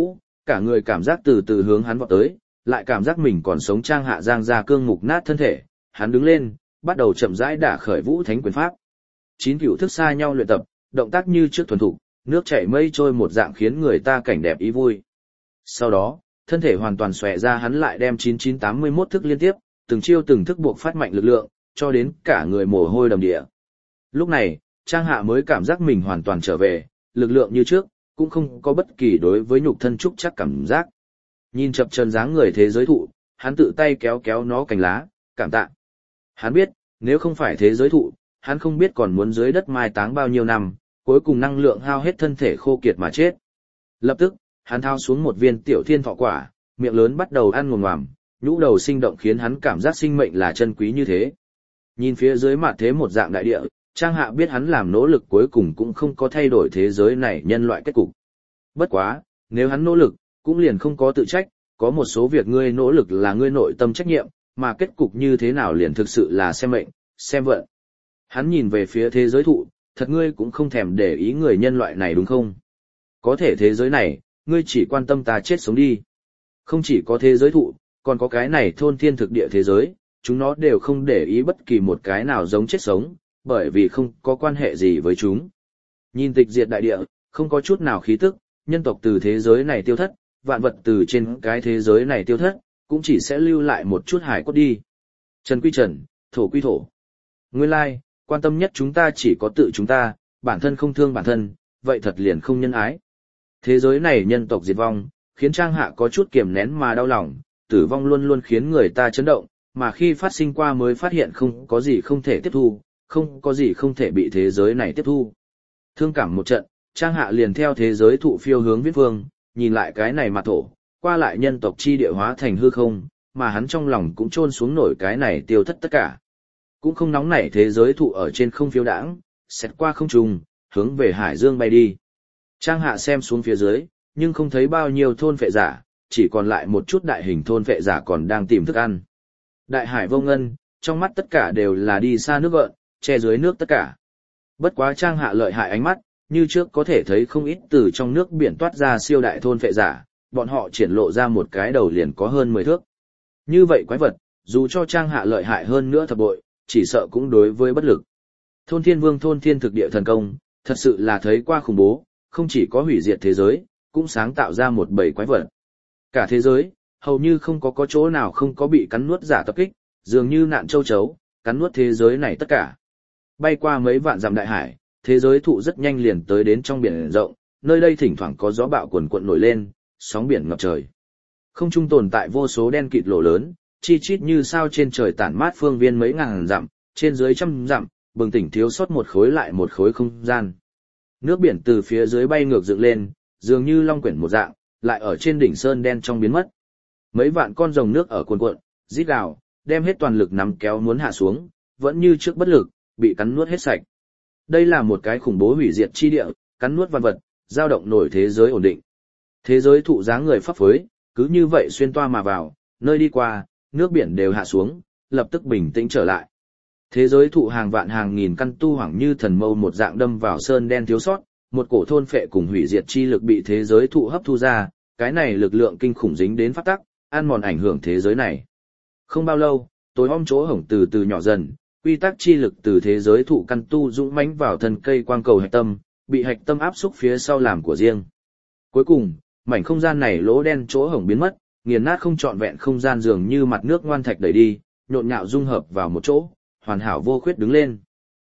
cả người cảm giác từ từ hướng hắn vọt tới, lại cảm giác mình còn sống. Trang Hạ giang ra cương mục nát thân thể, hắn đứng lên, bắt đầu chậm rãi đả khởi Vũ Thánh quyền pháp. 9 cửu thức xa nhau luyện tập, động tác như trước thuần thục, nước chảy mây trôi một dạng khiến người ta cảnh đẹp ý vui. Sau đó, thân thể hoàn toàn xòe ra, hắn lại đem 9981 thức liên tiếp, từng chiêu từng thức buộc phát mạnh lực lượng, cho đến cả người mồ hôi đầm đìa. Lúc này, Trang Hạ mới cảm giác mình hoàn toàn trở về, lực lượng như trước, cũng không có bất kỳ đối với nhục thân trúc chắc cảm giác. Nhìn chập chờn dáng người thế giới thụ, hắn tự tay kéo kéo nó cành lá, cảm tạ. Hắn biết, nếu không phải thế giới thụ, hắn không biết còn muốn dưới đất mai táng bao nhiêu năm, cuối cùng năng lượng hao hết, thân thể khô kiệt mà chết. Lập tức, hắn thao xuống một viên tiểu thiên thọ quả, miệng lớn bắt đầu ăn ngồm ngoàm, nhũ đầu sinh động khiến hắn cảm giác sinh mệnh là chân quý như thế. Nhìn phía dưới mặt thế một dạng đại địa, Trang Hạ biết hắn làm nỗ lực cuối cùng cũng không có thay đổi thế giới này nhân loại kết cục. Bất quá, nếu hắn nỗ lực, cũng liền không có tự trách, có một số việc ngươi nỗ lực là ngươi nội tâm trách nhiệm, mà kết cục như thế nào liền thực sự là xem mệnh, xem vận. Hắn nhìn về phía thế giới thụ, thật ngươi cũng không thèm để ý người nhân loại này đúng không? Có thể thế giới này, ngươi chỉ quan tâm ta chết sống đi. Không chỉ có thế giới thụ, còn có cái này thôn thiên thực địa thế giới, chúng nó đều không để ý bất kỳ một cái nào giống chết sống, bởi vì không có quan hệ gì với chúng. Nhìn tịch diệt đại địa, không có chút nào khí tức, nhân tộc từ thế giới này tiêu thất, vạn vật từ trên cái thế giới này tiêu thất, cũng chỉ sẽ lưu lại một chút hải cốt đi. Trần quy trần, thổ quy thổ. Nguyên lai, quan tâm nhất chúng ta chỉ có tự chúng ta, bản thân không thương bản thân, vậy thật liền không nhân ái. Thế giới này nhân tộc diệt vong, khiến Trang Hạ có chút kiềm nén mà đau lòng, tử vong luôn luôn khiến người ta chấn động, mà khi phát sinh qua mới phát hiện không có gì không thể tiếp thu, không có gì không thể bị thế giới này tiếp thu. Thương cảm một trận, Trang Hạ liền theo thế giới thụ phiêu hướng viễn phương, nhìn lại cái này mặt thổ, qua lại nhân tộc chi địa hóa thành hư không, mà hắn trong lòng cũng chôn xuống nổi cái này tiêu thất tất cả. Cũng không nóng nảy, thế giới thụ ở trên không phiêu đãng, xẹt qua không trung, hướng về hải dương bay đi. Trang Hạ xem xuống phía dưới, nhưng không thấy bao nhiêu thôn phệ giả, chỉ còn lại một chút đại hình thôn phệ giả còn đang tìm thức ăn. Đại hải vô ngân, trong mắt tất cả đều là đi xa nước gợn, che dưới nước tất cả. Bất quá Trang Hạ lợi hại ánh mắt, như trước có thể thấy không ít từ trong nước biển toát ra siêu đại thôn phệ giả, bọn họ triển lộ ra một cái đầu liền có hơn 10 thước. Như vậy quái vật, dù cho Trang Hạ lợi hại hơn nữa thập bội, chỉ sợ cũng đối với bất lực. Thôn Thiên Vương thôn thiên thực địa thần công, thật sự là thấy qua khủng bố, không chỉ có hủy diệt thế giới, cũng sáng tạo ra một bầy quái vật. Cả thế giới, hầu như không có chỗ nào không có bị cắn nuốt giả tập kích, dường như nạn châu chấu, cắn nuốt thế giới này tất cả. Bay qua mấy vạn dặm đại hải, thế giới thụ rất nhanh liền tới đến trong biển rộng, nơi đây thỉnh thoảng có gió bão cuồn cuộn nổi lên, sóng biển ngập trời. Không trung tồn tại vô số đen kịt lỗ lớn, chi chít như sao trên trời tản mát phương viên mấy ngàn dặm, trên dưới trăm dặm, bừng tỉnh thiếu sót một khối lại một khối không gian. Nước biển từ phía dưới bay ngược dựng lên, dường như long quyển một dạng, lại ở trên đỉnh sơn đen trong biến mất. Mấy vạn con rồng nước ở cuồn cuộn, rít gào, đem hết toàn lực nắm kéo muốn hạ xuống, vẫn như trước bất lực, bị cắn nuốt hết sạch. Đây là một cái khủng bố hủy diệt chi địa, cắn nuốt văn vật, dao động nổi thế giới ổn định. Thế giới thụ dáng người phấp phới, cứ như vậy xuyên toa mà vào, nơi đi qua, nước biển đều hạ xuống, lập tức bình tĩnh trở lại. Thế giới thụ hàng vạn hàng nghìn căn tu hoảng như thần mâu một dạng đâm vào sơn đen thiếu sót, một cổ thôn phệ cùng hủy diệt chi lực bị thế giới thụ hấp thu ra, cái này lực lượng kinh khủng dính đến pháp tắc, ăn mòn ảnh hưởng thế giới này. Không bao lâu, tối om chỗ hổng từ từ nhỏ dần, quy tắc chi lực từ thế giới thụ căn tu dũng mãnh vào thân cây quang cầu hạch tâm, bị hạch tâm áp xúc phía sau làm của riêng. Cuối cùng, mảnh không gian này lỗ đen chỗ hổng biến mất, nghiền nát không trọn vẹn không gian dường như mặt nước ngoan thạch đẩy đi, nhộn nhạo dung hợp vào một chỗ, hoàn hảo vô khuyết đứng lên.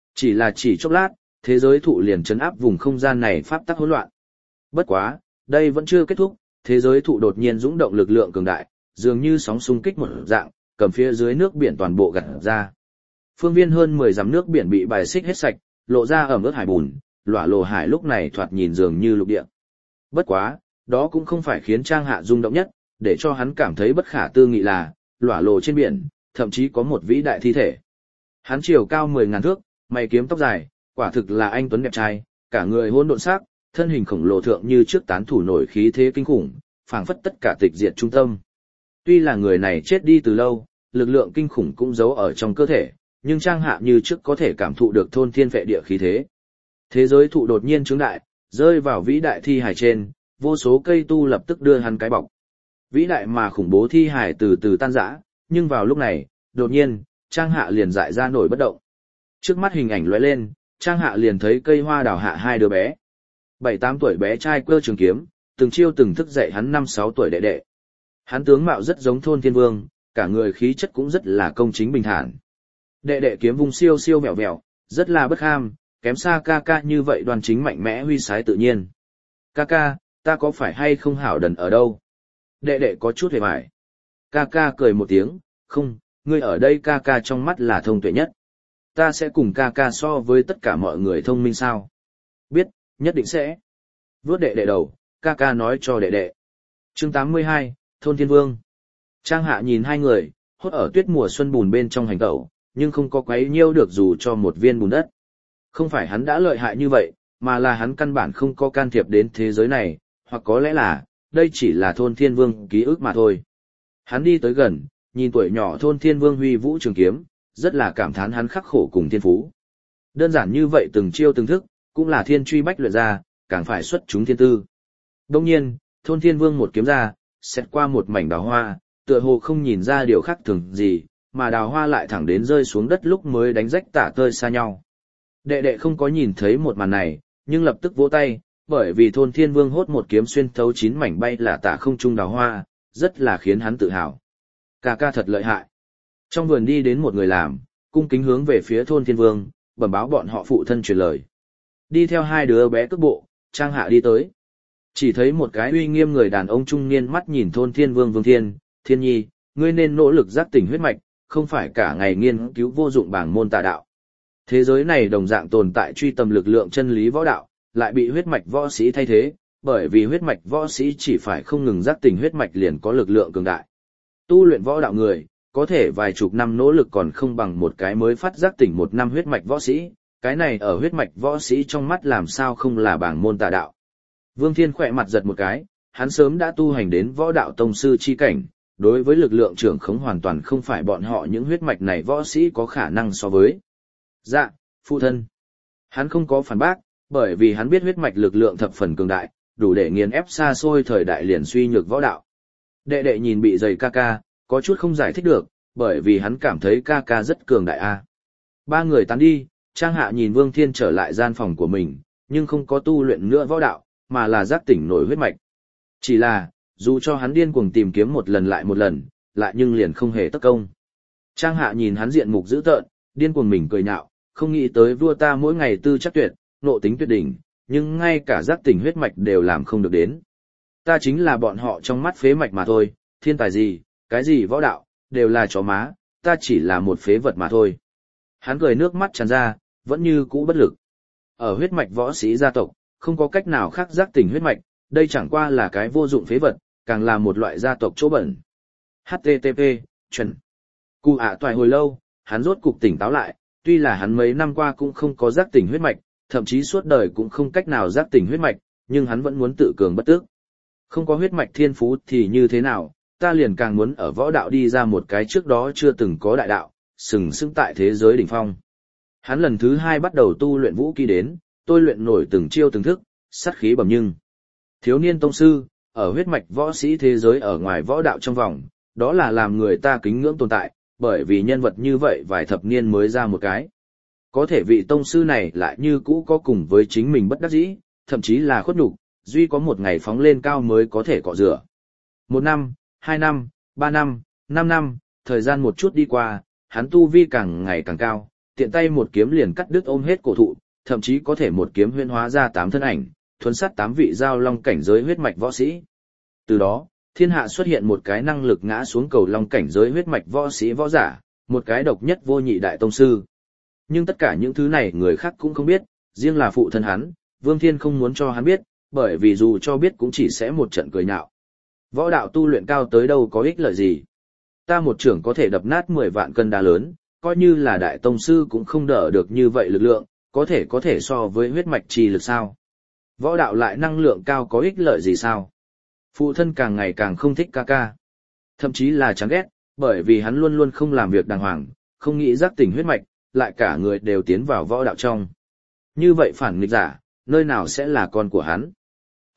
Chỉ chốc lát, thế giới thụ liền chấn áp vùng không gian này pháp tắc hỗn loạn. Bất quá, đây vẫn chưa kết thúc, thế giới thụ đột nhiên dũng động lực lượng cường đại, dường như sóng xung kích một dạng, cầm phía dưới nước biển toàn bộ gặt ra. Phương viên hơn 10 dặm nước biển bị bài xích hết sạch, lộ ra ẩm ướt hải bùn, lỏa lồ hải lúc này thoạt nhìn dường như lục địa. Bất quá, đó cũng không phải khiến Trang Hạ rung động nhất, để cho hắn cảm thấy bất khả tư nghị là, lỏa lồ trên biển, thậm chí có một vĩ đại thi thể. Hắn chiều cao 10.000 thước, mày kiếm tóc dài, quả thực là anh tuấn đẹp trai, cả người hỗn độn sắc, thân hình khổng lồ thượng như trước tán thủ nổi khí thế kinh khủng, phảng phất tất cả tịch diệt trung tâm. Tuy là người này chết đi từ lâu, lực lượng kinh khủng cũng giấu ở trong cơ thể, nhưng Trang Hạ như trước có thể cảm thụ được thôn thiên vệ địa khí thế. Thế giới thụ đột nhiên trướng đại, rơi vào vĩ đại thi hài trên, vô số cây tu lập tức đưa hắn cái bọc. Vĩ đại mà khủng bố thi hải từ từ tan rã, nhưng vào lúc này, đột nhiên, Trang Hạ liền dại ra nổi bất động. Trước mắt hình ảnh lóe lên, Trang Hạ liền thấy cây hoa đào hạ hai đứa bé. 7-8 tuổi bé trai cơ trường kiếm, từng chiêu từng thức dạy hắn 5-6 tuổi đệ đệ. Hắn tướng mạo rất giống Thôn Thiên Vương, cả người khí chất cũng rất là công chính bình thản. Đệ đệ kiếm vung siêu siêu vẹo vẹo, rất là bất ham, kém xa ca ca như vậy đoan chính mạnh mẽ huy sái tự nhiên. Ca ca, ta có phải hay không hảo đần ở đâu? Đệ đệ có chút hề bại. Ca ca cười một tiếng, không, ngươi ở đây ca ca trong mắt là thông tuệ nhất. Ta sẽ cùng ca ca so với tất cả mọi người thông minh sao? Biết, nhất định sẽ. Vuốt đệ đệ đầu, ca ca nói cho đệ đệ. Chương 82, Thôn Thiên Vương. Trang Hạ nhìn hai người, hốt ở tuyết mùa xuân bùn bên trong hành tẩu, nhưng không có quấy nhiêu được dù cho một viên bùn đất. Không phải hắn đã lợi hại như vậy, mà là hắn căn bản không có can thiệp đến thế giới này, hoặc có lẽ là, đây chỉ là Thôn Thiên Vương ký ức mà thôi. Hắn đi tới gần, nhìn tuổi nhỏ Thôn Thiên Vương huy vũ trường kiếm, rất là cảm thán hắn khắc khổ cùng thiên phú. Đơn giản như vậy từng chiêu từng thức, cũng là thiên truy bách luyện ra, càng phải xuất chúng thiên tư. Đông nhiên, Thôn Thiên Vương một kiếm ra, xét qua một mảnh đào hoa, tựa hồ không nhìn ra điều khác thường gì, mà đào hoa lại thẳng đến rơi xuống đất lúc mới đánh rách tả tơi xa nhau. Đệ đệ không có nhìn thấy một màn này, nhưng lập tức vỗ tay, bởi vì Thôn Thiên Vương hốt một kiếm xuyên thấu 9 mảnh bay là tả không trung đào hoa, rất là khiến hắn tự hào. Ca ca thật lợi hại. Trong vườn đi đến một người làm, cung kính hướng về phía Thôn Thiên Vương, bẩm báo bọn họ phụ thân truyền lời. Đi theo hai đứa bé cước bộ, Trang Hạ đi tới. Chỉ thấy một cái uy nghiêm người đàn ông trung niên mắt nhìn Thôn Thiên Vương Vương Thiên, Thiên Nhi, ngươi nên nỗ lực giác tỉnh huyết mạch, không phải cả ngày nghiên cứu vô dụng bảng môn tà đạo. Thế giới này đồng dạng tồn tại truy tầm lực lượng chân lý võ đạo, lại bị huyết mạch võ sĩ thay thế, bởi vì huyết mạch võ sĩ chỉ phải không ngừng giác tỉnh huyết mạch liền có lực lượng cường đại. Tu luyện võ đạo người, có thể vài chục năm nỗ lực còn không bằng một cái mới phát giác tỉnh 1 năm huyết mạch võ sĩ, cái này ở huyết mạch võ sĩ trong mắt làm sao không là bảng môn tà đạo. Vương Thiên khỏe mặt giật một cái, hắn sớm đã tu hành đến võ đạo tông sư chi cảnh, đối với lực lượng trưởng khống hoàn toàn không phải bọn họ những huyết mạch này võ sĩ có khả năng so với. Dạ, phụ thân. Hắn không có phản bác, bởi vì hắn biết huyết mạch lực lượng thập phần cường đại, đủ để nghiền ép xa xôi thời đại liền suy nhược võ đạo. Đệ đệ nhìn bị dày ca ca, có chút không giải thích được, bởi vì hắn cảm thấy ca ca rất cường đại a. Ba người tán đi, Trang Hạ nhìn Vương Thiên trở lại gian phòng của mình, nhưng không có tu luyện nữa võ đạo, mà là giác tỉnh nổi huyết mạch. Chỉ là, dù cho hắn điên cuồng tìm kiếm một lần, lại nhưng liền không hề tất công. Trang Hạ nhìn hắn diện mục dữ tợn, điên cuồng mình cười nhạo, không nghĩ tới vua ta mỗi ngày tư chắc tuyệt, nộ tính tuyệt đỉnh, nhưng ngay cả giác tỉnh huyết mạch đều làm không được đến. Ta chính là bọn họ trong mắt phế mạch mà thôi, thiên tài gì, cái gì võ đạo, đều là chó má, ta chỉ là một phế vật mà thôi. Hắn cười nước mắt tràn ra, vẫn như cũ bất lực. Ở huyết mạch võ sĩ gia tộc, không có cách nào khác giác tỉnh huyết mạch, đây chẳng qua là cái vô dụng phế vật, càng là một loại gia tộc chỗ bẩn. HTTP, chuẩn. Cụ toại hồi lâu, hắn rốt cục tỉnh táo lại, tuy là hắn mấy năm qua cũng không có giác tỉnh huyết mạch, thậm chí suốt đời cũng không cách nào giác tỉnh huyết mạch, nhưng hắn vẫn muốn tự cường bất tước. Không có huyết mạch thiên phú thì như thế nào, ta liền càng muốn ở võ đạo đi ra một cái trước đó chưa từng có đại đạo, sừng sững tại thế giới đỉnh phong. Hắn lần thứ 2 bắt đầu tu luyện vũ khí đến, tôi luyện nổi từng chiêu từng thức, sát khí bẩm nhưng. Thiếu niên tông sư, ở huyết mạch võ sĩ thế giới ở ngoài võ đạo trong vòng, đó là làm người ta kính ngưỡng tồn tại, bởi vì nhân vật như vậy vài thập niên mới ra một cái. Có thể vị tông sư này lại như cũ có cùng với chính mình bất đắc dĩ, thậm chí là khuất nhục, duy có một ngày phóng lên cao mới có thể cọ rửa. 1 năm, 2 năm, 3 năm, 5 năm, thời gian một chút đi qua, hắn tu vi càng ngày càng cao, tiện tay một kiếm liền cắt đứt ôm hết cổ thụ, thậm chí có thể một kiếm huyễn hóa ra 8 thân ảnh, thuần sát 8 vị giao long cảnh giới huyết mạch võ sĩ. Từ đó, thiên hạ xuất hiện một cái năng lực ngã xuống cầu long cảnh giới huyết mạch võ sĩ võ giả, một cái độc nhất vô nhị đại tông sư. Nhưng tất cả những thứ này người khác cũng không biết, riêng là phụ thân hắn, Vương Thiên không muốn cho hắn biết, bởi vì dù cho biết cũng chỉ sẽ một trận cười nhạo. Võ đạo tu luyện cao tới đâu có ích lợi gì. Ta một trưởng có thể đập nát 10 vạn cân đá lớn, coi như là đại tông sư cũng không đỡ được như vậy lực lượng, có thể so với huyết mạch trì lực sao. Võ đạo lại năng lượng cao có ích lợi gì sao. Phụ thân càng ngày càng không thích ca ca. Thậm chí là chán ghét, bởi vì hắn luôn luôn không làm việc đàng hoàng, không nghĩ giác tỉnh huyết mạch, lại cả người đều tiến vào võ đạo trong. Như vậy phản nghịch giả, nơi nào sẽ là con của hắn.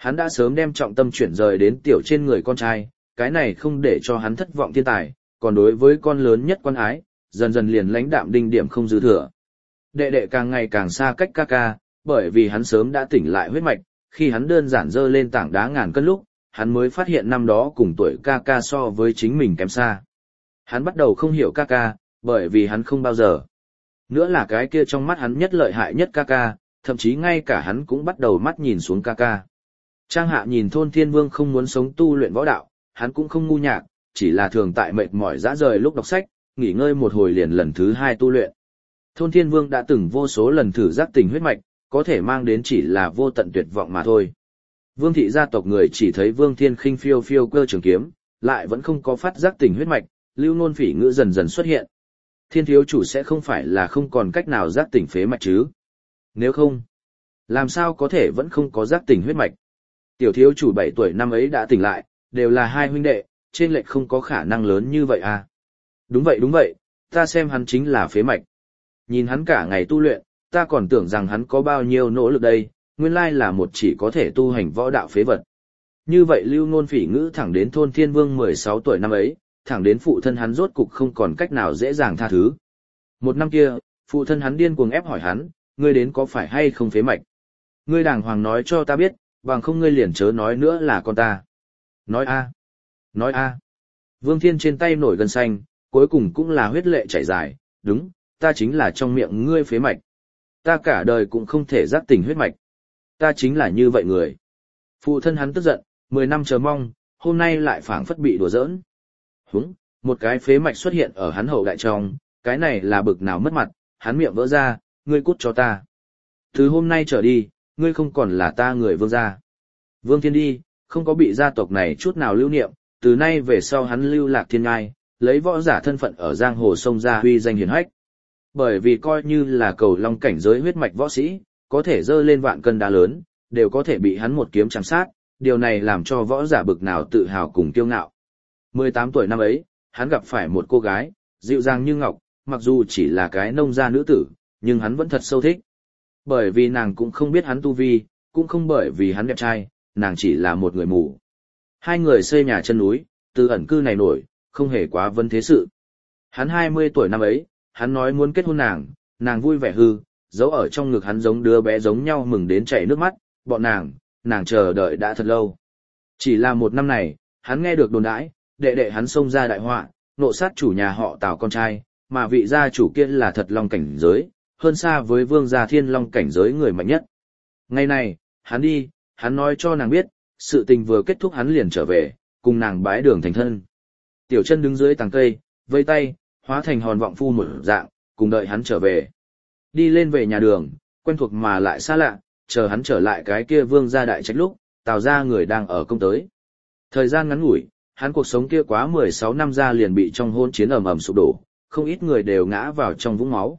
Hắn đã sớm đem trọng tâm chuyển rời đến tiểu trên người con trai, cái này không để cho hắn thất vọng thiên tài, còn đối với con lớn nhất quan ái, dần dần liền lãnh đạm đinh điểm không dư thừa. Đệ đệ càng ngày càng xa cách ca ca, bởi vì hắn sớm đã tỉnh lại huyết mạch, khi hắn đơn giản dơ lên tảng đá ngàn cân lúc, hắn mới phát hiện năm đó cùng tuổi ca ca so với chính mình kém xa. Hắn bắt đầu không hiểu ca ca, bởi vì hắn không bao giờ. Nữa là cái kia trong mắt hắn nhất lợi hại nhất ca ca, thậm chí ngay cả hắn cũng bắt đầu mắt nhìn xuống ca ca. Trang Hạ nhìn Thôn Thiên Vương không muốn sống tu luyện võ đạo, hắn cũng không ngu nhạc, chỉ là thường tại mệt mỏi dã rời lúc đọc sách, nghỉ ngơi một hồi liền lần thứ hai tu luyện. Thôn Thiên Vương đã từng vô số lần thử giác tỉnh huyết mạch, có thể mang đến chỉ là vô tận tuyệt vọng mà thôi. Vương thị gia tộc người chỉ thấy Vương Thiên Khinh phiêu phiêu cơ trường kiếm, lại vẫn không có phát giác tỉnh huyết mạch, lưu ngôn phỉ ngữ dần dần xuất hiện. Thiên thiếu chủ sẽ không phải là không còn cách nào giác tỉnh phế mạch chứ? Nếu không, làm sao có thể vẫn không có giác tỉnh huyết mạch? Tiểu thiếu chủ 7 tuổi năm ấy đã tỉnh lại, đều là hai huynh đệ, trên lệch không có khả năng lớn như vậy à? Đúng vậy, ta xem hắn chính là phế mạch. Nhìn hắn cả ngày tu luyện, ta còn tưởng rằng hắn có bao nhiêu nỗ lực đây, nguyên lai là một chỉ có thể tu hành võ đạo phế vật. Như vậy lưu ngôn phỉ ngữ thẳng đến Thôn Thiên Vương 16 tuổi năm ấy, thẳng đến phụ thân hắn rốt cục không còn cách nào dễ dàng tha thứ. Một năm kia, phụ thân hắn điên cuồng ép hỏi hắn, ngươi đến có phải hay không phế mạch? Ngươi đàng hoàng nói cho ta biết, bằng không ngươi liền chớ nói nữa là con ta. Nói a. Vương Thiên trên tay nổi gân xanh, cuối cùng cũng là huyết lệ chảy dài, đúng, ta chính là trong miệng ngươi phế mạch. Ta cả đời cũng không thể giác tỉnh huyết mạch. Ta chính là như vậy người. Phụ thân hắn tức giận, 10 năm chờ mong, hôm nay lại phảng phất bị đùa giỡn. Một cái phế mạch xuất hiện ở hắn hậu đại trong, cái này là bực nào mất mặt, hắn miệng vỡ ra, ngươi cút cho ta. Từ hôm nay trở đi, ngươi không còn là ta người Vương gia. Vương Thiên đi, không có bị gia tộc này chút nào lưu niệm, từ nay về sau hắn lưu lạc thiên ngai, lấy võ giả thân phận ở giang hồ sông ra huy danh hiển hách. Bởi vì coi như là cầu long cảnh giới huyết mạch võ sĩ, có thể dơ lên vạn cân đá lớn, đều có thể bị hắn một kiếm chạm sát, điều này làm cho võ giả bực nào tự hào cùng kiêu ngạo. 18 tuổi năm ấy, hắn gặp phải một cô gái, dịu dàng như ngọc, mặc dù chỉ là cái nông gia nữ tử, nhưng hắn vẫn thật sâu thích. Bởi vì nàng cũng không biết hắn tu vi, cũng không bởi vì hắn đẹp trai, nàng chỉ là một người mù. Hai người xây nhà chân núi, từ ẩn cư này nổi, không hề quá vấn thế sự. Hắn 20 tuổi năm ấy, hắn nói muốn kết hôn nàng vui vẻ hư, giấu ở trong ngực hắn giống đứa bé giống nhau mừng đến chảy nước mắt, bọn nàng chờ đợi đã thật lâu. Chỉ là một năm này, hắn nghe được đồn đãi, đệ hắn xông ra đại họa, nộ sát chủ nhà họ Tào con trai, mà vị gia chủ kia là thật long cảnh giới, hơn xa với vương gia thiên long cảnh giới người mạnh nhất. Ngày này, hắn đi, hắn nói cho nàng biết, sự tình vừa kết thúc hắn liền trở về, cùng nàng bái đường thành thân. Tiểu Chân đứng dưới tàng cây, vây tay, hóa thành hòn vọng phu một dạng, cùng đợi hắn trở về. Đi lên về nhà đường, quen thuộc mà lại xa lạ, chờ hắn trở lại cái kia vương gia đại trạch lúc, Tào gia người đang ở công tới. Thời gian ngắn ngủi, hắn cuộc sống kia quá 16 năm ra liền bị trong hôn chiến ầm ầm sụp đổ, không ít người đều ngã vào trong vũng máu.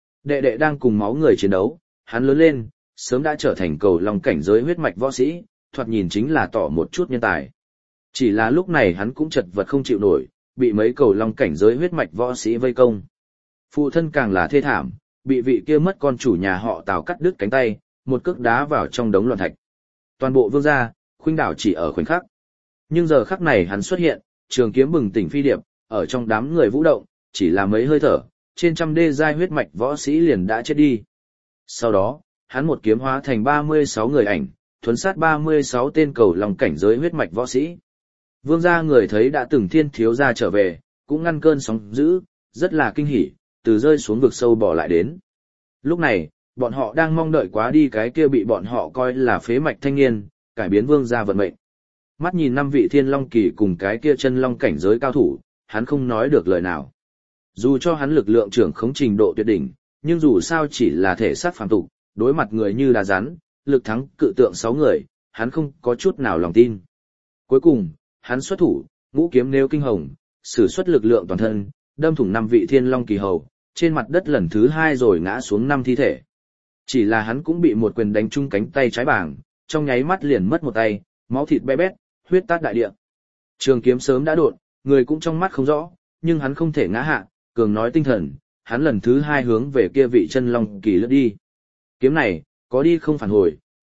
Đệ đang cùng máu người chiến đấu, hắn lớn lên, sớm đã trở thành cầu long cảnh giới huyết mạch võ sĩ, thoạt nhìn chính là tỏ một chút nhân tài. Chỉ là lúc này hắn cũng chật vật không chịu nổi, bị mấy cầu long cảnh giới huyết mạch võ sĩ vây công. Phụ thân càng là thê thảm, bị vị kia mất con chủ nhà họ Tào cắt đứt cánh tay, một cước đá vào trong đống loạn thạch. Toàn bộ vương gia, khuynh đảo chỉ ở khoảnh khắc. Nhưng giờ khắc này hắn xuất hiện, trường kiếm bừng tỉnh phi điệp, ở trong đám người vũ động, chỉ là mấy hơi thở, trên trăm đê giai huyết mạch võ sĩ liền đã chết đi. Sau đó, hắn một kiếm hóa thành 36 người ảnh, thuấn sát 36 tên cầu lòng cảnh giới huyết mạch võ sĩ. Vương gia người thấy đã từng thiên thiếu gia trở về, cũng ngăn cơn sóng dữ, rất là kinh hỉ, từ rơi xuống vực sâu bỏ lại đến. Lúc này, bọn họ đang mong đợi quá đi cái kia bị bọn họ coi là phế mạch thanh niên, cải biến vương gia vận mệnh. Mắt nhìn 5 vị thiên long kỳ cùng cái kia chân long cảnh giới cao thủ, hắn không nói được lời nào. Dù cho hắn lực lượng trưởng khống trình độ tuyệt đỉnh, nhưng dù sao chỉ là thể xác phàm tục, đối mặt người như đá rắn, lực thắng cự tượng 6 người, hắn không có chút nào lòng tin. Cuối cùng, hắn xuất thủ, ngũ kiếm nêu kinh hồng, sử xuất lực lượng toàn thân, đâm thủng 5 vị thiên long kỳ hầu, trên mặt đất lần thứ 2 rồi ngã xuống 5 thi thể. Chỉ là hắn cũng bị một quyền đánh trúng cánh tay trái bảng, trong nháy mắt liền mất một tay, máu thịt be bét, huyết tát đại địa. Trường kiếm sớm đã đột, người cũng trong mắt không rõ, nhưng hắn không thể ngã hạ, cường nói tinh thần, hắn lần thứ 2 hướng về kia vị chân long kỳ lướt đi. Kiếm này, có đi không phản hồi,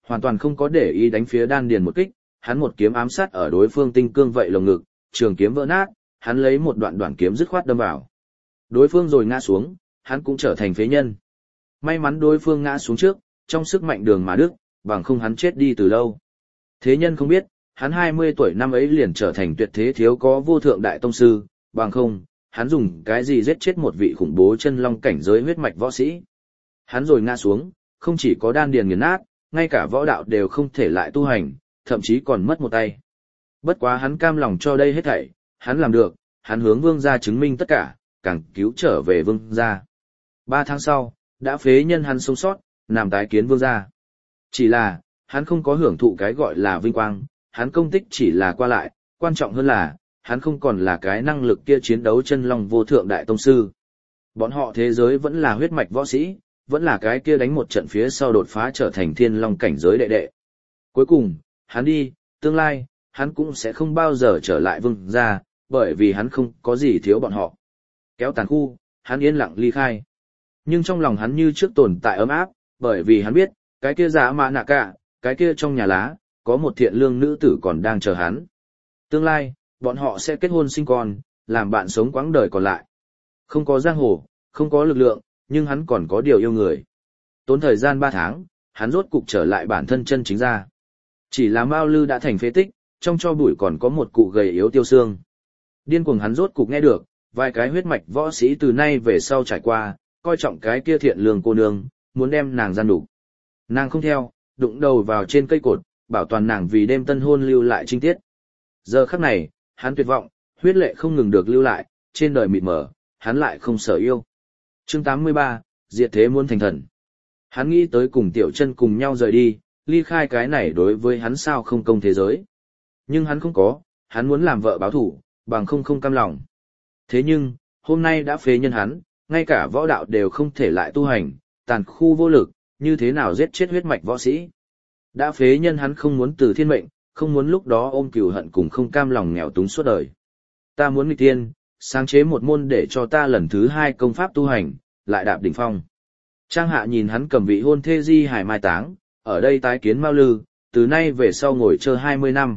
hoàn toàn không có để ý đánh phía đan điền một kích, hắn một kiếm ám sát ở đối phương tinh cương vậy lồng ngực, trường kiếm vỡ nát, hắn lấy một đoạn đoạn kiếm dứt khoát đâm vào. Đối phương rồi ngã xuống, hắn cũng trở thành phế nhân. May mắn đối phương ngã xuống trước, trong sức mạnh đường mà đức, bằng không hắn chết đi từ lâu. Thế nhân không biết, hắn 20 tuổi năm ấy liền trở thành tuyệt thế thiếu có vô thượng đại tông sư, bằng không, hắn dùng cái gì giết chết một vị khủng bố chân long cảnh giới huyết mạch võ sĩ. Hắn rồi ngã xuống, không chỉ có đan điền nghiền nát, ngay cả võ đạo đều không thể lại tu hành, thậm chí còn mất một tay. Bất quá hắn cam lòng cho đây hết thảy, hắn làm được, hắn hướng vương gia chứng minh tất cả, càng cứu trở về vương gia. 3 tháng sau, đã phế nhân hắn sống sót, nằm tái kiến vương gia. Chỉ là, hắn không có hưởng thụ cái gọi là vinh quang, hắn công tích chỉ là qua lại, quan trọng hơn là, hắn không còn là cái năng lực kia chiến đấu chân long vô thượng đại tông sư. Bọn họ thế giới vẫn là huyết mạch võ sĩ, vẫn là cái kia đánh một trận phía sau đột phá trở thành thiên long cảnh giới đệ đệ. Cuối cùng, hắn đi, tương lai, hắn cũng sẽ không bao giờ trở lại vương gia, bởi vì hắn không có gì thiếu bọn họ. Kéo tàn khu, hắn yên lặng ly khai. Nhưng trong lòng hắn như trước tồn tại ấm áp, bởi vì hắn biết, cái kia giả mạ nạ cả, cái kia trong nhà lá, có một thiện lương nữ tử còn đang chờ hắn. Tương lai, bọn họ sẽ kết hôn sinh con, làm bạn sống quãng đời còn lại. Không có giang hồ, không có lực lượng, nhưng hắn còn có điều yêu người. Tốn thời gian 3 tháng, hắn rốt cục trở lại bản thân chân chính ra. Chỉ là Mao Lư đã thành phế tích, trong cho bụi còn có một cụ gầy yếu tiêu xương. Điên cuồng hắn rốt cục nghe được, vài cái huyết mạch võ sĩ từ nay về sau trải qua, coi trọng cái kia thiện lương cô nương, muốn đem nàng gian đủ. Nàng không theo, đụng đầu vào trên cây cột, bảo toàn nàng vì đêm tân hôn lưu lại trinh tiết. Giờ khắc này, hắn tuyệt vọng, huyết lệ không ngừng được lưu lại, trên đời mịt mờ, hắn lại không sợ yêu. Chương 83, diệt thế muôn thành thần. Hắn nghĩ tới cùng Tiểu Chân cùng nhau rời đi, ly khai cái này đối với hắn sao không công thế giới. Nhưng hắn không có, hắn muốn làm vợ báo thủ, bằng không cam lòng. Thế nhưng, hôm nay đã phế nhân hắn, ngay cả võ đạo đều không thể lại tu hành, tàn khu vô lực, như thế nào giết chết huyết mạch võ sĩ. Đã phế nhân hắn không muốn từ thiên mệnh, không muốn lúc đó ôm cừu hận cùng không cam lòng nghèo túng suốt đời. Ta muốn nghịch tiên, sáng chế một môn để cho ta lần thứ 2 công pháp tu hành, lại đạp đỉnh phong. Trang Hạ nhìn hắn cầm vị hôn thê di hài mai táng, ở đây tái kiến Mao Lư, từ nay về sau ngồi chờ 20 năm.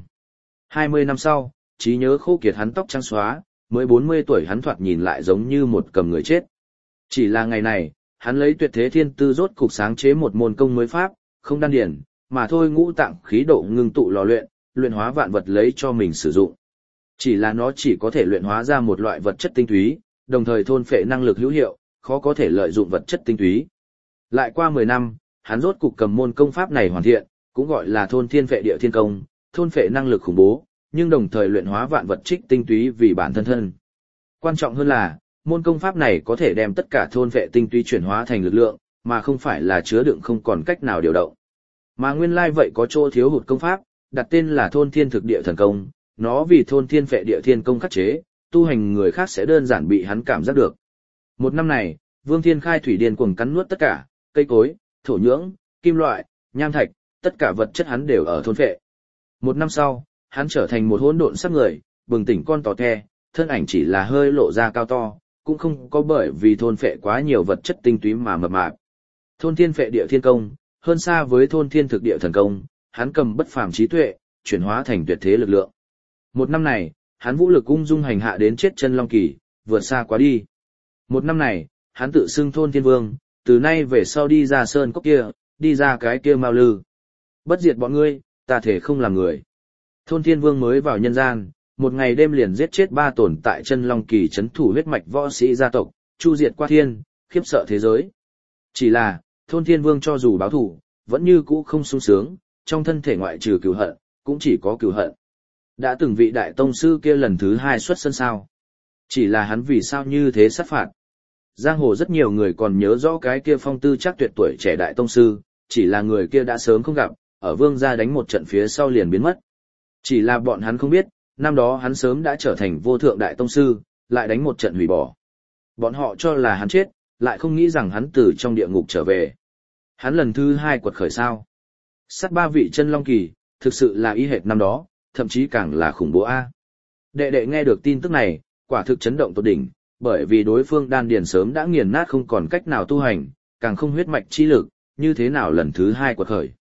20 năm sau, trí nhớ khô kiệt hắn tóc trắng xóa, mới 40 tuổi hắn thoạt nhìn lại giống như một cầm người chết. Chỉ là ngày này, hắn lấy tuyệt thế thiên tư rốt cục sáng chế một môn công mới pháp, không đan điển, mà thôi ngũ tạng khí độ ngưng tụ lò luyện, luyện hóa vạn vật lấy cho mình sử dụng. Chỉ là nó chỉ có thể luyện hóa ra một loại vật chất tinh túy, đồng thời thôn phệ năng lực hữu hiệu, khó có thể lợi dụng vật chất tinh túy. Lại qua 10 năm, hắn rốt cục cầm môn công pháp này hoàn thiện, cũng gọi là thôn thiên phệ địa thiên công, thôn phệ năng lực khủng bố, nhưng đồng thời luyện hóa vạn vật trích tinh túy vì bản thân thân. Quan trọng hơn là, môn công pháp này có thể đem tất cả thôn phệ tinh túy chuyển hóa thành lực lượng, mà không phải là chứa đựng không còn cách nào điều động. Mà nguyên lai vậy có chỗ thiếu hụt công pháp, đặt tên là thôn thiên thực địa thần công, nó vì thôn thiên phệ địa thiên công khắc chế, tu hành người khác sẽ đơn giản bị hắn cảm giác được. Một năm này, Vương Thiên Khai thủy điên cuồng cắn nuốt tất cả, cây cối, thổ nhưỡng, kim loại, nham thạch, tất cả vật chất hắn đều ở thôn phệ. Một năm sau, hắn trở thành một hỗn độn sắc người, bừng tỉnh con tò the, thân ảnh chỉ là hơi lộ ra cao to, cũng không có bởi vì thôn phệ quá nhiều vật chất tinh túy mà mập mạp. Thôn thiên phệ địa thiên công, hơn xa với thôn thiên thực địa thần công, hắn cầm bất phàm trí tuệ, chuyển hóa thành tuyệt thế lực lượng. Một năm này, hắn vũ lực ung dung hành hạ đến chết chân long kỳ, vượt xa quá đi. Một năm này, hắn tự xưng thôn thiên vương, từ nay về sau đi ra sơn cốc kia, đi ra cái kia Mao Lư. Bất diệt bọn ngươi, ta thể không làm người. Thôn thiên vương mới vào nhân gian, một ngày đêm liền giết chết 3 tồn tại chân long kỳ chấn thủ huyết mạch võ sĩ gia tộc, chu diệt qua thiên, khiếp sợ thế giới. Chỉ là, thôn thiên vương cho dù báo thù, vẫn như cũ không sung sướng, trong thân thể ngoại trừ cừu hận, cũng chỉ có cừu hận. Đã từng vị đại tông sư kia lần thứ 2 xuất sân sao. Chỉ là hắn vì sao như thế sát phạt. Giang hồ rất nhiều người còn nhớ rõ cái kia phong tư chắc tuyệt tuổi trẻ đại tông sư, chỉ là người kia đã sớm không gặp, ở vương gia đánh một trận phía sau liền biến mất. Chỉ là bọn hắn không biết, năm đó hắn sớm đã trở thành vô thượng đại tông sư, lại đánh một trận hủy bỏ. Bọn họ cho là hắn chết, lại không nghĩ rằng hắn từ trong địa ngục trở về. Hắn lần thứ 2 quật khởi sao. Sát 3 vị chân long kỳ, thực sự là y hệt năm đó, thậm chí càng là khủng bố A. Đệ đệ nghe được tin tức này, quả thực chấn động tột đỉnh, bởi vì đối phương đan điền sớm đã nghiền nát không còn cách nào tu hành, càng không huyết mạch chi lực, như thế nào lần thứ 2 quật khởi.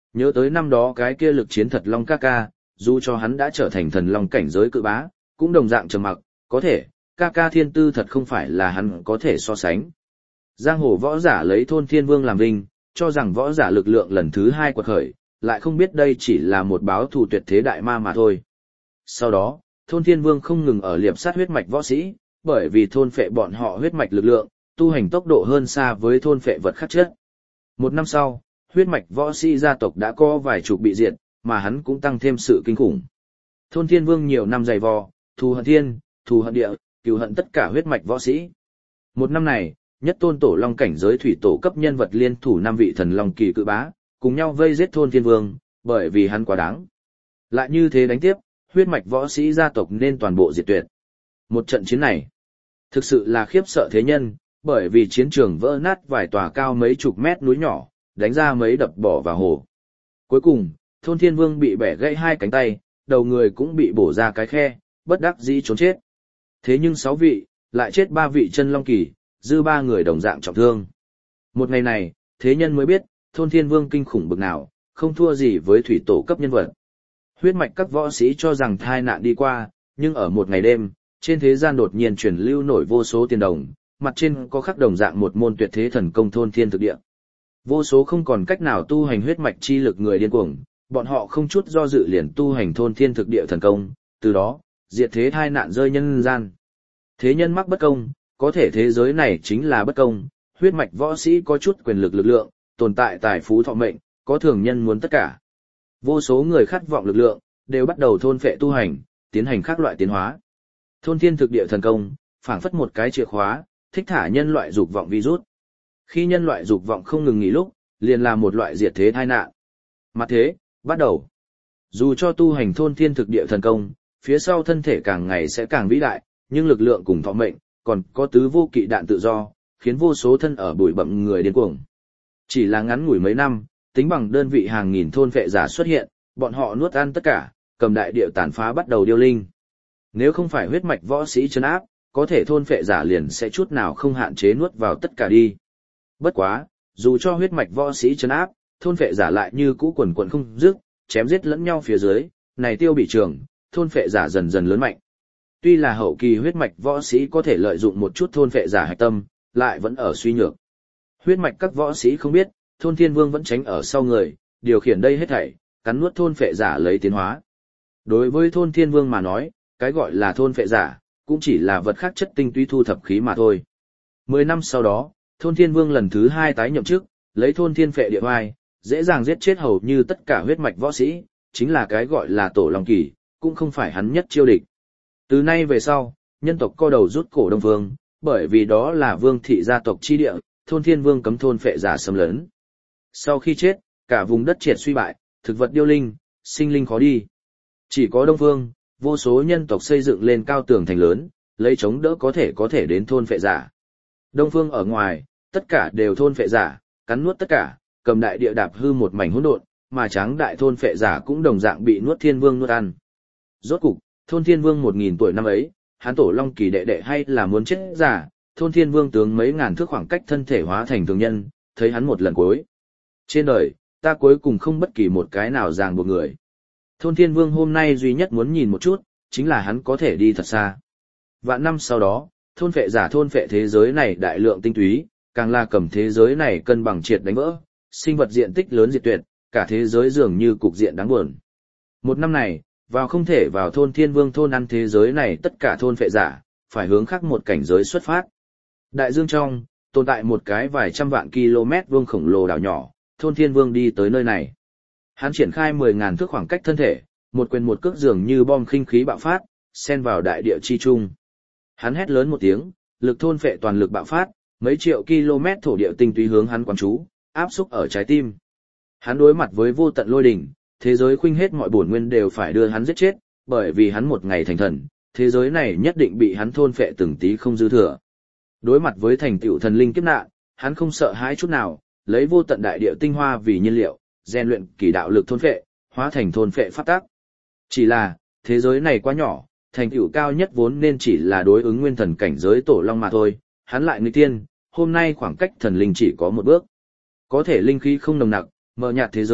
Nhớ tới năm đó cái kia lực chiến thật long ca ca, dù cho hắn đã trở thành thần long cảnh giới cự bá, cũng đồng dạng trầm mặc, có thể, ca ca thiên tư thật không phải là hắn có thể so sánh. Giang hồ võ giả lấy thôn thiên vương làm vinh, cho rằng võ giả lực lượng lần thứ 2 quật khởi, lại không biết đây chỉ là một báo thù tuyệt thế đại ma mà thôi. Sau đó, thôn thiên vương không ngừng ở liệp sát huyết mạch võ sĩ, bởi vì thôn phệ bọn họ huyết mạch lực lượng, tu hành tốc độ hơn xa với thôn phệ vật khắc chất. Một năm sau, huyết mạch võ sĩ gia tộc đã có vài chục bị diệt, mà hắn cũng tăng thêm sự kinh khủng. Thôn thiên vương nhiều năm dày vò, thù hận thiên, thù hận địa, cừu hận tất cả huyết mạch võ sĩ. Một năm này, nhất tôn tổ long cảnh giới thủy tổ cấp nhân vật liên thủ 5 vị thần long kỳ cự bá, cùng nhau vây giết thôn thiên vương, bởi vì hắn quá đáng. Lại như thế đánh tiếp, huyết mạch võ sĩ gia tộc nên toàn bộ diệt tuyệt. Một trận chiến này, thực sự là khiếp sợ thế nhân, bởi vì chiến trường vỡ nát vài tòa cao mấy chục mét núi nhỏ, đánh ra mấy đập bỏ vào hồ. Cuối cùng, thôn thiên vương bị bẻ gãy 2 cánh tay, đầu người cũng bị bổ ra cái khe, bất đắc dĩ trốn chết. Thế nhưng 6 vị, lại chết 3 vị chân long kỳ, dư 3 người đồng dạng trọng thương. Một ngày này, thế nhân mới biết, thôn thiên vương kinh khủng bực nào, không thua gì với thủy tổ cấp nhân vật. Huyết mạch các võ sĩ cho rằng thai nạn đi qua, nhưng ở một ngày đêm, trên thế gian đột nhiên truyền lưu nổi vô số tiền đồng, mặt trên có khắc đồng dạng một môn tuyệt thế thần công thôn thiên thực địa. Vô số không còn cách nào tu hành huyết mạch chi lực người điên cuồng, bọn họ không chút do dự liền tu hành thôn thiên thực địa thần công, từ đó, diệt thế thai nạn rơi nhân gian. Thế nhân mắc bất công, có thể thế giới này chính là bất công, huyết mạch võ sĩ có chút quyền lực lực lượng, tồn tại tài phú thọ mệnh, có thường nhân muốn tất cả. Vô số người khát vọng lực lượng, đều bắt đầu thôn phệ tu hành, tiến hành các loại tiến hóa. Thôn thiên thực địa thần công, phảng phất một cái chìa khóa, thích thả nhân loại dục vọng virus. Khi nhân loại dục vọng không ngừng nghỉ lúc, liền là một loại diệt thế tai nạn. Mặt thế, bắt đầu. Dù cho tu hành thôn thiên thực địa thần công, phía sau thân thể càng ngày sẽ càng vĩ đại, nhưng lực lượng cùng thọ mệnh, còn có tứ vô kỵ đạn tự do, khiến vô số thân ở bụi bặm người điên cuồng. Chỉ là ngắn ngủi mấy năm, tính bằng đơn vị hàng nghìn thôn vệ giả xuất hiện, bọn họ nuốt ăn tất cả, cầm đại địa tàn phá bắt đầu điêu linh. Nếu không phải huyết mạch võ sĩ trấn áp, có thể thôn vệ giả liền sẽ chút nào không hạn chế nuốt vào tất cả đi. Bất quá, dù cho huyết mạch võ sĩ trấn áp, thôn vệ giả lại như cũ quần quần không dứt, chém giết lẫn nhau phía dưới, này tiêu bị trường, thôn vệ giả dần dần lớn mạnh. Tuy là hậu kỳ huyết mạch võ sĩ có thể lợi dụng một chút thôn vệ giả hạch tâm, lại vẫn ở suy nhược. Huyết mạch các võ sĩ không biết, thôn thiên vương vẫn tránh ở sau người, điều khiển đây hết thảy, cắn nuốt thôn vệ giả lấy tiến hóa. Đối với thôn thiên vương mà nói, cái gọi là thôn vệ giả, cũng chỉ là vật khác chất tinh túy thu thập khí mà thôi. 10 năm sau đó, thôn thiên vương lần thứ 2 tái nhậm chức, lấy thôn thiên phệ địa oai, dễ dàng giết chết hầu như tất cả huyết mạch võ sĩ, chính là cái gọi là tổ long kỳ, cũng không phải hắn nhất chiêu địch. Từ nay về sau, nhân tộc co đầu rút cổ Đông Vương, bởi vì đó là vương thị gia tộc chi địa, thôn thiên vương cấm thôn phệ giả xâm lấn. Sau khi chết, cả vùng đất triệt suy bại, thực vật điêu linh, sinh linh khó đi. Chỉ có Đông Vương, vô số nhân tộc xây dựng lên cao tường thành lớn, lấy chống đỡ có thể đến thôn phệ giả. Đông Phương ở ngoài, tất cả đều thôn phệ giả, cắn nuốt tất cả, cầm đại địa đạp hư một mảnh hỗn độn, mà tráng đại thôn phệ giả cũng đồng dạng bị nuốt thiên vương nuốt ăn. Rốt cục, thôn thiên vương 1000 tuổi năm ấy, hắn tổ long kỳ đệ đệ hay là muốn chết giả, thôn thiên vương tướng mấy ngàn thước khoảng cách thân thể hóa thành thường nhân, thấy hắn một lần cuối. Trên đời, ta cuối cùng không bất kỳ một cái nào ràng buộc người. Thôn thiên vương hôm nay duy nhất muốn nhìn một chút, chính là hắn có thể đi thật xa. Vạn năm sau đó, thôn phệ giả thôn phệ thế giới này đại lượng tinh túy, càng là cầm thế giới này cân bằng triệt đánh vỡ, sinh vật diện tích lớn diệt tuyệt, cả thế giới dường như cục diện đáng buồn. Một năm này, vào không thể vào thôn thiên vương thôn ăn thế giới này tất cả thôn phệ giả, phải hướng khác một cảnh giới xuất phát. Đại dương trong, tồn tại một cái vài trăm vạn km vuông khổng lồ đảo nhỏ, thôn thiên vương đi tới nơi này. Hắn triển khai 10.000 thước khoảng cách thân thể, một quyền một cước dường như bom khinh khí bạo phát, xen vào đại địa chi trung. Hắn hét lớn một tiếng, lực thôn phệ toàn lực bạo phát, mấy triệu km thổ địa tinh túy hướng hắn quán trú, áp xúc ở trái tim. Hắn đối mặt với vô tận lôi đỉnh, thế giới khuynh hết mọi bổn nguyên đều phải đưa hắn giết chết, bởi vì hắn một ngày thành thần, thế giới này nhất định bị hắn thôn phệ từng tí không dư thừa. Đối mặt với thành tựu thần linh kiếp nạn, hắn không sợ hãi chút nào, lấy vô tận đại địa tinh hoa vì nhiên liệu, rèn luyện kỳ đạo lực thôn phệ, hóa thành thôn phệ pháp tắc. Chỉ là, thế giới này quá nhỏ, thành tựu cao nhất vốn nên chỉ là đối ứng nguyên thần cảnh giới tổ long mà thôi, hắn lại nghịch tiên, hôm nay khoảng cách thần linh chỉ có một bước. Có thể linh khí không nồng nặc, mờ nhạt thế giới,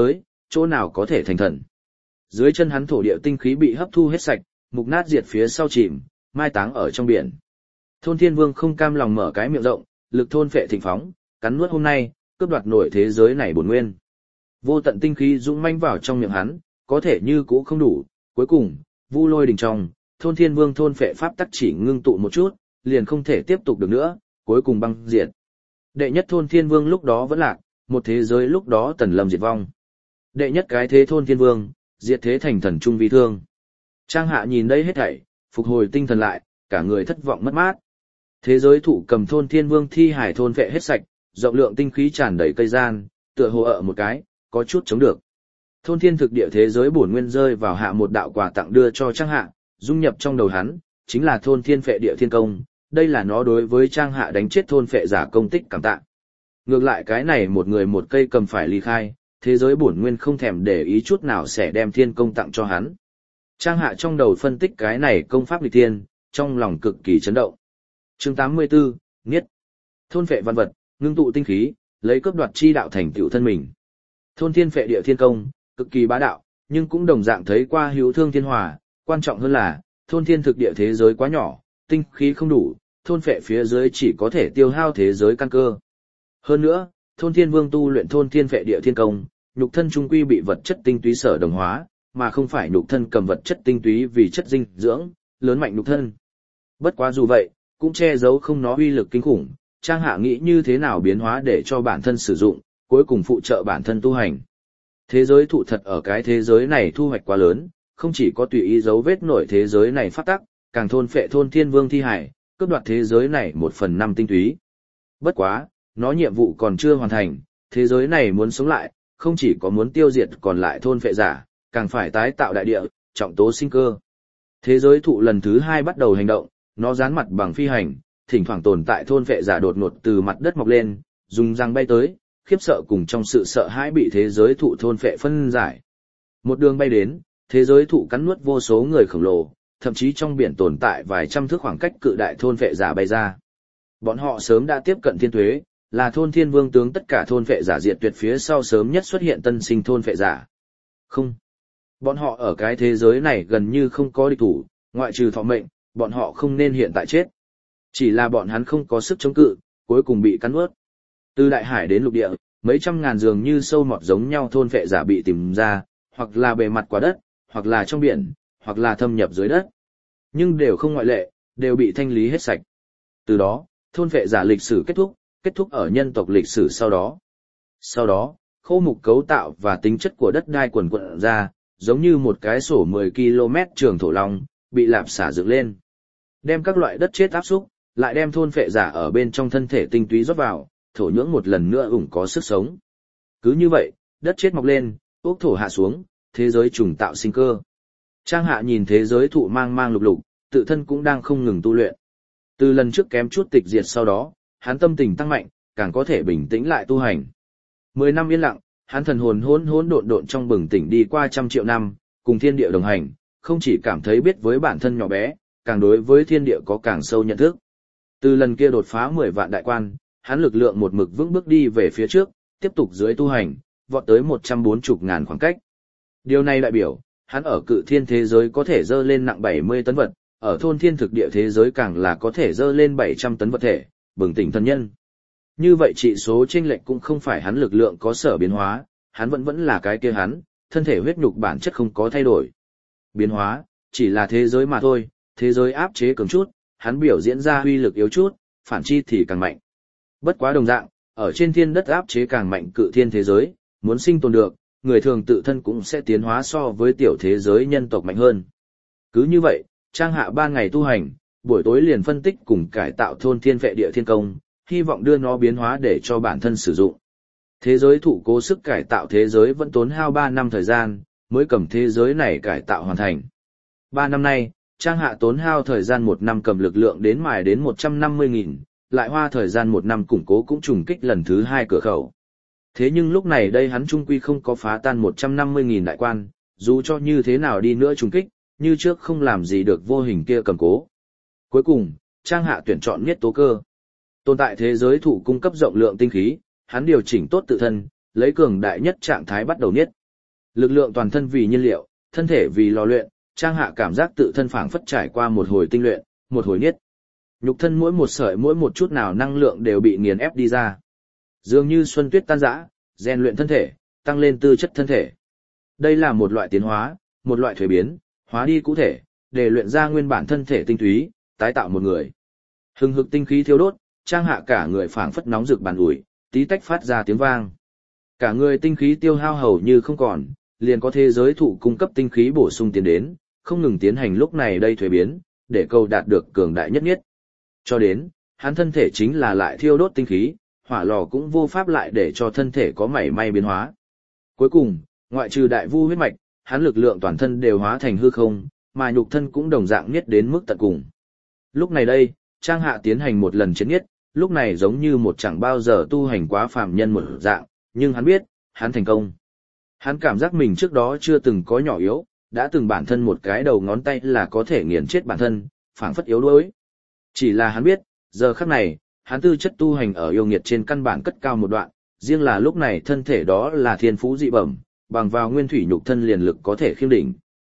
chỗ nào có thể thành thần. Dưới chân hắn thổ địa tinh khí bị hấp thu hết sạch, mục nát diệt phía sau chìm, mai táng ở trong biển. Thôn Thiên Vương không cam lòng mở cái miệng rộng, lực thôn phệ thịnh phóng, cắn nuốt hôm nay, cướp đoạt nổi thế giới này bổn nguyên. Vô tận tinh khí dũng manh vào trong miệng hắn, có thể như cũ không đủ, cuối cùng, Vu Lôi đỉnh trong, Thôn Thiên Vương thôn phệ pháp tắc chỉ ngưng tụ một chút, liền không thể tiếp tục được nữa, cuối cùng băng diệt. Đệ nhất Thôn Thiên Vương lúc đó vẫn lạc, một thế giới lúc đó tần lâm diệt vong. Đệ nhất cái thế Thôn Thiên Vương, diệt thế thành thần trung vi thương. Trang Hạ nhìn đây hết thảy, phục hồi tinh thần lại, cả người thất vọng mất mát. Thế giới thụ cầm Thôn Thiên Vương thi hải thôn phệ hết sạch, rộng lượng tinh khí tràn đầy cây gian, tựa hồ ở một cái, có chút chống được. Thôn Thiên thực địa thế giới bổn nguyên rơi vào hạ một đạo quà tặng đưa cho Trang Hạ, dung nhập trong đầu hắn, chính là Thôn Thiên phệ địa thiên công, đây là nó đối với Trang Hạ đánh chết thôn phệ giả công tích cảm tạ. Ngược lại cái này một người một cây cầm phải ly khai, thế giới bổn nguyên không thèm để ý chút nào sẽ đem thiên công tặng cho hắn. Trang Hạ trong đầu phân tích cái này công pháp nghịch thiên, trong lòng cực kỳ chấn động. Chương 84, Niết. Thôn phệ văn vật, ngưng tụ tinh khí, lấy cướp đoạt chi đạo thành tựu thân mình. Thôn Thiên phệ địa thiên công, cực kỳ bá đạo, nhưng cũng đồng dạng thấy qua hữu thương thiên hòa, quan trọng hơn là, thôn thiên thực địa thế giới quá nhỏ, tinh khí không đủ, thôn phệ phía dưới chỉ có thể tiêu hao thế giới căn cơ. Hơn nữa, Thôn Thiên Vương tu luyện Thôn Thiên phệ địa thiên công, nhục thân trung quy bị vật chất tinh túy sở đồng hóa, mà không phải nhục thân cầm vật chất tinh túy vì chất dinh dưỡng, lớn mạnh nhục thân. Bất quá dù vậy, cũng che giấu không nó uy lực kinh khủng, Trang Hạ nghĩ như thế nào biến hóa để cho bản thân sử dụng, cuối cùng phụ trợ bản thân tu hành. Thế giới thụ thật ở cái thế giới này thu hoạch quá lớn, không chỉ có tùy ý dấu vết nổi thế giới này phát tắc, càng thôn phệ Thôn Thiên Vương thi hải, cướp đoạt thế giới này 1/5 tinh túy. Bất quá, nó nhiệm vụ còn chưa hoàn thành, thế giới này muốn sống lại, không chỉ có muốn tiêu diệt còn lại thôn phệ giả, càng phải tái tạo đại địa, trọng tố sinh cơ. Thế giới thụ lần thứ 2 bắt đầu hành động, nó dán mặt bằng phi hành, thỉnh thoảng tồn tại thôn phệ giả đột ngột từ mặt đất mọc lên, dùng răng bay tới, khiếp sợ cùng trong sự sợ hãi bị thế giới thụ thôn phệ phân giải. Một đường bay đến, thế giới thụ cắn nuốt vô số người khổng lồ, thậm chí trong biển tồn tại vài trăm thước khoảng cách cự đại thôn phệ giả bay ra. Bọn họ sớm đã tiếp cận thiên tuế, là Thôn Thiên Vương tướng tất cả thôn phệ giả diệt tuyệt phía sau sớm nhất xuất hiện tân sinh thôn phệ giả. Không. Bọn họ ở cái thế giới này gần như không có địch thủ, ngoại trừ thọ mệnh, bọn họ không nên hiện tại chết. Chỉ là bọn hắn không có sức chống cự, cuối cùng bị cắn nuốt. Từ đại hải đến lục địa, mấy trăm ngàn dường như sâu mọt giống nhau thôn phệ giả bị tìm ra, hoặc là bề mặt quả đất, hoặc là trong biển, hoặc là thâm nhập dưới đất. Nhưng đều không ngoại lệ, đều bị thanh lý hết sạch. Từ đó, thôn phệ giả lịch sử kết thúc ở nhân tộc lịch sử sau đó. Sau đó, khô mục cấu tạo và tính chất của đất đai quần quận ra, giống như một cái sổ 10 km trường thổ long, bị lạp xả dựng lên. Đem các loại đất chết áp xúc, lại đem thôn phệ giả ở bên trong thân thể tinh túy rót vào, thổ nhưỡng một lần nữa ủng có sức sống. Cứ như vậy, đất chết mọc lên, ốc thổ hạ xuống, thế giới trùng tạo sinh cơ. Trang Hạ nhìn thế giới thụ mang mang lục lục, tự thân cũng đang không ngừng tu luyện. Từ lần trước kém chút tịch diệt sau đó, hắn tâm tình tăng mạnh, càng có thể bình tĩnh lại tu hành. 10 năm yên lặng, hắn thần hồn hỗn hỗn độn độn trong bừng tỉnh đi qua trăm triệu năm, cùng thiên địa đồng hành, không chỉ cảm thấy biết với bản thân nhỏ bé, càng đối với thiên địa có càng sâu nhận thức. Từ lần kia đột phá 10 vạn đại quan, hắn lực lượng một mực vững bước đi về phía trước, tiếp tục dưới tu hành, vọt tới 140.000 khoảng cách. Điều này đại biểu, hắn ở cự thiên thế giới có thể dơ lên nặng 70 tấn vật, ở thôn thiên thực địa thế giới càng là có thể dơ lên 700 tấn vật thể, bừng tỉnh thân nhân. Như vậy trị số chênh lệch cũng không phải hắn lực lượng có sở biến hóa, hắn vẫn là cái kia hắn, thân thể huyết nhục bản chất không có thay đổi. Biến hóa, chỉ là thế giới mà thôi, thế giới áp chế cường chút, hắn biểu diễn ra uy lực yếu chút, phản chi thì càng mạnh. Bất quá đồng dạng, ở trên thiên đất áp chế càng mạnh cự thiên thế giới, muốn sinh tồn được, người thường tự thân cũng sẽ tiến hóa so với tiểu thế giới nhân tộc mạnh hơn. Cứ như vậy, Trang Hạ 3 ngày tu hành, buổi tối liền phân tích cùng cải tạo thôn thiên phệ địa thiên công, hy vọng đưa nó biến hóa để cho bản thân sử dụng. Thế giới thụ cố sức cải tạo thế giới vẫn tốn hao 3 năm thời gian, mới cầm thế giới này cải tạo hoàn thành. 3 năm nay, Trang Hạ tốn hao thời gian 1 năm cầm lực lượng đến mài đến 150.000, lại hoa thời gian 1 năm củng cố cũng trùng kích lần thứ 2 cửa khẩu. Thế nhưng lúc này đây hắn trung quy không có phá tan 150.000 đại quan, dù cho như thế nào đi nữa trùng kích, như trước không làm gì được vô hình kia cầm cố. Cuối cùng, Trang Hạ tuyển chọn Niết Tố Cơ. Tồn tại thế giới thụ cung cấp rộng lượng tinh khí, hắn điều chỉnh tốt tự thân, lấy cường đại nhất trạng thái bắt đầu niết. Lực lượng toàn thân vì nhiên liệu, thân thể vì lò luyện, Trang Hạ cảm giác tự thân phảng phất trải qua một hồi tinh luyện, một hồi niết. Nhục thân mỗi một sợi mỗi một chút nào năng lượng đều bị nghiền ép đi ra. Dường như xuân tuyết tan rã, rèn luyện thân thể, tăng lên tư chất thân thể. Đây là một loại tiến hóa, một loại thuế biến, hóa đi cụ thể, để luyện ra nguyên bản thân thể tinh túy, tái tạo một người. Hừng hực tinh khí thiêu đốt, Trang Hạ cả người phảng phất nóng rực bàn ủi, tí tách phát ra tiếng vang. Cả người tinh khí tiêu hao hầu như không còn, liền có thế giới thụ cung cấp tinh khí bổ sung tiến đến, không ngừng tiến hành lúc này đây thuế biến, để cầu đạt được cường đại nhất nhất. Cho đến, hắn thân thể chính là lại thiêu đốt tinh khí, hỏa lò cũng vô pháp lại để cho thân thể có mảy may biến hóa. Cuối cùng, ngoại trừ đại vu huyết mạch, hắn lực lượng toàn thân đều hóa thành hư không, mà nhục thân cũng đồng dạng nhất đến mức tận cùng. Lúc này đây, Trang Hạ tiến hành một lần chiến nhất, lúc này giống như một chẳng bao giờ tu hành quá phàm nhân một dạng, nhưng hắn biết, hắn thành công. Hắn cảm giác mình trước đó chưa từng có nhỏ yếu, đã từng bản thân một cái đầu ngón tay là có thể nghiền chết bản thân, phảng phất yếu đuối. Chỉ là hắn biết, giờ khắc này, hắn tư chất tu hành ở yêu nghiệt trên căn bản cất cao một đoạn, riêng là lúc này thân thể đó là thiên phú dị bẩm, bằng vào nguyên thủy nhục thân liền lực có thể khiêm đỉnh.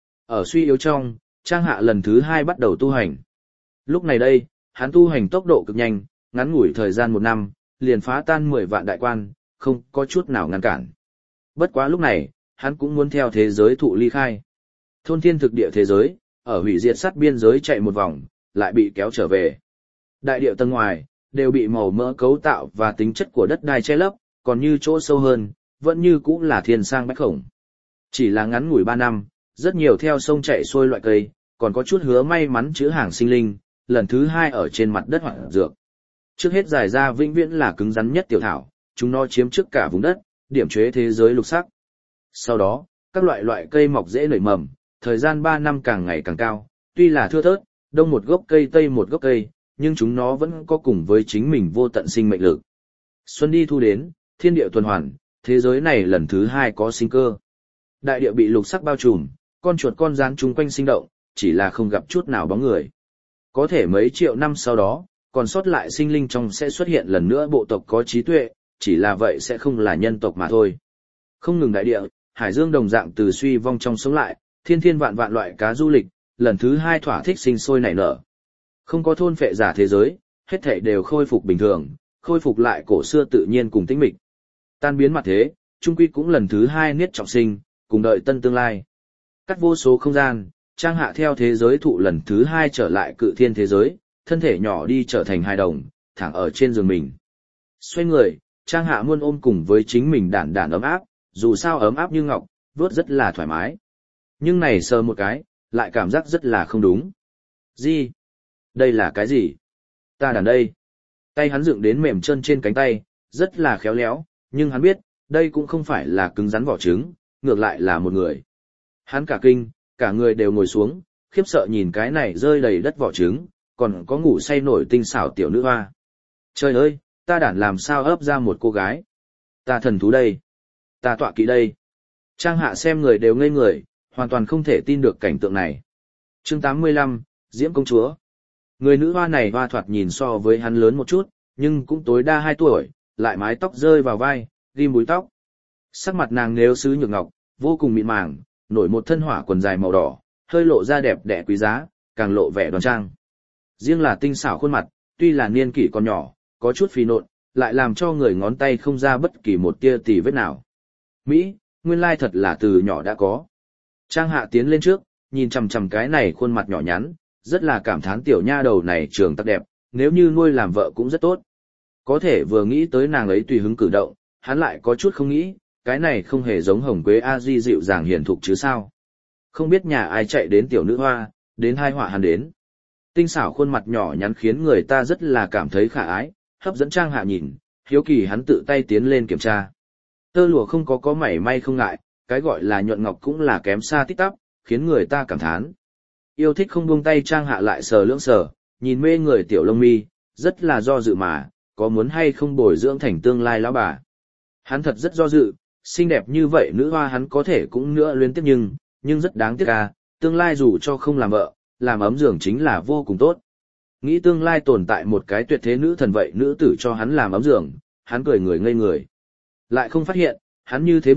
Ở suy yếu trong, Trang Hạ lần thứ 2 bắt đầu tu hành. Lúc này đây, hắn tu hành tốc độ cực nhanh, ngắn ngủi thời gian 1 năm, liền phá tan 10 vạn đại quan, không có chút nào ngăn cản. Bất quá lúc này, hắn cũng muốn theo thế giới thụ ly khai. Thôn thiên thực địa thế giới, ở hủy diệt sát biên giới chạy một vòng, lại bị kéo trở về. Đại địa tầng ngoài, đều bị màu mỡ cấu tạo và tính chất của đất đai che lấp, còn như chỗ sâu hơn, vẫn như cũng là thiên sang bách khổng. Chỉ là ngắn ngủi 3 năm, rất nhiều theo sông chạy xuôi loại cây, còn có chút hứa may mắn chứa hàng sinh linh, lần thứ 2 ở trên mặt đất hoạt dược. Trước hết giải ra vĩnh viễn là cứng rắn nhất tiểu thảo, chúng nó chiếm trước cả vùng đất, điểm chế thế giới lục sắc. Sau đó, các loại cây mọc dễ nảy mầm, thời gian 3 năm càng ngày càng cao, tuy là thưa thớt, đông một gốc cây tây một gốc cây, nhưng chúng nó vẫn có cùng với chính mình vô tận sinh mệnh lực. Xuân đi thu đến, thiên địa tuần hoàn, thế giới này lần thứ 2 có sinh cơ. Đại địa bị lục sắc bao trùm, con chuột con rắn chung quanh sinh động, chỉ là không gặp chút nào bóng người. Có thể mấy triệu năm sau đó, còn sót lại sinh linh trong sẽ xuất hiện lần nữa bộ tộc có trí tuệ, chỉ là vậy sẽ không là nhân tộc mà thôi. Không ngừng đại địa, hải dương đồng dạng từ suy vong trong sống lại, thiên thiên vạn vạn loại cá du lịch, lần thứ 2 thỏa thích sinh sôi nảy nở. Không có thôn phệ giả thế giới, hết thảy đều khôi phục bình thường, khôi phục lại cổ xưa tự nhiên cùng tĩnh mịch. Tan biến mặt thế, trung quy cũng lần thứ 2 niết trọng sinh, cùng đợi tân tương lai. Cắt vô số không gian, Trang Hạ theo thế giới thụ lần thứ 2 trở lại cự thiên thế giới, thân thể nhỏ đi trở thành hài đồng, thẳng ở trên giường mình. Xoay người, Trang Hạ muôn ôm cùng với chính mình đản đản ấm áp, dù sao ấm áp như ngọc, vuốt rất là thoải mái. Nhưng này sờ một cái, lại cảm giác rất là không đúng. Gì? Đây là cái gì? Ta đàn đây. Tay hắn dựng đến mềm chân trên cánh tay, rất là khéo léo, nhưng hắn biết, đây cũng không phải là cứng rắn vỏ trứng, ngược lại là một người. Hắn cả kinh, cả người đều ngồi xuống, khiếp sợ nhìn cái này rơi đầy đất vỏ trứng, còn có ngủ say nổi tinh xảo tiểu nữ hoa. Trời ơi, ta đản làm sao ấp ra một cô gái? Ta thần thú đây? Ta tọa kỵ đây? Trang Hạ xem người đều ngây người, hoàn toàn không thể tin được cảnh tượng này. Chương 85, Diễm Công Chúa. Người nữ hoa này hoa thoạt nhìn so với hắn lớn một chút, nhưng cũng tối đa 2 tuổi, lại mái tóc rơi vào vai, ghim búi tóc. Sắc mặt nàng nếu sứ nhược ngọc, vô cùng mịn màng, nổi một thân hỏa quần dài màu đỏ, hơi lộ ra đẹp đẽ quý giá, càng lộ vẻ đoan trang. Riêng là tinh xảo khuôn mặt, tuy là niên kỷ còn nhỏ, có chút phì nộn, lại làm cho người ngón tay không ra bất kỳ một tia tì vết nào. Mỹ, nguyên lai thật là từ nhỏ đã có. Trang Hạ tiến lên trước, nhìn chằm chằm cái này khuôn mặt nhỏ nhắn, rất là cảm thán tiểu nha đầu này trường tắc đẹp, nếu như nuôi làm vợ cũng rất tốt. Có thể vừa nghĩ tới nàng ấy tùy hứng cử động, hắn lại có chút không nghĩ, cái này không hề giống Hồng Quế A Di dịu dàng hiền thục chứ sao. Không biết nhà ai chạy đến tiểu nữ hoa, đến hai họa hắn đến. Tinh xảo khuôn mặt nhỏ nhắn khiến người ta rất là cảm thấy khả ái, hấp dẫn Trang Hạ nhìn, hiếu kỳ hắn tự tay tiến lên kiểm tra. Tơ lụa không có mảy may không ngại, cái gọi là nhuận ngọc cũng là kém xa tít tắp, khiến người ta cảm thán. Yêu thích không buông tay Trang Hạ lại sờ lưỡng sờ, nhìn mê người tiểu lông mi, rất là do dự mà, có muốn hay không bồi dưỡng thành tương lai lão bà. Hắn thật rất do dự, xinh đẹp như vậy nữ hoa hắn có thể cũng nữa luyến tiếc nhưng rất đáng tiếc à, tương lai dù cho không làm vợ, làm ấm giường chính là vô cùng tốt. Nghĩ tương lai tồn tại một cái tuyệt thế nữ thần vậy nữ tử cho hắn làm ấm giường, hắn cười người ngây người. Lại không phát hiện, hắn như thế bớt,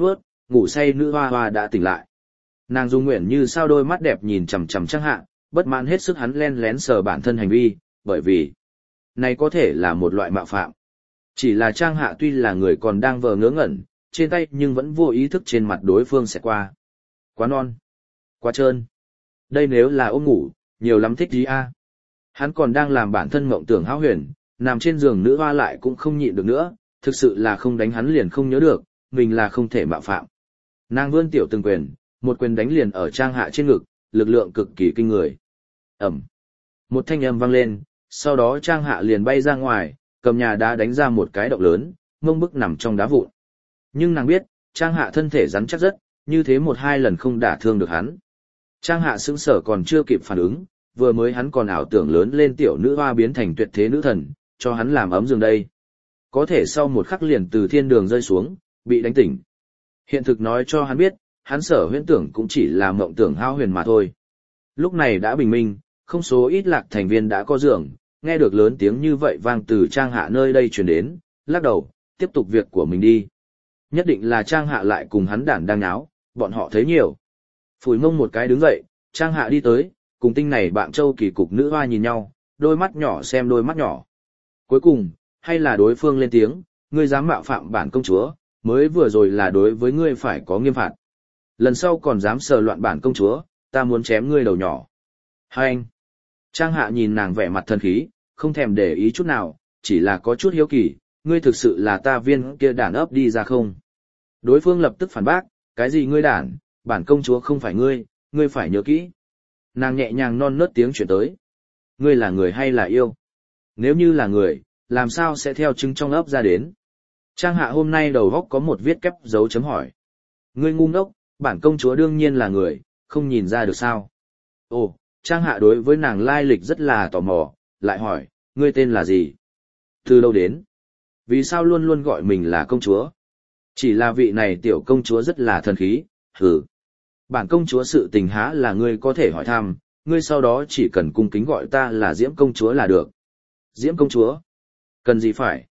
ngủ say nữ hoa hoa đã tỉnh lại. Nàng dung nguyện như sao đôi mắt đẹp nhìn chằm chằm Trang Hạ, bất mãn hết sức hắn len lén sờ bản thân hành vi, bởi vì này có thể là một loại mạo phạm. Chỉ là Trang Hạ tuy là người còn đang vờ ngớ ngẩn, trên tay nhưng vẫn vô ý thức trên mặt đối phương sẽ qua. Quá non, quá trơn. Đây nếu là ôm ngủ, nhiều lắm thích gì a. Hắn còn đang làm bản thân mộng tưởng hão huyền, nằm trên giường nữ hoa lại cũng không nhịn được nữa, thực sự là không đánh hắn liền không nhớ được, mình là không thể mạo phạm. Nàng vươn tiểu từng quyền, một quyền đánh liền ở Trang Hạ trên ngực, lực lượng cực kỳ kinh người. Ẩm. Một thanh âm vang lên, sau đó Trang Hạ liền bay ra ngoài, cầm nhà đá đánh ra một cái động lớn, mông bức nằm trong đá vụn. Nhưng nàng biết, Trang Hạ thân thể rắn chắc rất, như thế một hai lần không đả thương được hắn. Trang Hạ sững sờ còn chưa kịp phản ứng, vừa mới hắn còn ảo tưởng lớn lên tiểu nữ hoa biến thành tuyệt thế nữ thần, cho hắn làm ấm giường đây. Có thể sau một khắc liền từ thiên đường rơi xuống, bị đánh tỉnh. Hiện thực nói cho hắn biết, hắn sở huyễn tưởng cũng chỉ là mộng tưởng hao huyền mà thôi. Lúc này đã bình minh, không số ít lạc thành viên đã có giường, nghe được lớn tiếng như vậy vang từ Trang Hạ nơi đây truyền đến, lắc đầu, tiếp tục việc của mình đi. Nhất định là Trang Hạ lại cùng hắn đản đang náo, bọn họ thấy nhiều. Phủi mông một cái đứng dậy, Trang Hạ đi tới, cùng tinh này bạn châu kỳ cục nữ hoa nhìn nhau, đôi mắt nhỏ xem đôi mắt nhỏ. Cuối cùng, hay là đối phương lên tiếng, ngươi dám mạo phạm bản công chúa, mới vừa rồi là đối với ngươi phải có nghiêm phạt. Lần sau còn dám sờ loạn bản công chúa, ta muốn chém ngươi đầu nhỏ. Hai anh. Trang Hạ nhìn nàng vẻ mặt thần khí, không thèm để ý chút nào, chỉ là có chút hiếu kỳ, ngươi thực sự là ta viên kia đản ấp đi ra không? Đối phương lập tức phản bác, cái gì ngươi đản, bản công chúa không phải ngươi phải nhớ kỹ. Nàng nhẹ nhàng non nớt tiếng chuyển tới. Ngươi là người hay là yêu? Nếu như là người, làm sao sẽ theo trứng trong ấp ra đến? Trang Hạ hôm nay đầu góc có một viết kép dấu chấm hỏi. Ngươi ngu ngốc, bản công chúa đương nhiên là người, không nhìn ra được sao? Ồ, Trang Hạ đối với nàng lai lịch rất là tò mò, lại hỏi, ngươi tên là gì? Từ đâu đến? Vì sao luôn luôn gọi mình là công chúa? Chỉ là vị này tiểu công chúa rất là thần khí, hừ. Bản công chúa sự tình há là ngươi có thể hỏi thăm, ngươi sau đó chỉ cần cung kính gọi ta là Diễm công chúa là được. Diễm công chúa? Cần gì phải?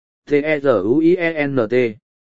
T-E-Z-U-I-E-N-T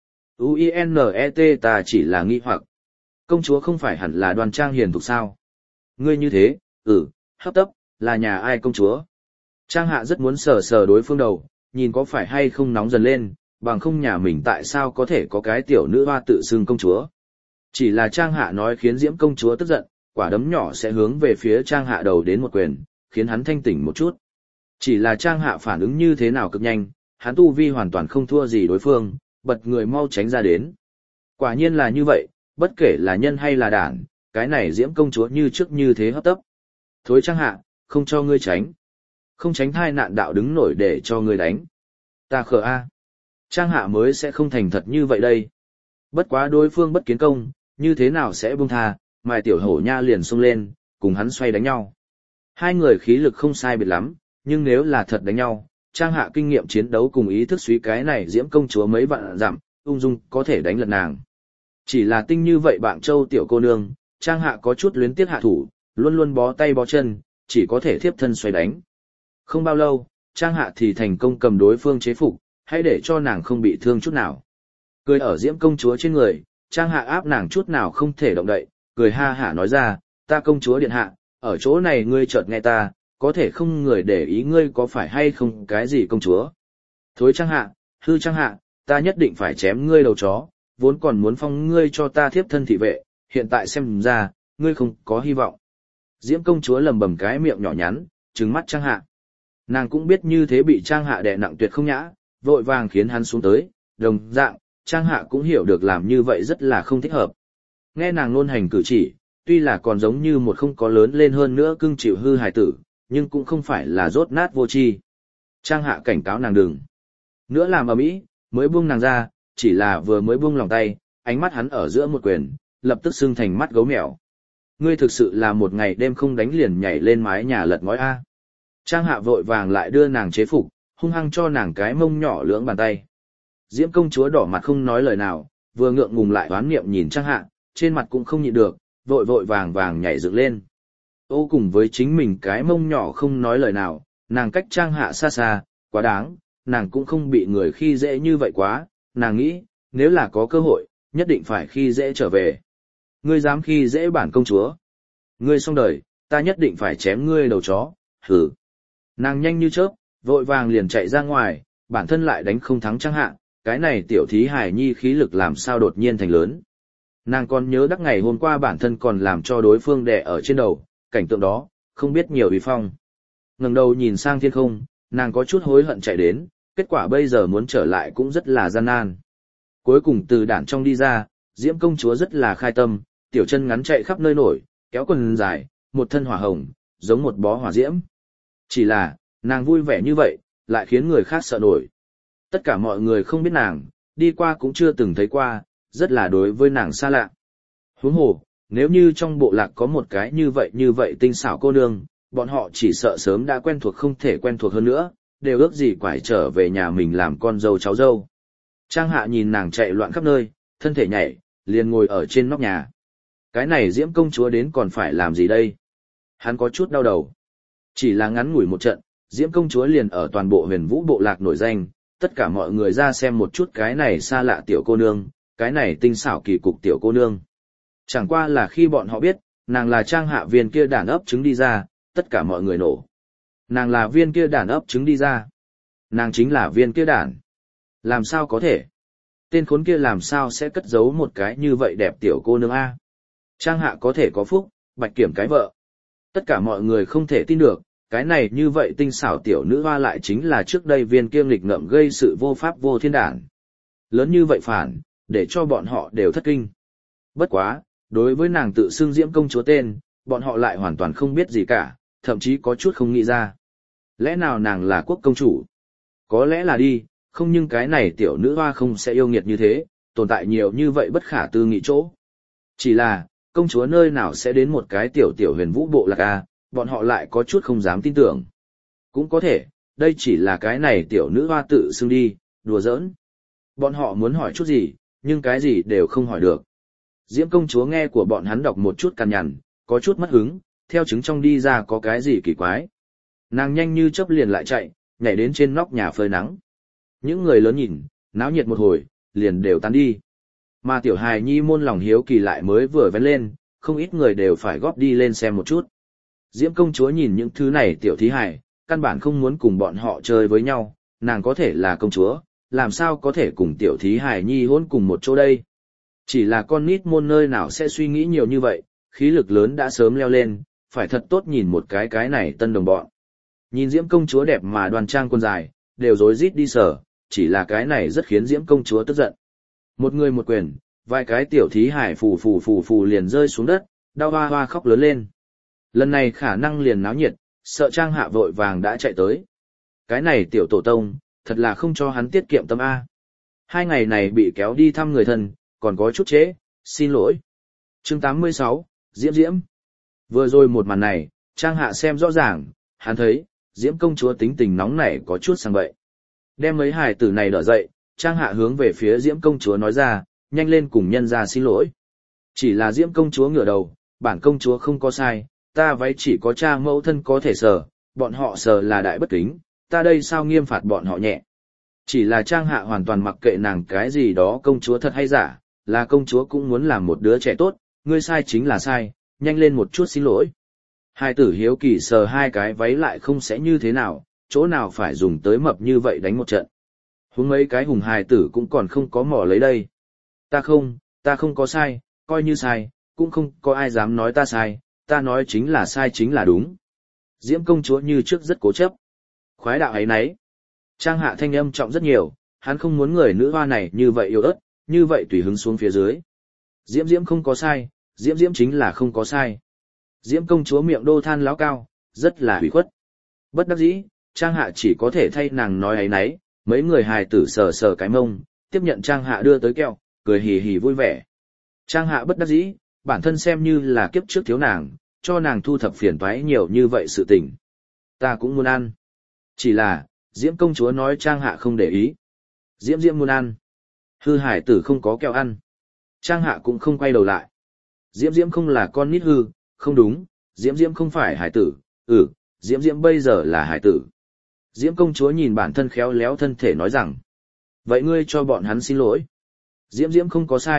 U-I-N-E-T ta chỉ là nghi hoặc. Công chúa không phải hẳn là đoan trang hiền thục sao? Ngươi như thế, hấp tấp, là nhà ai công chúa? Trang Hạ rất muốn sờ sờ đối phương đầu, nhìn có phải hay không nóng dần lên, bằng không nhà mình tại sao có thể có cái tiểu nữ hoa tự xưng công chúa. Chỉ là Trang Hạ nói khiến Diễm công chúa tức giận, quả đấm nhỏ sẽ hướng về phía Trang Hạ đầu đến một quyền, khiến hắn thanh tỉnh một chút. Chỉ là Trang Hạ phản ứng như thế nào cực nhanh, hắn tu vi hoàn toàn không thua gì đối phương, bật người mau tránh ra đến. Quả nhiên là như vậy, bất kể là nhân hay là đản, cái này Diễm công chúa như trước như thế hấp tấp. Thối Trang Hạ, không cho ngươi tránh. Không tránh thai nạn đạo đứng nổi để cho ngươi đánh. Ta khờ a. Trang Hạ mới sẽ không thành thật như vậy đây. Bất quá đối phương bất kiến công, như thế nào sẽ buông tha, Mai Tiểu Hổ Nha liền xông lên, cùng hắn xoay đánh nhau. Hai người khí lực không sai biệt lắm, nhưng nếu là thật đánh nhau, Trang Hạ kinh nghiệm chiến đấu cùng ý thức suy cái này Diễm công chúa mấy vạn dặm, ung dung có thể đánh lật nàng. Chỉ là tinh như vậy bạn châu tiểu cô nương, Trang Hạ có chút luyến tiếc hạ thủ, luôn luôn bó tay bó chân, chỉ có thể thiếp thân xoay đánh. Không bao lâu, Trang Hạ thì thành công cầm đối phương chế phục, hãy để cho nàng không bị thương chút nào. Cười ở Diễm công chúa trên người, Trang Hạ áp nàng chút nào không thể động đậy, cười ha hả nói ra, ta công chúa điện hạ, ở chỗ này ngươi chợt nghe ta, có thể không người để ý ngươi có phải hay không cái gì công chúa. Thối Trang Hạ, hư Trang Hạ, ta nhất định phải chém ngươi đầu chó, vốn còn muốn phong ngươi cho ta thiếp thân thị vệ, hiện tại xem ra, ngươi không có hy vọng. Diễm công chúa lầm bầm cái miệng nhỏ nhắn, trừng mắt Trang Hạ. Nàng cũng biết như thế bị Trang Hạ đè nặng tuyệt không nhã, vội vàng khiến hắn xuống tới, đồng dạng, Trang Hạ cũng hiểu được làm như vậy rất là không thích hợp. Nghe nàng luôn hành cử chỉ, tuy là còn giống như một không có lớn lên hơn nữa cưng chịu hư hài tử, nhưng cũng không phải là rốt nát vô tri. Trang Hạ cảnh cáo nàng đừng nữa làm ầm ĩ, mới buông nàng ra, chỉ là vừa mới buông lòng tay, ánh mắt hắn ở giữa một quyền, lập tức sưng thành mắt gấu mèo. Ngươi thực sự là một ngày đêm không đánh liền nhảy lên mái nhà lật ngói a. Trang Hạ vội vàng lại đưa nàng chế phục, hung hăng cho nàng cái mông nhỏ lưỡng bàn tay. Diễm công chúa đỏ mặt không nói lời nào, vừa ngượng ngùng lại oán niệm nhìn Trang Hạ, trên mặt cũng không nhịn được, vội vội vàng vàng nhảy dựng lên. Ô cùng với chính mình cái mông nhỏ không nói lời nào, nàng cách Trang Hạ xa xa, quá đáng, nàng cũng không bị người khi dễ như vậy quá, nàng nghĩ, nếu là có cơ hội, nhất định phải khi dễ trở về. Ngươi dám khi dễ bản công chúa. Ngươi xong đời, ta nhất định phải chém ngươi đầu chó, hử. Nàng nhanh như chớp, vội vàng liền chạy ra ngoài, bản thân lại đánh không thắng Trang Hạ, cái này tiểu thí hài nhi khí lực làm sao đột nhiên thành lớn. Nàng còn nhớ đắc ngày hôm qua bản thân còn làm cho đối phương đè ở trên đầu, cảnh tượng đó, không biết nhiều uy phong. Ngẩng đầu nhìn sang thiên không, nàng có chút hối hận chạy đến, kết quả bây giờ muốn trở lại cũng rất là gian nan. Cuối cùng từ đản trong đi ra, Diễm công chúa rất là khai tâm, tiểu chân ngắn chạy khắp nơi nổi, kéo quần dài, một thân hỏa hồng, giống một bó hỏa diễm. Chỉ là, nàng vui vẻ như vậy, lại khiến người khác sợ nổi. Tất cả mọi người không biết nàng, đi qua cũng chưa từng thấy qua, rất là đối với nàng xa lạ. Huống hồ, nếu như trong bộ lạc có một cái như vậy tinh xảo cô nương, bọn họ chỉ sợ sớm đã quen thuộc không thể quen thuộc hơn nữa, đều ước gì quải trở về nhà mình làm con dâu cháu dâu. Trang Hạ nhìn nàng chạy loạn khắp nơi, thân thể nhảy, liền ngồi ở trên nóc nhà. Cái này Diễm công chúa đến còn phải làm gì đây? Hắn có chút đau đầu. Chỉ là ngắn ngủi một trận, Diễm công chúa liền ở toàn bộ Huyền Vũ bộ lạc nổi danh, tất cả mọi người ra xem một chút cái này xa lạ tiểu cô nương, cái này tinh xảo kỳ cục tiểu cô nương. Chẳng qua là khi bọn họ biết, nàng là Trang Hạ viên kia đàn ấp trứng đi ra, tất cả mọi người nổ. Nàng là viên kia đàn ấp trứng đi ra. Nàng chính là viên kia đàn. Làm sao có thể? Tên khốn kia làm sao sẽ cất giấu một cái như vậy đẹp tiểu cô nương A? Trang Hạ có thể có phúc, Bạch Kiểm cái vợ. Tất cả mọi người không thể tin được, cái này như vậy tinh xảo tiểu nữ hoa lại chính là trước đây viên kia nghịch ngợm gây sự vô pháp vô thiên đản. Lớn như vậy phản, để cho bọn họ đều thất kinh. Bất quá, đối với nàng tự xưng Diễm công chúa tên, bọn họ lại hoàn toàn không biết gì cả, thậm chí có chút không nghĩ ra. Lẽ nào nàng là quốc công chủ? Có lẽ là đi, không nhưng cái này tiểu nữ hoa không sẽ yêu nghiệt như thế, tồn tại nhiều như vậy bất khả tư nghị chỗ. Chỉ là, công chúa nơi nào sẽ đến một cái tiểu Huyền Vũ bộ lạc a, bọn họ lại có chút không dám tin tưởng. Cũng có thể, đây chỉ là cái này tiểu nữ hoa tự xưng đi, đùa giỡn. Bọn họ muốn hỏi chút gì, nhưng cái gì đều không hỏi được. Diễm công chúa nghe của bọn hắn đọc một chút cằn nhằn, có chút mất hứng, theo trứng trong đi ra có cái gì kỳ quái. Nàng nhanh như chớp liền lại chạy, nhảy đến trên nóc nhà phơi nắng. Những người lớn nhìn, náo nhiệt một hồi, liền đều tan đi. Mà tiểu hài nhi môn lòng hiếu kỳ lại mới vừa vén lên, không ít người đều phải góp đi lên xem một chút. Diễm công chúa nhìn những thứ này tiểu thí hài, căn bản không muốn cùng bọn họ chơi với nhau, nàng có thể là công chúa, làm sao có thể cùng tiểu thí hài nhi hôn cùng một chỗ đây. Chỉ là con nít môn nơi nào sẽ suy nghĩ nhiều như vậy, khí lực lớn đã sớm leo lên, phải thật tốt nhìn một cái này tân đồng bọn. Nhìn Diễm công chúa đẹp mà đoan trang quần dài, đều rối rít đi sở, chỉ là cái này rất khiến Diễm công chúa tức giận. Một người một quyền, vài cái tiểu thí hải phù liền rơi xuống đất, đau hoa hoa khóc lớn lên. Lần này khả năng liền náo nhiệt, sợ Trang Hạ vội vàng đã chạy tới. Cái này tiểu tổ tông, thật là không cho hắn tiết kiệm tâm A. 2 ngày này bị kéo đi thăm người thân, còn có chút trễ, xin lỗi. Chương 86, Diễm Diễm. Vừa rồi một màn này, Trang Hạ xem rõ ràng, hắn thấy, Diễm công chúa tính tình nóng nảy có chút sang bậy. Đem mấy hài tử này đỡ dậy, Trang Hạ hướng về phía Diễm công chúa nói ra, nhanh lên cùng nhân ra xin lỗi. Chỉ là Diễm công chúa ngửa đầu, bản công chúa không có sai, ta váy chỉ có cha mẫu thân có thể sờ, bọn họ sờ là đại bất kính, ta đây sao nghiêm phạt bọn họ nhẹ. Chỉ là Trang Hạ hoàn toàn mặc kệ nàng cái gì đó công chúa thật hay giả, là công chúa cũng muốn làm một đứa trẻ tốt, ngươi sai chính là sai, nhanh lên một chút xin lỗi. Hai tử hiếu kỳ sờ 2 cái váy lại không sẽ như thế nào, chỗ nào phải dùng tới mập như vậy đánh một trận. Huống mấy cái hùng hài tử cũng còn không có mỏ lấy đây. Ta không có sai, coi như sai, cũng không có ai dám nói ta sai, ta nói chính là sai chính là đúng. Diễm công chúa như trước rất cố chấp. Khoái đạo ấy nấy. Trang Hạ thanh âm trọng rất nhiều, hắn không muốn người nữ hoa này như vậy yếu ớt, như vậy tùy hứng xuống phía dưới. Diễm Diễm không có sai, Diễm Diễm chính là không có sai. Diễm công chúa miệng đô than láo cao, rất là hủy khuất. Bất đắc dĩ, Trang Hạ chỉ có thể thay nàng nói ấy nấy, mấy người hài tử sờ sờ cái mông, tiếp nhận Trang Hạ đưa tới kẹo, cười hì hì vui vẻ. Trang Hạ bất đắc dĩ, bản thân xem như là kiếp trước thiếu nàng, cho nàng thu thập phiền toái nhiều như vậy sự tình. Ta cũng muốn ăn. Chỉ là, Diễm công chúa nói Trang Hạ không để ý. Diễm Diễm muốn ăn. Hư hải tử không có kẹo ăn. Trang Hạ cũng không quay đầu lại. Diễm Diễm không là con nít hư, không đúng, Diễm Diễm không phải hải tử, Diễm Diễm bây giờ là hải tử. Diễm công chúa nhìn bản thân khéo léo thân thể nói rằng, vậy ngươi cho bọn hắn xin lỗi. Diễm Diễm không có sai,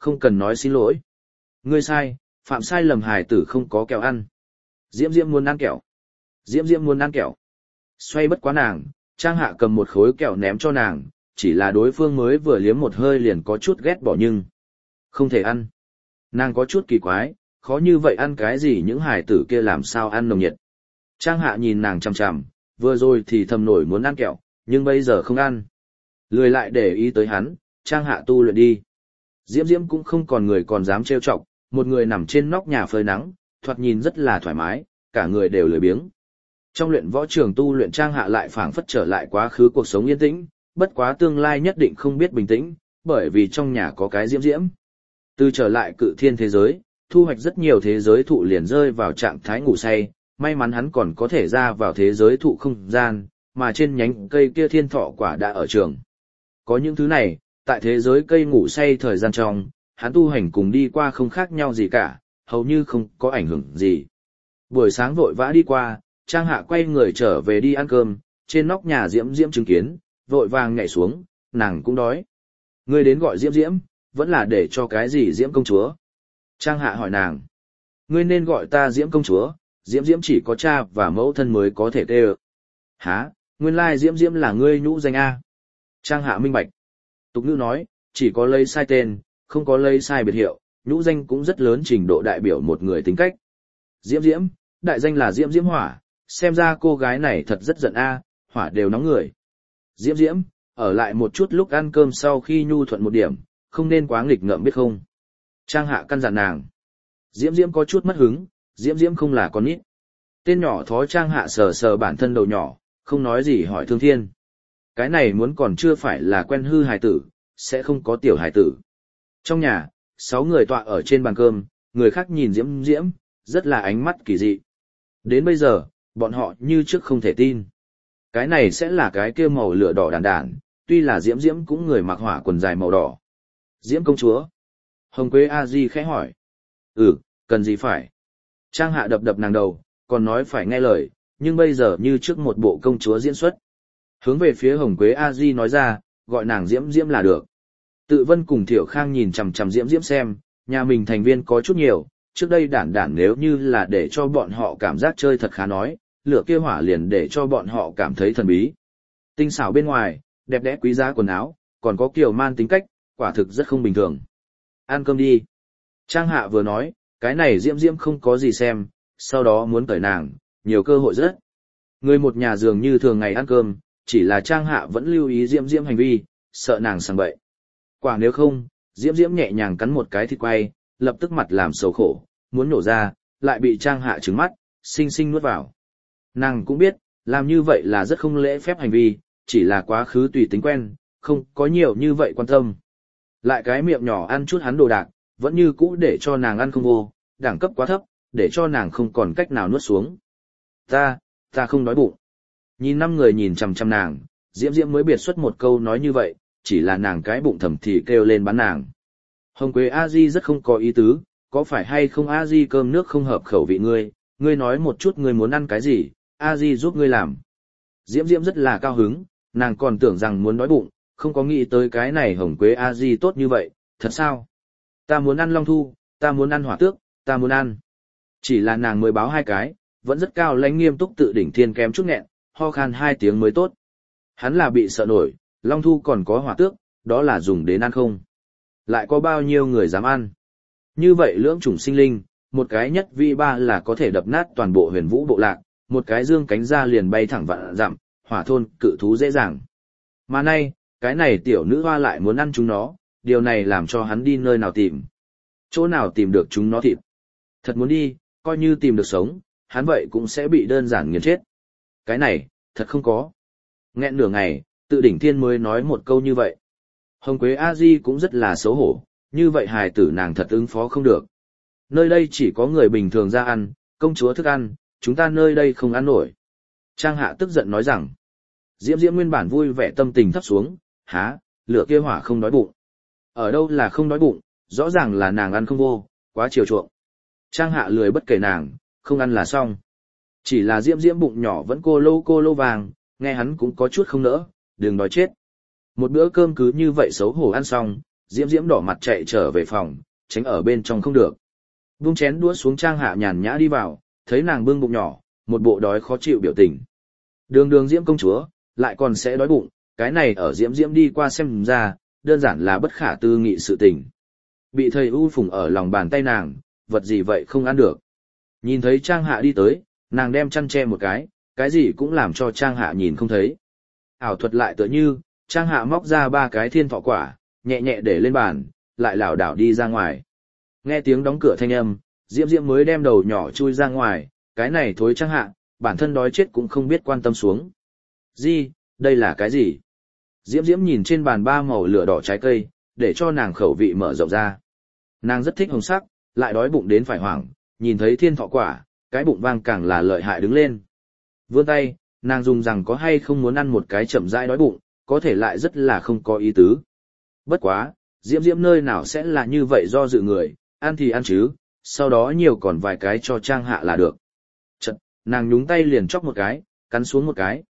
không cần nói xin lỗi. Ngươi sai, phạm sai lầm hài tử không có kẹo ăn. Diễm Diễm muốn ăn kẹo. Diễm Diễm muốn ăn kẹo. Xoay bất quá nàng, Trang Hạ cầm một khối kẹo ném cho nàng, chỉ là đối phương mới vừa liếm một hơi liền có chút ghét bỏ nhưng không thể ăn. Nàng có chút kỳ quái, khó như vậy ăn cái gì những hài tử kia làm sao ăn nồng nhiệt. Trang Hạ nhìn nàng chằm chằm, vừa rồi thì thầm nổi muốn ăn kẹo, nhưng bây giờ không ăn. Lười lại để ý tới hắn, Trang Hạ tu luyện đi. Diễm Diễm cũng không còn người còn dám trêu chọc, một người nằm trên nóc nhà phơi nắng, thoạt nhìn rất là thoải mái, cả người đều lười biếng. Trong luyện võ trường tu luyện Trang Hạ lại phảng phất trở lại quá khứ cuộc sống yên tĩnh, bất quá tương lai nhất định không biết bình tĩnh, bởi vì trong nhà có cái Diễm Diễm. Từ trở lại cự thiên thế giới, thu hoạch rất nhiều thế giới thụ liền rơi vào trạng thái ngủ say, may mắn hắn còn có thể ra vào thế giới thụ không gian, mà trên nhánh cây kia thiên thọ quả đã ở trường. Có những thứ này, tại thế giới cây ngủ say thời gian trong, hắn tu hành cùng đi qua không khác nhau gì cả, hầu như không có ảnh hưởng gì. Buổi sáng vội vã đi qua, Trang Hạ quay người trở về đi ăn cơm, trên nóc nhà Diễm Diễm chứng kiến, vội vàng nhảy xuống, nàng cũng đói. Ngươi đến gọi Diễm Diễm, vẫn là để cho cái gì Diễm công chúa? Trang Hạ hỏi nàng. Ngươi nên gọi ta Diễm công chúa, Diễm Diễm chỉ có cha và mẫu thân mới có thể kêu. Hả, nguyên lai Diễm Diễm là ngươi nhũ danh A. Trang Hạ minh bạch. Tục ngữ nói, chỉ có lấy sai tên, không có lấy sai biệt hiệu, nhũ danh cũng rất lớn trình độ đại biểu một người tính cách. Diễm Diễm, đại danh là Diễm Diễm Hỏa, xem ra cô gái này thật rất giận A, hỏa đều nóng người. Diễm Diễm, ở lại một chút lúc ăn cơm sau khi nhu thuận một điểm, không nên quá nghịch ngợm biết không. Trang Hạ căn dặn nàng. Diễm Diễm có chút mất hứng, Diễm Diễm không là con nít. Tên nhỏ thó Trang Hạ sờ sờ bản thân đầu nhỏ, không nói gì hỏi Thương Thiên. Cái này muốn còn chưa phải là quen hư hài tử, sẽ không có tiểu hài tử. Trong nhà, 6 người tọa ở trên bàn cơm, người khác nhìn Diễm Diễm, rất là ánh mắt kỳ dị. Đến bây giờ, bọn họ như trước không thể tin. Cái này sẽ là cái kia màu lửa đỏ đàn đàn, tuy là Diễm Diễm cũng người mặc hỏa quần dài màu đỏ. Diễm công chúa. Hồng Quế A Di khẽ hỏi. Cần gì phải? Trang Hạ đập đập nàng đầu, còn nói phải nghe lời, nhưng bây giờ như trước một bộ công chúa diễn xuất. Hướng về phía Hồng Quế A Di nói ra, gọi nàng Diễm Diễm là được. Tự Vân cùng Thiểu Khang nhìn chằm chằm Diễm Diễm xem, nhà mình thành viên có chút nhiều, trước đây đản đản nếu như là để cho bọn họ cảm giác chơi thật khá nói, lửa kia hỏa liền để cho bọn họ cảm thấy thần bí. Tinh xảo bên ngoài, đẹp đẽ quý giá quần áo, còn có kiểu man tính cách, quả thực rất không bình thường. Ăn cơm đi. Trang Hạ vừa nói, cái này Diễm Diễm không có gì xem, sau đó muốn cởi nàng, nhiều cơ hội rất. Người một nhà dường như thường ngày ăn cơm, chỉ là Trang Hạ vẫn lưu ý Diễm Diễm hành vi, sợ nàng sang bậy. Quả nếu không, Diễm Diễm nhẹ nhàng cắn một cái thịt quay, lập tức mặt làm xấu khổ, muốn nổ ra, lại bị Trang Hạ trừng mắt, xinh xinh nuốt vào. Nàng cũng biết, làm như vậy là rất không lễ phép hành vi, chỉ là quá khứ tùy tính quen, không có nhiều như vậy quan tâm. Lại cái miệng nhỏ ăn chút hắn đồ đạc, vẫn như cũ để cho nàng ăn không vô, đẳng cấp quá thấp, để cho nàng không còn cách nào nuốt xuống. Ta không đói bụng. Nhìn 5 người nhìn chằm chằm nàng, Diễm Diễm mới biệt xuất một câu nói như vậy, chỉ là nàng cái bụng thầm thì kêu lên bắn nàng. Hồng Quế A Di rất không có ý tứ, có phải hay không A Di cơm nước không hợp khẩu vị ngươi nói một chút ngươi muốn ăn cái gì, A Di giúp ngươi làm. Diễm Diễm rất là cao hứng, nàng còn tưởng rằng muốn đói bụng, không có nghĩ tới cái này Hồng Quế A Di tốt như vậy, thật sao? Ta muốn ăn long thu, ta muốn ăn hỏa tước, ta muốn ăn. Chỉ là nàng mới báo 2 cái, vẫn rất cao lãnh nghiêm túc tự đỉnh thiên kém chút nghẹn, ho khan 2 tiếng mới tốt. Hắn là bị sợ nổi, long thu còn có hỏa tước, đó là dùng đến ăn không? Lại có bao nhiêu người dám ăn? Như vậy lưỡng chủng sinh linh, một cái nhất vi ba là có thể đập nát toàn bộ huyền vũ bộ lạc, một cái dương cánh ra liền bay thẳng vạn dặm, hỏa thôn cự thú dễ dàng. Mà nay, cái này tiểu nữ hoa lại muốn ăn chúng nó, điều này làm cho hắn đi nơi nào tìm. Chỗ nào tìm được chúng nó thịt. Thật muốn đi, coi như tìm được sống, hắn vậy cũng sẽ bị đơn giản nghiền chết. Cái này, thật không có. Nghẹn nửa ngày, tự đỉnh thiên mới nói một câu như vậy. Hồng Quế A Di cũng rất là xấu hổ, như vậy hài tử nàng thật ứng phó không được. Nơi đây chỉ có người bình thường ra ăn, công chúa thức ăn, chúng ta nơi đây không ăn nổi. Trang Hạ tức giận nói rằng, Diễm Diễm nguyên bản vui vẻ tâm tình thấp xuống, há, lửa kia hỏa không đói bụng. Ở đâu là không đói bụng, rõ ràng là nàng ăn không vô, quá chiều chuộng. Trang Hạ lười bất kể nàng, không ăn là xong. Chỉ là Diễm Diễm bụng nhỏ vẫn cô lô vàng, nghe hắn cũng có chút không nỡ, đừng đói chết. Một bữa cơm cứ như vậy xấu hổ ăn xong, Diễm Diễm đỏ mặt chạy trở về phòng, tránh ở bên trong không được. Buông chén đũa xuống, Trang Hạ nhàn nhã đi vào, thấy nàng bưng bụng nhỏ, một bộ đói khó chịu biểu tình. Đường đường Diễm công chúa, lại còn sẽ đói bụng, cái này ở Diễm Diễm đi qua xem ra, đơn giản là bất khả tư nghị sự tình. Bị thầy U phùng ở lòng bàn tay nàng, vật gì vậy không ăn được. Nhìn thấy Trang Hạ đi tới, nàng đem chăn che một cái gì cũng làm cho Trang Hạ nhìn không thấy. Ảo thuật lại tựa như, Trang Hạ móc ra 3 cái thiên thọ quả, nhẹ nhẹ để lên bàn, lại lảo đảo đi ra ngoài. Nghe tiếng đóng cửa thanh âm, Diễm Diễm mới đem đầu nhỏ chui ra ngoài, cái này thối Trang Hạ, bản thân đói chết cũng không biết quan tâm xuống. Gì, đây là cái gì? Diễm Diễm nhìn trên bàn 3 màu lửa đỏ trái cây, để cho nàng khẩu vị mở rộng ra. Nàng rất thích hồng sắc, lại đói bụng đến phải hoảng, nhìn thấy thiên thọ quả, cái bụng vang càng là lợi hại đứng lên. Vươn tay, nàng dùng rằng có hay không muốn ăn một cái chậm rãi đói bụng, có thể lại rất là không có ý tứ. Bất quá, Diễm Diễm nơi nào sẽ là như vậy do dự người, ăn thì ăn chứ, sau đó nhiều còn vài cái cho Trang Hạ là được. Chật, nàng nhúng tay liền chóc một cái, cắn xuống một cái.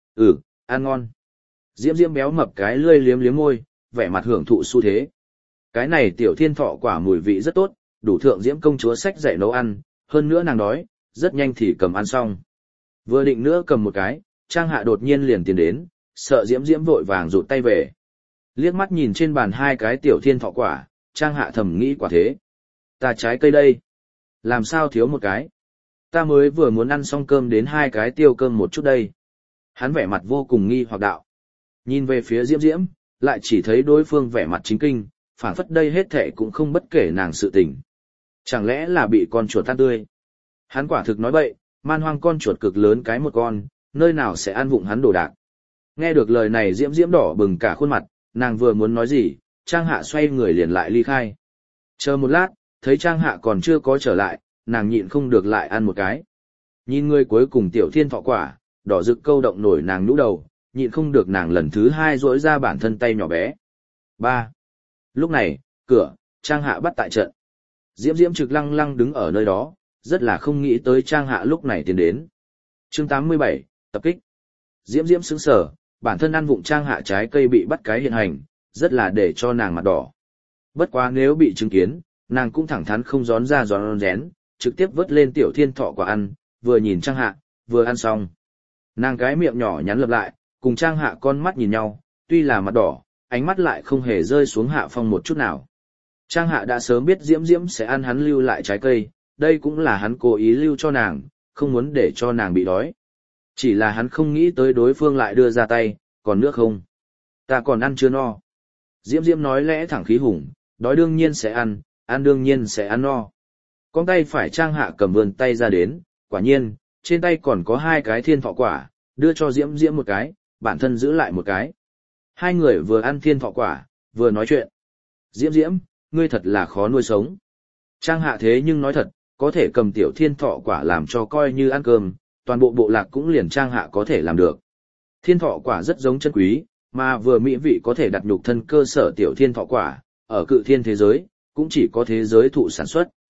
Ăn ngon. Diễm Diễm béo mập cái lươi liếm liếm môi, vẻ mặt hưởng thụ xu thế. Cái này tiểu thiên thọ quả mùi vị rất tốt, đủ thượng Diễm công chúa sách dạy nấu ăn, hơn nữa nàng đói, rất nhanh thì cầm ăn xong. Vừa định nữa cầm một cái, Trang Hạ đột nhiên liền tiến đến, sợ Diễm Diễm vội vàng rụt tay về. Liếc mắt nhìn trên bàn 2 cái tiểu thiên thọ quả, Trang Hạ thầm nghĩ quả thế. Ta trái cây đây. Làm sao thiếu một cái? Ta mới vừa muốn ăn xong cơm đến 2 cái tiêu cơm một chút đây. Hắn vẻ mặt vô cùng nghi hoặc đạo. Nhìn về phía Diễm Diễm, lại chỉ thấy đối phương vẻ mặt chính kinh, phảng phất đây hết thệ cũng không bất kể nàng sự tình. Chẳng lẽ là bị con chuột tan tươi? Hắn quả thực nói bậy, man hoang con chuột cực lớn cái một con, nơi nào sẽ ăn vụng hắn đồ đạc. Nghe được lời này Diễm Diễm đỏ bừng cả khuôn mặt, nàng vừa muốn nói gì, Trang Hạ xoay người liền lại ly khai. Chờ một lát, thấy Trang Hạ còn chưa có trở lại, nàng nhịn không được lại ăn một cái. Nhìn người cuối cùng tiểu thiên thọ quả, đỏ rực câu động nổi nàng nhũ đầu, nhịn không được nàng lần thứ 2 duỗi ra bản thân tay nhỏ bé. 3. Lúc này, cửa, Trang Hạ bắt tại trận. Diễm Diễm trực lăng lăng đứng ở nơi đó, rất là không nghĩ tới Trang Hạ lúc này tiến đến. Chương 87, tập kích. Diễm Diễm sững sờ, bản thân ăn vụng Trang Hạ trái cây bị bắt cái hiện hành, rất là để cho nàng mặt đỏ. Bất quá nếu bị chứng kiến, nàng cũng thẳng thắn không gión ra gión rén, trực tiếp vớt lên tiểu thiên thọ quả ăn, vừa nhìn Trang Hạ, vừa ăn xong. Nàng cái miệng nhỏ nhắn lập lại, cùng Trang Hạ con mắt nhìn nhau, tuy là mặt đỏ, ánh mắt lại không hề rơi xuống Hạ Phong một chút nào. Trang Hạ đã sớm biết Diễm Diễm sẽ ăn hắn lưu lại trái cây, đây cũng là hắn cố ý lưu cho nàng, không muốn để cho nàng bị đói. Chỉ là hắn không nghĩ tới đối phương lại đưa ra tay, còn nước không? Ta còn ăn chưa no. Diễm Diễm nói lẽ thẳng khí hùng, đói đương nhiên sẽ ăn đương nhiên sẽ ăn no. Con tay phải Trang Hạ cầm vươn tay ra đến, quả nhiên, trên tay còn có 2 cái thiên thọ quả, đưa cho Diễm Diễm một cái, bản thân giữ lại một cái. Hai người vừa ăn thiên thọ quả, vừa nói chuyện. Diễm Diễm, ngươi thật là khó nuôi sống. Trang Hạ thế nhưng nói thật, có thể cầm tiểu thiên thọ quả làm cho coi như ăn cơm, toàn bộ bộ lạc cũng liền Trang Hạ có thể làm được. Thiên thọ quả rất giống chân quý, mà vừa mỹ vị có thể đặt nhục thân cơ sở tiểu thiên thọ quả, ở cự thiên thế giới, cũng chỉ có thế giới thụ sản xuất.